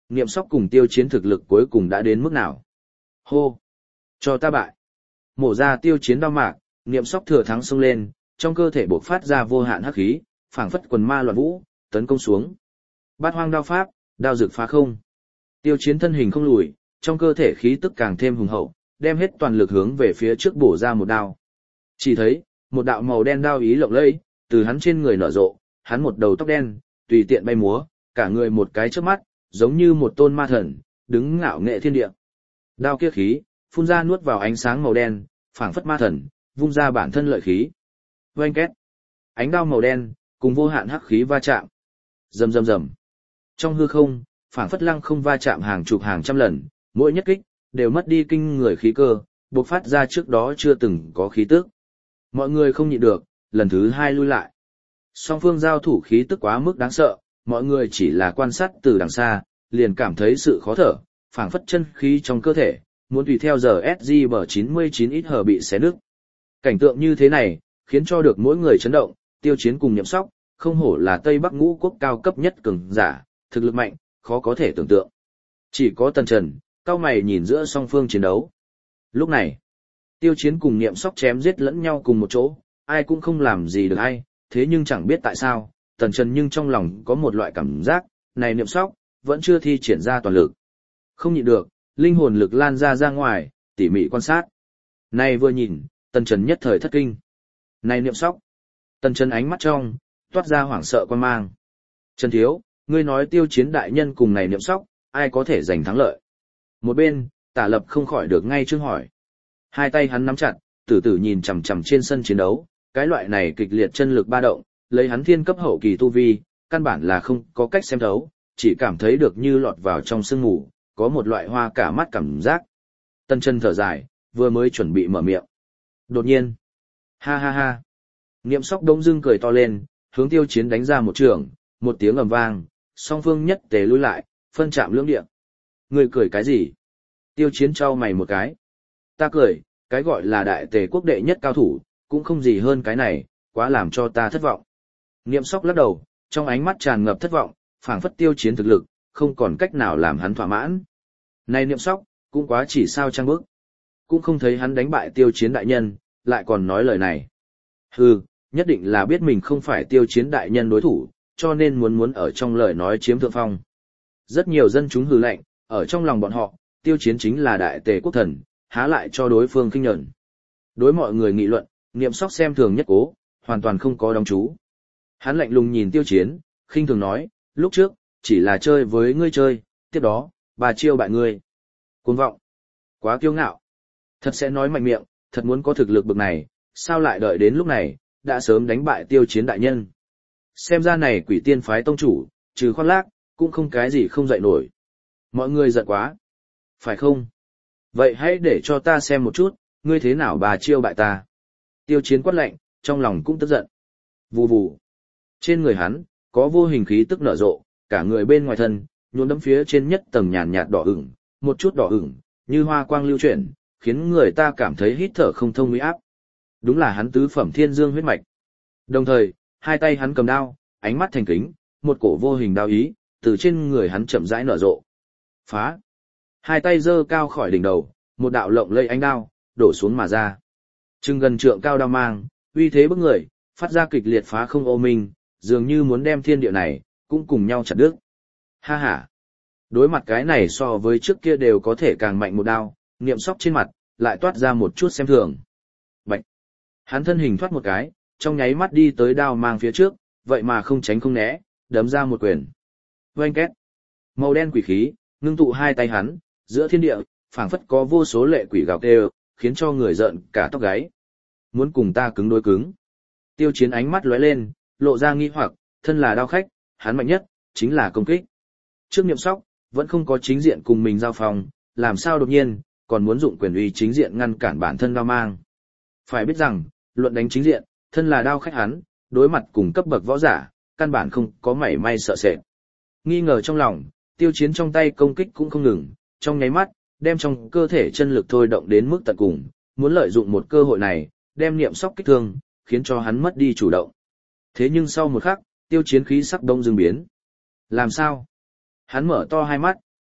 Niệm Sóc cùng Tiêu Chiến thực lực cuối cùng đã đến mức nào? Hô! Cho ta bại! Mổ ra Tiêu Chiến đao mạc, Niệm Sóc thừa thắng xông lên, trong cơ thể bộc phát ra vô hạn hắc khí, phảng phất quần ma loạn vũ, tấn công xuống. Bát hoang đao pháp, đao rực phá không. Tiêu Chiến thân hình không lùi, trong cơ thể khí tức càng thêm hùng hậu, đem hết toàn lực hướng về phía trước bổ ra một đao. Chỉ thấy, một đạo màu đen đao ý lộng lẫy, từ hắn trên người nở rộ, hắn một đầu tóc đen, tùy tiện bay múa, cả người một cái chớp mắt, giống như một tôn ma thần, đứng ngạo nghệ thiên địa. Đao kia khí, phun ra nuốt vào ánh sáng màu đen, phảng phất ma thần, vung ra bản thân lợi khí. Oanh két. Ánh đao màu đen, cùng vô hạn hắc khí va chạm. Rầm rầm rầm. Trong hư không, phảng phất lăng không va chạm hàng chục hàng trăm lần, mỗi nhất kích đều mất đi kinh người khí cơ, bộc phát ra trước đó chưa từng có khí tức. Mọi người không nhịn được, lần thứ hai lui lại. Song phương giao thủ khí tức quá mức đáng sợ, mọi người chỉ là quan sát từ đằng xa, liền cảm thấy sự khó thở, phảng phất chân khí trong cơ thể, muốn tùy theo giờ ét giê bờ chín mươi chín ít hờ bị xé nứt. Cảnh tượng như thế này, khiến cho được mỗi người chấn động, Tiêu Chiến cùng Niệm Sóc, không hổ là Tây Bắc ngũ quốc cao cấp nhất cường giả, thực lực mạnh, khó có thể tưởng tượng. Chỉ có Tần Trần, cao mày nhìn giữa song phương chiến đấu. Lúc này, Tiêu Chiến cùng Niệm Sóc chém giết lẫn nhau cùng một chỗ, ai cũng không làm gì được ai, thế nhưng chẳng biết tại sao, Tần Trần nhưng trong lòng có một loại cảm giác, này Niệm Sóc, vẫn chưa thi triển ra toàn lực. Không nhịn được, linh hồn lực lan ra ra ngoài, tỉ mỉ quan sát. Này vừa nhìn, Tần Trần nhất thời thất kinh. Này Niệm Sóc. Tần Trần ánh mắt trong, toát ra hoảng sợ quan mang. Trần Thiếu, ngươi nói Tiêu Chiến đại nhân cùng này Niệm Sóc, ai có thể giành thắng lợi? Một bên, Tả Lập không khỏi được ngay chương hỏi. Hai tay hắn nắm chặt, tử tử nhìn chằm chằm trên sân chiến đấu, cái loại này kịch liệt chân lực ba động, lấy hắn thiên cấp hậu kỳ tu vi, căn bản là không có cách xem thấu, chỉ cảm thấy được như lọt vào trong sương mù, có một loại hoa cả mắt cảm giác. Tần Trần thở dài, vừa mới chuẩn bị mở miệng. Đột nhiên, ha ha ha, Niệm Sóc đông dưng cười to lên, hướng Tiêu Chiến đánh ra một trường, một tiếng ầm vang, song phương nhất tề lui lại, phân chạm lưỡng địa. Người cười cái gì? Tiêu Chiến trao mày một cái. Ta cười, cái gọi là đại tề quốc đệ nhất cao thủ, cũng không gì hơn cái này, quá làm cho ta thất vọng. Niệm Sóc lắc đầu, trong ánh mắt tràn ngập thất vọng, phảng phất Tiêu Chiến thực lực, không còn cách nào làm hắn thỏa mãn. Này Niệm Sóc, cũng quá chỉ sao trang bức. Cũng không thấy hắn đánh bại Tiêu Chiến đại nhân, lại còn nói lời này. Hừ, nhất định là biết mình không phải Tiêu Chiến đại nhân đối thủ, cho nên muốn muốn ở trong lời nói chiếm thượng phong. Rất nhiều dân chúng hừ lạnh, ở trong lòng bọn họ, Tiêu Chiến chính là đại tề quốc thần, há lại cho đối phương khinh nhẫn. Đối mọi người nghị luận, Niệm Sóc xem thường nhất cố, hoàn toàn không có đóng chú. Hắn lạnh lùng nhìn Tiêu Chiến, khinh thường nói, lúc trước, chỉ là chơi với ngươi chơi, tiếp đó, bà chiêu bại ngươi. Cuồng vọng, quá kiêu ngạo. Thật sẽ nói mạnh miệng, thật muốn có thực lực bực này, sao lại đợi đến lúc này, đã sớm đánh bại Tiêu Chiến đại nhân. Xem ra này Quỷ Tiên phái tông chủ, trừ khoác lác, cũng không cái gì không dậy nổi. Mọi người giận quá. Phải không? Vậy hãy để cho ta xem một chút, ngươi thế nào bà chiêu bại ta. Tiêu Chiến quát lạnh, trong lòng cũng tức giận. Vù vù. Trên người hắn, có vô hình khí tức nở rộ, cả người bên ngoài thân, nhuộm đẫm phía trên nhất tầng nhàn nhạt đỏ ửng, một chút đỏ ửng, như hoa quang lưu chuyển, khiến người ta cảm thấy hít thở không thông uy áp. Đúng là hắn tứ phẩm thiên dương huyết mạch. Đồng thời, hai tay hắn cầm đao, ánh mắt thành kính, một cổ vô hình đao ý, từ trên người hắn chậm rãi nở rộ. Phá! Hai tay giơ cao khỏi đỉnh đầu, một đạo lộng lẫy ánh đao, đổ xuống mà ra. Trừng gần trượng cao đao mang, uy thế bức người, phát ra kịch liệt phá không ô minh, dường như muốn đem thiên địa này, cũng cùng nhau chặt đứt. Ha ha! Đối mặt cái này so với trước kia đều có thể càng mạnh một đao, Niệm Sóc trên mặt, lại toát ra một chút xem thường. Bạch! Hắn thân hình thoát một cái, trong nháy mắt đi tới đao mang phía trước, vậy mà không tránh không né, đấm ra một quyền. Oanh két! Màu đen quỷ khí, ngưng tụ hai tay hắn, giữa thiên địa, phảng phất có vô số lệ quỷ gào kêu, khiến cho người giận cả tóc gáy. Muốn cùng ta cứng đối cứng. Tiêu Chiến ánh mắt lóe lên, lộ ra nghi hoặc, thân là đao khách, hắn mạnh nhất, chính là công kích. Trước Niệm Sóc, vẫn không có chính diện cùng mình giao phòng, làm sao đột nhiên, còn muốn dụng quyền uy chính diện ngăn cản bản thân đao mang. Phải biết rằng, luận đánh chính diện, thân là đao khách hắn, đối mặt cùng cấp bậc võ giả, căn bản không có mảy may sợ sệt. Nghi ngờ trong lòng, Tiêu Chiến trong tay công kích cũng không ngừng, trong nháy mắt, đem trong cơ thể chân lực thôi động đến mức tận cùng, muốn lợi dụng một cơ hội này, đem Niệm Sóc kích thương, khiến cho hắn mất đi chủ động. Thế nhưng sau một khắc, Tiêu Chiến khí sắc đông dừng biến. Làm sao? Hắn mở to hai mắt,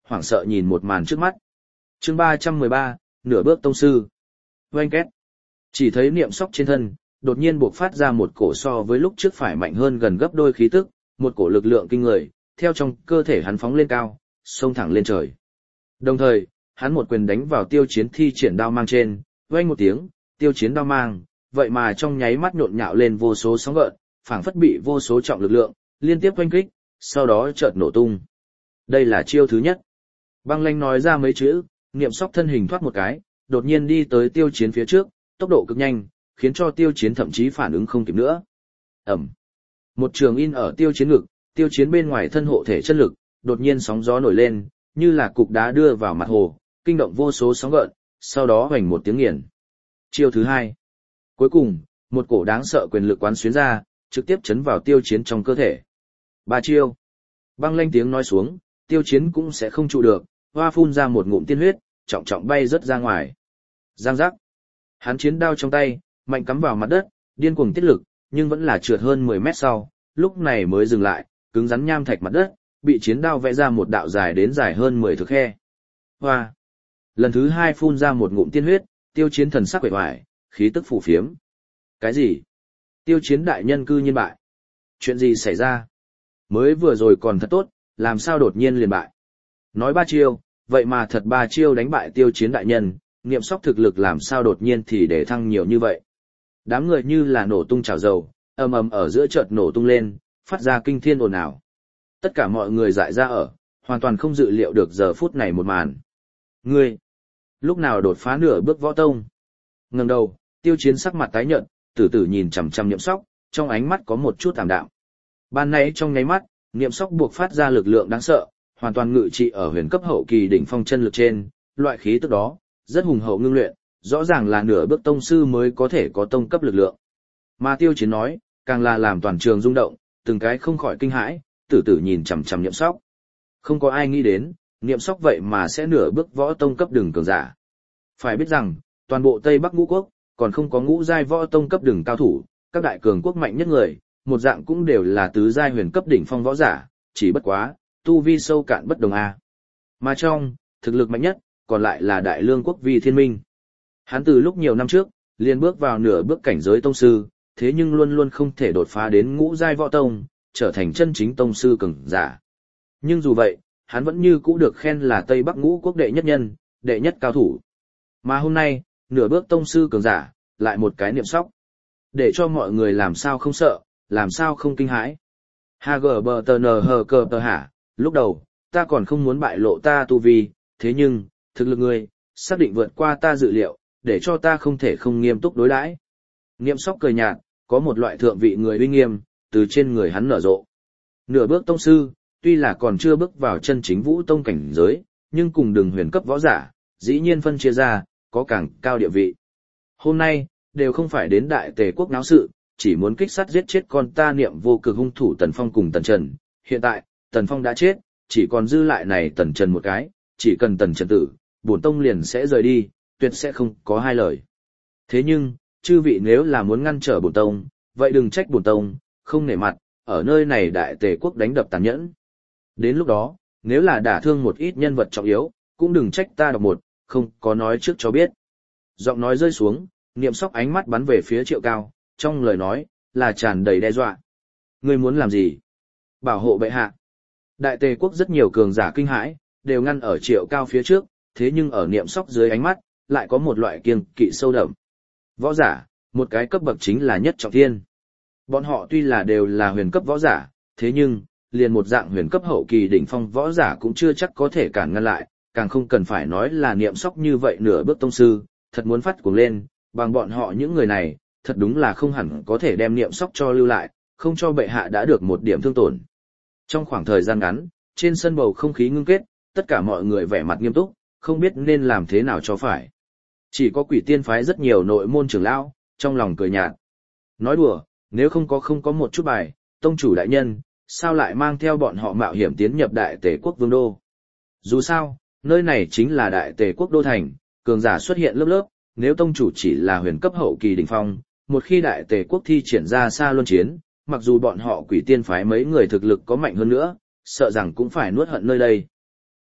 hoảng sợ nhìn một màn trước mắt. Chương ba trăm mười ba, nửa bước tông sư. Oanh két. Chỉ thấy Niệm Sóc trên thân, đột nhiên bộc phát ra một cổ so với lúc trước phải mạnh hơn gần gấp đôi khí tức, một cổ lực lượng kinh người, theo trong cơ thể hắn phóng lên cao, xông thẳng lên trời. Đồng thời, hắn một quyền đánh vào Tiêu Chiến thi triển đao mang trên, oanh một tiếng, Tiêu Chiến đao mang, vậy mà trong nháy mắt nhộn nhạo lên vô số sóng gợn, phảng phất bị vô số trọng lực lượng liên tiếp oanh kích, sau đó chợt nổ tung. Đây là chiêu thứ nhất. Băng Lanh nói ra mấy chữ, Niệm Sóc thân hình thoát một cái, đột nhiên đi tới Tiêu Chiến phía trước, tốc độ cực nhanh, khiến cho Tiêu Chiến thậm chí phản ứng không kịp nữa. Ầm. Một trường in ở Tiêu Chiến ngực, Tiêu Chiến bên ngoài thân hộ thể chân lực, đột nhiên sóng gió nổi lên, như là cục đá đưa vào mặt hồ, kinh động vô số sóng gợn, sau đó hoành một tiếng nghiền. Chiêu thứ hai. Cuối cùng, một cổ đáng sợ quyền lực quán xuyến ra, trực tiếp chấn vào Tiêu Chiến trong cơ thể. Ba chiêu. Băng Lanh tiếng nói xuống, Tiêu Chiến cũng sẽ không trụ được, hoa phun ra một ngụm tiên huyết, trọng trọng bay rất ra ngoài. Giang giác. Hắn chiến đao trong tay, mạnh cắm vào mặt đất, điên cuồng tiết lực, nhưng vẫn là trượt hơn mười mét sau, lúc này mới dừng lại, cứng rắn nham thạch mặt đất, bị chiến đao vẽ ra một đạo dài đến dài hơn mười thước khe. Hoa. Lần thứ hai phun ra một ngụm tiên huyết, Tiêu Chiến thần sắc quệ hoài, khí tức phủ phiếm. Cái gì? Tiêu Chiến đại nhân cư nhiên bại. Chuyện gì xảy ra? Mới vừa rồi còn thật tốt, làm sao đột nhiên liền bại? Nói ba chiêu, vậy mà thật ba chiêu đánh bại Tiêu Chiến đại nhân, Niệm Sóc thực lực làm sao đột nhiên thì để thăng nhiều như vậy? Đám người như là nổ tung chảo dầu, ầm ầm ở giữa chợt nổ tung lên, phát ra kinh thiên ồn ào. Tất cả mọi người dại ra ở, hoàn toàn không dự liệu được giờ phút này một màn. Ngươi, lúc nào đột phá nửa bước võ tông? Ngẩng đầu, Tiêu Chiến sắc mặt tái nhợt, tử tử nhìn chằm chằm Niệm Sóc, trong ánh mắt có một chút ảm đạm. Ban nãy trong nháy mắt, Niệm Sóc buộc phát ra lực lượng đáng sợ, hoàn toàn ngự trị ở huyền cấp hậu kỳ đỉnh phong chân lực trên, loại khí tức đó rất hùng hậu ngưng luyện, rõ ràng là nửa bước tông sư mới có thể có tông cấp lực lượng. Mà Tiêu Chiến nói, càng là làm toàn trường rung động, từng cái không khỏi kinh hãi, tử tử nhìn chằm chằm Niệm Sóc. Không có ai nghĩ đến, Niệm Sóc vậy mà sẽ nửa bước võ tông cấp đường cường giả. Phải biết rằng, toàn bộ Tây Bắc ngũ quốc, còn không có ngũ giai võ tông cấp đường cao thủ, các đại cường quốc mạnh nhất người, một dạng cũng đều là tứ giai huyền cấp đỉnh phong võ giả, chỉ bất quá, tu vi sâu cạn bất đồng a. Mà trong, thực lực mạnh nhất, còn lại là Đại Lương quốc Vi Thiên Minh. Hắn từ lúc nhiều năm trước, liền bước vào nửa bước cảnh giới tông sư, thế nhưng luôn luôn không thể đột phá đến ngũ giai võ tông, trở thành chân chính tông sư cường giả. Nhưng dù vậy, hắn vẫn như cũ được khen là Tây Bắc ngũ quốc đệ nhất nhân, đệ nhất cao thủ. Mà hôm nay, nửa bước tông sư cường giả, lại một cái Niệm Sóc. Để cho mọi người làm sao không sợ, làm sao không kinh hãi. H G B T N H cơ tờ hả, lúc đầu, ta còn không muốn bại lộ ta tu vi, thế nhưng, thực lực ngươi, xác định vượt qua ta dự liệu, để cho ta không thể không nghiêm túc đối đãi. Niệm Sóc cười nhạt, có một loại thượng vị người uy nghiêm, từ trên người hắn nở rộ. Nửa bước tông sư, tuy là còn chưa bước vào chân chính vũ tông cảnh giới, nhưng cùng đường huyền cấp võ giả, dĩ nhiên phân chia ra, có càng cao địa vị. Hôm nay, đều không phải đến Đại Tề quốc náo sự, chỉ muốn kích sát giết chết con ta Niệm vô cực hung thủ Tần Phong cùng Tần Trần. Hiện tại, Tần Phong đã chết, chỉ còn dư lại này Tần Trần một cái, chỉ cần Tần Trần tử, bổn tông liền sẽ rời đi, tuyệt sẽ không có hai lời. Thế nhưng, chư vị nếu là muốn ngăn trở bổn tông, vậy đừng trách bổn tông, không nể mặt, ở nơi này Đại Tề quốc đánh đập tàn nhẫn. Đến lúc đó, nếu là đả thương một ít nhân vật trọng yếu, cũng đừng trách ta độc một, không có nói trước cho biết. Giọng nói rơi xuống, Niệm Sóc ánh mắt bắn về phía Triệu Cao, trong lời nói, là tràn đầy đe dọa. Ngươi muốn làm gì? Bảo hộ bệ hạ. Đại Tề quốc rất nhiều cường giả kinh hãi, đều ngăn ở Triệu Cao phía trước, thế nhưng ở Niệm Sóc dưới ánh mắt, lại có một loại kiêng kỵ sâu đậm. Võ giả, một cái cấp bậc chính là nhất trọng thiên. Bọn họ tuy là đều là huyền cấp võ giả, thế nhưng, liền một dạng huyền cấp hậu kỳ đỉnh phong võ giả cũng chưa chắc có thể cản ngăn lại, càng không cần phải nói là Niệm Sóc như vậy nửa bước tông sư, thật muốn phát cuồng lên, bằng bọn họ những người này, thật đúng là không hẳn có thể đem Niệm Sóc cho lưu lại, không cho bệ hạ đã được một điểm thương tổn. Trong khoảng thời gian ngắn, trên sân bầu không khí ngưng kết, tất cả mọi người vẻ mặt nghiêm túc, không biết nên làm thế nào cho phải. Chỉ có Quỷ Tiên phái rất nhiều nội môn trưởng lão, trong lòng cười nhạt. Nói đùa, nếu không có không có một chút bài, tông chủ đại nhân, sao lại mang theo bọn họ mạo hiểm tiến nhập Đại Tề quốc vương đô? Dù sao, nơi này chính là Đại Tề quốc đô thành, cường giả xuất hiện lớp lớp, nếu tông chủ chỉ là huyền cấp hậu kỳ đỉnh phong, một khi Đại Tề quốc thi triển ra xa luân chiến, mặc dù bọn họ Quỷ Tiên phái mấy người thực lực có mạnh hơn nữa, sợ rằng cũng phải nuốt hận nơi đây.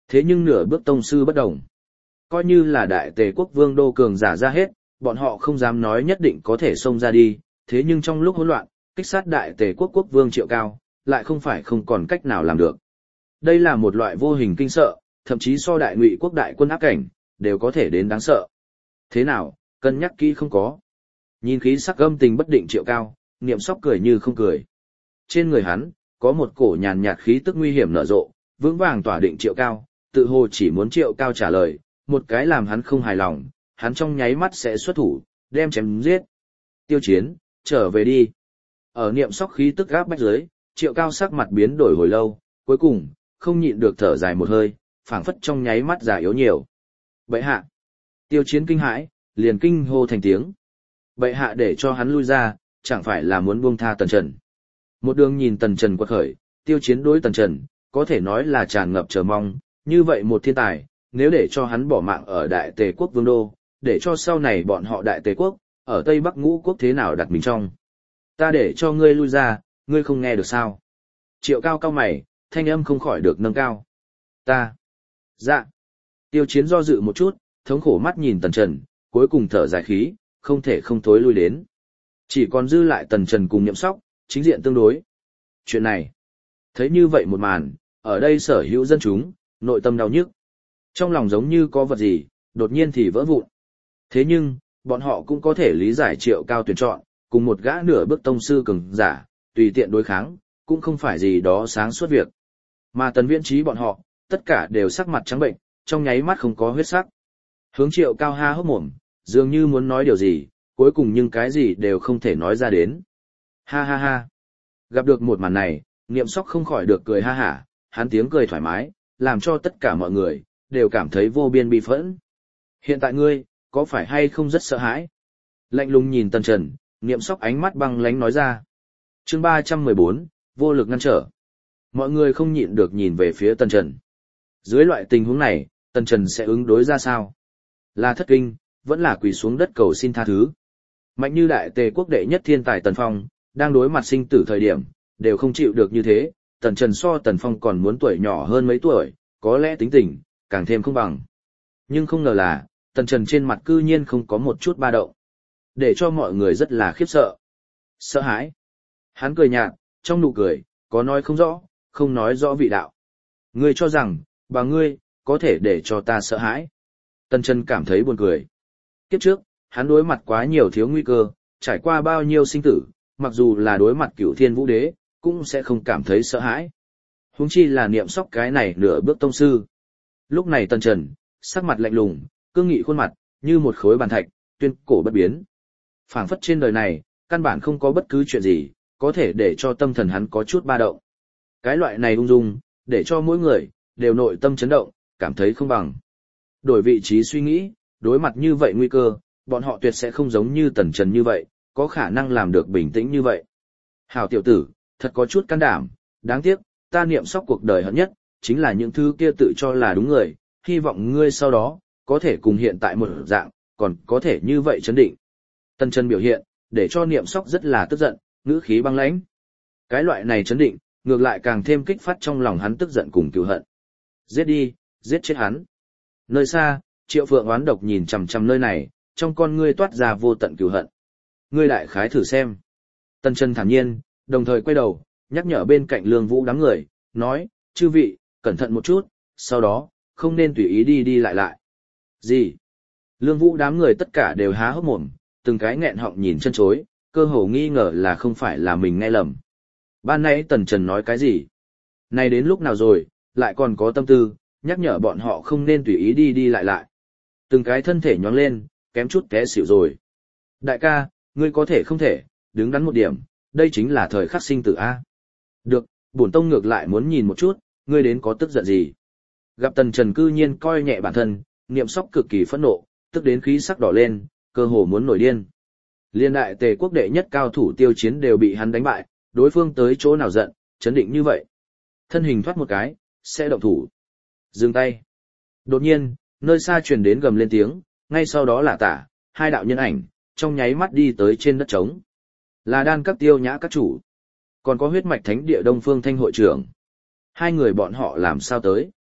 Thế nhưng nửa bước tông sư bất đồng. Coi như là đại tề quốc vương đô cường giả ra hết, bọn họ không dám nói nhất định có thể xông ra đi, thế nhưng trong lúc hỗn loạn, kích sát đại tề quốc quốc vương Triệu Cao, lại không phải không còn cách nào làm được. Đây là một loại vô hình kinh sợ, thậm chí so đại ngụy quốc đại quân áp cảnh, đều có thể đến đáng sợ. Thế nào, cân nhắc kỹ không có. Nhìn khí sắc âm tình bất định Triệu Cao, Niệm Sóc cười như không cười. Trên người hắn, có một cổ nhàn nhạt khí tức nguy hiểm nở rộ, vững vàng tỏa định Triệu Cao, tự hồ chỉ muốn Triệu Cao trả lời, một cái làm hắn không hài lòng, hắn trong nháy mắt sẽ xuất thủ, đem chém giết. Tiêu Chiến, trở về đi. Ở Niệm Sóc khí tức gáp bách dưới, Triệu Cao sắc mặt biến đổi hồi lâu, cuối cùng, không nhịn được thở dài một hơi, phảng phất trong nháy mắt già yếu nhiều. Bệ hạ. Tiêu Chiến kinh hãi, liền kinh hô thành tiếng. Bệ hạ để cho hắn lui ra, chẳng phải là muốn buông tha Tần Trần. Một đường nhìn Tần Trần quật khởi, Tiêu Chiến đối Tần Trần, có thể nói là tràn ngập chờ mong, như vậy một thiên tài, nếu để cho hắn bỏ mạng ở Đại Tề quốc vương đô, để cho sau này bọn họ Đại Tề quốc, ở Tây Bắc Ngũ quốc thế nào đặt mình trong. Ta để cho ngươi lui ra, ngươi không nghe được sao? Triệu Cao cao mày, thanh âm không khỏi được nâng cao. Ta. Dạ. Tiêu Chiến do dự một chút, thống khổ mắt nhìn Tần Trần, cuối cùng thở dài khí, không thể không thối lui đến. Chỉ còn dư lại Tần Trần cùng Niệm Sóc, chính diện tương đối. Chuyện này, thấy như vậy một màn, ở đây sở hữu dân chúng, nội tâm đau nhức. Trong lòng giống như có vật gì, đột nhiên thì vỡ vụn. Thế nhưng, bọn họ cũng có thể lý giải Triệu Cao tuyển chọn, cùng một gã nửa bước tông sư cường giả, tùy tiện đối kháng, cũng không phải gì đó sáng suốt việc. Mà Tần Viễn Trí bọn họ, tất cả đều sắc mặt trắng bệnh, trong nháy mắt không có huyết sắc. Hướng Triệu Cao ha hốc mồm, dường như muốn nói điều gì, cuối cùng nhưng cái gì đều không thể nói ra đến. Ha ha ha. Gặp được một màn này, Niệm Sóc không khỏi được cười ha hả, hắn tiếng cười thoải mái, làm cho tất cả mọi người, đều cảm thấy vô biên bi phẫn. Hiện tại ngươi, có phải hay không rất sợ hãi? Lạnh lùng nhìn Tần Trần, Niệm Sóc ánh mắt băng lánh nói ra. Chương ba trăm mười bốn, vô lực ngăn trở. Mọi người không nhịn được nhìn về phía Tần Trần. Dưới loại tình huống này, Tần Trần sẽ ứng đối ra sao? Là thất kinh, vẫn là quỳ xuống đất cầu xin tha thứ. Mạnh như Đại Tề quốc đệ nhất thiên tài Tần Phong, đang đối mặt sinh tử thời điểm, đều không chịu được như thế, Tần Trần so Tần Phong còn muốn tuổi nhỏ hơn mấy tuổi, có lẽ tính tình, càng thêm không bằng. Nhưng không ngờ là, Tần Trần trên mặt cư nhiên không có một chút ba động, để cho mọi người rất là khiếp sợ. Sợ hãi. Hắn cười nhạt, trong nụ cười, có nói không rõ, không nói rõ vị đạo. Ngươi cho rằng, bà ngươi, có thể để cho ta sợ hãi. Tần Trần cảm thấy buồn cười. Kiếp trước, hắn đối mặt quá nhiều thiếu nguy cơ, trải qua bao nhiêu sinh tử, mặc dù là đối mặt Cửu Thiên Vũ Đế, cũng sẽ không cảm thấy sợ hãi. Huống chi là Niệm Sóc cái này nửa bước tông sư. Lúc này Tần Trần, sắc mặt lạnh lùng, cương nghị khuôn mặt, như một khối bàn thạch, tuyên cổ bất biến. Phảng phất trên đời này, căn bản không có bất cứ chuyện gì, có thể để cho tâm thần hắn có chút ba động. Cái loại này ung dung, để cho mỗi người, đều nội tâm chấn động, cảm thấy không bằng. Đổi vị trí suy nghĩ, đối mặt như vậy nguy cơ, bọn họ tuyệt sẽ không giống như Tần Trần như vậy, có khả năng làm được bình tĩnh như vậy. Hảo tiểu tử, thật có chút can đảm, đáng tiếc, ta Niệm Sóc cuộc đời hận nhất, chính là những thứ kia tự cho là đúng người, hy vọng ngươi sau đó, có thể cùng hiện tại một dạng, còn có thể như vậy chấn định. Tần Trần biểu hiện, để cho Niệm Sóc rất là tức giận, ngữ khí băng lãnh. Cái loại này chấn định, ngược lại càng thêm kích phát trong lòng hắn tức giận cùng cừu hận. Giết đi, giết chết hắn. Nơi xa, Triệu Phượng oán độc nhìn chằm chằm nơi này, trong con ngươi toát ra vô tận cừu hận. Ngươi đại khái thử xem. Tần Trần thản nhiên, đồng thời quay đầu, nhắc nhở bên cạnh Lương Vũ đám người, nói, chư vị, cẩn thận một chút, sau đó, không nên tùy ý đi đi lại lại. Gì? Lương Vũ đám người tất cả đều há hốc mồm, từng cái nghẹn họng nhìn chân chối, cơ hồ nghi ngờ là không phải là mình nghe lầm. Ban nãy Tần Trần nói cái gì? Này đến lúc nào rồi, lại còn có tâm tư, nhắc nhở bọn họ không nên tùy ý đi đi lại lại. Từng cái thân thể nhón lên, kém chút té xỉu rồi. Đại ca, ngươi có thể không thể, đứng đắn một điểm, đây chính là thời khắc sinh tử A. Được, bổn tông ngược lại muốn nhìn một chút, ngươi đến có tức giận gì. Gặp Tần Trần cư nhiên coi nhẹ bản thân, Niệm Sóc cực kỳ phẫn nộ, tức đến khí sắc đỏ lên, cơ hồ muốn nổi điên. Liên đại Tề quốc đệ nhất cao thủ Tiêu Chiến đều bị hắn đánh bại, đối phương tới chỗ nào giận, chấn định như vậy. Thân hình thoát một cái, sẽ động thủ. Dừng tay. Đột nhiên, nơi xa truyền đến gầm lên tiếng, ngay sau đó là tả, hai đạo nhân ảnh, trong nháy mắt đi tới trên đất trống. Là Đan Các Tiêu Nhã các chủ. Còn có huyết mạch thánh địa Đông Phương Thanh hội trưởng. Hai người bọn họ làm sao tới?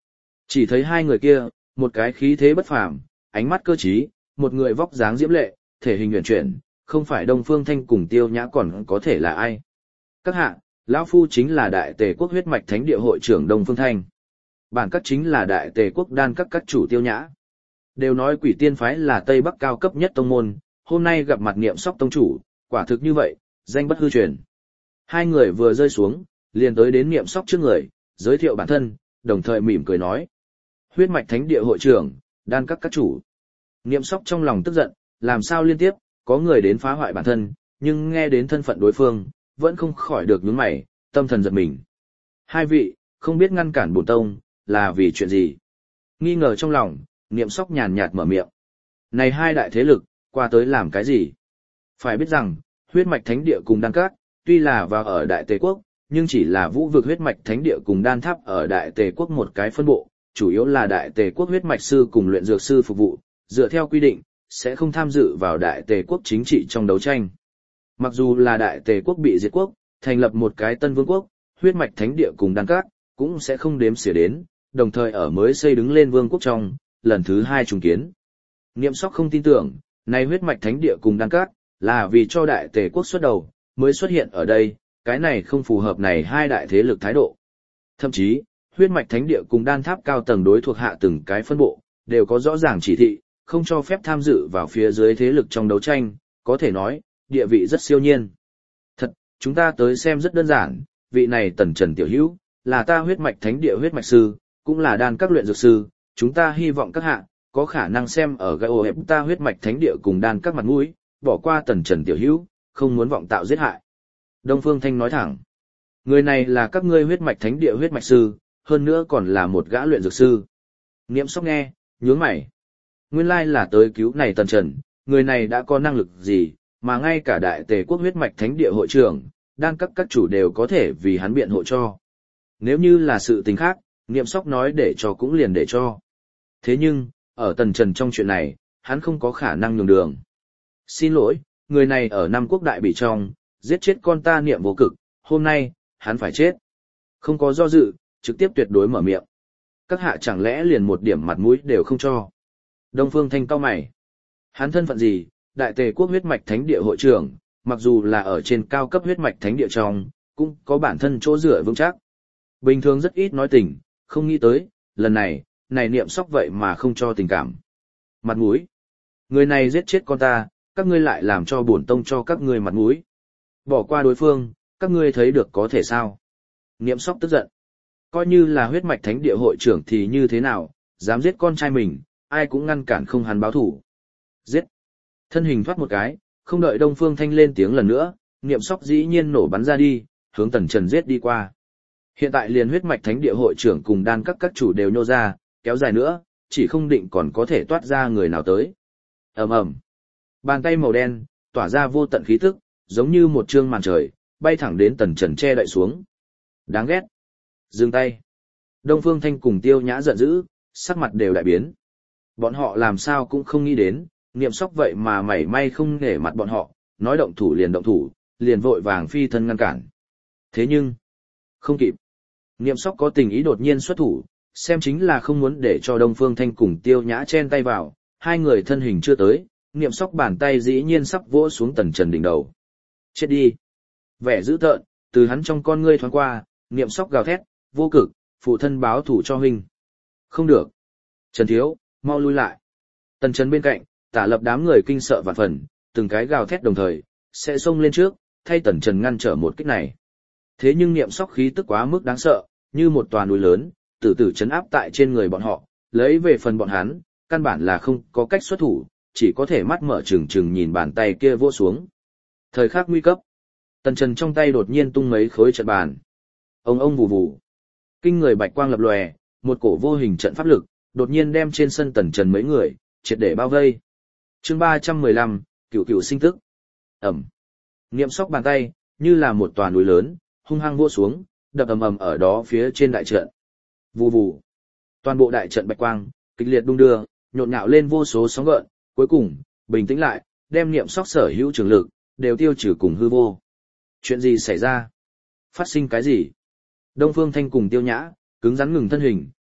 Chỉ thấy hai người kia, một cái khí thế bất phàm, ánh mắt cơ trí, một người vóc dáng diễm lệ, thể hình uyển chuyển, không phải Đông Phương Thanh cùng Tiêu Nhã còn có thể là ai. Các hạ, lão phu chính là Đại Tề Quốc huyết mạch thánh địa hội trưởng Đông Phương Thanh. Bản các chính là Đại Tề Quốc đan các các chủ Tiêu Nhã. Đều nói Quỷ Tiên phái là Tây Bắc cao cấp nhất tông môn, hôm nay gặp mặt Niệm Sóc tông chủ, quả thực như vậy, danh bất hư truyền. Hai người vừa rơi xuống, liền tới đến Niệm Sóc trước người, giới thiệu bản thân, đồng thời mỉm cười nói: "Huyết mạch thánh địa hội trưởng, đan các các chủ." Niệm Sóc trong lòng tức giận, làm sao liên tiếp có người đến phá hoại bản thân, nhưng nghe đến thân phận đối phương, vẫn không khỏi được nhướng mày, tâm thần giật mình. Hai vị, không biết ngăn cản bổn tông, là vì chuyện gì? Nghi ngờ trong lòng, Niệm Sóc nhàn nhạt mở miệng. Này hai đại thế lực, qua tới làm cái gì? Phải biết rằng, huyết mạch thánh địa cùng đan các, tuy là vào ở Đại Tề Quốc, nhưng chỉ là vũ vực huyết mạch thánh địa cùng đan tháp ở Đại Tề Quốc một cái phân bộ, chủ yếu là Đại Tề Quốc huyết mạch sư cùng luyện dược sư phục vụ, dựa theo quy định, sẽ không tham dự vào Đại Tề Quốc chính trị trong đấu tranh. Mặc dù là Đại Tề Quốc bị diệt quốc, thành lập một cái tân vương quốc, huyết mạch thánh địa cùng đan các, cũng sẽ không đếm xỉa đến, đồng thời ở mới xây đứng lên vương quốc trong, lần thứ hai trùng kiến. Niệm Sóc không tin tưởng, này huyết mạch thánh địa cùng đan các, là vì cho Đại Tề Quốc xuất đầu, mới xuất hiện ở đây, cái này không phù hợp này hai đại thế lực thái độ. Thậm chí, huyết mạch thánh địa cùng đan tháp cao tầng đối thuộc hạ từng cái phân bộ, đều có rõ ràng chỉ thị, không cho phép tham dự vào phía dưới thế lực trong đấu tranh, có thể nói, địa vị rất siêu nhiên. Thật, chúng ta tới xem rất đơn giản, vị này Tần Trần Tiểu Hữu, là ta huyết mạch thánh địa huyết mạch sư, cũng là đan các luyện dược sư, chúng ta hy vọng các hạ, có khả năng xem ở gai ô hẹp ta huyết mạch thánh địa cùng đan các mặt mũi, bỏ qua Tần Trần Tiểu Hữu, không muốn vọng tạo giết hại. Đông Phương Thanh nói thẳng, người này là các ngươi huyết mạch thánh địa huyết mạch sư, hơn nữa còn là một gã luyện dược sư. Niệm Sóc nghe, nhướng mày. Nguyên lai là tới cứu này Tần Trần, người này đã có năng lực gì, mà ngay cả Đại Tề Quốc huyết mạch thánh địa hội trưởng, đan các các chủ đều có thể vì hắn biện hộ cho. Nếu như là sự tình khác, Niệm Sóc nói để cho cũng liền để cho. Thế nhưng, ở Tần Trần trong chuyện này, hắn không có khả năng nhường đường. Xin lỗi, người này ở Nam Quốc Đại Bỉ trong, giết chết con ta Niệm Vô Cực, hôm nay, hắn phải chết. Không có do dự, trực tiếp tuyệt đối mở miệng. Các hạ chẳng lẽ liền một điểm mặt mũi đều không cho. Đông Phương Thanh cau mày. Hắn thân phận gì, Đại Tề Quốc huyết mạch thánh địa hội trưởng, mặc dù là ở trên cao cấp huyết mạch thánh địa trong, cũng có bản thân chỗ dựa vững chắc. Bình thường rất ít nói tình, không nghĩ tới, lần này, này Niệm Sóc vậy mà không cho tình cảm. Mặt mũi. Người này giết chết con ta, các ngươi lại làm cho bổn tông cho các ngươi mặt mũi. Bỏ qua đối phương, các ngươi thấy được có thể sao? Niệm Sóc tức giận. Coi như là huyết mạch thánh địa hội trưởng thì như thế nào, dám giết con trai mình, ai cũng ngăn cản không hắn báo thủ. Giết. Thân hình thoát một cái, không đợi Đông Phương Thanh lên tiếng lần nữa, Niệm Sóc dĩ nhiên nổ bắn ra đi, hướng Tần Trần giết đi qua. Hiện tại liền huyết mạch thánh địa hội trưởng cùng đan các các chủ đều nhô ra, kéo dài nữa, chỉ không định còn có thể toát ra người nào tới. Ầm ầm. Bàn tay màu đen, tỏa ra vô tận khí tức, giống như một trương màn trời, bay thẳng đến Tần Trần che đậy xuống. Đáng ghét. Dừng tay. Đông Phương Thanh cùng Tiêu Nhã giận dữ, sắc mặt đều đại biến. Bọn họ làm sao cũng không nghĩ đến, Niệm Sóc vậy mà mảy may không nể mặt bọn họ, nói động thủ liền động thủ, liền vội vàng phi thân ngăn cản. Thế nhưng, không kịp. Niệm Sóc có tình ý đột nhiên xuất thủ, xem chính là không muốn để cho Đông Phương Thanh cùng Tiêu Nhã chen tay vào, hai người thân hình chưa tới, Niệm Sóc bàn tay dĩ nhiên sắp vỗ xuống Tần Trần đỉnh đầu. Chết đi. Vẻ dữ tợn, từ hắn trong con ngươi thoáng qua, Niệm Sóc gào thét, Vô Cực, phụ thân báo thủ cho huynh. Không được. Trần Thiếu, mau lui lại. Tần Trần bên cạnh, Tả Lập đám người kinh sợ vạn phần, từng cái gào thét đồng thời, sẽ xông lên trước, thay Tần Trần ngăn trở một kích này. Thế nhưng Niệm Sóc khí tức quá mức đáng sợ, như một tòa núi lớn, tử tử chấn áp tại trên người bọn họ, lấy về phần bọn hắn, căn bản là không có cách xuất thủ, chỉ có thể mắt mở trừng trừng nhìn bàn tay kia vỗ xuống. Thời khắc nguy cấp, Tần Trần trong tay đột nhiên tung mấy khối trận bàn. Ông ông vù vù. Kinh người bạch quang lập lòe, một cổ vô hình trận pháp lực, đột nhiên đem trên sân Tần Trần mấy người, triệt để bao vây. Chương ba trăm mười lăm, Cửu Cửu sinh tức. Ầm. Niệm Sóc bàn tay, như là một tòa núi lớn, hung hăng vỗ xuống, đập ầm ầm ở đó phía trên đại trận. Vù vù. Toàn bộ đại trận bạch quang, kịch liệt đung đưa, nhộn nhạo lên vô số sóng gợn, cuối cùng, bình tĩnh lại, đem Niệm Sóc sở hữu trường lực, đều tiêu trừ cùng hư vô. Chuyện gì xảy ra? Phát sinh cái gì? Đông Phương Thanh cùng Tiêu Nhã, cứng rắn ngừng thân hình,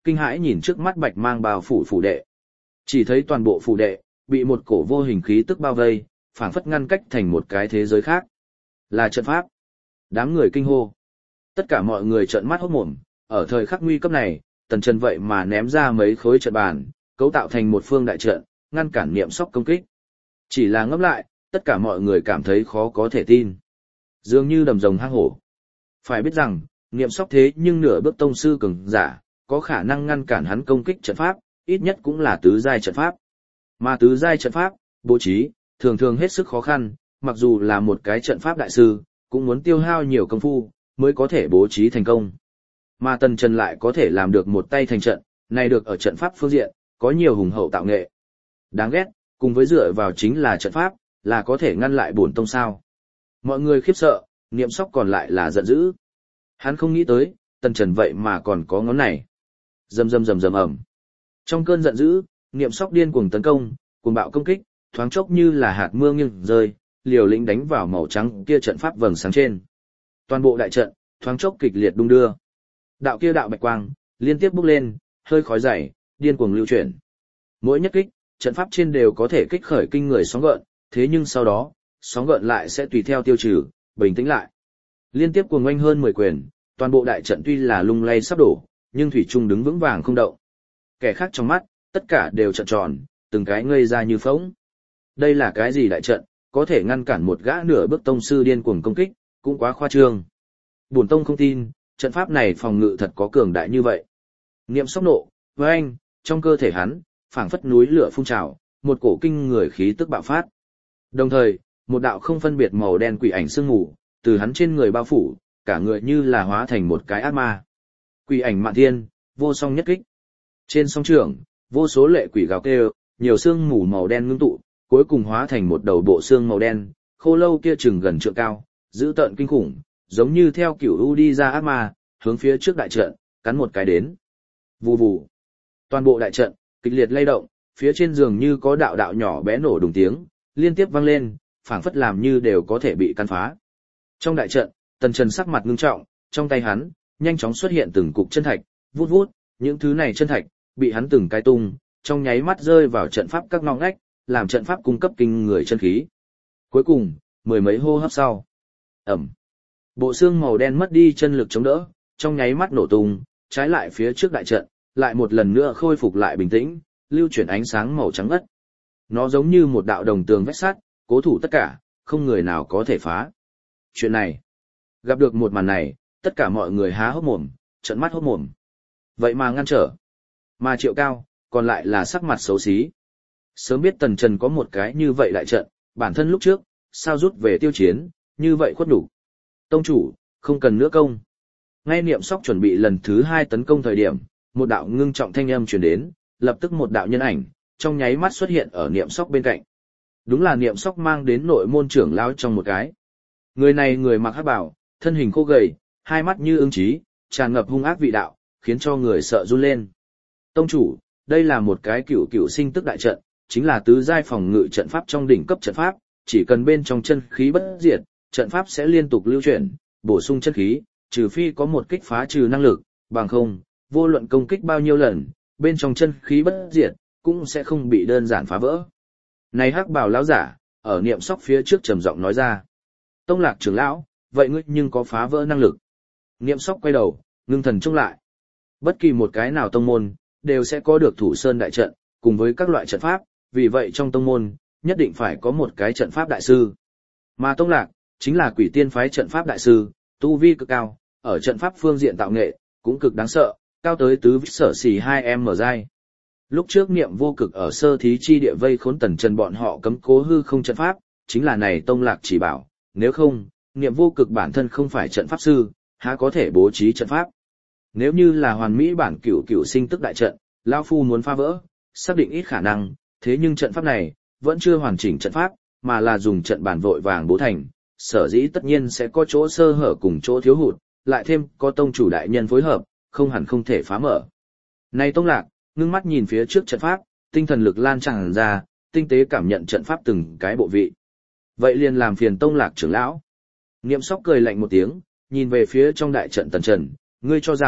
kinh hãi nhìn trước mắt bạch mang bao phủ phủ đệ. Chỉ thấy toàn bộ phủ đệ, bị một cổ vô hình khí tức bao vây, phảng phất ngăn cách thành một cái thế giới khác. Là trận pháp. Đám người kinh hô. Tất cả mọi người trợn mắt hốt mồm, ở thời khắc nguy cấp này, Tần Trần vậy mà ném ra mấy khối trận bàn, cấu tạo thành một phương đại trận, ngăn cản Niệm Sóc công kích. Chỉ là ngẫm lại, tất cả mọi người cảm thấy khó có thể tin. Dường như đầm rồng hang hổ. Phải biết rằng, Niệm Sóc thế nhưng nửa bước tông sư cường giả, có khả năng ngăn cản hắn công kích trận pháp, ít nhất cũng là tứ giai trận pháp. Mà tứ giai trận pháp, bố trí, thường thường hết sức khó khăn, mặc dù là một cái trận pháp đại sư, cũng muốn tiêu hao nhiều công phu, mới có thể bố trí thành công. Mà Tần Trần lại có thể làm được một tay thành trận, này được ở trận pháp phương diện, có nhiều hùng hậu tạo nghệ. Đáng ghét, cùng với dựa vào chính là trận pháp, là có thể ngăn lại bổn tông sao. Mọi người khiếp sợ, Niệm Sóc còn lại là giận dữ. Hắn không nghĩ tới, Tần Trần vậy mà còn có ngón này. Rầm rầm rầm rầm ầm. Trong cơn giận dữ, Niệm Sóc điên cuồng tấn công, cuồng bạo công kích, thoáng chốc như là hạt mưa nghiêng rơi, liều lĩnh đánh vào màu trắng kia trận pháp vầng sáng trên. Toàn bộ đại trận, thoáng chốc kịch liệt đung đưa. Đạo kia đạo bạch quang, liên tiếp bốc lên, hơi khói dày, điên cuồng lưu chuyển. Mỗi nhất kích, trận pháp trên đều có thể kích khởi kinh người sóng gợn, thế nhưng sau đó, sóng gợn lại sẽ tùy theo tiêu trừ, bình tĩnh lại. Liên tiếp cuồng oanh hơn mười quyền, toàn bộ đại trận tuy là lung lay sắp đổ, nhưng thủy chung đứng vững vàng không động. Kẻ khác trong mắt, tất cả đều trợn tròn, từng cái ngây ra như phỗng. Đây là cái gì đại trận, có thể ngăn cản một gã nửa bước tông sư điên cuồng công kích, cũng quá khoa trương. Bổn tông không tin, trận pháp này phòng ngự thật có cường đại như vậy. Niệm Sóc nộ, với anh, trong cơ thể hắn, phảng phất núi lửa phun trào, một cổ kinh người khí tức bạo phát. Đồng thời, một đạo không phân biệt màu đen quỷ ảnh sương mù, từ hắn trên người bao phủ, cả người như là hóa thành một cái ác ma. Quỷ ảnh mạn thiên, vô song nhất kích. Trên song trường, vô số lệ quỷ gào kêu, nhiều sương mù màu đen ngưng tụ, cuối cùng hóa thành một đầu bộ xương màu đen, khô lâu kia chừng gần trượng cao, dữ tợn kinh khủng, giống như theo kiểu u đi ra ác ma, hướng phía trước đại trận, cắn một cái đến. Vù vù. Toàn bộ đại trận, kịch liệt lay động, phía trên giường như có đạo đạo nhỏ bé nổ đùng tiếng, liên tiếp vang lên, phảng phất làm như đều có thể bị căn phá. Trong đại trận, Tần Trần sắc mặt ngưng trọng, trong tay hắn, nhanh chóng xuất hiện từng cục chân thạch, vút vút, những thứ này chân thạch, bị hắn từng cái tung, trong nháy mắt rơi vào trận pháp các ngóc ngách, làm trận pháp cung cấp kinh người chân khí. Cuối cùng, mười mấy hô hấp sau. Ẩm. Bộ xương màu đen mất đi chân lực chống đỡ, trong nháy mắt nổ tung, trái lại phía trước đại trận, lại một lần nữa khôi phục lại bình tĩnh, lưu chuyển ánh sáng màu trắng ngất. Nó giống như một đạo đồng tường vách sắt, cố thủ tất cả, không người nào có thể phá. Chuyện này, gặp được một màn này, tất cả mọi người há hốc mồm, trợn mắt hốt mồm. Vậy mà ngăn trở. Mà Triệu Cao, còn lại là sắc mặt xấu xí. Sớm biết Tần Trần có một cái như vậy đại trận, bản thân lúc trước, sao rút về tiêu chiến, như vậy khuất đủ. Tông chủ, không cần nữa công. Ngay Niệm Sóc chuẩn bị lần thứ hai tấn công thời điểm, một đạo ngưng trọng thanh âm truyền đến, lập tức một đạo nhân ảnh, trong nháy mắt xuất hiện ở Niệm Sóc bên cạnh. Đúng là Niệm Sóc mang đến nội môn trưởng lão trong một cái. Người này người mặc hắc bào, thân hình khô gầy, hai mắt như ưng chí, tràn ngập hung ác vị đạo, khiến cho người sợ run lên. Tông chủ, đây là một cái cửu cửu sinh tức đại trận, chính là tứ giai phòng ngự trận pháp trong đỉnh cấp trận pháp, chỉ cần bên trong chân khí bất diệt, trận pháp sẽ liên tục lưu chuyển, bổ sung chân khí, trừ phi có một kích phá trừ năng lực, bằng không, vô luận công kích bao nhiêu lần, bên trong chân khí bất diệt, cũng sẽ không bị đơn giản phá vỡ. Này hắc bào lão giả, ở Niệm Sóc phía trước trầm giọng nói ra. Tông Lạc trưởng lão, vậy ngươi nhưng có phá vỡ năng lực? Niệm Sóc quay đầu, ngưng thần trông lại. Bất kỳ một cái nào tông môn, đều sẽ có được thủ sơn đại trận, cùng với các loại trận pháp, vì vậy trong tông môn, nhất định phải có một cái trận pháp đại sư. Mà Tông Lạc, chính là Quỷ Tiên phái trận pháp đại sư, tu vi cực cao, ở trận pháp phương diện tạo nghệ, cũng cực đáng sợ, cao tới tứ sở xỉ hai em mở dai. Lúc trước Niệm Vô Cực ở sơ thí chi địa vây khốn Tần Trần bọn họ cấm cố hư không trận pháp, chính là này Tông Lạc chỉ bảo, nếu không, Niệm Vô Cực bản thân không phải trận pháp sư, há có thể bố trí trận pháp. Nếu như là hoàn mỹ bản cửu cửu sinh tức đại trận, lão phu muốn phá vỡ, xác định ít khả năng, thế nhưng trận pháp này, vẫn chưa hoàn chỉnh trận pháp, mà là dùng trận bản vội vàng bố thành, sở dĩ tất nhiên sẽ có chỗ sơ hở cùng chỗ thiếu hụt, lại thêm có tông chủ đại nhân phối hợp, không hẳn không thể phá mở. Này Tông Lạc, ngưng mắt nhìn phía trước trận pháp, tinh thần lực lan tràn ra, tinh tế cảm nhận trận pháp từng cái bộ vị. Vậy liền làm phiền Tông Lạc trưởng lão. Niệm Sóc cười lạnh một tiếng, nhìn về phía trong đại trận Tần Trần, ngươi cho rằng,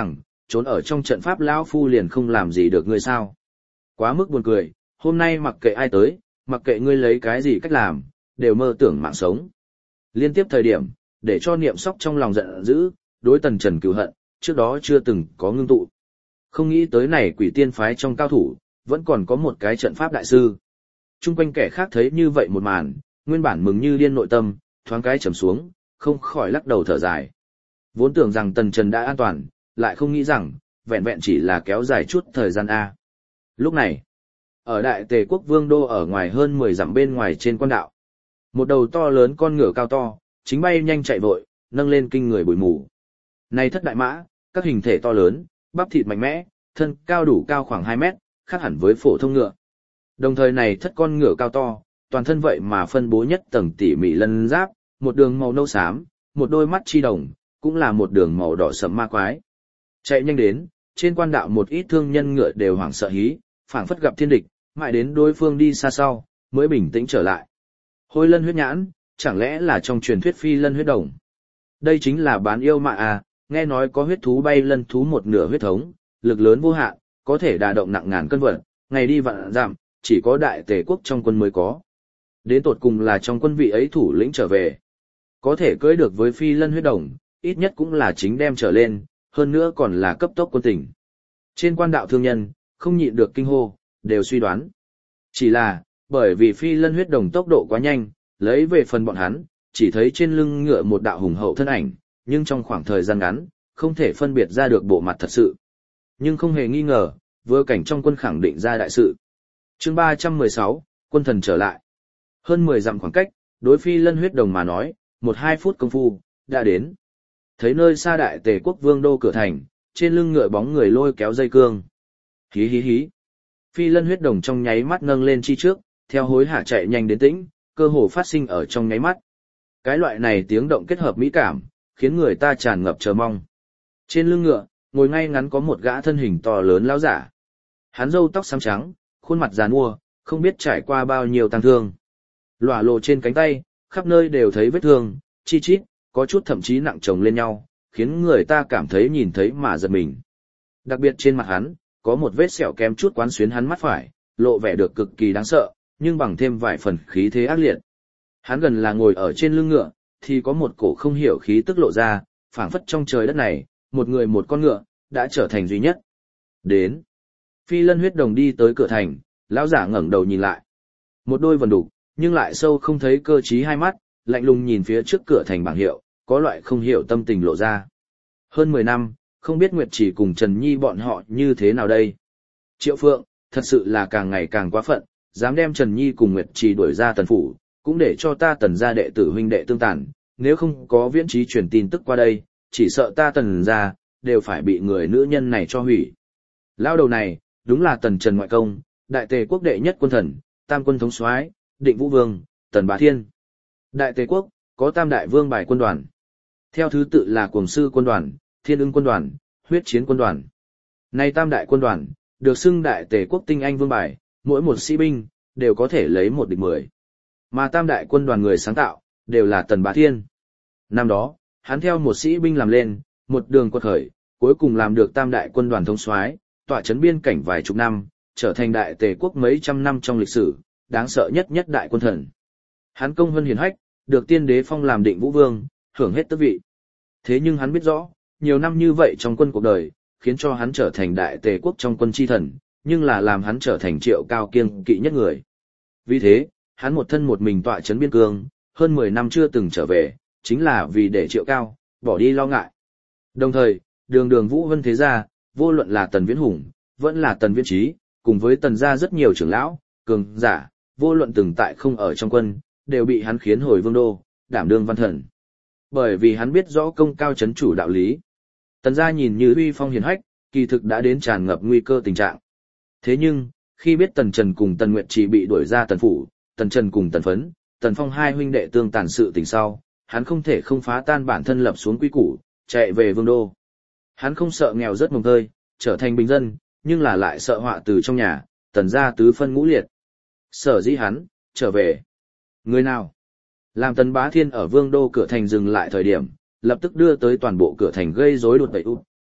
trốn ở trong trận pháp lão phu liền không làm gì được ngươi sao? Quá mức buồn cười, hôm nay mặc kệ ai tới, mặc kệ ngươi lấy cái gì cách làm, đều mơ tưởng mạng sống. Liên tiếp thời điểm, để cho Niệm Sóc trong lòng giận dữ, đối Tần Trần cừu hận, trước đó chưa từng có ngưng tụ. Không nghĩ tới này quỷ tiên phái trong cao thủ, vẫn còn có một cái trận pháp đại sư. Trung quanh kẻ khác thấy như vậy một màn, nguyên bản mừng như điên nội tâm, thoáng cái trầm xuống, không khỏi lắc đầu thở dài. Vốn tưởng rằng Tần Trần đã an toàn, lại không nghĩ rằng, vẹn vẹn chỉ là kéo dài chút thời gian A. Lúc này, ở Đại Tề Quốc Vương Đô ở ngoài hơn mười dặm bên ngoài trên quan đạo, một đầu to lớn con ngựa cao to, chính bay nhanh chạy vội, nâng lên kinh người bụi mù. Này thất đại mã, các hình thể to lớn, bắp thịt mạnh mẽ, thân cao đủ cao khoảng hai mét, khác hẳn với phổ thông ngựa. Đồng thời này thất con ngựa cao to, toàn thân vậy mà phân bố nhất tầng tỉ mỉ lân giáp, một đường màu nâu xám, một đôi mắt chi đồng, cũng là một đường màu đỏ sẫm ma quái. Chạy nhanh đến, trên quan đạo một ít thương nhân ngựa đều hoảng sợ hí, phảng phất gặp thiên địch, mãi đến đối phương đi xa sau, mới bình tĩnh trở lại. Hôi lân huyết nhãn, chẳng lẽ là trong truyền thuyết phi lân huyết đồng? Đây chính là bán yêu mạ à, nghe nói có huyết thú bay lân thú một nửa huyết thống, lực lớn vô hạn, có thể đả động nặng ngàn cân vật, ngày đi vạn giảm, chỉ có Đại Tề Quốc trong quân mới có. Đến tột cùng là trong quân vị ấy thủ lĩnh trở về. Có thể cưỡi được với phi lân huyết đồng, ít nhất cũng là chính đem trở lên, hơn nữa còn là cấp tốc quân tỉnh. Trên quan đạo thương nhân, không nhịn được kinh hô, đều suy đoán. Chỉ là, bởi vì phi lân huyết đồng tốc độ quá nhanh, lấy về phần bọn hắn, chỉ thấy trên lưng ngựa một đạo hùng hậu thân ảnh, nhưng trong khoảng thời gian ngắn, không thể phân biệt ra được bộ mặt thật sự. Nhưng không hề nghi ngờ, vừa cảnh trong quân khẳng định ra đại sự. Chương ba trăm mười sáu, quân thần trở lại. Hơn mười dặm khoảng cách, đối phi lân huyết đồng mà nói, một hai phút công phu, đã đến. Thấy nơi xa Đại Tề Quốc Vương Đô cửa thành, trên lưng ngựa bóng người lôi kéo dây cương. Hí hí hí. Phi lân huyết đồng trong nháy mắt nâng lên chi trước, theo hối hả chạy nhanh đến tĩnh, cơ hồ phát sinh ở trong nháy mắt. Cái loại này tiếng động kết hợp mỹ cảm, khiến người ta tràn ngập chờ mong. Trên lưng ngựa, ngồi ngay ngắn có một gã thân hình to lớn lão giả. Hắn râu tóc xám trắng, khuôn mặt giàn mua, không biết trải qua bao nhiêu tang thương. Lỏa lộ trên cánh tay, khắp nơi đều thấy vết thương, chi chít, có chút thậm chí nặng chồng lên nhau, khiến người ta cảm thấy nhìn thấy mà giật mình. Đặc biệt trên mặt hắn, có một vết sẹo kém chút quán xuyến hắn mắt phải, lộ vẻ được cực kỳ đáng sợ, nhưng bằng thêm vài phần khí thế ác liệt. Hắn gần là ngồi ở trên lưng ngựa, thì có một cổ không hiểu khí tức lộ ra, phảng phất trong trời đất này, một người một con ngựa, đã trở thành duy nhất. Đến. Phi lân huyết đồng đi tới cửa thành, lão giả ngẩng đầu nhìn lại. Một đôi vần đục, nhưng lại sâu không thấy cơ trí hai mắt, lạnh lùng nhìn phía trước cửa thành bảng hiệu, có loại không hiểu tâm tình lộ ra. Hơn mười năm, không biết Nguyệt Chỉ cùng Trần Nhi bọn họ như thế nào đây. Triệu Phượng, thật sự là càng ngày càng quá phận, dám đem Trần Nhi cùng Nguyệt Chỉ đuổi ra Tần phủ, cũng để cho ta Tần gia đệ tử huynh đệ tương tàn, nếu không có viễn trí truyền tin tức qua đây, chỉ sợ ta Tần gia đều phải bị người nữ nhân này cho hủy. Lao đầu này, đúng là Tần Trần ngoại công, Đại Tề Quốc đệ nhất quân thần, tam quân thống soái, Định Vũ Vương, Tần Bá Thiên. Đại Tề Quốc có tam đại vương bài quân đoàn, theo thứ tự là Cuồng Sư quân đoàn, Thiên Ưng quân đoàn, Huyết Chiến quân đoàn. Nay tam đại quân đoàn được xưng Đại Tề Quốc tinh anh vương bài, mỗi một sĩ binh đều có thể lấy một địch mười. Mà tam đại quân đoàn người sáng tạo đều là Tần Bá Thiên. Năm đó, hắn theo một sĩ binh làm lên, một đường quật khởi, cuối cùng làm được tam đại quân đoàn thống soái, tọa trấn biên cảnh vài chục năm, trở thành Đại Tề Quốc mấy trăm năm trong lịch sử, đáng sợ nhất nhất đại quân thần. Hắn công hơn hiển hách, được tiên đế phong làm Định Vũ Vương, hưởng hết tước vị. Thế nhưng hắn biết rõ, nhiều năm như vậy trong quân cuộc đời, khiến cho hắn trở thành Đại Tề Quốc trong quân chi thần, nhưng là làm hắn trở thành Triệu Cao kiêng kỵ nhất người. Vì thế, hắn một thân một mình tọa trấn biên cương, hơn mười năm chưa từng trở về, chính là vì để Triệu Cao bỏ đi lo ngại. Đồng thời, đường đường Vũ Vân thế gia, vô luận là Tần Viễn Hùng, vẫn là Tần Viễn Trí, cùng với Tần gia rất nhiều trưởng lão, cường giả, vô luận từng tại không ở trong quân, đều bị hắn khiến hồi vương đô, đảm đương văn thần. Bởi vì hắn biết rõ công cao chấn chủ đạo lý. Tần gia nhìn như uy phong hiển hách, kỳ thực đã đến tràn ngập nguy cơ tình trạng. Thế nhưng, khi biết Tần Trần cùng Tần Nguyệt Trì bị đuổi ra Tần phủ, Tần Trần cùng Tần Phấn, Tần Phong hai huynh đệ tương tàn sự tình sau, hắn không thể không phá tan bản thân lập xuống quy củ, chạy về vương đô. Hắn không sợ nghèo rất mồng tơi, trở thành bình dân, nhưng là lại sợ họa từ trong nhà, Tần gia tứ phân ngũ liệt. Sở dĩ hắn trở về. Người nào? Làm Tần Bá Thiên ở vương đô cửa thành dừng lại thời điểm, lập tức đưa tới toàn bộ cửa thành gây rối đột bậy úp,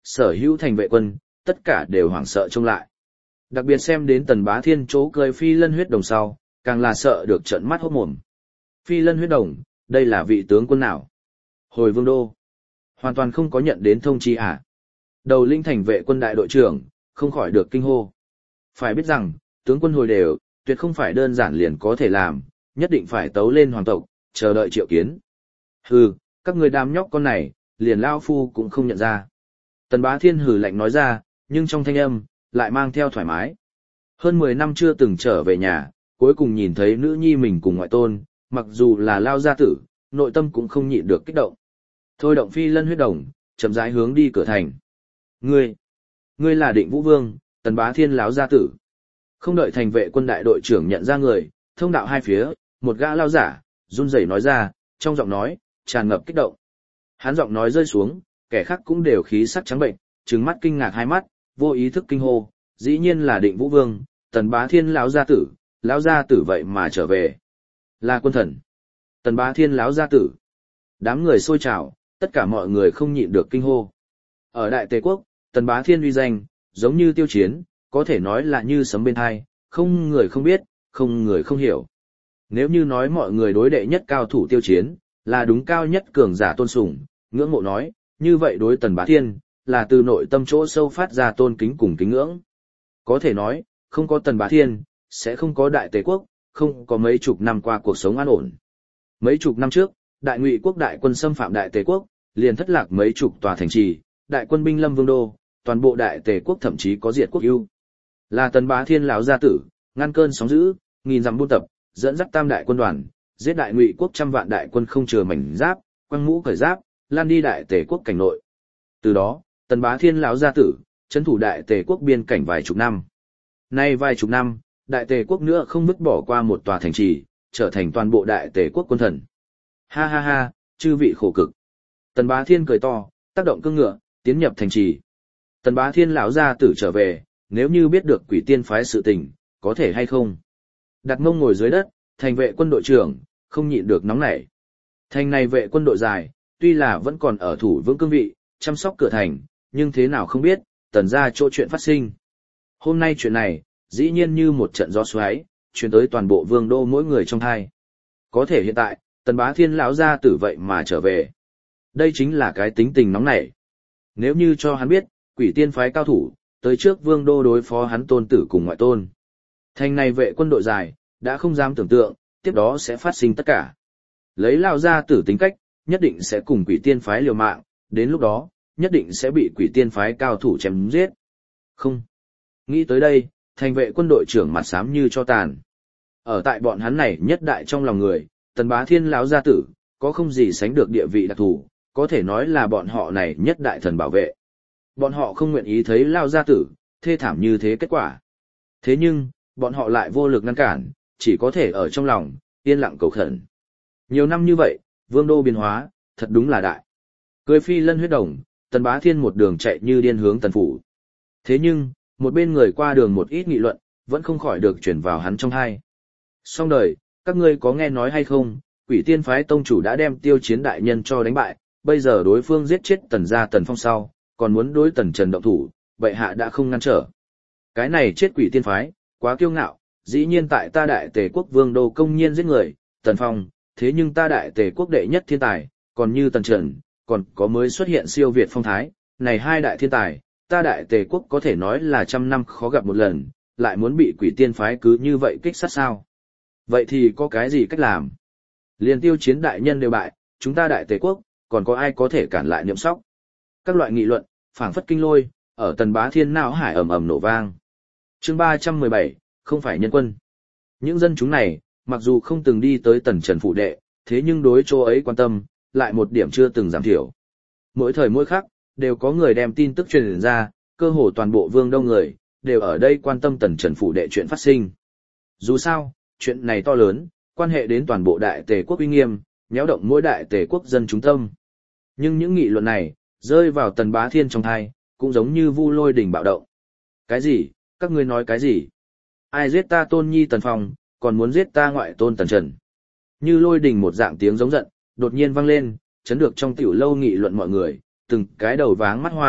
sở hữu thành vệ quân, tất cả đều hoảng sợ trông lại. Đặc biệt xem đến Tần Bá Thiên chỗ cười phi lân huyết đồng sau, càng là sợ được trợn mắt hốt mồm. Phi lân huyết đồng, đây là vị tướng quân nào? Hồi vương đô. Hoàn toàn không có nhận đến thông chi à? Đầu linh thành vệ quân đại đội trưởng, không khỏi được kinh hô. Phải biết rằng, tướng quân hồi đều, tuyệt không phải đơn giản liền có thể làm, nhất định phải tấu lên hoàng tộc, chờ đợi triệu kiến. Hừ, các người đám nhóc con này, liền lao phu cũng không nhận ra. Tần Bá Thiên hừ lạnh nói ra, nhưng trong thanh âm, lại mang theo thoải mái. Hơn mười năm chưa từng trở về nhà, cuối cùng nhìn thấy nữ nhi mình cùng ngoại tôn, mặc dù là lao gia tử, nội tâm cũng không nhịn được kích động. Thôi động phi lân huyết đồng, chậm rãi hướng đi cửa thành. Ngươi, ngươi là Định Vũ Vương, Tần Bá Thiên láo gia tử. Không đợi thành vệ quân đại đội trưởng nhận ra người, thông đạo hai phía, một gã lao giả, run rẩy nói ra, trong giọng nói, tràn ngập kích động. Hắn giọng nói rơi xuống, kẻ khác cũng đều khí sắc trắng bệnh, trừng mắt kinh ngạc hai mắt, vô ý thức kinh hô, dĩ nhiên là Định Vũ Vương, Tần Bá Thiên lão gia tử, lão gia tử vậy mà trở về. Là quân thần. Tần Bá Thiên lão gia tử. Đám người sôi trào, tất cả mọi người không nhịn được kinh hô. Ở Đại Tề Quốc, Tần Bá Thiên uy danh, giống như tiêu chiến, có thể nói là như sấm bên tai, không người không biết, không người không hiểu. Nếu như nói mọi người đối đệ nhất cao thủ tiêu chiến, là đúng cao nhất cường giả tôn sùng, ngưỡng mộ nói, như vậy đối Tần Bá Thiên, là từ nội tâm chỗ sâu phát ra tôn kính cùng kính ngưỡng. Có thể nói, không có Tần Bá Thiên, sẽ không có Đại Tề Quốc, không có mấy chục năm qua cuộc sống an ổn. Mấy chục năm trước, Đại Ngụy Quốc đại quân xâm phạm Đại Tề Quốc, liền thất lạc mấy chục tòa thành trì, đại quân binh lâm vương đô, toàn bộ Đại Tề Quốc thậm chí có diệt quốc ưu. Là Tần Bá Thiên lão gia tử, ngăn cơn sóng dữ, nghìn dặm buôn tập, dẫn dắt tam đại quân đoàn, giết Đại Ngụy Quốc trăm vạn đại quân không chừa mảnh giáp, quăng mũ cởi giáp, lan đi Đại Tề Quốc cảnh nội. Từ đó, Tần Bá Thiên lão gia tử, trấn thủ Đại Tề Quốc biên cảnh vài chục năm. Nay vài chục năm, Đại Tề Quốc nữa không vứt bỏ qua một tòa thành trì, trở thành toàn bộ Đại Tề Quốc quân thần. Ha ha ha, chư vị khổ cực. Tần Bá Thiên cười to, tác động cương ngựa, tiến nhập thành trì. Tần Bá Thiên lão gia tử trở về, nếu như biết được Quỷ Tiên phái sự tình, có thể hay không? Đặt mông ngồi dưới đất, thành vệ quân đội trưởng, không nhịn được nóng nảy. Thành này vệ quân đội dài, tuy là vẫn còn ở thủ vững cương vị, chăm sóc cửa thành, nhưng thế nào không biết, tần ra chỗ chuyện phát sinh. Hôm nay chuyện này, dĩ nhiên như một trận gió xoáy, truyền tới toàn bộ vương đô mỗi người trong thai. Có thể hiện tại, Tần Bá Thiên lão gia tử vậy mà trở về. Đây chính là cái tính tình nóng nảy. Nếu như cho hắn biết, Quỷ Tiên phái cao thủ, tới trước vương đô đối phó hắn tôn tử cùng ngoại tôn. Thành này vệ quân đội dài, đã không dám tưởng tượng, tiếp đó sẽ phát sinh tất cả. Lấy lão gia tử tính cách, nhất định sẽ cùng Quỷ Tiên phái liều mạng, đến lúc đó, nhất định sẽ bị Quỷ Tiên phái cao thủ chém giết. Không. Nghĩ tới đây, thành vệ quân đội trưởng mặt xám như cho tàn. Ở tại bọn hắn này nhất đại trong lòng người, Tần Bá Thiên lão gia tử, có không gì sánh được địa vị đặc thù, có thể nói là bọn họ này nhất đại thần bảo vệ. Bọn họ không nguyện ý thấy lão gia tử, thê thảm như thế kết quả. Thế nhưng, bọn họ lại vô lực ngăn cản, chỉ có thể ở trong lòng, yên lặng cầu khẩn. Nhiều năm như vậy, vương đô biến hóa, thật đúng là đại. Cười phi lân huyết đồng, Tần Bá Thiên một đường chạy như điên hướng tần phủ. Thế nhưng, một bên người qua đường một ít nghị luận, vẫn không khỏi được chuyển vào hắn trong hai. Xong đời, các ngươi có nghe nói hay không, Quỷ Tiên phái tông chủ đã đem Tiêu Chiến đại nhân cho đánh bại, bây giờ đối phương giết chết Tần gia Tần Phong sau, còn muốn đối Tần Trần động thủ, vậy hạ đã không ngăn trở. Cái này chết Quỷ Tiên phái, quá kiêu ngạo, dĩ nhiên tại ta Đại Tề Quốc vương đô công nhiên giết người, Tần Phong, thế nhưng ta Đại Tề Quốc đệ nhất thiên tài, còn như Tần Trần, còn có mới xuất hiện siêu việt phong thái, này hai đại thiên tài, ta Đại Tề Quốc có thể nói là trăm năm khó gặp một lần, lại muốn bị Quỷ Tiên phái cứ như vậy kích sát sao? Vậy thì có cái gì cách làm? Liên Tiêu Chiến đại nhân đều bại, chúng ta Đại Tề Quốc, còn có ai có thể cản lại Niệm Sóc? Các loại nghị luận, phảng phất kinh lôi, ở Tần Bá Thiên não hải ầm ầm nổ vang. Chương ba trăm mười bảy, không phải nhân quân. Những dân chúng này, mặc dù không từng đi tới Tần Trần phụ đệ, thế nhưng đối chỗ ấy quan tâm, lại một điểm chưa từng giảm thiểu. Mỗi thời mỗi khắc, đều có người đem tin tức truyền ra, cơ hồ toàn bộ vương đông người, đều ở đây quan tâm Tần Trần phụ đệ chuyện phát sinh. Dù sao, chuyện này to lớn, quan hệ đến toàn bộ Đại Tề Quốc uy nghiêm, nhéo động mỗi Đại Tề Quốc dân chúng tâm. Nhưng những nghị luận này, rơi vào Tần Bá Thiên trong thai, cũng giống như vu lôi đỉnh bạo động. Cái gì? Các ngươi nói cái gì? Ai giết ta tôn nhi Tần Phong, còn muốn giết ta ngoại tôn Tần Trần? Như lôi đỉnh một dạng tiếng giống giận, đột nhiên vang lên, chấn được trong tiểu lâu nghị luận mọi người, từng cái đầu váng mắt hoa,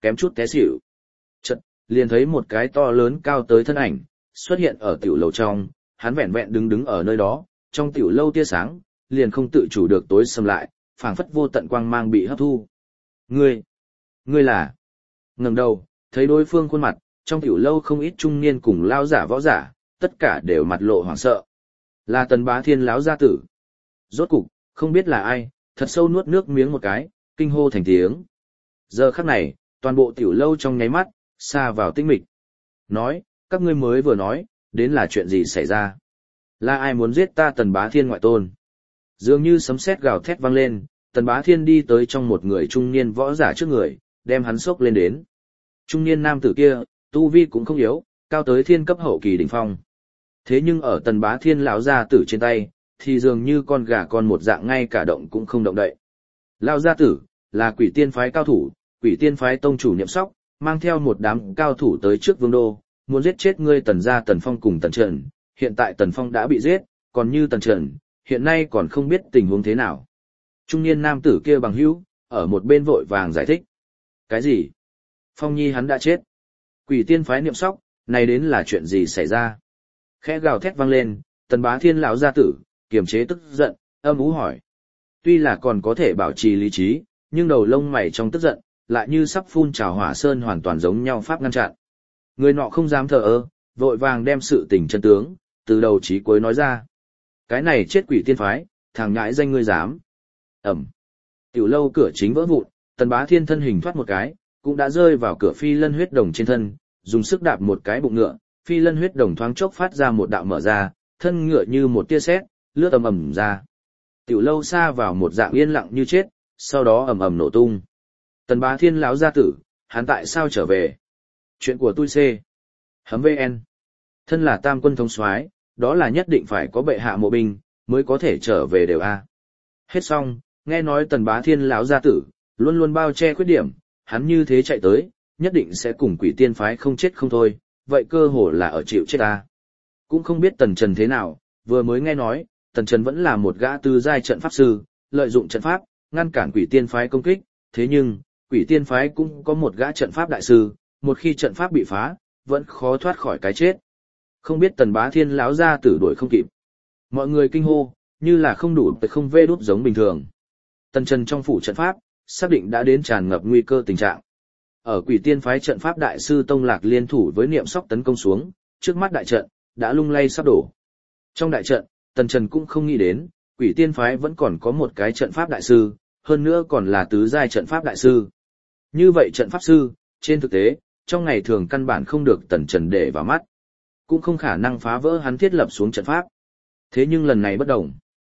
kém chút té xỉu. Chợt, liền thấy một cái to lớn cao tới thân ảnh, xuất hiện ở tiểu lầu trong, hắn vẹn vẹn đứng đứng ở nơi đó, trong tiểu lâu tia sáng, liền không tự chủ được tối sầm lại, phảng phất vô tận quang mang bị hấp thu. Ngươi, ngươi là... Ngẩng đầu, thấy đối phương khuôn mặt, trong tiểu lâu không ít trung niên cùng lao giả võ giả, tất cả đều mặt lộ hoảng sợ. Là Tần Bá Thiên lão gia tử. Rốt cục, không biết là ai, thật sâu nuốt nước miếng một cái, kinh hô thành tiếng. Giờ khắc này, toàn bộ tiểu lâu trong nháy mắt, xa vào tĩnh mịch. Nói, các ngươi mới vừa nói, đến là chuyện gì xảy ra? Là ai muốn giết ta Tần Bá Thiên ngoại tôn? Dường như sấm sét gào thét vang lên, Tần Bá Thiên đi tới trong một người trung niên võ giả trước người, đem hắn xốc lên đến. Trung niên nam tử kia, tu vi cũng không yếu, cao tới thiên cấp hậu kỳ đỉnh phong. Thế nhưng ở Tần Bá Thiên lão gia tử trên tay, thì dường như con gà con một dạng, ngay cả động cũng không động đậy. Lão gia tử là Quỷ Tiên phái cao thủ, Quỷ Tiên phái tông chủ Niệm Sóc, mang theo một đám cao thủ tới trước vương đô, muốn giết chết ngươi Tần gia Tần Phong cùng Tần Trần. Hiện tại Tần Phong đã bị giết, còn như Tần Trần, hiện nay còn không biết tình huống thế nào. Trung niên nam tử kia bằng hữu, ở một bên vội vàng giải thích. Cái gì? Phong Nhi hắn đã chết. Quỷ Tiên phái Niệm Sóc, này đến là chuyện gì xảy ra? Khẽ gào thét vang lên, Tần Bá Thiên lão gia tử, kiềm chế tức giận, âm ú hỏi. Tuy là còn có thể bảo trì lý trí, nhưng đầu lông mày trong tức giận, lại như sắp phun trào hỏa sơn hoàn toàn giống nhau pháp ngăn chặn. Người nọ không dám thờ ơ, vội vàng đem sự tình chân tướng, từ đầu chí cuối nói ra. Cái này chết Quỷ Tiên phái, thằng nhãi danh ngươi dám. Ẩm. Tiểu lâu cửa chính vỡ vụn, Tần Bá Thiên thân hình thoát một cái, cũng đã rơi vào cửa phi lân huyết đồng trên thân, dùng sức đạp một cái bụng ngựa, phi lân huyết đồng thoáng chốc phát ra một đạo mở ra, thân ngựa như một tia sét, lướt ầm ầm ra. Tiểu lâu xa vào một dạng yên lặng như chết, sau đó ầm ầm nổ tung. Tần Bá Thiên lão gia tử, hắn tại sao trở về? Chuyện của tôi C. Hấm vn. Thân là tam quân thống soái, đó là nhất định phải có bệ hạ mộ binh, mới có thể trở về đều a. Hết xong, nghe nói Tần Bá Thiên lão gia tử, luôn luôn bao che khuyết điểm, hắn như thế chạy tới, nhất định sẽ cùng Quỷ Tiên phái không chết không thôi, vậy cơ hồ là ở chịu chết ta. Cũng không biết Tần Trần thế nào, vừa mới nghe nói, Tần Trần vẫn là một gã tư giai trận pháp sư, lợi dụng trận pháp, ngăn cản Quỷ Tiên phái công kích, thế nhưng, Quỷ Tiên phái cũng có một gã trận pháp đại sư, một khi trận pháp bị phá, vẫn khó thoát khỏi cái chết. Không biết Tần Bá Thiên lão gia tử đuổi không kịp. Mọi người kinh hô, như là không đủ tới không vê đút giống bình thường. Tần Trần trong phủ trận pháp, xác định đã đến tràn ngập nguy cơ tình trạng. Ở Quỷ Tiên phái trận pháp đại sư Tông Lạc liên thủ với Niệm Sóc tấn công xuống, trước mắt đại trận đã lung lay sắp đổ. Trong đại trận, Tần Trần cũng không nghĩ đến, Quỷ Tiên phái vẫn còn có một cái trận pháp đại sư, hơn nữa còn là tứ giai trận pháp đại sư. Như vậy trận pháp sư, trên thực tế, trong ngày thường căn bản không được Tần Trần để vào mắt, cũng không khả năng phá vỡ hắn thiết lập xuống trận pháp. Thế nhưng lần này bất đồng.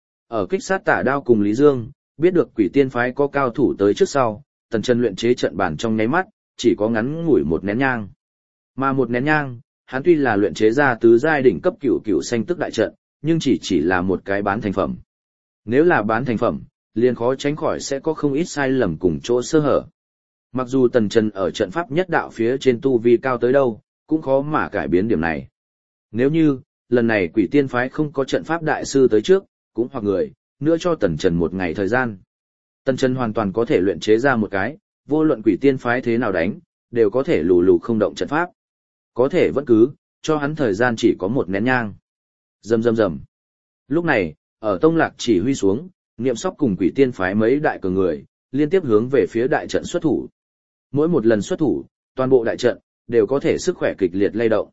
Ở kích sát Tả Đao cùng Lý Dương, biết được Quỷ Tiên phái có cao thủ tới trước sau, Tần Trần luyện chế trận bản trong nháy mắt, chỉ có ngắn ngủi một nén nhang. Mà một nén nhang, hắn tuy là luyện chế ra tứ giai đỉnh cấp cửu cửu xanh tức đại trận, nhưng chỉ chỉ là một cái bán thành phẩm. Nếu là bán thành phẩm, liền khó tránh khỏi sẽ có không ít sai lầm cùng chỗ sơ hở. Mặc dù Tần Trần ở trận pháp nhất đạo phía trên tu vi cao tới đâu, cũng khó mà cải biến điểm này. Nếu như, lần này Quỷ Tiên phái không có trận pháp đại sư tới trước, cũng hoặc người, nữa cho Tần Trần một ngày thời gian. Tần Trần hoàn toàn có thể luyện chế ra một cái, vô luận Quỷ Tiên phái thế nào đánh, đều có thể lù lù không động trận pháp. Có thể vẫn cứ, cho hắn thời gian chỉ có một nén nhang. Rầm rầm rầm. Lúc này, ở Tông Lạc chỉ huy xuống, Niệm Sóc cùng Quỷ Tiên phái mấy đại cường người, liên tiếp hướng về phía đại trận xuất thủ. Mỗi một lần xuất thủ, toàn bộ đại trận đều có thể sức khỏe kịch liệt lay động.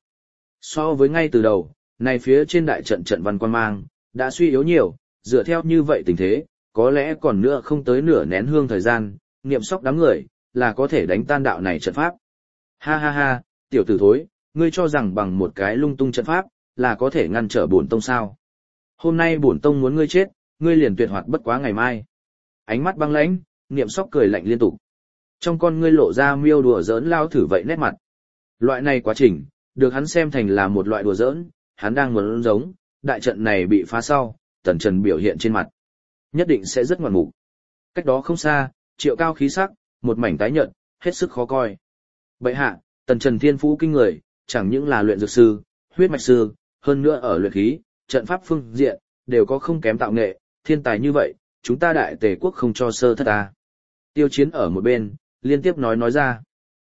So với ngay từ đầu, này phía trên đại trận trận văn quan mang đã suy yếu nhiều, dựa theo như vậy tình thế, có lẽ còn nữa không tới nửa nén hương thời gian, Niệm Sóc đám người là có thể đánh tan đạo này trận pháp. Ha ha ha, tiểu tử thối, ngươi cho rằng bằng một cái lung tung trận pháp là có thể ngăn trở bổn tông sao? Hôm nay bổn tông muốn ngươi chết, ngươi liền tuyệt hoạt bất quá ngày mai. Ánh mắt băng lãnh, Niệm Sóc cười lạnh liên tục. Trong con ngươi lộ ra miêu đùa giỡn lao thử vậy nét mặt. Loại này quá trình, được hắn xem thành là một loại đùa giỡn, hắn đang muốn giống, đại trận này bị phá sau, Tần Trần biểu hiện trên mặt. Nhất định sẽ rất ngoạn mục. Cách đó không xa, Triệu Cao khí sắc, một mảnh tái nhợt, hết sức khó coi. Bệ hạ, Tần Trần thiên phú kinh người, chẳng những là luyện dược sư, huyết mạch sư, hơn nữa ở luyện khí, trận pháp phương diện, đều có không kém tạo nghệ, thiên tài như vậy, chúng ta đại tề quốc không cho sơ thất ta. Tiêu Chiến ở một bên, liên tiếp nói nói ra.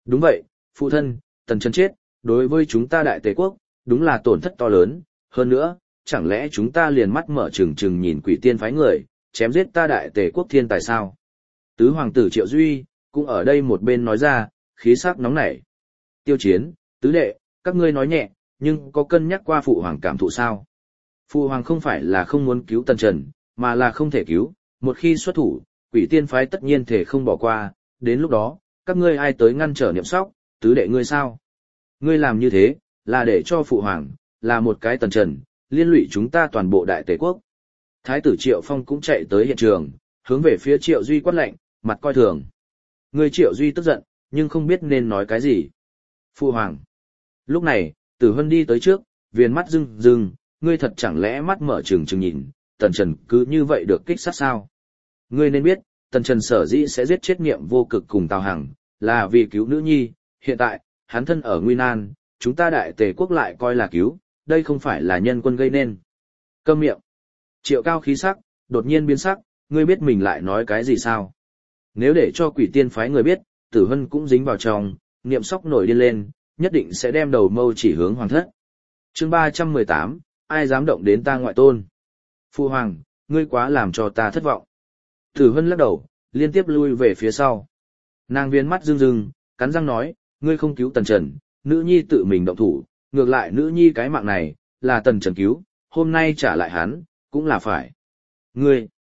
Đúng vậy, phụ thân, Tần Trần chết, đối với chúng ta Đại Tề quốc, đúng là tổn thất to lớn, hơn nữa, chẳng lẽ chúng ta liền mắt mở trừng trừng nhìn quỷ tiên phái người, chém giết ta Đại Tề quốc thiên tài sao? Tứ hoàng tử Triệu Duy, cũng ở đây một bên nói ra, khí sắc nóng nảy. Tiêu Chiến, tứ đệ, các ngươi nói nhẹ, nhưng có cân nhắc qua phụ hoàng cảm thụ sao? Phụ hoàng không phải là không muốn cứu Tần Trần, mà là không thể cứu, một khi xuất thủ, quỷ tiên phái tất nhiên thể không bỏ qua, đến lúc đó, các ngươi ai tới ngăn trở Niệm Sóc, tứ đệ ngươi sao? Ngươi làm như thế, là để cho phụ hoàng, là một cái Tần Trần, liên lụy chúng ta toàn bộ Đại Tề quốc. Thái tử Triệu Phong cũng chạy tới hiện trường, hướng về phía Triệu Duy quát lạnh, mặt coi thường. Ngươi Triệu Duy tức giận, nhưng không biết nên nói cái gì. Phụ hoàng. Lúc này, Tử Hân đi tới trước, viền mắt rưng rưng, ngươi thật chẳng lẽ mắt mở trừng trừng nhìn, Tần Trần cứ như vậy được kích sát sao? Ngươi nên biết, Tần Trần sở dĩ sẽ giết chết Niệm Vô Cực cùng Tào Hằng, là vì cứu nữ nhi, hiện tại, hắn thân ở nguy nan, chúng ta Đại Tề quốc lại coi là cứu, đây không phải là nhân quân gây nên. Câm miệng. Triệu Cao khí sắc, đột nhiên biến sắc, ngươi biết mình lại nói cái gì sao? Nếu để cho quỷ tiên phái người biết, Tử Hân cũng dính vào trong, Niệm Sóc nổi điên lên, nhất định sẽ đem đầu mâu chỉ hướng hoàng thất. Chương ba trăm mười tám, ai dám động đến ta ngoại tôn? Phu hoàng, ngươi quá làm cho ta thất vọng. Tử Hân lắc đầu, liên tiếp lui về phía sau. Nàng viên mắt rưng rưng, cắn răng nói, ngươi không cứu Tần Trần, nữ nhi tự mình động thủ, ngược lại nữ nhi cái mạng này, là Tần Trần cứu, hôm nay trả lại hắn, cũng là phải. Ngươi,